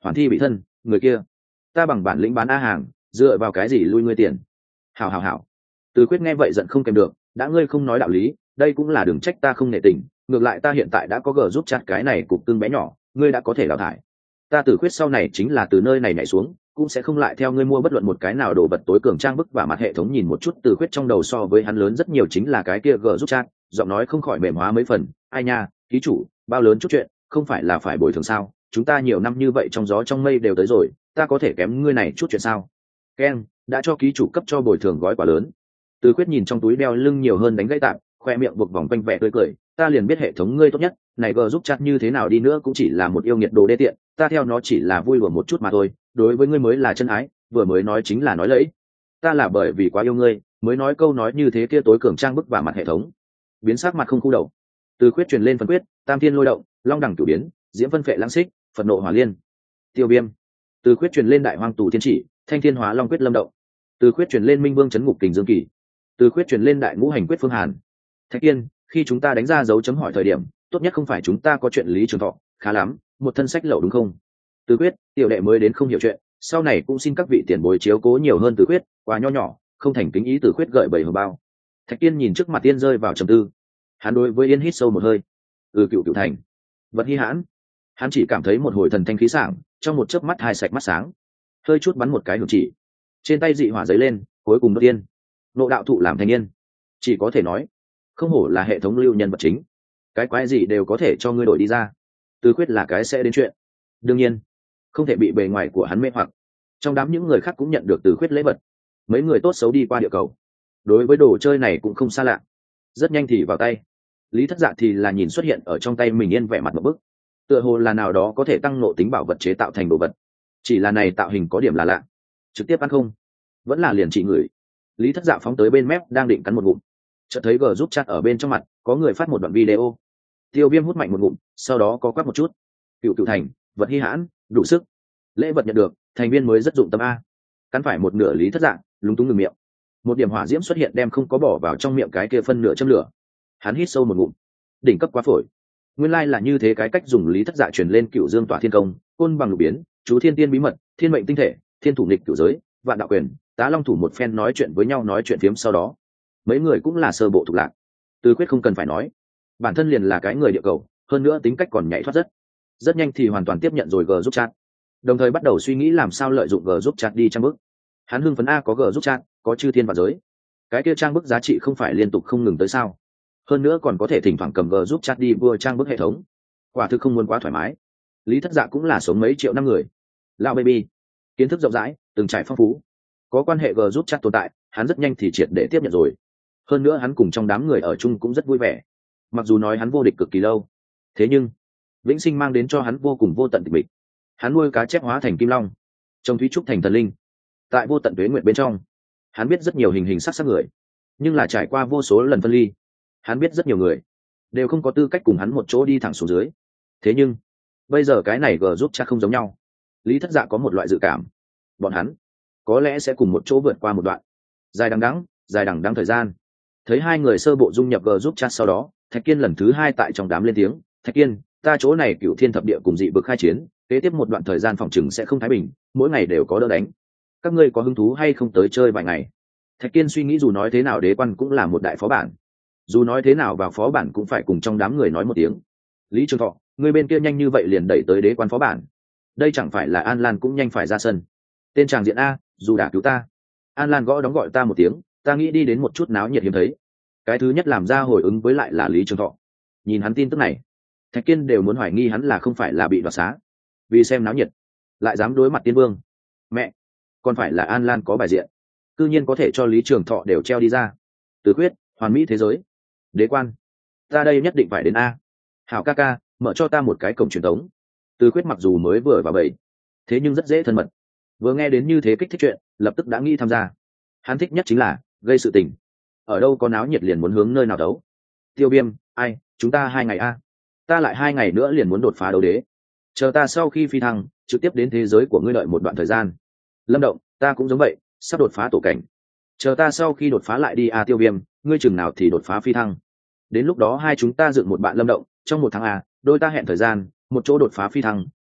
hoàn thi bị thân người kia ta bằng bản lĩnh bán a hàng dựa vào cái gì lui ngươi tiền. Hảo hảo hảo. Từ Khuyết nghe vậy giận không kèm được, đã ngươi không nói đạo lý, đây cũng là đừng trách ta không nể tình, ngược lại ta hiện tại đã có gờ giúp chặt cái này cục tương bé nhỏ, ngươi đã có thể đào thải. Ta Từ Khuyết sau này chính là từ nơi này nhảy xuống, cũng sẽ không lại theo ngươi mua bất luận một cái nào đồ vật tối cường trang bức và mặt hệ thống. Nhìn một chút Từ Khuyết trong đầu so với hắn lớn rất nhiều chính là cái kia gờ giúp chặt, giọng nói không khỏi mềm hóa mấy phần, ai nha, ký chủ, bao lớn chút chuyện, không phải là phải bồi thường sao? Chúng ta nhiều năm như vậy trong gió trong mây đều tới rồi, ta có thể kém ngươi này chút chuyện sao? Ken đã cho ký chủ cấp cho bồi thường gói quá lớn. Từ Khuyết nhìn trong túi đeo lưng nhiều hơn đánh gãy tạm, khoe miệng buộc vòng quanh vẻ tươi cười, ta liền biết hệ thống ngươi tốt nhất, này gờ giúp chặt như thế nào đi nữa cũng chỉ là một yêu nghiệt đồ đê tiện, ta theo nó chỉ là vui đùa một chút mà thôi, đối với ngươi mới là chân ái, vừa mới nói chính là nói lẫy. Ta là bởi vì quá yêu ngươi, mới nói câu nói như thế kia tối cường trang bức và mặt hệ thống. Biến sắc mặt không khu đầu. Từ Khuyết truyền lên phân quyết, tam thiên lôi động, long đẳng cửu biến, diễm phân phệ lãng xích, phật nộ hỏa liên. Tiêu viêm. Từ Khuyết truyền lên đại hoang tù thiên chỉ, thanh thiên hóa long quyết lâm động. Từ Khuyết truyền lên minh vương chấn ngục kình dương kỳ. Từ Khuyết truyền lên đại ngũ hành quyết phương hàn. Thạch Kiên, khi chúng ta đánh ra dấu chấm hỏi thời điểm, tốt nhất không phải chúng ta có chuyện Lý Trường Thọ, khá lắm, một thân sách lậu đúng không? Từ Khuyết, tiểu đệ mới đến không hiểu chuyện, sau này cũng xin các vị tiền bối chiếu cố nhiều hơn. Từ Khuyết, quá nho nhỏ, không thành kính ý. Từ Khuyết gợi bầy hờ bao. Thạch Kiên nhìn trước mặt Tiên rơi vào trầm tư. Hắn đối với Yên hít sâu một hơi. Ừ, cựu cựu thành, vật hi hãn. Hắn chỉ cảm thấy một hồi thần thanh khí sảng, trong một chớp mắt hai sạch mắt sáng, hơi chút bắn một cái hưởng chỉ, trên tay dị hỏa giấy lên, cuối cùng đốt tiên. Nộ đạo thụ làm thành niên, chỉ có thể nói không hổ là hệ thống lưu nhân vật chính, cái quái gì đều có thể cho ngươi đổi đi ra. Từ Khuyết là cái sẽ đến chuyện, đương nhiên không thể bị bề ngoài của hắn mê hoặc. Trong đám những người khác cũng nhận được Từ Khuyết lễ vật, mấy người tốt xấu đi qua địa cầu, đối với đồ chơi này cũng không xa lạ, rất nhanh thì vào tay. Lý Thất Dạ thì là nhìn xuất hiện ở trong tay mình yên vẻ mặt một bức, tựa hồ là nào đó có thể tăng nộ tính bảo vật chế tạo thành đồ vật, chỉ là này tạo hình có điểm là lạ, trực tiếp ăn không vẫn là liền trị người. Lý Thất Dạ phóng tới bên mép đang định cắn một ngụm, chợt thấy G giúp chat ở bên trong mặt có người phát một đoạn video. Tiêu Viêm hút mạnh một ngụm, sau đó có quát một chút, cựu cựu thành, vật hi hãn, đủ sức, lễ vật nhận được, thành viên mới rất dụng tâm a. Cắn phải một nửa Lý Thất Dạ lúng túng ngừng miệng, một điểm hỏa diễm xuất hiện đem không có bỏ vào trong miệng cái kia phân nửa châm lửa. Hắn hít sâu một ngụm, đỉnh cấp quá phổi, nguyên lai là như thế. Cái cách dùng Lý Thất Dạ truyền lên cựu dương tỏa thiên công, côn bằng lục biến, chú thiên tiên bí mật, thiên mệnh tinh thể, thiên thủ nghịch cửu giới, vạn đạo quyền, tá long thủ một phen nói chuyện với nhau nói chuyện phiếm. Sau đó mấy người cũng là sơ bộ thuộc lạc. Từ Khuyết không cần phải nói, bản thân liền là cái người địa cầu, hơn nữa tính cách còn nhảy thoát rất rất nhanh thì hoàn toàn tiếp nhận rồi G giúp chat, đồng thời bắt đầu suy nghĩ làm sao lợi dụng G giúp chat đi trang bức. Hắn hưng phấn a, có G giúp chat, có chư thiên và giới, cái kia trang bức giá trị không phải liên tục không ngừng tới sao? Hơn nữa còn có thể thỉnh thoảng cầm G giúp chat đi vừa trang bức hệ thống, quả thực không muốn quá thoải mái. Lý Thất Dạ cũng là sống mấy triệu năm người, lão baby, kiến thức rộng rãi, từng trải phong phú, có quan hệ G giúp chat tồn tại, hắn rất nhanh thì triệt để tiếp nhận rồi. Hơn nữa hắn cùng trong đám người ở chung cũng rất vui vẻ, mặc dù nói hắn vô địch cực kỳ lâu, thế nhưng vĩnh sinh mang đến cho hắn vô cùng vô tận tịch mịch. Hắn nuôi cá chép hóa thành kim long, trông thúy trúc thành thần linh, tại vô tận tuế nguyện bên trong hắn biết rất nhiều hình hình sắc sắc người, nhưng là trải qua vô số lần phân ly, hắn biết rất nhiều người đều không có tư cách cùng hắn một chỗ đi thẳng xuống dưới. Thế nhưng bây giờ cái này G giúp chat không giống nhau. Lý Thất Dạ có một loại dự cảm, bọn hắn có lẽ sẽ cùng một chỗ vượt qua một đoạn dài đằng đẵng dài đằng đẵng thời gian. Thấy hai người sơ bộ dung nhập G giúp chat sau đó, Thạch Kiên lần thứ hai tại trong đám lên tiếng, Thạch Kiên, ta chỗ này cửu thiên thập địa cùng dị vực khai chiến, kế tiếp một đoạn thời gian phòng chừng sẽ không thái bình, mỗi ngày đều có đỡ đánh, các ngươi có hứng thú hay không tới chơi vài ngày? Thạch Kiên suy nghĩ, dù nói thế nào đế quan cũng là một đại phó bản, dù nói thế nào vào phó bản cũng phải cùng trong đám người nói một tiếng. Lý Trường Thọ, người bên kia nhanh như vậy liền đẩy tới đế quan phó bản, đây chẳng phải là An Lan cũng nhanh phải ra sân? Tên tràng diện a, dù đã cứu ta. An Lan gõ đóng gọi ta một tiếng, ta nghĩ đi đến một chút náo nhiệt hiếm thấy. Cái thứ nhất làm ra hồi ứng với lại là Lý Trường Thọ. Nhìn hắn tin tức này, Thạch Kiên đều muốn hoài nghi hắn là không phải là bị đoạt xá, vì xem náo nhiệt lại dám đối mặt tiên vương. Mẹ, còn phải là An Lan có bài diện, cư nhiên có thể cho Lý Trường Thọ đều treo đi ra. Từ Khuyết, hoàn mỹ thế giới, đế quan, ta đây nhất định phải đến a. Hảo ca ca, mở cho ta một cái cổng truyền thống. Từ Khuyết mặc dù mới vừa vào bầy, thế nhưng rất dễ thân mật, vừa nghe đến như thế kích thích chuyện, lập tức đã nghĩ tham gia. Hắn thích nhất chính là gây sự tình, ở đâu có náo nhiệt liền muốn hướng nơi nào đấu. Tiêu Viêm, ai, chúng ta hai ngày a, ta lại hai ngày nữa liền muốn đột phá đấu đế, chờ ta sau khi phi thăng trực tiếp đến thế giới của ngươi đợi một đoạn thời gian. Lâm Động, ta cũng giống vậy, sắp đột phá tổ cảnh, chờ ta sau khi đột phá lại đi a. Tiêu Viêm, ngươi chừng nào thì đột phá phi thăng, đến lúc đó hai chúng ta dựng một bạn Lâm Động, trong một tháng a, đôi ta hẹn thời gian, một chỗ đột phá phi thăng,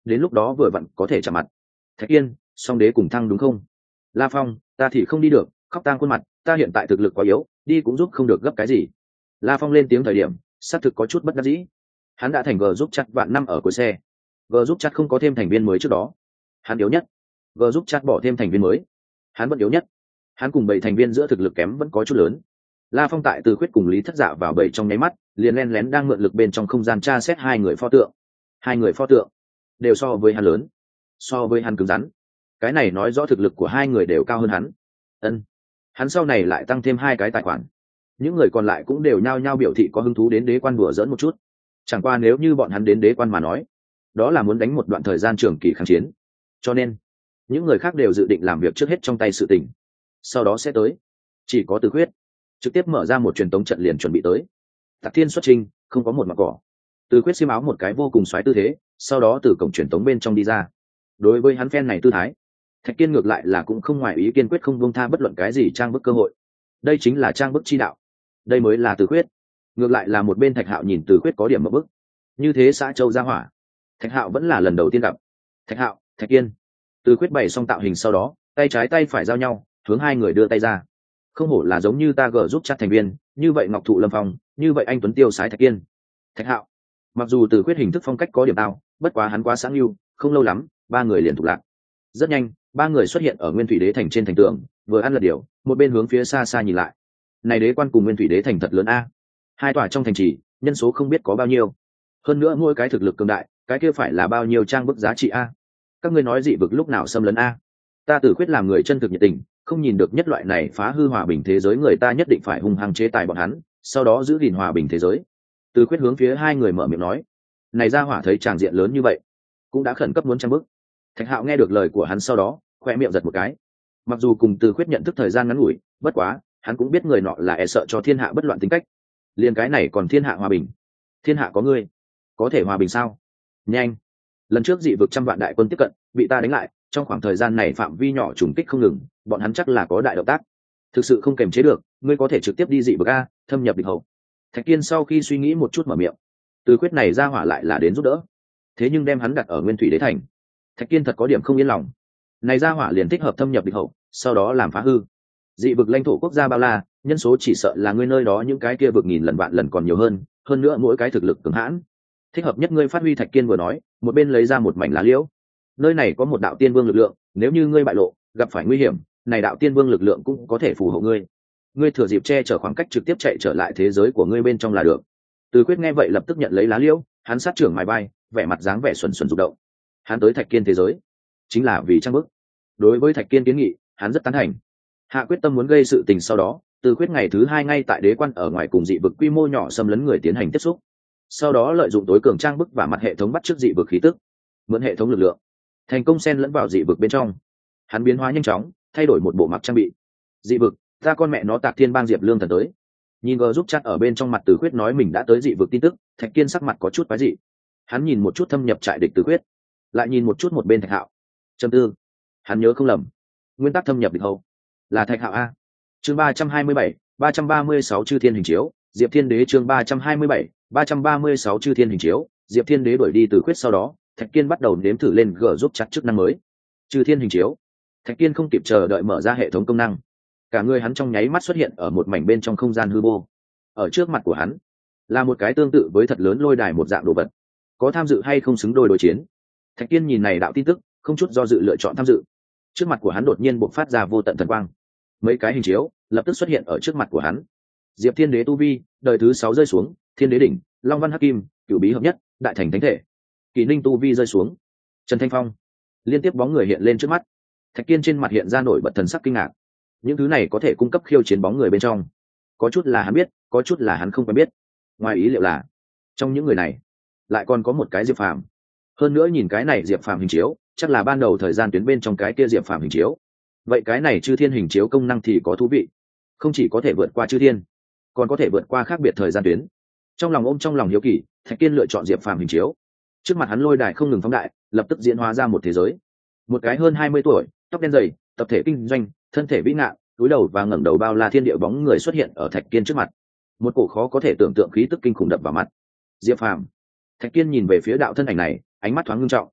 đến lúc đó vừa vặn có thể chạm mặt. Thạch Kiên, song đế cùng thăng đúng không? La Phong, ta thì không đi được, khóc tang khuôn mặt, ta hiện tại thực lực quá yếu, đi cũng giúp không được gấp cái gì. La Phong lên tiếng thời điểm xác thực có chút bất đắc dĩ. Hắn đã thành g giúp chặt vạn năm ở cuối xe, g giúp chặt không có thêm thành viên mới trước đó hắn yếu nhất, g giúp chặt bỏ thêm thành viên mới hắn vẫn yếu nhất, hắn cùng bảy thành viên giữa thực lực kém vẫn có chút lớn. La Phong tại Từ Khuyết cùng Lý Thất Dạ vào bảy trong nháy mắt liền len lén đang mượn lực bên trong không gian tra xét hai người pho tượng. Hai người pho tượng đều so với hắn lớn, so với hắn cứng rắn, cái này nói rõ thực lực của hai người đều cao hơn hắn. Ân, hắn sau này lại tăng thêm hai cái tài khoản. Những người còn lại cũng đều nhao nhao biểu thị có hứng thú đến đế quan đùa dỡn một chút. Chẳng qua nếu như bọn hắn đến đế quan mà nói, đó là muốn đánh một đoạn thời gian trường kỳ kháng chiến, cho nên những người khác đều dự định làm việc trước hết trong tay sự tình, sau đó sẽ tới. Chỉ có Từ Khuyết trực tiếp mở ra một truyền tống trận liền chuẩn bị tới. Tạc Thiên xuất trình, không có một mặt cỏ. Từ Khuyết xiêm áo một cái vô cùng xoáy tư thế, sau đó từ cổng truyền tống bên trong đi ra. Đối với hắn phen này tư thái, Thạch Kiên ngược lại là cũng không ngoài ý, kiên quyết không buông tha bất luận cái gì trang bức cơ hội. Đây chính là trang bức chi đạo, đây mới là Từ Khuyết. Ngược lại là một bên Thạch Hạo nhìn Từ Khuyết có điểm một bức. Như thế xã châu ra hỏa, Thạch Hạo vẫn là lần đầu tiên gặp. Thạch Hạo, Thạch Kiên. Từ Khuyết bày xong tạo hình sau đó, tay trái tay phải giao nhau, hướng hai người đưa tay ra. Không hổ là giống như ta gờ giúp chặt thành viên, như vậy Ngọc Thụ Lâm Phong, như vậy anh tuấn tiêu sái Thạch Kiên. Thạch Hạo. Mặc dù Từ Khuyết hình thức phong cách có điểm tao, bất quá hắn quá sáng lưu, không lâu lắm, ba người liền thuộc lạc. Rất nhanh, ba người xuất hiện ở Nguyên Thủy Đế thành trên thành tường, vừa ăn lật điều, một bên hướng phía xa xa nhìn lại. Này đế quan cùng Nguyên Thủy Đế thành thật lớn a. Hai tòa trong thành trì, nhân số không biết có bao nhiêu. Hơn nữa mỗi cái thực lực cường đại, cái kia phải là bao nhiêu trang bức giá trị a. Các ngươi nói dị vực lúc nào xâm lấn a? Ta Từ Khuyết làm người chân thực nhiệt tình, không nhìn được nhất loại này phá hư hòa bình thế giới người ta nhất định phải hung hăng chế tài bọn hắn, sau đó giữ gìn hòa bình thế giới. Từ Khuyết hướng phía hai người mở miệng nói. Này ra hỏa thấy tràng diện lớn như vậy, cũng đã khẩn cấp muốn trang bức. Thạch Hạo nghe được lời của hắn sau đó, khoe miệng giật một cái. Mặc dù cùng Từ Khuyết nhận thức thời gian ngắn ngủi, bất quá hắn cũng biết người nọ là e sợ cho thiên hạ bất loạn tính cách. Liên cái này còn thiên hạ hòa bình? Thiên hạ có ngươi, có thể hòa bình sao? Nhanh! Lần trước dị vực trăm vạn đại quân tiếp cận, bị ta đánh lại, trong khoảng thời gian này phạm vi nhỏ trùng kích không ngừng, bọn hắn chắc là có đại động tác. Thực sự không kềm chế được, ngươi có thể trực tiếp đi dị vực a, thâm nhập địch hậu. Thạch Kiên sau khi suy nghĩ một chút mở miệng. Từ Khuyết này ra hỏa lại là đến giúp đỡ, thế nhưng đem hắn đặt ở Nguyên Thủy Đế thành, Thạch Kiên thật có điểm không yên lòng. Này ra hỏa liền thích hợp thâm nhập địch hậu, sau đó làm phá hư. Dị vực lãnh thổ quốc gia bao la, nhân số chỉ sợ là ngươi nơi đó những cái kia vực nghìn lần vạn lần còn nhiều hơn, hơn nữa mỗi cái thực lực cường hãn. Thích hợp nhất ngươi phát huy. Thạch Kiên vừa nói, một bên lấy ra một mảnh lá liễu. Nơi này có một đạo tiên vương lực lượng, nếu như ngươi bại lộ, gặp phải nguy hiểm, này đạo tiên vương lực lượng cũng có thể phù hộ ngươi. Ngươi thừa dịp che chở khoảng cách trực tiếp chạy trở lại thế giới của ngươi bên trong là được. Từ Khuyết nghe vậy lập tức nhận lấy lá liễu, hắn sát trưởng mài bay, vẻ mặt dáng vẻ xuẩn xuẩn rụng động. Hắn tới Thạch Kiên thế giới, chính là vì trang bức. Đối với Thạch Kiên kiến nghị, hắn rất tán thành. Hạ quyết tâm muốn gây sự tình sau đó, Từ Khuyết ngày thứ hai ngay tại đế quan ở ngoài cùng dị vực quy mô nhỏ xâm lấn người tiến hành tiếp xúc. Sau đó lợi dụng tối cường trang bức và mặt hệ thống bắt chước dị vực khí tức, mượn hệ thống lực lượng, thành công xen lẫn vào dị vực bên trong. Hắn biến hóa nhanh chóng, thay đổi một bộ mặc trang bị. Dị vực, ta con mẹ nó Tạc Thiên Bang Diệp Lương thần tới. Nhìn gờ giúp chat ở bên trong mặt Từ Khuyết nói mình đã tới dị vực tin tức, Thạch Kiên sắc mặt có chút quái dị. Hắn nhìn một chút thâm nhập trại địch Từ Khuyết, lại nhìn một chút một bên Thạch Hạo. Trầm tư, hắn nhớ không lầm, nguyên tắc thâm nhập địch hậu là Thạch Hạo a. Chương ba trăm hai mươi bảy, ba trăm ba mươi sáu chư thiên hình chiếu, Diệp Thiên Đế chương ba trăm hai mươi bảy, ba trăm ba mươi sáu chư thiên hình chiếu, Diệp Thiên Đế đuổi đi Từ Khuyết sau đó, Thạch Kiên bắt đầu nếm thử lên gờ giúp chặt chức năng mới. Chư thiên hình chiếu. Thạch Kiên không kịp chờ đợi mở ra hệ thống công năng. Cả người hắn trong nháy mắt xuất hiện ở một mảnh bên trong không gian hư vô. Ở trước mặt của hắn là một cái tương tự với thật lớn lôi đài một dạng đồ vật. Có tham dự hay không xứng đôi đối chiến? Thạch Kiên nhìn này đạo tin tức, không chút do dự lựa chọn tham dự. Trước mặt của hắn đột nhiên bộc phát ra vô tận thần quang. Mấy cái hình chiếu lập tức xuất hiện ở trước mặt của hắn. Diệp Thiên Đế tu vi, đời thứ sáu rơi xuống, Thiên Đế đỉnh, Long Văn Hắc Kim, Cửu Bí hợp nhất, Đại Thành Thánh Thể. Kỳ Ninh tu vi rơi xuống. Trần Thanh Phong. Liên tiếp bóng người hiện lên trước mắt. Thạch Kiên trên mặt hiện ra nổi bật thần sắc kinh ngạc. Những thứ này có thể cung cấp khiêu chiến bóng người bên trong. Có chút là hắn biết, có chút là hắn không quen biết. Ngoài ý liệu là, trong những người này, lại còn có một cái Diệp Phàm. Hơn nữa nhìn cái này Diệp Phàm hình chiếu, chắc là ban đầu thời gian tuyến bên trong cái kia Diệp Phàm hình chiếu. Vậy cái này chư thiên hình chiếu công năng thì có thú vị. Không chỉ có thể vượt qua chư thiên, còn có thể vượt qua khác biệt thời gian tuyến. Trong lòng ôm trong lòng hiếu kỳ, Thạch Kiên lựa chọn Diệp Phàm hình chiếu. Trước mặt hắn lôi đài không ngừng phóng đại, lập tức diễn hóa ra một thế giới. Một cái hơn hai mươi tuổi, tóc đen dày, tập thể kinh doanh, thân thể vĩ ngạn, túi đầu và ngẩng đầu bao la thiên địa bóng người xuất hiện ở Thạch Kiên trước mặt. Một cổ khó có thể tưởng tượng khí tức kinh khủng đập vào mặt. Diệp Phàm. Thạch Kiên nhìn về phía đạo thân ảnh này, ánh mắt thoáng ngưng trọng.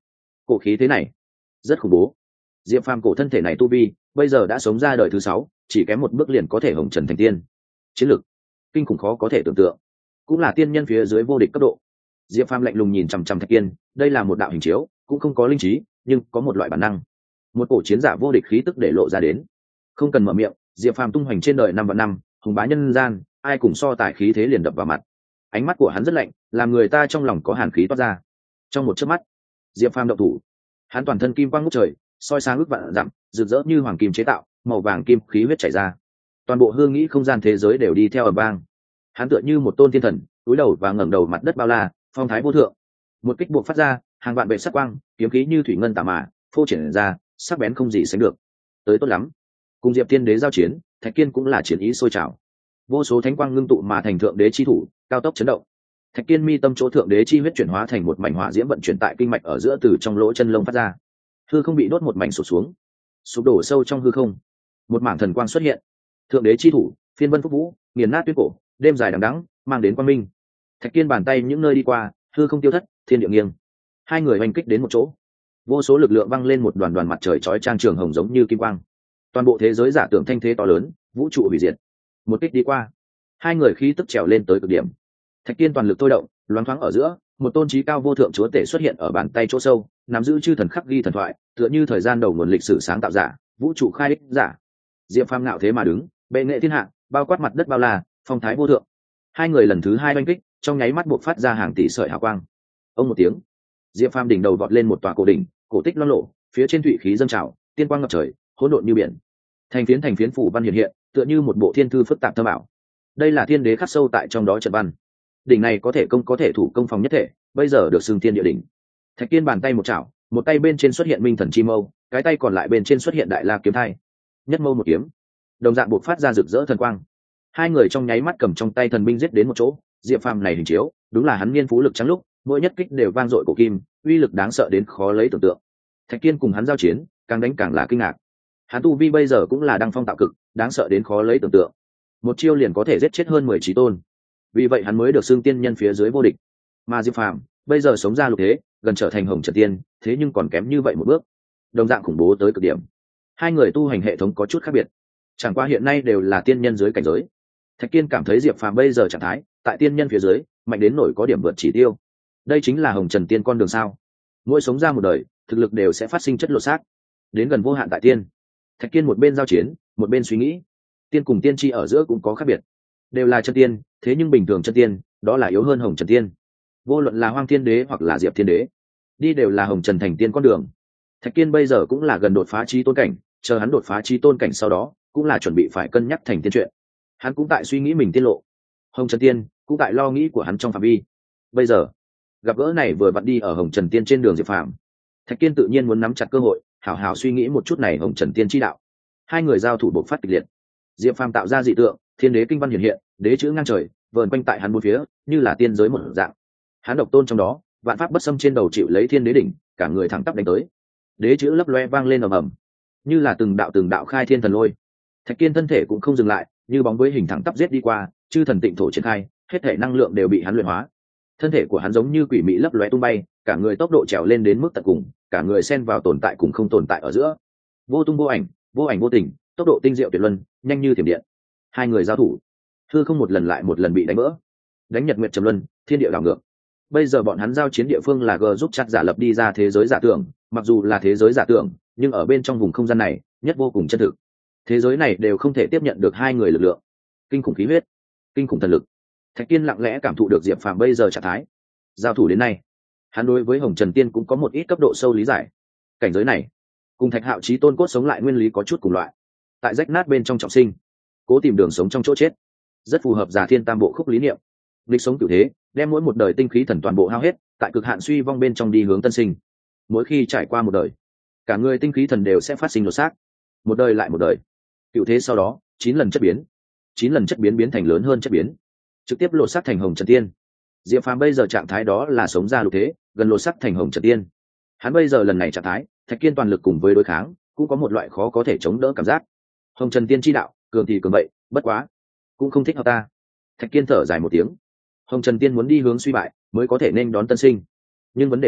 Cổ khí thế này rất khủng bố. Diệp Phàm cổ thân thể này tu vi bây giờ đã sống ra đời thứ sáu, chỉ kém một bước liền có thể hồng trần thành tiên. Chiến lực kinh khủng khó có thể tưởng tượng, cũng là tiên nhân phía dưới vô địch cấp độ. Diệp Phàm lạnh lùng nhìn chằm chằm Thạch Kiên, đây là một đạo hình chiếu, cũng không có linh trí, nhưng có một loại bản năng. Một cổ chiến giả vô địch khí tức để lộ ra đến. Không cần mở miệng, Diệp Phàm tung hoành trên đời năm vạn năm, hùng bá nhân gian, ai cùng so tài khí thế liền đập vào mặt. Ánh mắt của hắn rất lạnh, làm người ta trong lòng có hàn khí toát ra. Trong một chớp mắt, Diệp Phàm động thủ, hắn toàn thân kim quang ngút trời, soi sáng ước vạn dặm, rực rỡ như hoàng kim chế tạo, màu vàng kim khí huyết chảy ra. Toàn bộ hương nghĩ không gian thế giới đều đi theo ầm vang. Hắn tựa như một tôn thiên thần, cúi đầu và ngẩng đầu mặt đất bao la, phong thái vô thượng. Một kích buộc phát ra, hàng vạn vệ sắc quang, kiếm khí như thủy ngân tà mà, phô triển ra, sắc bén không gì sánh được. Tới tốt lắm. Cùng Diệp Tiên Đế giao chiến, Thạch Kiên cũng là chiến ý sôi trào. Vô số thánh quang ngưng tụ mà thành thượng đế chi thủ, cao tốc chấn động. Thạch Kiên mi tâm chỗ thượng đế chi huyết chuyển hóa thành một mảnh hỏa diễm vận chuyển tại kinh mạch ở giữa từ trong lỗ chân lông phát ra. Hư không bị đốt một mảnh sụp xuống, sụp đổ sâu trong hư không. Một mảng thần quang xuất hiện. Thượng đế chi thủ, phiên vân phúc vũ, nghiền nát tuyết cổ, đêm dài đằng đẵng, mang đến quang minh. Thạch Kiên bàn tay những nơi đi qua, hư không tiêu thất, thiên địa nghiêng. Hai người hành kích đến một chỗ, vô số lực lượng văng lên một đoàn đoàn mặt trời chói chang trường hồng giống như kim quang. Toàn bộ thế giới giả tưởng thanh thế to lớn, vũ trụ hủy diệt. Một kích đi qua, hai người khí tức trèo lên tới cực điểm. Thạch Kiên toàn lực thôi động, loáng thoáng ở giữa, một tôn trí cao vô thượng chúa tể xuất hiện ở bàn tay chỗ sâu, nắm giữ chư thần khắc ghi thần thoại, tựa như thời gian đầu nguồn lịch sử sáng tạo giả, vũ trụ khai đích giả. Diệp Phàm ngạo thế mà đứng, bệ nghệ thiên hạ, bao quát mặt đất bao la, phong thái vô thượng. Hai người lần thứ hai oanh kích, trong nháy mắt buộc phát ra hàng tỷ sợi hào quang. Ông một tiếng, Diệp Phàm đỉnh đầu vọt lên một tòa cổ đỉnh, cổ tích loang lộ, phía trên thủy khí dâng trào, tiên quang ngập trời, hỗn độn như biển. Thành phiến thành phiến phủ văn hiện hiện, tựa như một bộ thiên thư phức tạp thâm ảo. Đây là thiên đế khắc sâu tại trong đó trận văn. Đỉnh này có thể công có thể thủ công phòng nhất thể, bây giờ được xưng thiên địa đỉnh. Thạch Kiên bàn tay một chảo, một tay bên trên xuất hiện minh thần chi mâu, cái tay còn lại bên trên xuất hiện đại la kiếm thai. Nhất mâu một kiếm, đồng dạng buộc phát ra rực rỡ thần quang. Hai người trong nháy mắt cầm trong tay thần binh giết đến một chỗ. Diệp Phàm này hình chiếu, đúng là hắn niên phú lực trắng lúc, mỗi nhất kích đều vang dội cổ kim, uy lực đáng sợ đến khó lấy tưởng tượng. Thạch Kiên cùng hắn giao chiến, càng đánh càng là kinh ngạc. Hắn tu vi bây giờ cũng là đăng phong tạo cực, đáng sợ đến khó lấy tưởng tượng. Một chiêu liền có thể giết chết hơn mười chí tôn. Vì vậy hắn mới được xưng tiên nhân phía dưới vô địch. Mà Diệp Phàm bây giờ sống ra lục thế, gần trở thành hồng trần tiên, thế nhưng còn kém như vậy một bước, đồng dạng khủng bố tới cực điểm. Hai người tu hành hệ thống có chút khác biệt, chẳng qua hiện nay đều là tiên nhân dưới cảnh giới. Thạch Kiên cảm thấy Diệp Phàm bây giờ trạng thái tại tiên nhân phía dưới, mạnh đến nổi có điểm vượt chỉ tiêu. Đây chính là hồng trần tiên con đường sao? Mỗi sống ra một đời, thực lực đều sẽ phát sinh chất lộ xác, đến gần vô hạn tại tiên. Thạch Kiên một bên giao chiến, một bên suy nghĩ, tiên cùng tiên tri ở giữa cũng có khác biệt, đều là chân tiên, thế nhưng bình thường chân tiên đó là yếu hơn hồng trần tiên. Vô luận là Hoang Thiên Đế hoặc là Diệp Thiên Đế, đi đều là hồng trần thành tiên con đường. Thạch Kiên bây giờ cũng là gần đột phá chí tôn cảnh, chờ hắn đột phá chí tôn cảnh sau đó, cũng là chuẩn bị phải cân nhắc thành tiên chuyện. Hắn cũng tại suy nghĩ mình tiết lộ, hồng trần tiên cũng tại lo nghĩ của hắn trong phạm vi. Bây giờ gặp gỡ này vừa vặn đi ở hồng trần tiên trên đường Diệp Phàm, Thạch Kiên tự nhiên muốn nắm chặt cơ hội, hảo hảo suy nghĩ một chút này hồng trần tiên chi đạo. Hai người giao thủ bộc phát kịch liệt. Diệp Phàm tạo ra dị tượng, thiên đế kinh văn hiện hiện, đế chữ ngang trời vờn quanh tại hắn bốn phía, như là tiên giới một dạng. Hắn độc tôn trong đó, vạn pháp bất xâm trên đầu chịu lấy thiên đế đỉnh, cả người thẳng tắp đánh tới. Đế chữ lấp loe vang lên ầm ầm, như là từng đạo từng đạo khai thiên thần lôi. Thạch Kiên thân thể cũng không dừng lại, như bóng với hình thẳng tắp giết đi qua, chư thần tịnh thổ triển khai, hết thể năng lượng đều bị hắn luyện hóa. Thân thể của hắn giống như quỷ mị lấp lóe tung bay, cả người tốc độ trèo lên đến mức tận cùng, cả người xen vào tồn tại cùng không tồn tại ở giữa, vô tung vô ảnh, vô ảnh vô tình, tốc độ tinh diệu tuyệt luân, nhanh như thiểm điện. Hai người giao thủ, hư không một lần lại một lần bị đánh vỡ, đánh nhật nguyệt trầm luân, thiên địa đảo ngược. Bây giờ bọn hắn giao chiến địa phương là G giúp chặt giả lập đi ra thế giới giả tưởng, mặc dù là thế giới giả tưởng, nhưng ở bên trong vùng không gian này, nhất vô cùng chân thực. Thế giới này đều không thể tiếp nhận được hai người lực lượng, kinh khủng khí huyết, kinh khủng thần lực. Thạch Kiên lặng lẽ cảm thụ được Diệp Phàm bây giờ trạng thái. Giao thủ đến nay, hắn đối với Hồng Trần Tiên cũng có một ít cấp độ sâu lý giải. Cảnh giới này, cùng Thạch Hạo Chí Tôn cốt sống lại nguyên lý có chút cùng loại. Tại rách nát bên trong trọng sinh, cố tìm đường sống trong chỗ chết, rất phù hợp Giả Thiên Tam Bộ khúc lý niệm. Lịch sống cửu thế, đem mỗi một đời tinh khí thần toàn bộ hao hết, tại cực hạn suy vong bên trong đi hướng tân sinh. Mỗi khi trải qua một đời, cả người tinh khí thần đều sẽ phát sinh đột xác, một đời lại một đời. Cửu thế sau đó, chín lần chất biến, chín lần chất biến biến thành lớn hơn chất biến, trực tiếp lột xác thành Hồng Trần Tiên. Diệp Phàm bây giờ trạng thái đó là sống ra lục thế, gần lột xác thành Hồng Trần Tiên. Hắn bây giờ lần này trạng thái, Thạch Kiên toàn lực cùng với đối kháng, cũng có một loại khó có thể chống đỡ cảm giác. Hồng Trần Tiên chi đạo, cường thì cường vậy, bất quá, cũng không thích hợp ta. Thạch Kiên thở dài một tiếng. Hồng Trần Tiên muốn đi hướng suy bại, mới có thể nên đón tân sinh. Nhưng vấn đề là,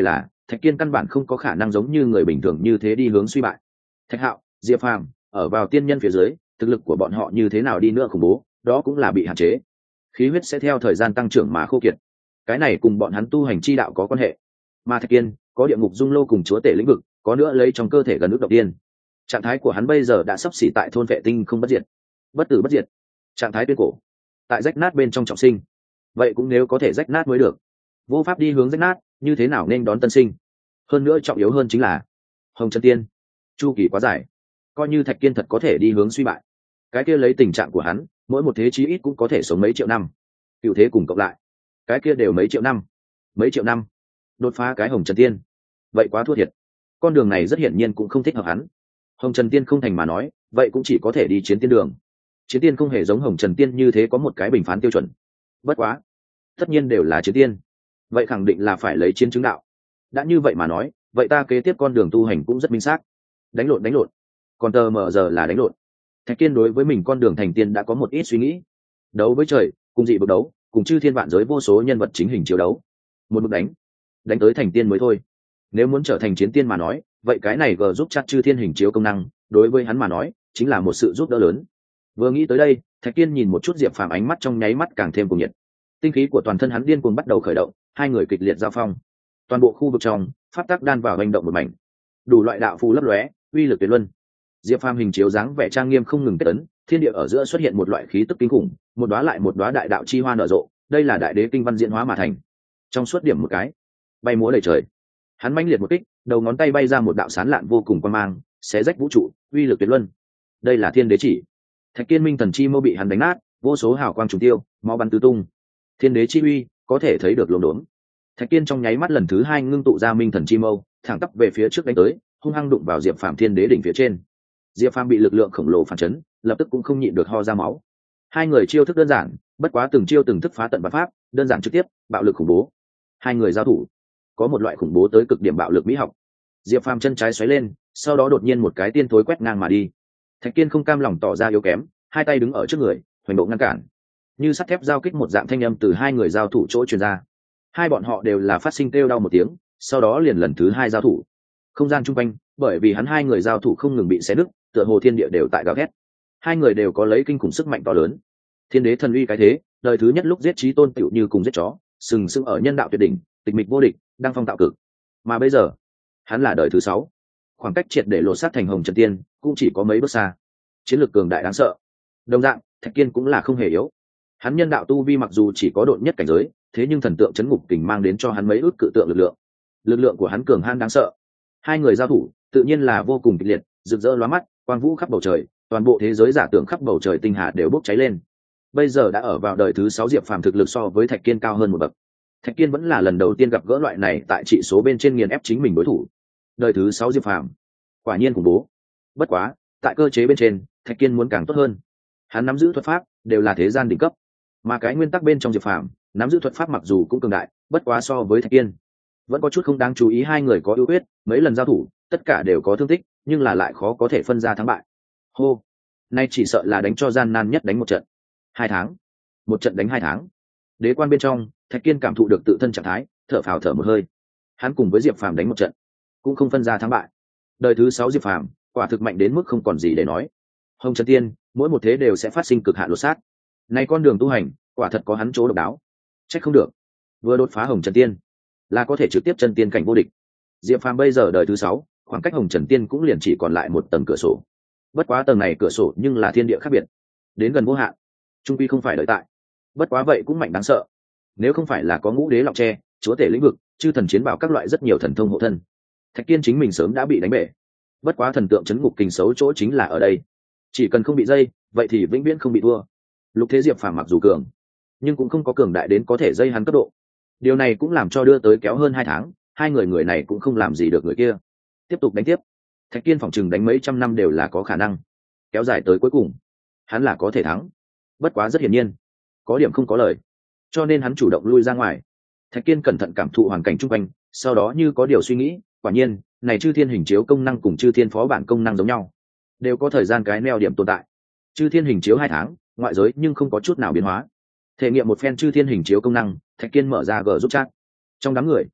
Thạch Kiên căn bản không có khả năng giống như người bình thường như thế đi hướng suy bại. Thạch Hạo, Diệp Phàm ở vào tiên nhân phía dưới, thực lực của bọn họ như thế nào đi nữa khủng bố, đó cũng là bị hạn chế. Khí huyết sẽ theo thời gian tăng trưởng mà khô kiệt. Cái này cùng bọn hắn tu hành chi đạo có quan hệ. Mà Thạch Kiên có địa ngục dung lô cùng chúa tể lĩnh vực, có nữa lấy trong cơ thể gần nước độc tiên. Trạng thái của hắn bây giờ đã sắp xỉ tại thôn vệ tinh không bất diệt, bất tử bất diệt. Trạng thái tuyên cổ, tại rách nát bên trong trọng sinh. Vậy cũng nếu có thể rách nát mới được. Vô pháp đi hướng rách nát, như thế nào nên đón tân sinh? Hơn nữa trọng yếu hơn chính là Hồng Trần Tiên, chu kỳ quá dài, coi như Thạch Kiên thật có thể đi hướng suy bại, cái kia lấy tình trạng của hắn, mỗi một thế chí ít cũng có thể sống mấy triệu năm. Cựu thế cùng cộng lại, cái kia đều mấy triệu năm, mấy triệu năm đột phá cái Hồng Trần Tiên, vậy quá thua thiệt. Con đường này rất hiển nhiên cũng không thích hợp hắn. Hồng Trần Tiên không thành mà nói, vậy cũng chỉ có thể đi chiến tiên đường. Chiến tiên không hề giống Hồng Trần Tiên như thế có một cái bình phán tiêu chuẩn. Bất quá, tất nhiên đều là chiến tiên, vậy khẳng định là phải lấy chiến chứng đạo. Đã như vậy mà nói, vậy ta kế tiếp con đường tu hành cũng rất minh xác. Đánh lộn đánh lộn, còn tờ mờ giờ là đánh lộn. Thạch Kiên đối với mình con đường thành tiên đã có một ít suy nghĩ. Đấu với trời, cùng dị bực đấu, cùng chư thiên vạn giới vô số nhân vật chính hình chiếu đấu. Một bước đánh, đánh tới thành tiên mới thôi. Nếu muốn trở thành chiến tiên mà nói, vậy cái này gờ giúp chắc chư thiên hình chiếu công năng, đối với hắn mà nói, chính là một sự giúp đỡ lớn. Vừa nghĩ tới đây, Thạch Kiên nhìn một chút Diệp Phàm, ánh mắt trong nháy mắt càng thêm cuồng nhiệt. Tinh khí của toàn thân hắn điên cuồng bắt đầu khởi động, hai người kịch liệt giao phong. Toàn bộ khu vực trong, pháp tắc đan vào hành động một mảnh. Đủ loại đạo phù lấp lóe, uy lực tuyệt luân. Diệp Phàm hình chiếu dáng vẻ trang nghiêm không ngừng kết ấn, thiên địa ở giữa xuất hiện một loại khí tức kinh khủng, một đóa lại một đóa đại đạo chi hoa nở rộ, đây là đại đế kinh văn diễn hóa mà thành. Trong suốt điểm một cái, bay múa đầy trời. Hắn mãnh liệt một kích, đầu ngón tay bay ra một đạo sán lạn vô cùng quang mang, xé rách vũ trụ, uy lực tuyệt luân. Đây là thiên đế chỉ. Thạch Kiên minh thần chi mâu bị hắn đánh nát, vô số hào quang trùng tiêu, máu bắn tứ tung. Thiên đế chi uy, có thể thấy được lồn đốn. Thạch Kiên trong nháy mắt lần thứ hai ngưng tụ ra minh thần chi mâu, thẳng tắp về phía trước đánh tới, hung hăng đụng vào Diệp Phàm thiên đế đỉnh phía trên. Diệp Phàm bị lực lượng khổng lồ phản chấn, lập tức cũng không nhịn được ho ra máu. Hai người chiêu thức đơn giản, bất quá từng chiêu từng thức phá tận và pháp, đơn giản trực tiếp, bạo lực khủng bố. Hai người giao thủ, có một loại khủng bố tới cực điểm bạo lực mỹ học. Diệp Phàm chân trái xoáy lên, sau đó đột nhiên một cái tiên thối quét ngang mà đi. Thạch Kiên không cam lòng tỏ ra yếu kém, hai tay đứng ở trước người, hoành độ ngăn cản. Như sắt thép giao kích một dạng thanh âm từ hai người giao thủ chỗ truyền ra. Hai bọn họ đều là phát sinh kêu đau một tiếng, sau đó liền lần thứ hai giao thủ. Không gian chung quanh, bởi vì hắn hai người giao thủ không ngừng bị xé nứt, tựa hồ thiên địa đều tại gào thét. Hai người đều có lấy kinh khủng sức mạnh to lớn. Thiên đế thần uy cái thế, đời thứ nhất lúc giết chí tôn tựu như cùng giết chó, sừng sững ở nhân đạo tuyệt đỉnh, tịch mịch vô địch, đang phong tạo cực. Mà bây giờ, hắn là đời thứ sáu, khoảng cách triệt để lột xác thành Hồng Trần Tiên cũng chỉ có mấy bước xa. Chiến lược cường đại đáng sợ. Đồng dạng, Thạch Kiên cũng là không hề yếu. Hắn nhân đạo tu vi mặc dù chỉ có độn nhất cảnh giới, thế nhưng thần tượng chấn ngục kình mang đến cho hắn mấy ước cự tượng lực lượng. Lực lượng của hắn cường han đáng sợ. Hai người giao thủ, tự nhiên là vô cùng kịch liệt, rực rỡ lóa mắt, quang vũ khắp bầu trời, toàn bộ thế giới giả tưởng khắp bầu trời tinh hà đều bốc cháy lên. Bây giờ đã ở vào đời thứ sáu, Diệp Phàm thực lực so với Thạch Kiên cao hơn một bậc. Thạch Kiên vẫn là lần đầu tiên gặp gỡ loại này tại trị số bên trên nghiền ép chính mình đối thủ. Đời thứ sáu Diệp Phàm, quả nhiên khủng bố. Bất quá, tại cơ chế bên trên, Thạch Kiên muốn càng tốt hơn. Hắn nắm giữ thuật pháp, đều là thế gian đỉnh cấp. Mà cái nguyên tắc bên trong Diệp Phàm, nắm giữ thuật pháp mặc dù cũng cường đại, bất quá so với Thạch Kiên, vẫn có chút không đáng chú ý. Hai người có ưu khuyết, mấy lần giao thủ, tất cả đều có thương tích, nhưng là lại khó có thể phân ra thắng bại. Hô, nay chỉ sợ là đánh cho gian nan nhất đánh một trận. Hai tháng, một trận đánh hai tháng. Đế quan bên trong, Thạch Kiên cảm thụ được tự thân trạng thái, thở phào thở một hơi. Hắn cùng với Diệp Phàm đánh một trận, cũng không phân ra thắng bại. Đời thứ sáu Diệp Phàm, quả thực mạnh đến mức không còn gì để nói. Hồng Trần Tiên, mỗi một thế đều sẽ phát sinh cực hạn lột xác. Này con đường tu hành, quả thật có hắn chỗ độc đáo. Trách không được, vừa đột phá Hồng Trần Tiên, là có thể trực tiếp chân tiên cảnh vô địch. Diệp Phàm bây giờ đời thứ sáu, khoảng cách Hồng Trần Tiên cũng liền chỉ còn lại một tầng cửa sổ. Bất quá tầng này cửa sổ nhưng là thiên địa khác biệt, đến gần vô hạn, trung quy không phải đợi tại. Bất quá vậy cũng mạnh đáng sợ. Nếu không phải là có ngũ đế lọc tre, chúa tể lĩnh vực, chư thần chiến bảo các loại rất nhiều thần thông hộ thân, Thạch Kiên chính mình sớm đã bị đánh bể. Bất quá thần tượng chấn ngục kình xấu chỗ chính là ở đây, chỉ cần không bị dây, vậy thì vĩnh viễn không bị thua. Lục thế Diệp Phàm mặc dù cường, nhưng cũng không có cường đại đến có thể dây hắn cấp độ. Điều này cũng làm cho đưa tới kéo hơn hai tháng, hai người người này cũng không làm gì được người kia. Tiếp tục đánh tiếp, Thạch Kiên phỏng chừng đánh mấy trăm năm đều là có khả năng. Kéo dài tới cuối cùng, hắn là có thể thắng. Bất quá rất hiển nhiên, có điểm không có lời, cho nên hắn chủ động lui ra ngoài. Thạch Kiên cẩn thận cảm thụ hoàn cảnh chung quanh, sau đó như có điều suy nghĩ, quả nhiên, này chư thiên hình chiếu công năng cùng chư thiên phó bản công năng giống nhau, đều có thời gian cái neo điểm tồn tại. Chư thiên hình chiếu hai tháng, ngoại giới nhưng không có chút nào biến hóa. Thể nghiệm một phen chư thiên hình chiếu công năng, Thạch Kiên mở ra G giúp chat. Trong đám người,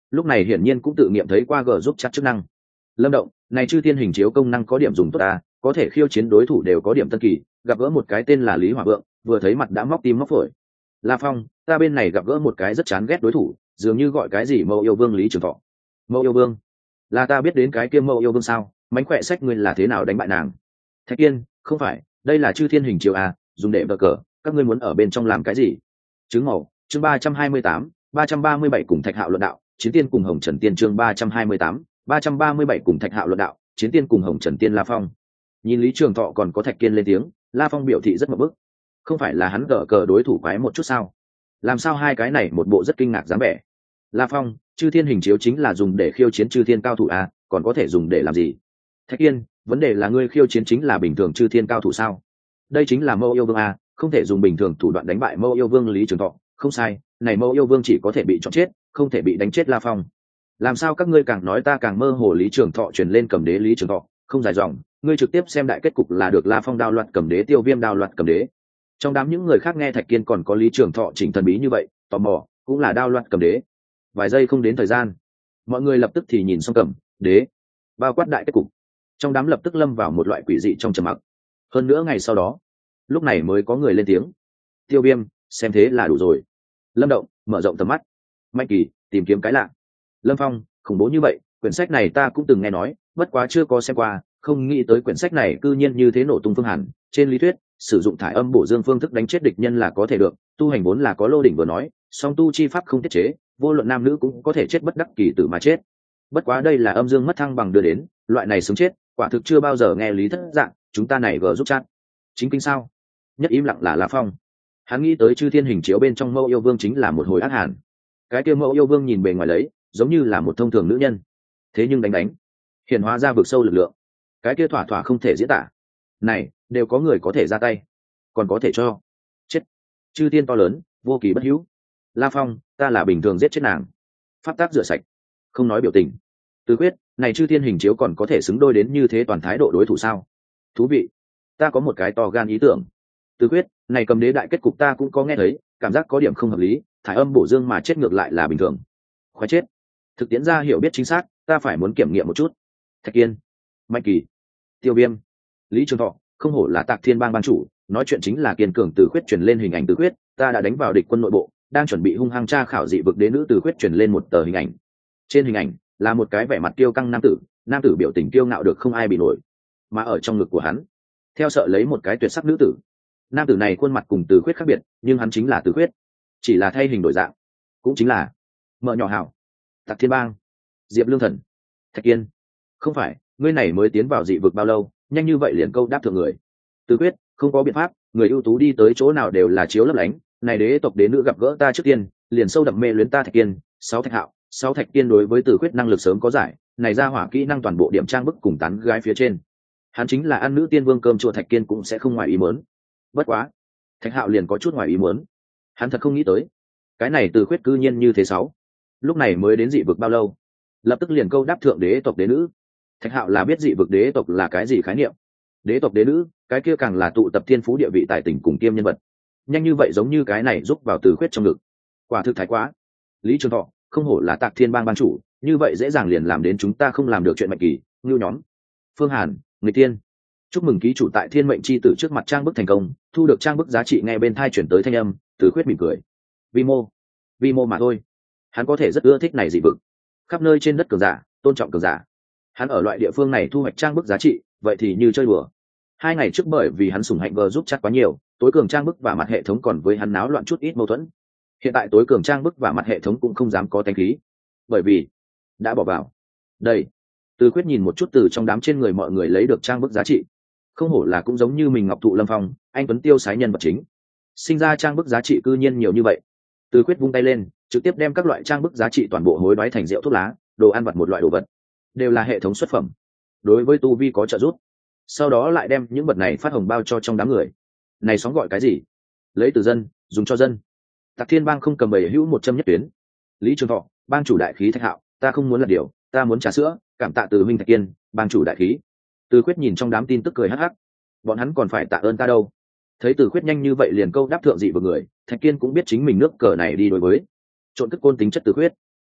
lúc này hiển nhiên cũng tự nghiệm thấy qua g giúp chắc chức năng. Lâm Động, này chư thiên hình chiếu công năng có điểm dùng tốt à, có thể khiêu chiến đối thủ đều có điểm tân kỳ, gặp gỡ một cái tên là Lý Hỏa Vượng, vừa thấy mặt đã móc tim móc phổi. La Phong, ta bên này gặp gỡ một cái rất chán ghét đối thủ, dường như gọi cái gì Mâu Yêu Vương Lý Trường Thọ. Mâu Yêu Vương? Là ta biết đến cái kia Mâu Yêu Vương sao? Mánh khỏe sách ngươi là thế nào đánh bại nàng? Thạch Kiên, không phải, đây là chư thiên hình chiếu à, dùng để vờ cờ, các ngươi muốn ở bên trong làm cái gì? Chứng màu, chương ba trăm hai mươi tám, ba trăm ba mươi bảy cùng Thạch Hạo luận đạo, Chiến Tiên cùng Hồng Trần Tiên chương ba trăm hai mươi tám, ba trăm ba mươi bảy cùng Thạch Hạo luận đạo, Chiến Tiên cùng Hồng Trần Tiên. La Phong. Nhìn Lý Trường Thọ còn có Thạch Kiên lên tiếng, La Phong biểu thị rất mập bức. Không phải là hắn gỡ cờ đối thủ quái một chút sao? Làm sao hai cái này một bộ rất kinh ngạc dáng vẻ? La Phong, chư thiên hình chiếu chính là dùng để khiêu chiến chư thiên cao thủ à, còn có thể dùng để làm gì? Thạch Kiên, vấn đề là ngươi khiêu chiến chính là bình thường chư thiên cao thủ sao? Đây chính là Mâu Yêu Vương à, không thể dùng bình thường thủ đoạn đánh bại Mâu Yêu Vương Lý Trường Thọ, không sai, này Mâu Yêu Vương chỉ có thể bị chọn chết, không thể bị đánh chết. La Phong. Làm sao các ngươi càng nói ta càng mơ hồ? Lý Trường Thọ truyền lên cầm đế Lý Trường Thọ, không dài dòng, ngươi trực tiếp xem đại kết cục là được. La Phong đao loạt cầm đế, Tiêu Viêm đao loạt cầm đế. Trong đám những người khác nghe Thạch Kiên còn có Lý Trường Thọ chỉnh thần bí như vậy, tò mò, cũng là đao loạt cầm đế. Vài giây không đến thời gian, mọi người lập tức thì nhìn xong cầm đế, bao quát đại kết cục. Trong đám lập tức lâm vào một loại quỷ dị trong trầm mặc. Hơn nữa ngày sau đó, lúc này mới có người lên tiếng. Tiêu Viêm, xem thế là đủ rồi. Lâm Động, mở rộng tầm mắt. Mạnh Kỳ, tìm kiếm cái lạ. Lâm Phong, khủng bố như vậy, quyển sách này ta cũng từng nghe nói, bất quá chưa có xem qua, không nghĩ tới quyển sách này cư nhiên như thế nổ tung phương hẳn. Trên lý thuyết, sử dụng thải âm bổ dương phương thức đánh chết địch nhân là có thể được, tu hành vốn là có Lô Đỉnh vừa nói, song tu chi pháp không tiết chế, vô luận nam nữ cũng có thể chết bất đắc kỳ tử mà chết. Bất quá đây là âm dương mất thăng bằng đưa đến, loại này sống chết, quả thực chưa bao giờ nghe lý thất dạng, chúng ta này vừa giúp chat. Chính kinh sao? Nhất im lặng là La Phong. Hắn nghĩ tới chư thiên hình chiếu bên trong Mâu Yêu Vương chính là một hồi ác hàn. Cái kia Mâu Yêu Vương nhìn bề ngoài lấy, giống như là một thông thường nữ nhân. Thế nhưng đánh đánh, hiện hóa ra vực sâu lực lượng. Cái kia thỏa thỏa không thể diễn tả. Này, đều có người có thể ra tay, còn có thể cho chết. Chư thiên to lớn, vô kỳ bất hữu. La Phong, ta là bình thường giết chết nàng. Pháp tác rửa sạch, không nói biểu tình. Từ quyết, này chư thiên hình chiếu còn có thể xứng đôi đến như thế toàn thái độ đối thủ sao? Thú vị. Ta có một cái to gan ý tưởng. Từ quyết, này cầm đế đại kết cục ta cũng có nghe thấy, cảm giác có điểm không hợp lý, thải âm bổ dương mà chết ngược lại là bình thường. Khoái chết. Thực tiễn ra hiểu biết chính xác, ta phải muốn kiểm nghiệm một chút. Thạch Kiên, Mạnh Kỳ, Tiêu Viêm, Lý Trường Thọ, không hổ là Tạc Thiên Bang ban chủ, nói chuyện chính là kiên cường. Từ quyết truyền lên hình ảnh Từ quyết, ta đã đánh vào địch quân nội bộ, đang chuẩn bị hung hăng tra khảo dị vực đế nữ. Từ quyết truyền lên một tờ hình ảnh. Trên hình ảnh là một cái vẻ mặt kiêu căng nam tử, nam tử biểu tình kiêu ngạo được không ai bị nổi, mà ở trong ngực của hắn theo sợ lấy một cái tuyệt sắc nữ tử. Nam tử này khuôn mặt cùng Từ quyết khác biệt, nhưng hắn chính là Từ quyết, chỉ là thay hình đổi dạng, cũng chính là mợ nhỏ hảo. Tạc Thiên Bang, Diệp Lương Thần, Thạch Kiên, không phải, ngươi này mới tiến vào dị vực bao lâu, nhanh như vậy liền câu đáp thượng người. Từ quyết, không có biện pháp, người ưu tú đi tới chỗ nào đều là chiếu lấp lánh, này đế tộc đế nữ gặp gỡ ta trước tiên, liền sâu đậm mê luyến ta. Thạch Kiên, sáu Thạch Hạo, sáu Thạch Kiên đối với Từ quyết năng lực sớm có giải, này ra hỏa kỹ năng toàn bộ điểm trang bức cùng tán gái phía trên. Hắn chính là ăn nữ tiên vương cơm chùa, Thạch Kiên cũng sẽ không ngoài ý muốn. Bất quá, Thạch Hạo liền có chút ngoài ý muốn. Hắn thật không nghĩ tới, cái này Từ quyết cư nhiên như thế. Sáu lúc này mới đến dị vực bao lâu, lập tức liền câu đáp thượng đế tộc đế nữ. Thạch Hạo là biết dị vực đế tộc là cái gì khái niệm. Đế tộc đế nữ, cái kia càng là tụ tập thiên phú địa vị tài tình cùng kiêm nhân vật. Nhanh như vậy giống như cái này giúp vào Từ quyết trong ngực, quả thực thái quá. Lý Trường Thọ, không hổ là Tạc Thiên Bang ban chủ, như vậy dễ dàng liền làm đến chúng ta không làm được chuyện. Mạnh Kỳ, ngưu nhóm. Phương Hàn, người tiên, chúc mừng ký chủ tại thiên mệnh chi tử trước mặt trang bức thành công, thu được trang bức giá trị. nghe bên thai chuyển tới thanh âm, Từ quyết mỉm cười. Vi mô, vi mô mà thôi. Hắn có thể rất ưa thích này dị vực, khắp nơi trên đất cường giả, tôn trọng cường giả. Hắn ở loại địa phương này thu hoạch trang bức giá trị, vậy thì như chơi đùa. Hai ngày trước bởi vì hắn sủng hạnh vờ giúp chắc quá nhiều, tối cường trang bức và mặt hệ thống còn với hắn náo loạn chút ít mâu thuẫn. Hiện tại tối cường trang bức và mặt hệ thống cũng không dám có tánh khí, bởi vì đã bỏ vào đây. Từ quyết nhìn một chút từ trong đám trên người mọi người lấy được trang bức giá trị, không hổ là cũng giống như mình ngọc thụ lâm phong, anh tuấn tiêu sái nhân vật chính, sinh ra trang bức giá trị cư nhiên nhiều như vậy. Từ quyết vung tay lên, trực tiếp đem các loại trang bức giá trị toàn bộ hối đoái thành rượu thuốc lá, đồ ăn vặt, một loại đồ vật, đều là hệ thống xuất phẩm, đối với tu vi có trợ giúp. Sau đó lại đem những vật này phát hồng bao cho trong đám người. Này sóng gọi cái gì? Lấy từ dân, dùng cho dân. Tạc Thiên Bang không cầm bầy hữu một châm nhất tuyến. Lý Trường Thọ, bang chủ đại khí. Thạch Hạo, ta không muốn là điều, ta muốn trà sữa, cảm tạ Từ huynh. Thạch Kiên, bang chủ đại khí. Từ quyết nhìn trong đám tin tức cười hắc hắc, bọn hắn còn phải tạ ơn ta đâu. Thấy Từ quyết nhanh như vậy liền câu đáp thượng dị vực người, Thạch Kiên cũng biết chính mình nước cờ này đi đối với trộn cất côn tính chất Từ quyết.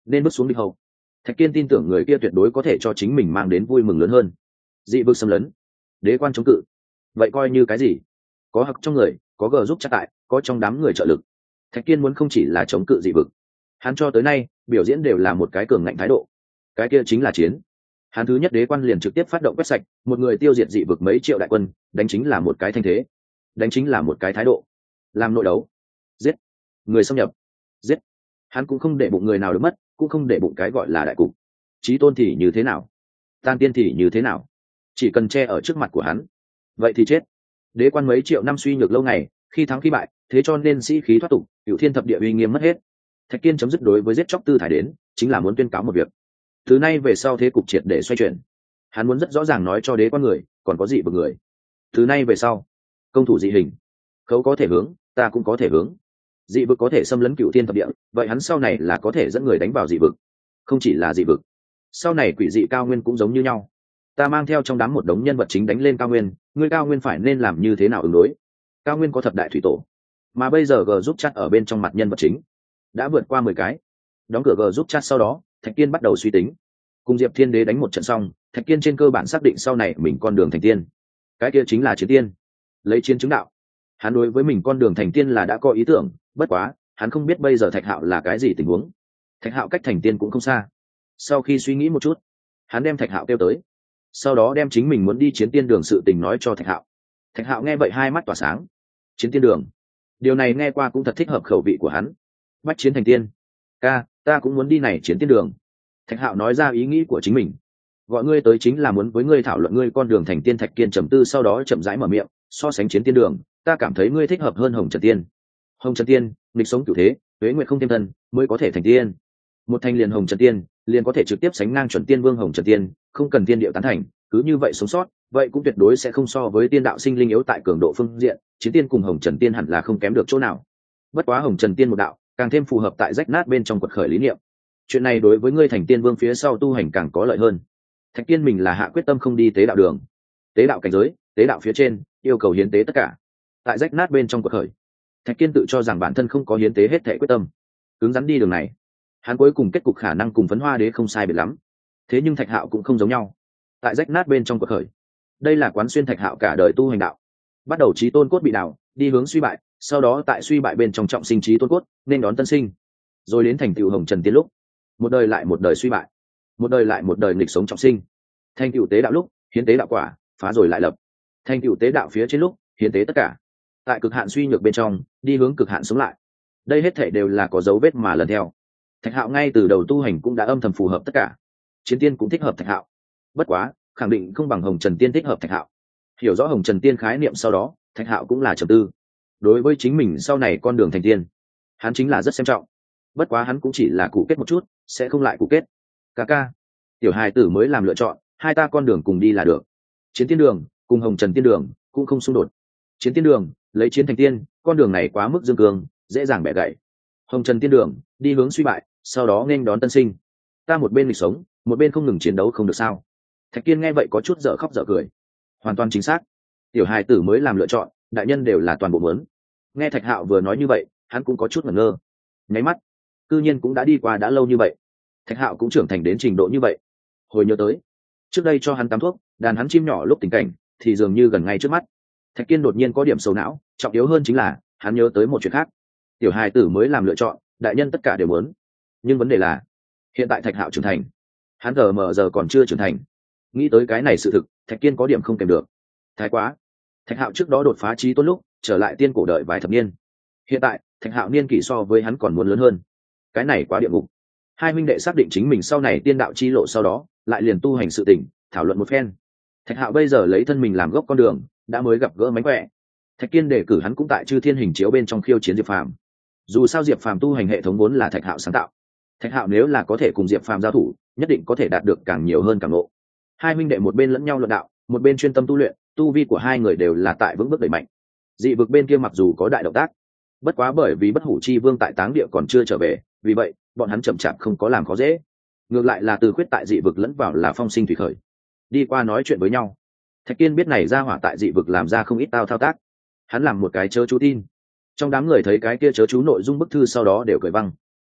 nên bước xuống địch hậu. Thạch Kiên tin tưởng người kia tuyệt đối có thể cho chính mình mang đến vui mừng lớn hơn. Dị vực xâm lấn, đế quan chống cự, vậy coi như cái gì? Có hặc trong người, có gờ giúp chắc tại, có trong đám người trợ lực. Thạch Kiên muốn không chỉ là chống cự dị vực, hắn cho tới nay biểu diễn đều là một cái cường ngạnh thái độ. Cái kia chính là chiến. Hắn thứ nhất đế quan liền trực tiếp phát động quét sạch, một người tiêu diệt dị vực mấy triệu đại quân, đánh chính là một cái thanh thế, đánh chính là một cái thái độ. Làm nội đấu, giết người xâm nhập, giết. Hắn cũng không để bụng người nào được mất, cũng không để bụng cái gọi là đại cục. Chí tôn thì như thế nào, tan tiên thì như thế nào, chỉ cần che ở trước mặt của hắn, vậy thì chết. Đế quan mấy triệu năm suy nhược lâu ngày, khi thắng khi bại, thế cho nên sĩ khí thoát tục, cửu thiên thập địa uy nghiêm mất hết. Thạch Kiên chấm dứt đối với giết chóc tư thải đến, chính là muốn tuyên cáo một việc. Từ nay về sau thế cục triệt để xoay chuyển. Hắn muốn rất rõ ràng nói cho đế quan người, còn có dị vực người. Từ nay về sau, công thủ dị hình, khấu có thể hướng, ta cũng có thể hướng. Dị vực có thể xâm lấn cửu thiên thập địa, vậy hắn sau này là có thể dẫn người đánh vào dị vực. Không chỉ là dị vực, sau này quỷ dị cao nguyên cũng giống như nhau. Ta mang theo trong đám một đống nhân vật chính đánh lên cao nguyên, ngươi cao nguyên phải nên làm như thế nào ứng đối? Cao nguyên có thập đại thủy tổ, mà bây giờ g giúp chat ở bên trong mặt nhân vật chính đã vượt qua mười cái. Đóng cửa g giúp chat sau đó, Thạch Kiên bắt đầu suy tính. Cùng Diệp Thiên Đế đánh một trận xong, Thạch Kiên trên cơ bản xác định sau này mình con đường thành tiên. Cái kia chính là chiến tiên, lấy chiến chứng đạo. Hắn đối với mình con đường thành tiên là đã có ý tưởng, bất quá hắn không biết bây giờ Thạch Hạo là cái gì tình huống. Thạch Hạo cách thành tiên cũng không xa. Sau khi suy nghĩ một chút, hắn đem Thạch Hạo kêu tới, sau đó đem chính mình muốn đi chiến tiên đường sự tình nói cho Thạch Hạo. Thạch Hạo nghe vậy hai mắt tỏa sáng. Chiến tiên đường, điều này nghe qua cũng thật thích hợp khẩu vị của hắn. Bách chiến thành tiên, ca, ta cũng muốn đi này chiến tiên đường. Thạch Hạo nói ra ý nghĩ của chính mình. Gọi ngươi tới chính là muốn với ngươi thảo luận ngươi con đường thành tiên. Thạch Kiên trầm tư sau đó chậm rãi mở miệng, so sánh chiến tiên đường, ta cảm thấy ngươi thích hợp hơn Hồng Trần Tiên. Hồng Trần Tiên, nghịch sống cửu thế, tuế nguyệt không thêm thân, mới có thể thành tiên. Một thanh liền Hồng Trần Tiên, liền có thể trực tiếp sánh ngang chuẩn tiên vương Hồng Trần Tiên, không cần tiên điệu tán thành, cứ như vậy sống sót, vậy cũng tuyệt đối sẽ không so với tiên đạo sinh linh yếu tại cường độ phương diện, chiến tiên cùng Hồng Trần Tiên hẳn là không kém được chỗ nào. Bất quá Hồng Trần Tiên một đạo, càng thêm phù hợp tại rách nát bên trong quật khởi lý niệm. Chuyện này đối với ngươi thành tiên vương phía sau tu hành càng có lợi hơn. Thạch Kiên mình là hạ quyết tâm không đi tế đạo đường, tế đạo cảnh giới, tế đạo phía trên, yêu cầu hiến tế tất cả. Tại rách nát bên trong quật khởi, Thạch Kiên tự cho rằng bản thân không có hiến tế hết thể quyết tâm, cứng rắn đi đường này, hắn cuối cùng kết cục khả năng cùng Phấn Hoa Đế không sai biệt lắm. Thế nhưng Thạch Hạo cũng không giống nhau. Tại rách nát bên trong quật khởi, đây là quán xuyên Thạch Hạo cả đời tu hành đạo. Bắt đầu chí tôn cốt bị đảo, đi hướng suy bại, sau đó tại suy bại bên trong trọng sinh chí tôn cốt, nên đón tân sinh, rồi đến thành tựu Hồng Trần Tiên lúc, một đời lại một đời suy bại, một đời lại một đời nghịch sống trọng sinh. Thành tựu tế đạo lúc, hiến tế đạo quả, phá rồi lại lập. Thành tựu tế đạo phía trên lúc, hiến tế tất cả. Tại cực hạn suy nhược bên trong, đi hướng cực hạn sống lại. Đây hết thể đều là có dấu vết mà lần theo. Thạch Hạo ngay từ đầu tu hành cũng đã âm thầm phù hợp tất cả. Chiến tiên cũng thích hợp Thạch Hạo, bất quá khẳng định không bằng Hồng Trần Tiên thích hợp Thạch Hạo. Hiểu rõ Hồng Trần Tiên khái niệm sau đó, Thạch Hạo cũng là trầm tư. Đối với chính mình sau này con đường thành tiên, hắn chính là rất xem trọng. Bất quá hắn cũng chỉ là cụ kết một chút, sẽ không lại cụ kết. Ca ca, tiểu hài tử mới làm lựa chọn, hai ta con đường cùng đi là được. Chiến tiên đường cùng Hồng Trần Tiên đường cũng không xung đột. Chiến tiên đường lấy chiến thành tiên, con đường này quá mức dương cường, dễ dàng bẻ gãy. Hồng Trần Tiên đường đi hướng suy bại, sau đó nên đón tân sinh. Ta một bên lịch sống, một bên không ngừng chiến đấu không được sao? Thạch Kiên nghe vậy có chút dở khóc dở cười. Hoàn toàn chính xác, tiểu hài tử mới làm lựa chọn, đại nhân đều là toàn bộ muốn. Nghe Thạch Hạo vừa nói như vậy, hắn cũng có chút ngẩn ngơ. Nháy mắt, cư nhiên cũng đã đi qua đã lâu như vậy. Thạch Hạo cũng trưởng thành đến trình độ như vậy. Hồi nhớ tới, trước đây cho hắn tắm thuốc, đàn hắn chim nhỏ lúc tình cảnh, thì dường như gần ngay trước mắt. Thạch Kiên đột nhiên có điểm sầu não, trọng yếu hơn chính là hắn nhớ tới một chuyện khác. Tiểu hài tử mới làm lựa chọn, đại nhân tất cả đều muốn. Nhưng vấn đề là, hiện tại Thạch Hạo trưởng thành, hắn giờ mờ giờ còn chưa trưởng thành. Nghĩ tới cái này sự thực, Thạch Kiên có điểm không kèm được. Thái quá, Thạch Hạo trước đó đột phá chí tôn lúc trở lại tiên cổ đợi vài thập niên, hiện tại Thạch Hạo niên kỷ so với hắn còn muốn lớn hơn. Cái này quá địa ngục. Hai huynh đệ xác định chính mình sau này tiên đạo chi lộ sau đó, lại liền tu hành sự tỉnh, thảo luận một phen. Thạch Hạo bây giờ lấy thân mình làm gốc con đường, đã mới gặp gỡ mánh khỏe. Thạch Kiên đề cử hắn cũng tại Chư Thiên hình chiếu bên trong khiêu chiến Diệp Phàm. Dù sao Diệp Phàm tu hành hệ thống vốn là Thạch Hạo sáng tạo, Thạch Hạo nếu là có thể cùng Diệp Phàm giao thủ, nhất định có thể đạt được càng nhiều hơn càng ngộ. Hai huynh đệ một bên lẫn nhau luận đạo, một bên chuyên tâm tu luyện, tu vi của hai người đều là tại vững bước đẩy mạnh. Dị vực bên kia mặc dù có đại động tác, bất quá bởi vì Bất Hủ Chi Vương tại Táng Địa còn chưa trở về, vì vậy bọn hắn chậm chạp không có làm khó dễ. Ngược lại là Từ Khuyết tại dị vực lẫn vào là phong sinh thủy khởi. Đi qua nói chuyện với nhau, Thạch Kiên biết này ra hỏa tại dị vực làm ra không ít tao thao tác. Hắn làm một cái chớ chú tin. Trong đám người thấy cái kia chớ chú nội dung bức thư sau đó đều cười văng.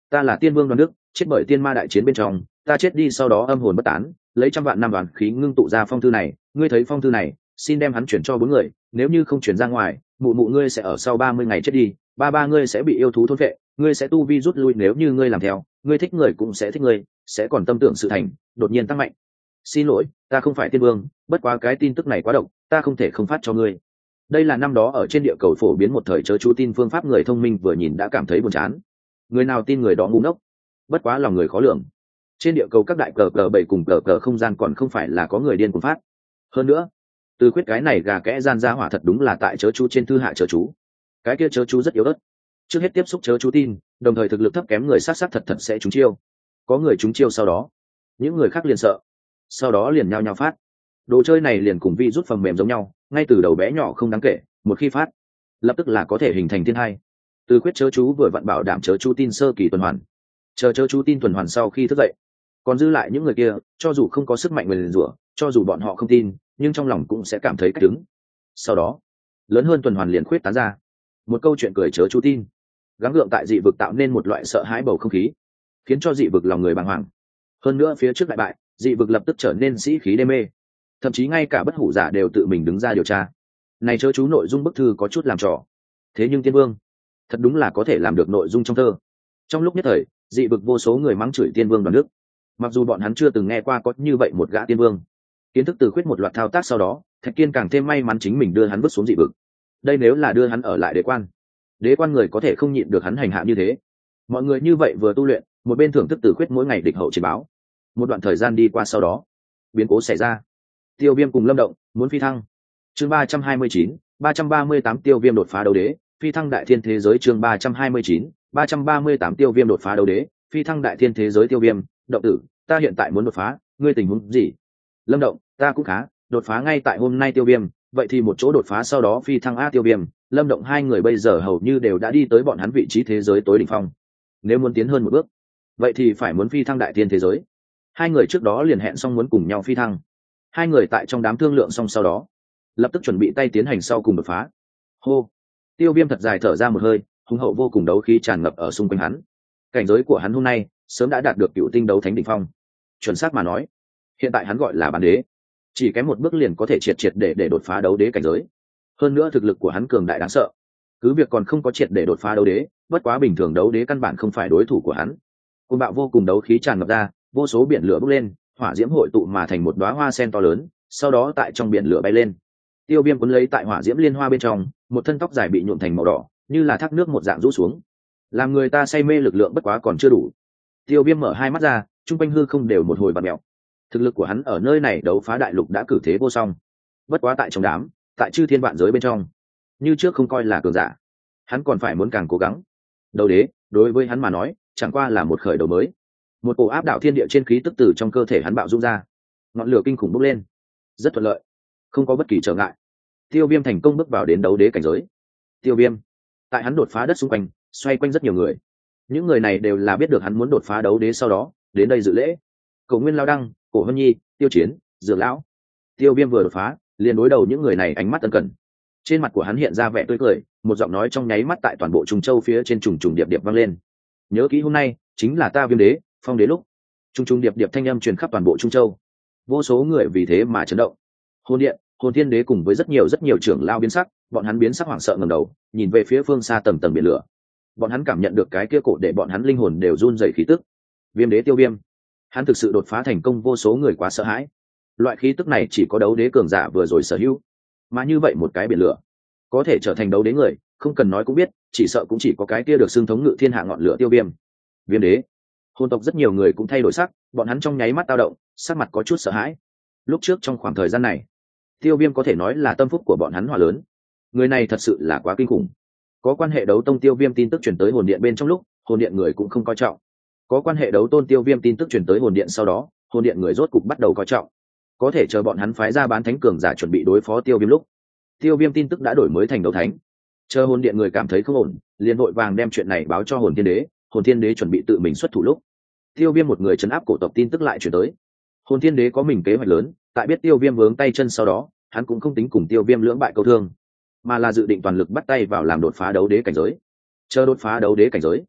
Ta là tiên vương Đoàn Đức, chết bởi tiên ma đại chiến bên trong, ta chết đi sau đó âm hồn bất tán, lấy trăm vạn năm đoàn khí ngưng tụ ra phong thư này, ngươi thấy phong thư này, xin đem hắn chuyển cho bốn người, nếu như không chuyển ra ngoài, mụ mụ ngươi sẽ ở sau ba mươi ngày chết đi, ba ba ngươi sẽ bị yêu thú thôn vệ, ngươi sẽ tu vi rút lui, nếu như ngươi làm theo, ngươi thích người cũng sẽ thích ngươi, sẽ còn tâm tưởng sự thành, đột nhiên tăng mạnh. Xin lỗi, ta không phải tiên vương, bất quá cái tin tức này quá độc, ta không thể không phát cho ngươi. Đây là năm đó ở trên địa cầu phổ biến một thời chớ chú tin phương pháp, người thông minh vừa nhìn đã cảm thấy buồn chán. Người nào tin người đó ngu ngốc. Bất quá lòng người khó lường. Trên địa cầu các đại cờ cờ bảy cùng cờ cờ không gian còn không phải là có người điên cuồng phát. Hơn nữa, từ khuyết cái này gà kẽ gian ra hỏa thật đúng là tại chớ chú trên thư hạ chớ chú. Cái kia chớ chú rất yếu ớt. Trước hết tiếp xúc chớ chú tin, đồng thời thực lực thấp kém người sát sát thật thật sẽ trúng chiêu. Có người trúng chiêu sau đó, những người khác liền sợ, sau đó liền nhao nhao phát. Đồ chơi này liền cùng vi rút phần mềm giống nhau, ngay từ đầu bé nhỏ không đáng kể, một khi phát, lập tức là có thể hình thành thiên hai. Từ khuyết chớ chú vừa vặn bảo đảm chớ chú tin sơ kỳ tuần hoàn, chờ chớ chú tin tuần hoàn sau khi thức dậy, còn dư lại những người kia, cho dù không có sức mạnh nguyền rủa, cho dù bọn họ không tin, nhưng trong lòng cũng sẽ cảm thấy cách đứng. Sau đó, lớn hơn tuần hoàn liền khuyết tán ra. Một câu chuyện cười chớ chú tin, gắng gượng tại dị vực tạo nên một loại sợ hãi bầu không khí, khiến cho dị vực lòng người bàng hoàng. Hơn nữa phía trước đại bại, dị vực lập tức trở nên sĩ khí đê mê, thậm chí ngay cả bất hủ giả đều tự mình đứng ra điều tra. Này chớ chú nội dung bức thư có chút làm trò, thế nhưng tiên vương thật đúng là có thể làm được nội dung trong thơ. Trong lúc nhất thời, dị vực vô số người mắng chửi tiên vương Đoàn Đức, mặc dù bọn hắn chưa từng nghe qua có như vậy một gã tiên vương. Kiến thức từ khuyết một loạt thao tác sau đó, Thạch Kiên càng thêm may mắn chính mình đưa hắn vứt xuống dị vực. Đây nếu là đưa hắn ở lại đế quan, đế quan người có thể không nhịn được hắn hành hạ như thế. Mọi người như vậy vừa tu luyện, một bên thưởng thức từ khuyết mỗi ngày địch hậu chiến báo. Một đoạn thời gian đi qua sau đó, biến cố xảy ra. Tiêu Viêm cùng Lâm Động muốn phi thăng. Chương ba trăm hai mươi chín, ba trăm ba mươi tám Tiêu Viêm đột phá đấu đế, phi thăng đại thiên thế giới. Chương ba trăm hai mươi chín, ba trăm ba mươi tám Tiêu Viêm đột phá đấu đế, phi thăng đại thiên thế giới. Tiêu Viêm, động tử, ta hiện tại muốn đột phá, ngươi tình huống gì? Lâm Động, ta cũng khá, đột phá ngay tại hôm nay. Tiêu Viêm, vậy thì một chỗ đột phá sau đó phi thăng a. Tiêu Viêm, Lâm Động hai người bây giờ hầu như đều đã đi tới bọn hắn vị trí thế giới tối đỉnh phong. Nếu muốn tiến hơn một bước, vậy thì phải muốn phi thăng đại thiên thế giới. Hai người trước đó liền hẹn xong muốn cùng nhau phi thăng. Hai người tại trong đám thương lượng xong sau đó, lập tức chuẩn bị tay tiến hành sau cùng đột phá. Hô, Tiêu Viêm thật dài thở ra một hơi, hùng hậu vô cùng đấu khí tràn ngập ở xung quanh hắn. Cảnh giới của hắn hôm nay sớm đã đạt được cựu tinh đấu thánh đỉnh phong. Chuẩn xác mà nói, hiện tại hắn gọi là bán đế, chỉ kém một bước liền có thể triệt triệt để để đột phá đấu đế cảnh giới. Hơn nữa thực lực của hắn cường đại đáng sợ, cứ việc còn không có triệt để đột phá đấu đế, bất quá bình thường đấu đế căn bản không phải đối thủ của hắn. Côn bạo vô cùng đấu khí tràn ngập ra, vô số biển lửa bốc lên, hỏa diễm hội tụ mà thành một đóa hoa sen to lớn, sau đó tại trong biển lửa bay lên. Tiêu Viêm cuốn lấy tại hỏa diễm liên hoa bên trong, một thân tóc dài bị nhuộm thành màu đỏ, như là thác nước một dạng rũ xuống, làm người ta say mê lực lượng bất quá còn chưa đủ. Tiêu Viêm mở hai mắt ra, trung quanh hư không đều một hồi bạt mèo. Thực lực của hắn ở nơi này đấu phá đại lục đã cử thế vô song. Bất quá tại trong đám, tại chư thiên vạn giới bên trong, như trước không coi là cường giả, hắn còn phải muốn càng cố gắng. Đấu đế, đối với hắn mà nói, chẳng qua là một khởi đầu mới. Một cổ áp đảo thiên địa trên khí tức từ trong cơ thể hắn bạo dung ra, ngọn lửa kinh khủng bốc lên, rất thuận lợi, không có bất kỳ trở ngại. Tiêu Viêm thành công bước vào đến đấu đế cảnh giới. Tiêu Viêm, tại hắn đột phá đất xung quanh, xoay quanh rất nhiều người. Những người này đều là biết được hắn muốn đột phá đấu đế sau đó, đến đây dự lễ. Cổ Nguyên Lao Đăng, Cổ Hân Nhi, Tiêu Chiến, Dược Lão. Tiêu Viêm vừa đột phá, liền đối đầu những người này ánh mắt ân cần. Trên mặt của hắn hiện ra vẻ tươi cười, một giọng nói trong nháy mắt tại toàn bộ Trung Châu phía trên trùng trùng điệp điệp vang lên. Nhớ kỹ hôm nay, chính là ta Viêm đế, phong đế lúc. Trung trùng điệp điệp thanh âm truyền khắp toàn bộ Trung Châu. Vô số người vì thế mà chấn động. Hồn Điện, Hồn Thiên Đế cùng với rất nhiều rất nhiều trưởng lao biến sắc, bọn hắn biến sắc hoảng sợ ngẩng đầu, nhìn về phía phương xa tầng tầng biển lửa. Bọn hắn cảm nhận được cái kia cổ để bọn hắn linh hồn đều run rẩy khí tức. Viêm đế Tiêu Viêm, hắn thực sự đột phá thành công, vô số người quá sợ hãi. Loại khí tức này chỉ có đấu đế cường giả vừa rồi sở hữu, mà như vậy một cái biển lửa có thể trở thành đấu đế người, không cần nói cũng biết, chỉ sợ cũng chỉ có cái kia được xưng thống ngự thiên hạ ngọn lửa Tiêu Viêm. Viêm đế, hồn tộc rất nhiều người cũng thay đổi sắc, bọn hắn trong nháy mắt dao động, sắc mặt có chút sợ hãi. Lúc trước trong khoảng thời gian này, Tiêu Viêm có thể nói là tâm phúc của bọn hắn hòa lớn. Người này thật sự là quá kinh khủng. Có quan hệ đấu tông Tiêu Viêm tin tức truyền tới hồn điện bên trong lúc, hồn điện người cũng không coi trọng. Có quan hệ đấu tôn Tiêu Viêm tin tức truyền tới hồn điện sau đó, hồn điện người rốt cục bắt đầu coi trọng. Có thể chờ bọn hắn phái ra bán thánh cường giả chuẩn bị đối phó Tiêu Viêm lúc, Tiêu Viêm tin tức đã đổi mới thành đấu thánh. Chờ hồn điện người cảm thấy không ổn, liền vội vàng đem chuyện này báo cho hồn thiên đế. Hồn thiên đế chuẩn bị tự mình xuất thủ lúc, Tiêu Viêm một người trấn áp cổ tộc tin tức lại truyền tới. Hồn thiên đế có mình kế hoạch lớn, tại biết Tiêu Viêm vướng tay chân sau đó, hắn cũng không tính cùng Tiêu Viêm lưỡng bại câu thương, mà là dự định toàn lực bắt tay vào làm đột phá đấu đế cảnh giới. Chờ đột phá đấu đế cảnh giới,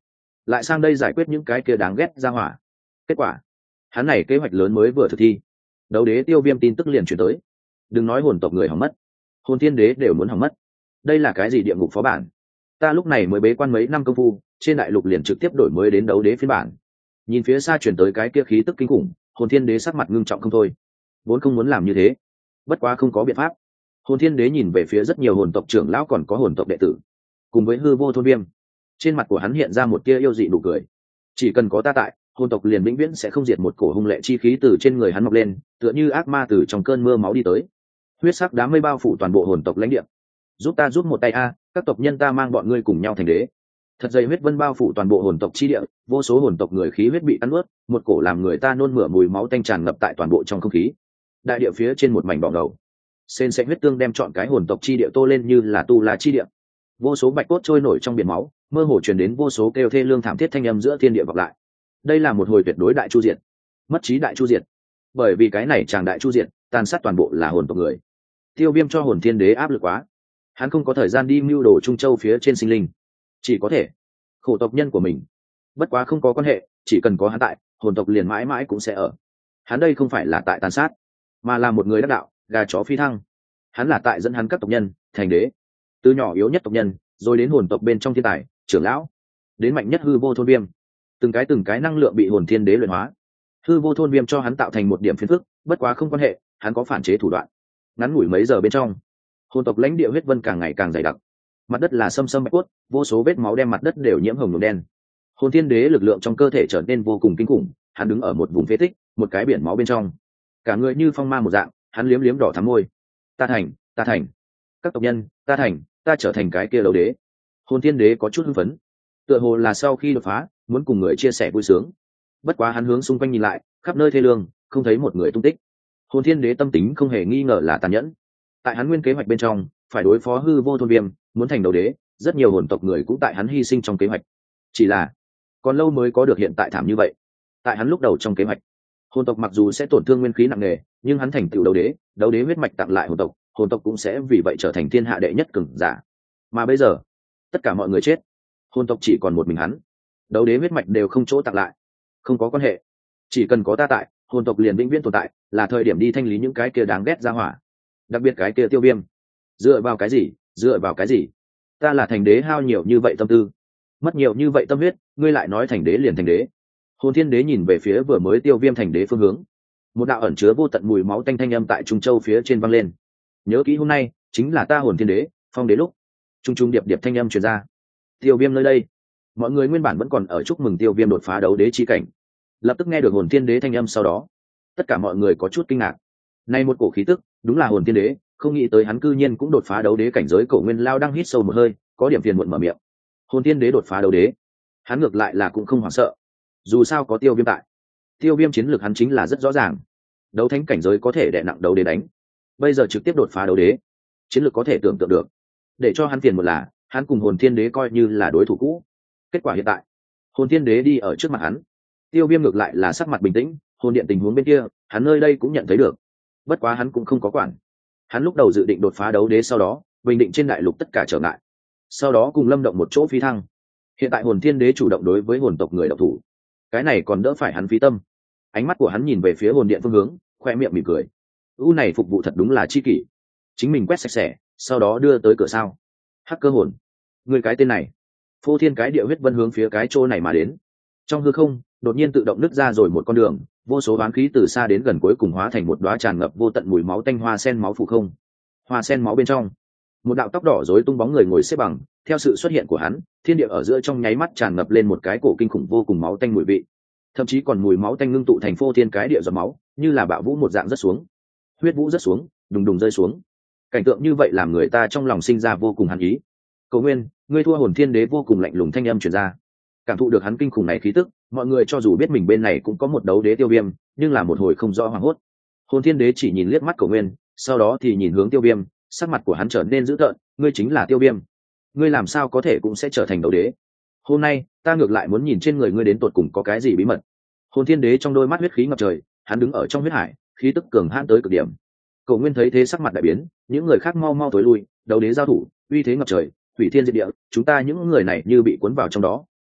lại sang đây giải quyết những cái kia đáng ghét ra hỏa. Kết quả hắn này kế hoạch lớn mới vừa thực thi, đấu đế tiêu viêm tin tức liền chuyển tới. Đừng nói hồn tộc người hỏng mất, hồn thiên đế đều muốn hỏng mất. Đây là cái gì địa ngục phó bản? Ta lúc này mới bế quan mấy năm công phu, trên đại lục liền trực tiếp đổi mới đến đấu đế phiên bản. Nhìn phía xa chuyển tới cái kia khí tức kinh khủng, hồn thiên đế sắc mặt ngưng trọng không thôi. Vốn không muốn làm như thế, bất quá không có biện pháp. Hồn thiên đế nhìn về phía rất nhiều hồn tộc trưởng lão còn có hồn tộc đệ tử, cùng với hư vô thôn viêm. Trên mặt của hắn hiện ra một tia yêu dị nụ cười. Chỉ cần có ta tại, hồn tộc liền vĩnh viễn sẽ không diệt một cổ hung lệ chi khí từ trên người hắn mọc lên, tựa như ác ma từ trong cơn mưa máu đi tới. Huyết sắc đám mây bao phủ toàn bộ hồn tộc lãnh địa. Giúp ta giúp một tay a, các tộc nhân ta mang bọn ngươi cùng nhau thành đế. Thật dày huyết vân bao phủ toàn bộ hồn tộc chi địa, vô số hồn tộc người khí huyết bị tan nuốt, một cổ làm người ta nôn mửa mùi máu tanh tràn ngập tại toàn bộ trong không khí. Đại địa phía trên một mảnh bỏng đầu, sền sệt huyết tương đem chọn cái hồn tộc chi địa tô lên như là tu la chi địa. Vô số bạch cốt trôi nổi trong biển máu, mơ hồ truyền đến vô số kêu thê lương thảm thiết thanh âm giữa thiên địa vọng lại. Đây là một hồi tuyệt đối đại chu diệt, mất trí đại chu diệt. Bởi vì cái này chàng đại chu diệt, tàn sát toàn bộ là hồn tộc người. Tiêu viêm cho hồn thiên đế áp lực quá, hắn không có thời gian đi mưu đồ trung châu phía trên sinh linh, chỉ có thể khổ tộc nhân của mình. Bất quá không có quan hệ, chỉ cần có hắn tại, hồn tộc liền mãi mãi cũng sẽ ở. Hắn đây không phải là tại tàn sát, mà là một người đắc đạo, gà chó phi thăng. Hắn là tại dẫn hắn các tộc nhân thành đế, từ nhỏ yếu nhất tộc nhân rồi đến hồn tộc bên trong thiên tài trưởng lão, đến mạnh nhất hư vô thôn viêm, từng cái từng cái năng lượng bị hồn thiên đế luyện hóa. Hư vô thôn viêm cho hắn tạo thành một điểm phiền phức, bất quá không quan hệ, hắn có phản chế thủ đoạn. Ngắn ngủi mấy giờ bên trong, hồn tộc lãnh địa huyết vân càng ngày càng dày đặc, mặt đất là xâm xâm bạch cốt, vô số vết máu đem mặt đất đều nhiễm hồng nhuộm đen. Hồn thiên đế lực lượng trong cơ thể trở nên vô cùng kinh khủng, hắn đứng ở một vùng phế tích, một cái biển máu bên trong, cả người như phong ma một dạng, hắn liếm liếm đỏ thắm môi. Ta thành, ta thành, các tộc nhân, ta thành, ta trở thành cái kia đấu đế. Hồn thiên đế có chút hưng phấn, tựa hồ là sau khi đột phá muốn cùng người chia sẻ vui sướng. Bất quá hắn hướng xung quanh nhìn lại, khắp nơi thê lương, không thấy một người tung tích. Hồn thiên đế tâm tính không hề nghi ngờ là tàn nhẫn. Tại hắn nguyên kế hoạch bên trong, phải đối phó hư vô thôn viêm, muốn thành đấu đế, rất nhiều hồn tộc người cũng tại hắn hy sinh trong kế hoạch. Chỉ là còn lâu mới có được hiện tại thảm như vậy. Tại hắn lúc đầu trong kế hoạch, hồn tộc mặc dù sẽ tổn thương nguyên khí nặng nề, nhưng hắn thành tựu đấu đế, đấu đế huyết mạch tặng lại hồn tộc, hồn tộc cũng sẽ vì vậy trở thành thiên hạ đệ nhất cường giả. Mà bây giờ, tất cả mọi người chết, hồn tộc chỉ còn một mình hắn, đấu đế huyết mạch đều không chỗ tặng lại. Không có quan hệ, chỉ cần có ta tại, hồn tộc liền vĩnh viễn tồn tại, là thời điểm đi thanh lý những cái kia đáng ghét ra hỏa, đặc biệt cái kia tiêu viêm. Dựa vào cái gì? Dựa vào cái gì? Ta là thành đế hao nhiều như vậy tâm tư, mất nhiều như vậy tâm huyết, ngươi lại nói thành đế liền thành đế. Hồn thiên đế nhìn về phía vừa mới tiêu viêm thành đế phương hướng, một đạo ẩn chứa vô tận mùi máu tanh thanh âm tại trung châu phía trên vang lên. Nhớ kỹ hôm nay chính là ta hồn thiên đế phong đế lúc. Trung trung điệp điệp thanh âm truyền ra. Tiêu viêm nơi đây, mọi người nguyên bản vẫn còn ở chúc mừng tiêu viêm đột phá đấu đế chi cảnh, lập tức nghe được hồn thiên đế thanh âm sau đó, tất cả mọi người có chút kinh ngạc. Nay một cổ khí tức, đúng là hồn thiên đế, không nghĩ tới hắn cư nhiên cũng đột phá đấu đế cảnh giới. Cổ Nguyên Lao đang hít sâu một hơi, có điểm phiền muộn mở miệng. Hồn thiên đế đột phá đấu đế, hắn ngược lại là cũng không hoảng sợ, dù sao có tiêu viêm tại. Tiêu viêm chiến lược hắn chính là rất rõ ràng, đấu thánh cảnh giới có thể đè nặng đấu đế đánh, bây giờ trực tiếp đột phá đấu đế, chiến lược có thể tưởng tượng được. Để cho hắn phiền một là hắn cùng hồn thiên đế coi như là đối thủ cũ, kết quả hiện tại hồn thiên đế đi ở trước mặt hắn, tiêu viêm ngược lại là sắc mặt bình tĩnh. Hồn điện tình huống bên kia hắn nơi đây cũng nhận thấy được, bất quá hắn cũng không có quản. Hắn lúc đầu dự định đột phá đấu đế, sau đó bình định trên đại lục tất cả trở ngại, sau đó cùng Lâm Động một chỗ phi thăng. Hiện tại hồn thiên đế chủ động đối với hồn tộc người độc thủ, cái này còn đỡ phải hắn phí tâm. Ánh mắt của hắn nhìn về phía hồn điện phương hướng, khoe miệng mỉm cười. U này phục vụ thật đúng là chi kỷ, chính mình quét sạch sẽ, sau đó đưa tới cửa sao. Hacker hồn, người cái tên này. Phô thiên cái địa huyết vân hướng phía cái chỗ này mà đến. Trong hư không đột nhiên tự động nứt ra rồi một con đường, vô số oán khí từ xa đến gần cuối cùng hóa thành một đóa tràn ngập vô tận mùi máu tanh hoa sen máu phủ không. Hoa sen máu bên trong, một đạo tóc đỏ rối tung bóng người ngồi xếp bằng. Theo sự xuất hiện của hắn, thiên địa ở giữa trong nháy mắt tràn ngập lên một cái cổ kinh khủng vô cùng máu tanh mùi vị, thậm chí còn mùi máu tanh ngưng tụ thành phô thiên cái địa giọt máu, như là bạo vũ một dạng rớt xuống. Huyết vũ rớt xuống, đùng đùng rơi xuống. Cảnh tượng như vậy làm người ta trong lòng sinh ra vô cùng hàn ý. Cầu Nguyên, ngươi thua. Hồn thiên đế vô cùng lạnh lùng thanh âm truyền ra. Cảm thụ được hắn kinh khủng này khí tức, mọi người cho dù biết mình bên này cũng có một đấu đế tiêu viêm, nhưng là một hồi không rõ hoảng hốt. Hồn thiên đế chỉ nhìn liếc mắt Cầu Nguyên, sau đó thì nhìn hướng tiêu viêm, sắc mặt của hắn trở nên dữ tợn. Ngươi chính là tiêu viêm, ngươi làm sao có thể cũng sẽ trở thành đấu đế? Hôm nay ta ngược lại muốn nhìn trên người ngươi đến tột cùng có cái gì bí mật. Hồn thiên đế trong đôi mắt huyết khí ngập trời, hắn đứng ở trong huyết hải, khí tức cường hãn tới cực điểm. Cầu Nguyên thấy thế sắc mặt đại biến, những người khác mau mau tối lui. Đấu đế giao thủ, uy thế ngập trời, hủy thiên diệt địa, chúng ta những người này như bị cuốn vào trong đó,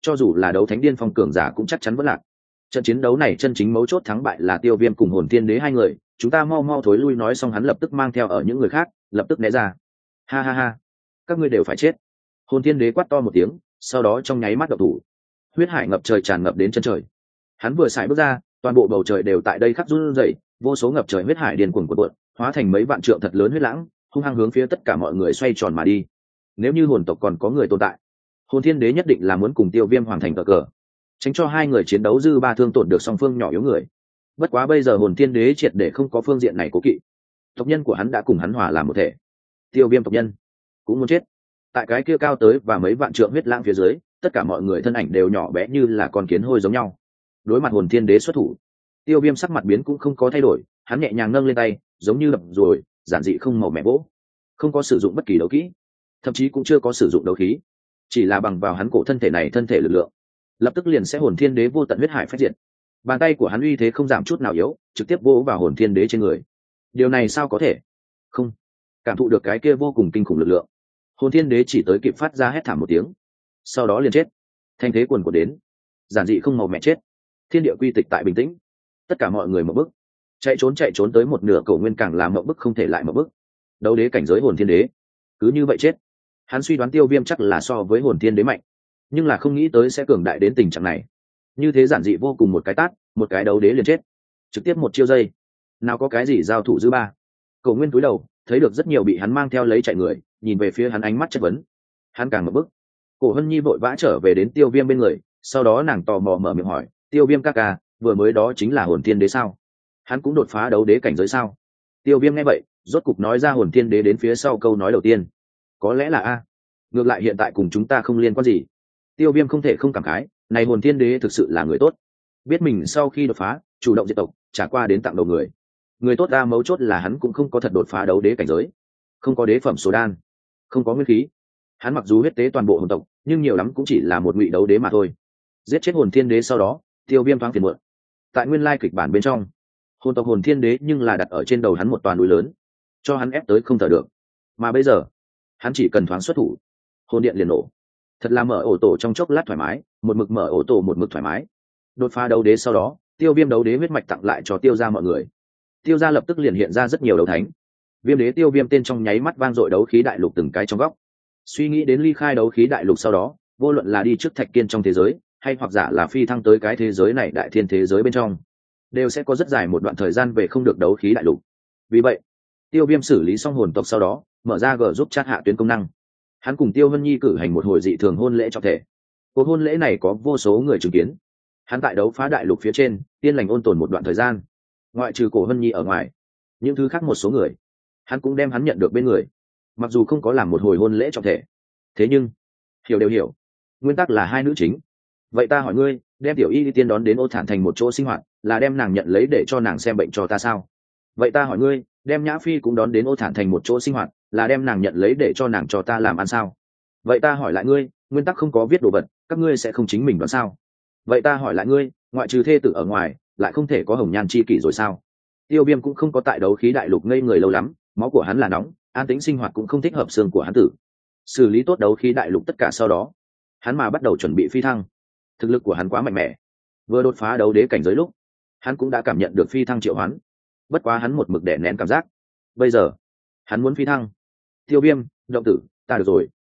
cho dù là đấu thánh điên phong cường giả cũng chắc chắn vẫn lạc. Trận chiến đấu này chân chính mấu chốt thắng bại là Tiêu Viêm cùng Hồn Thiên Đế hai người, chúng ta mau mau thối lui. Nói xong hắn lập tức mang theo ở những người khác lập tức né ra. Ha ha ha, các ngươi đều phải chết. Hồn Thiên Đế quát to một tiếng, sau đó trong nháy mắt độc thủ. Huyết hải ngập trời tràn ngập đến chân trời. Hắn vừa xài bước ra, toàn bộ bầu trời đều tại đây khắc run rẩy, vô số ngập trời huyết hải điên cuồng cuộn cuộn, hóa thành mấy vạn trượng thật lớn huyết lãng, hung hăng hướng phía tất cả mọi người xoay tròn mà đi. Nếu như hồn tộc còn có người tồn tại, Hồn Thiên Đế nhất định là muốn cùng Tiêu Viêm hoàn thành cờ cờ, tránh cho hai người chiến đấu dư ba thương tổn được song phương nhỏ yếu người. Bất quá bây giờ Hồn Thiên Đế triệt để không có phương diện này cố kỵ, tộc nhân của hắn đã cùng hắn hòa làm một thể. Tiêu Viêm tộc nhân cũng muốn chết. Tại cái kia cao tới và mấy vạn trượng huyết lãng phía dưới, tất cả mọi người thân ảnh đều nhỏ bé như là con kiến hôi giống nhau. Đối mặt Hồn Thiên Đế xuất thủ, Tiêu Viêm sắc mặt biến cũng không có thay đổi, hắn nhẹ nhàng nâng lên tay, giống như đập rồi, giản dị không màu mẻ vỗ, không có sử dụng bất kỳ đấu kỹ, thậm chí cũng chưa có sử dụng đấu khí, chỉ là bằng vào hắn cổ thân thể này thân thể lực lượng, lập tức liền sẽ Hồn Thiên Đế vô tận huyết hải phát diệt. Bàn tay của hắn uy thế không giảm chút nào yếu, trực tiếp vỗ vào Hồn Thiên Đế trên người. Điều này sao có thể? Không, cảm thụ được cái kia vô cùng kinh khủng lực lượng, Hồn Thiên Đế chỉ tới kịp phát ra hét thảm một tiếng, sau đó liền chết. Thanh thế quần của đến, giản dị không màu mẹ chết. Thiên địa quy tịch tại bình tĩnh, tất cả mọi người mở bức, chạy trốn chạy trốn tới một nửa cổ nguyên càng làm mậu bức không thể lại mậu bức. Đấu đế cảnh giới Hồn Thiên Đế cứ như vậy chết. Hắn suy đoán Tiêu Viêm chắc là so với Hồn Thiên Đế mạnh, nhưng là không nghĩ tới sẽ cường đại đến tình trạng này. Như thế giản dị vô cùng một cái tát, một cái đấu đế liền chết, trực tiếp một chiêu giây, nào có cái gì giao thủ dư ba. Cổ nguyên cúi đầu, thấy được rất nhiều bị hắn mang theo lấy chạy người, nhìn về phía hắn ánh mắt chất vấn. Hắn càng mậu bức. Cổ Hân Nhi vội vã trở về đến Tiêu Viêm bên người, sau đó nàng tò mò mở miệng hỏi, Tiêu Viêm ca ca, vừa mới đó chính là Hồn Thiên Đế sao? Hắn cũng đột phá đấu đế cảnh giới sao? Tiêu Viêm nghe vậy, rốt cục nói ra Hồn Thiên Đế đến phía sau câu nói đầu tiên. Có lẽ là a. Ngược lại hiện tại cùng chúng ta không liên quan gì. Tiêu Viêm không thể không cảm khái, này Hồn Thiên Đế thực sự là người tốt, biết mình sau khi đột phá, chủ động diệt tộc, trả qua đến tặng đầu người. Người tốt ra mấu chốt là hắn cũng không có thật đột phá đấu đế cảnh giới, không có đế phẩm số đan, không có nguyên khí. Hắn mặc dù huyết tế toàn bộ hồn tộc, nhưng nhiều lắm cũng chỉ là một ngụy đấu đế mà thôi. Giết chết Hồn Thiên Đế sau đó, Tiêu Viêm thoáng phiền muộn. Tại nguyên lai kịch bản bên trong, hồn tộc Hồn Thiên Đế nhưng là đặt ở trên đầu hắn một toàn núi lớn, cho hắn ép tới không thở được. Mà bây giờ, hắn chỉ cần thoáng xuất thủ, hồn điện liền nổ. Thật là mở ổ tổ trong chốc lát thoải mái, một mực mở ổ tổ một mực thoải mái. Đột phá đấu đế sau đó, Tiêu Viêm đấu đế huyết mạch tặng lại cho Tiêu gia mọi người. Tiêu gia lập tức liền hiện ra rất nhiều đấu thánh. Viêm đế Tiêu Viêm tên trong nháy mắt vang dội đấu khí đại lục từng cái trong góc. Suy nghĩ đến ly khai đấu khí đại lục sau đó, vô luận là đi trước Thạch Kiên trong thế giới, hay hoặc giả là phi thăng tới cái thế giới này đại thiên thế giới bên trong, đều sẽ có rất dài một đoạn thời gian về không được đấu khí đại lục. Vì vậy, Tiêu Viêm xử lý xong hồn tộc sau đó, mở ra G giúp chat hạ tuyến công năng. Hắn cùng Tiêu Hân Nhi cử hành một hồi dị thường hôn lễ trọng thể. Cuộc hôn lễ này có vô số người chứng kiến. Hắn tại đấu phá đại lục phía trên, tiên lành ôn tồn một đoạn thời gian. Ngoại trừ Cổ Hân Nhi ở ngoài, những thứ khác một số người, hắn cũng đem hắn nhận được bên người. Mặc dù không có làm một hồi hôn lễ trọng thể, thế nhưng hiểu đều hiểu, nguyên tắc là hai nữ chính. Vậy ta hỏi ngươi, đem Tiểu Y tiên đón đến Ô Thản thành một chỗ sinh hoạt, là đem nàng nhận lấy để cho nàng xem bệnh cho ta sao? Vậy ta hỏi ngươi, đem Nhã Phi cũng đón đến Ô Thản thành một chỗ sinh hoạt, là đem nàng nhận lấy để cho nàng cho ta làm ăn sao? Vậy ta hỏi lại ngươi, nguyên tắc không có viết đồ vật, các ngươi sẽ không chính mình đoán sao? Vậy ta hỏi lại ngươi, ngoại trừ thê tử ở ngoài, lại không thể có hồng nhan chi kỷ rồi sao? Tiêu Viêm cũng không có tại đấu khí đại lục ngây người lâu lắm, máu của hắn là nóng, an tĩnh sinh hoạt cũng không thích hợp xương của hắn tử. Xử lý tốt đấu khí đại lục tất cả sau đó, hắn mà bắt đầu chuẩn bị phi thăng. Thực lực của hắn quá mạnh mẽ, vừa đột phá đấu đế cảnh giới lúc, hắn cũng đã cảm nhận được phi thăng triệu hoán. Bất quá hắn một mực đè nén cảm giác. Bây giờ, hắn muốn phi thăng. Tiêu Viêm, động tử, ta được rồi.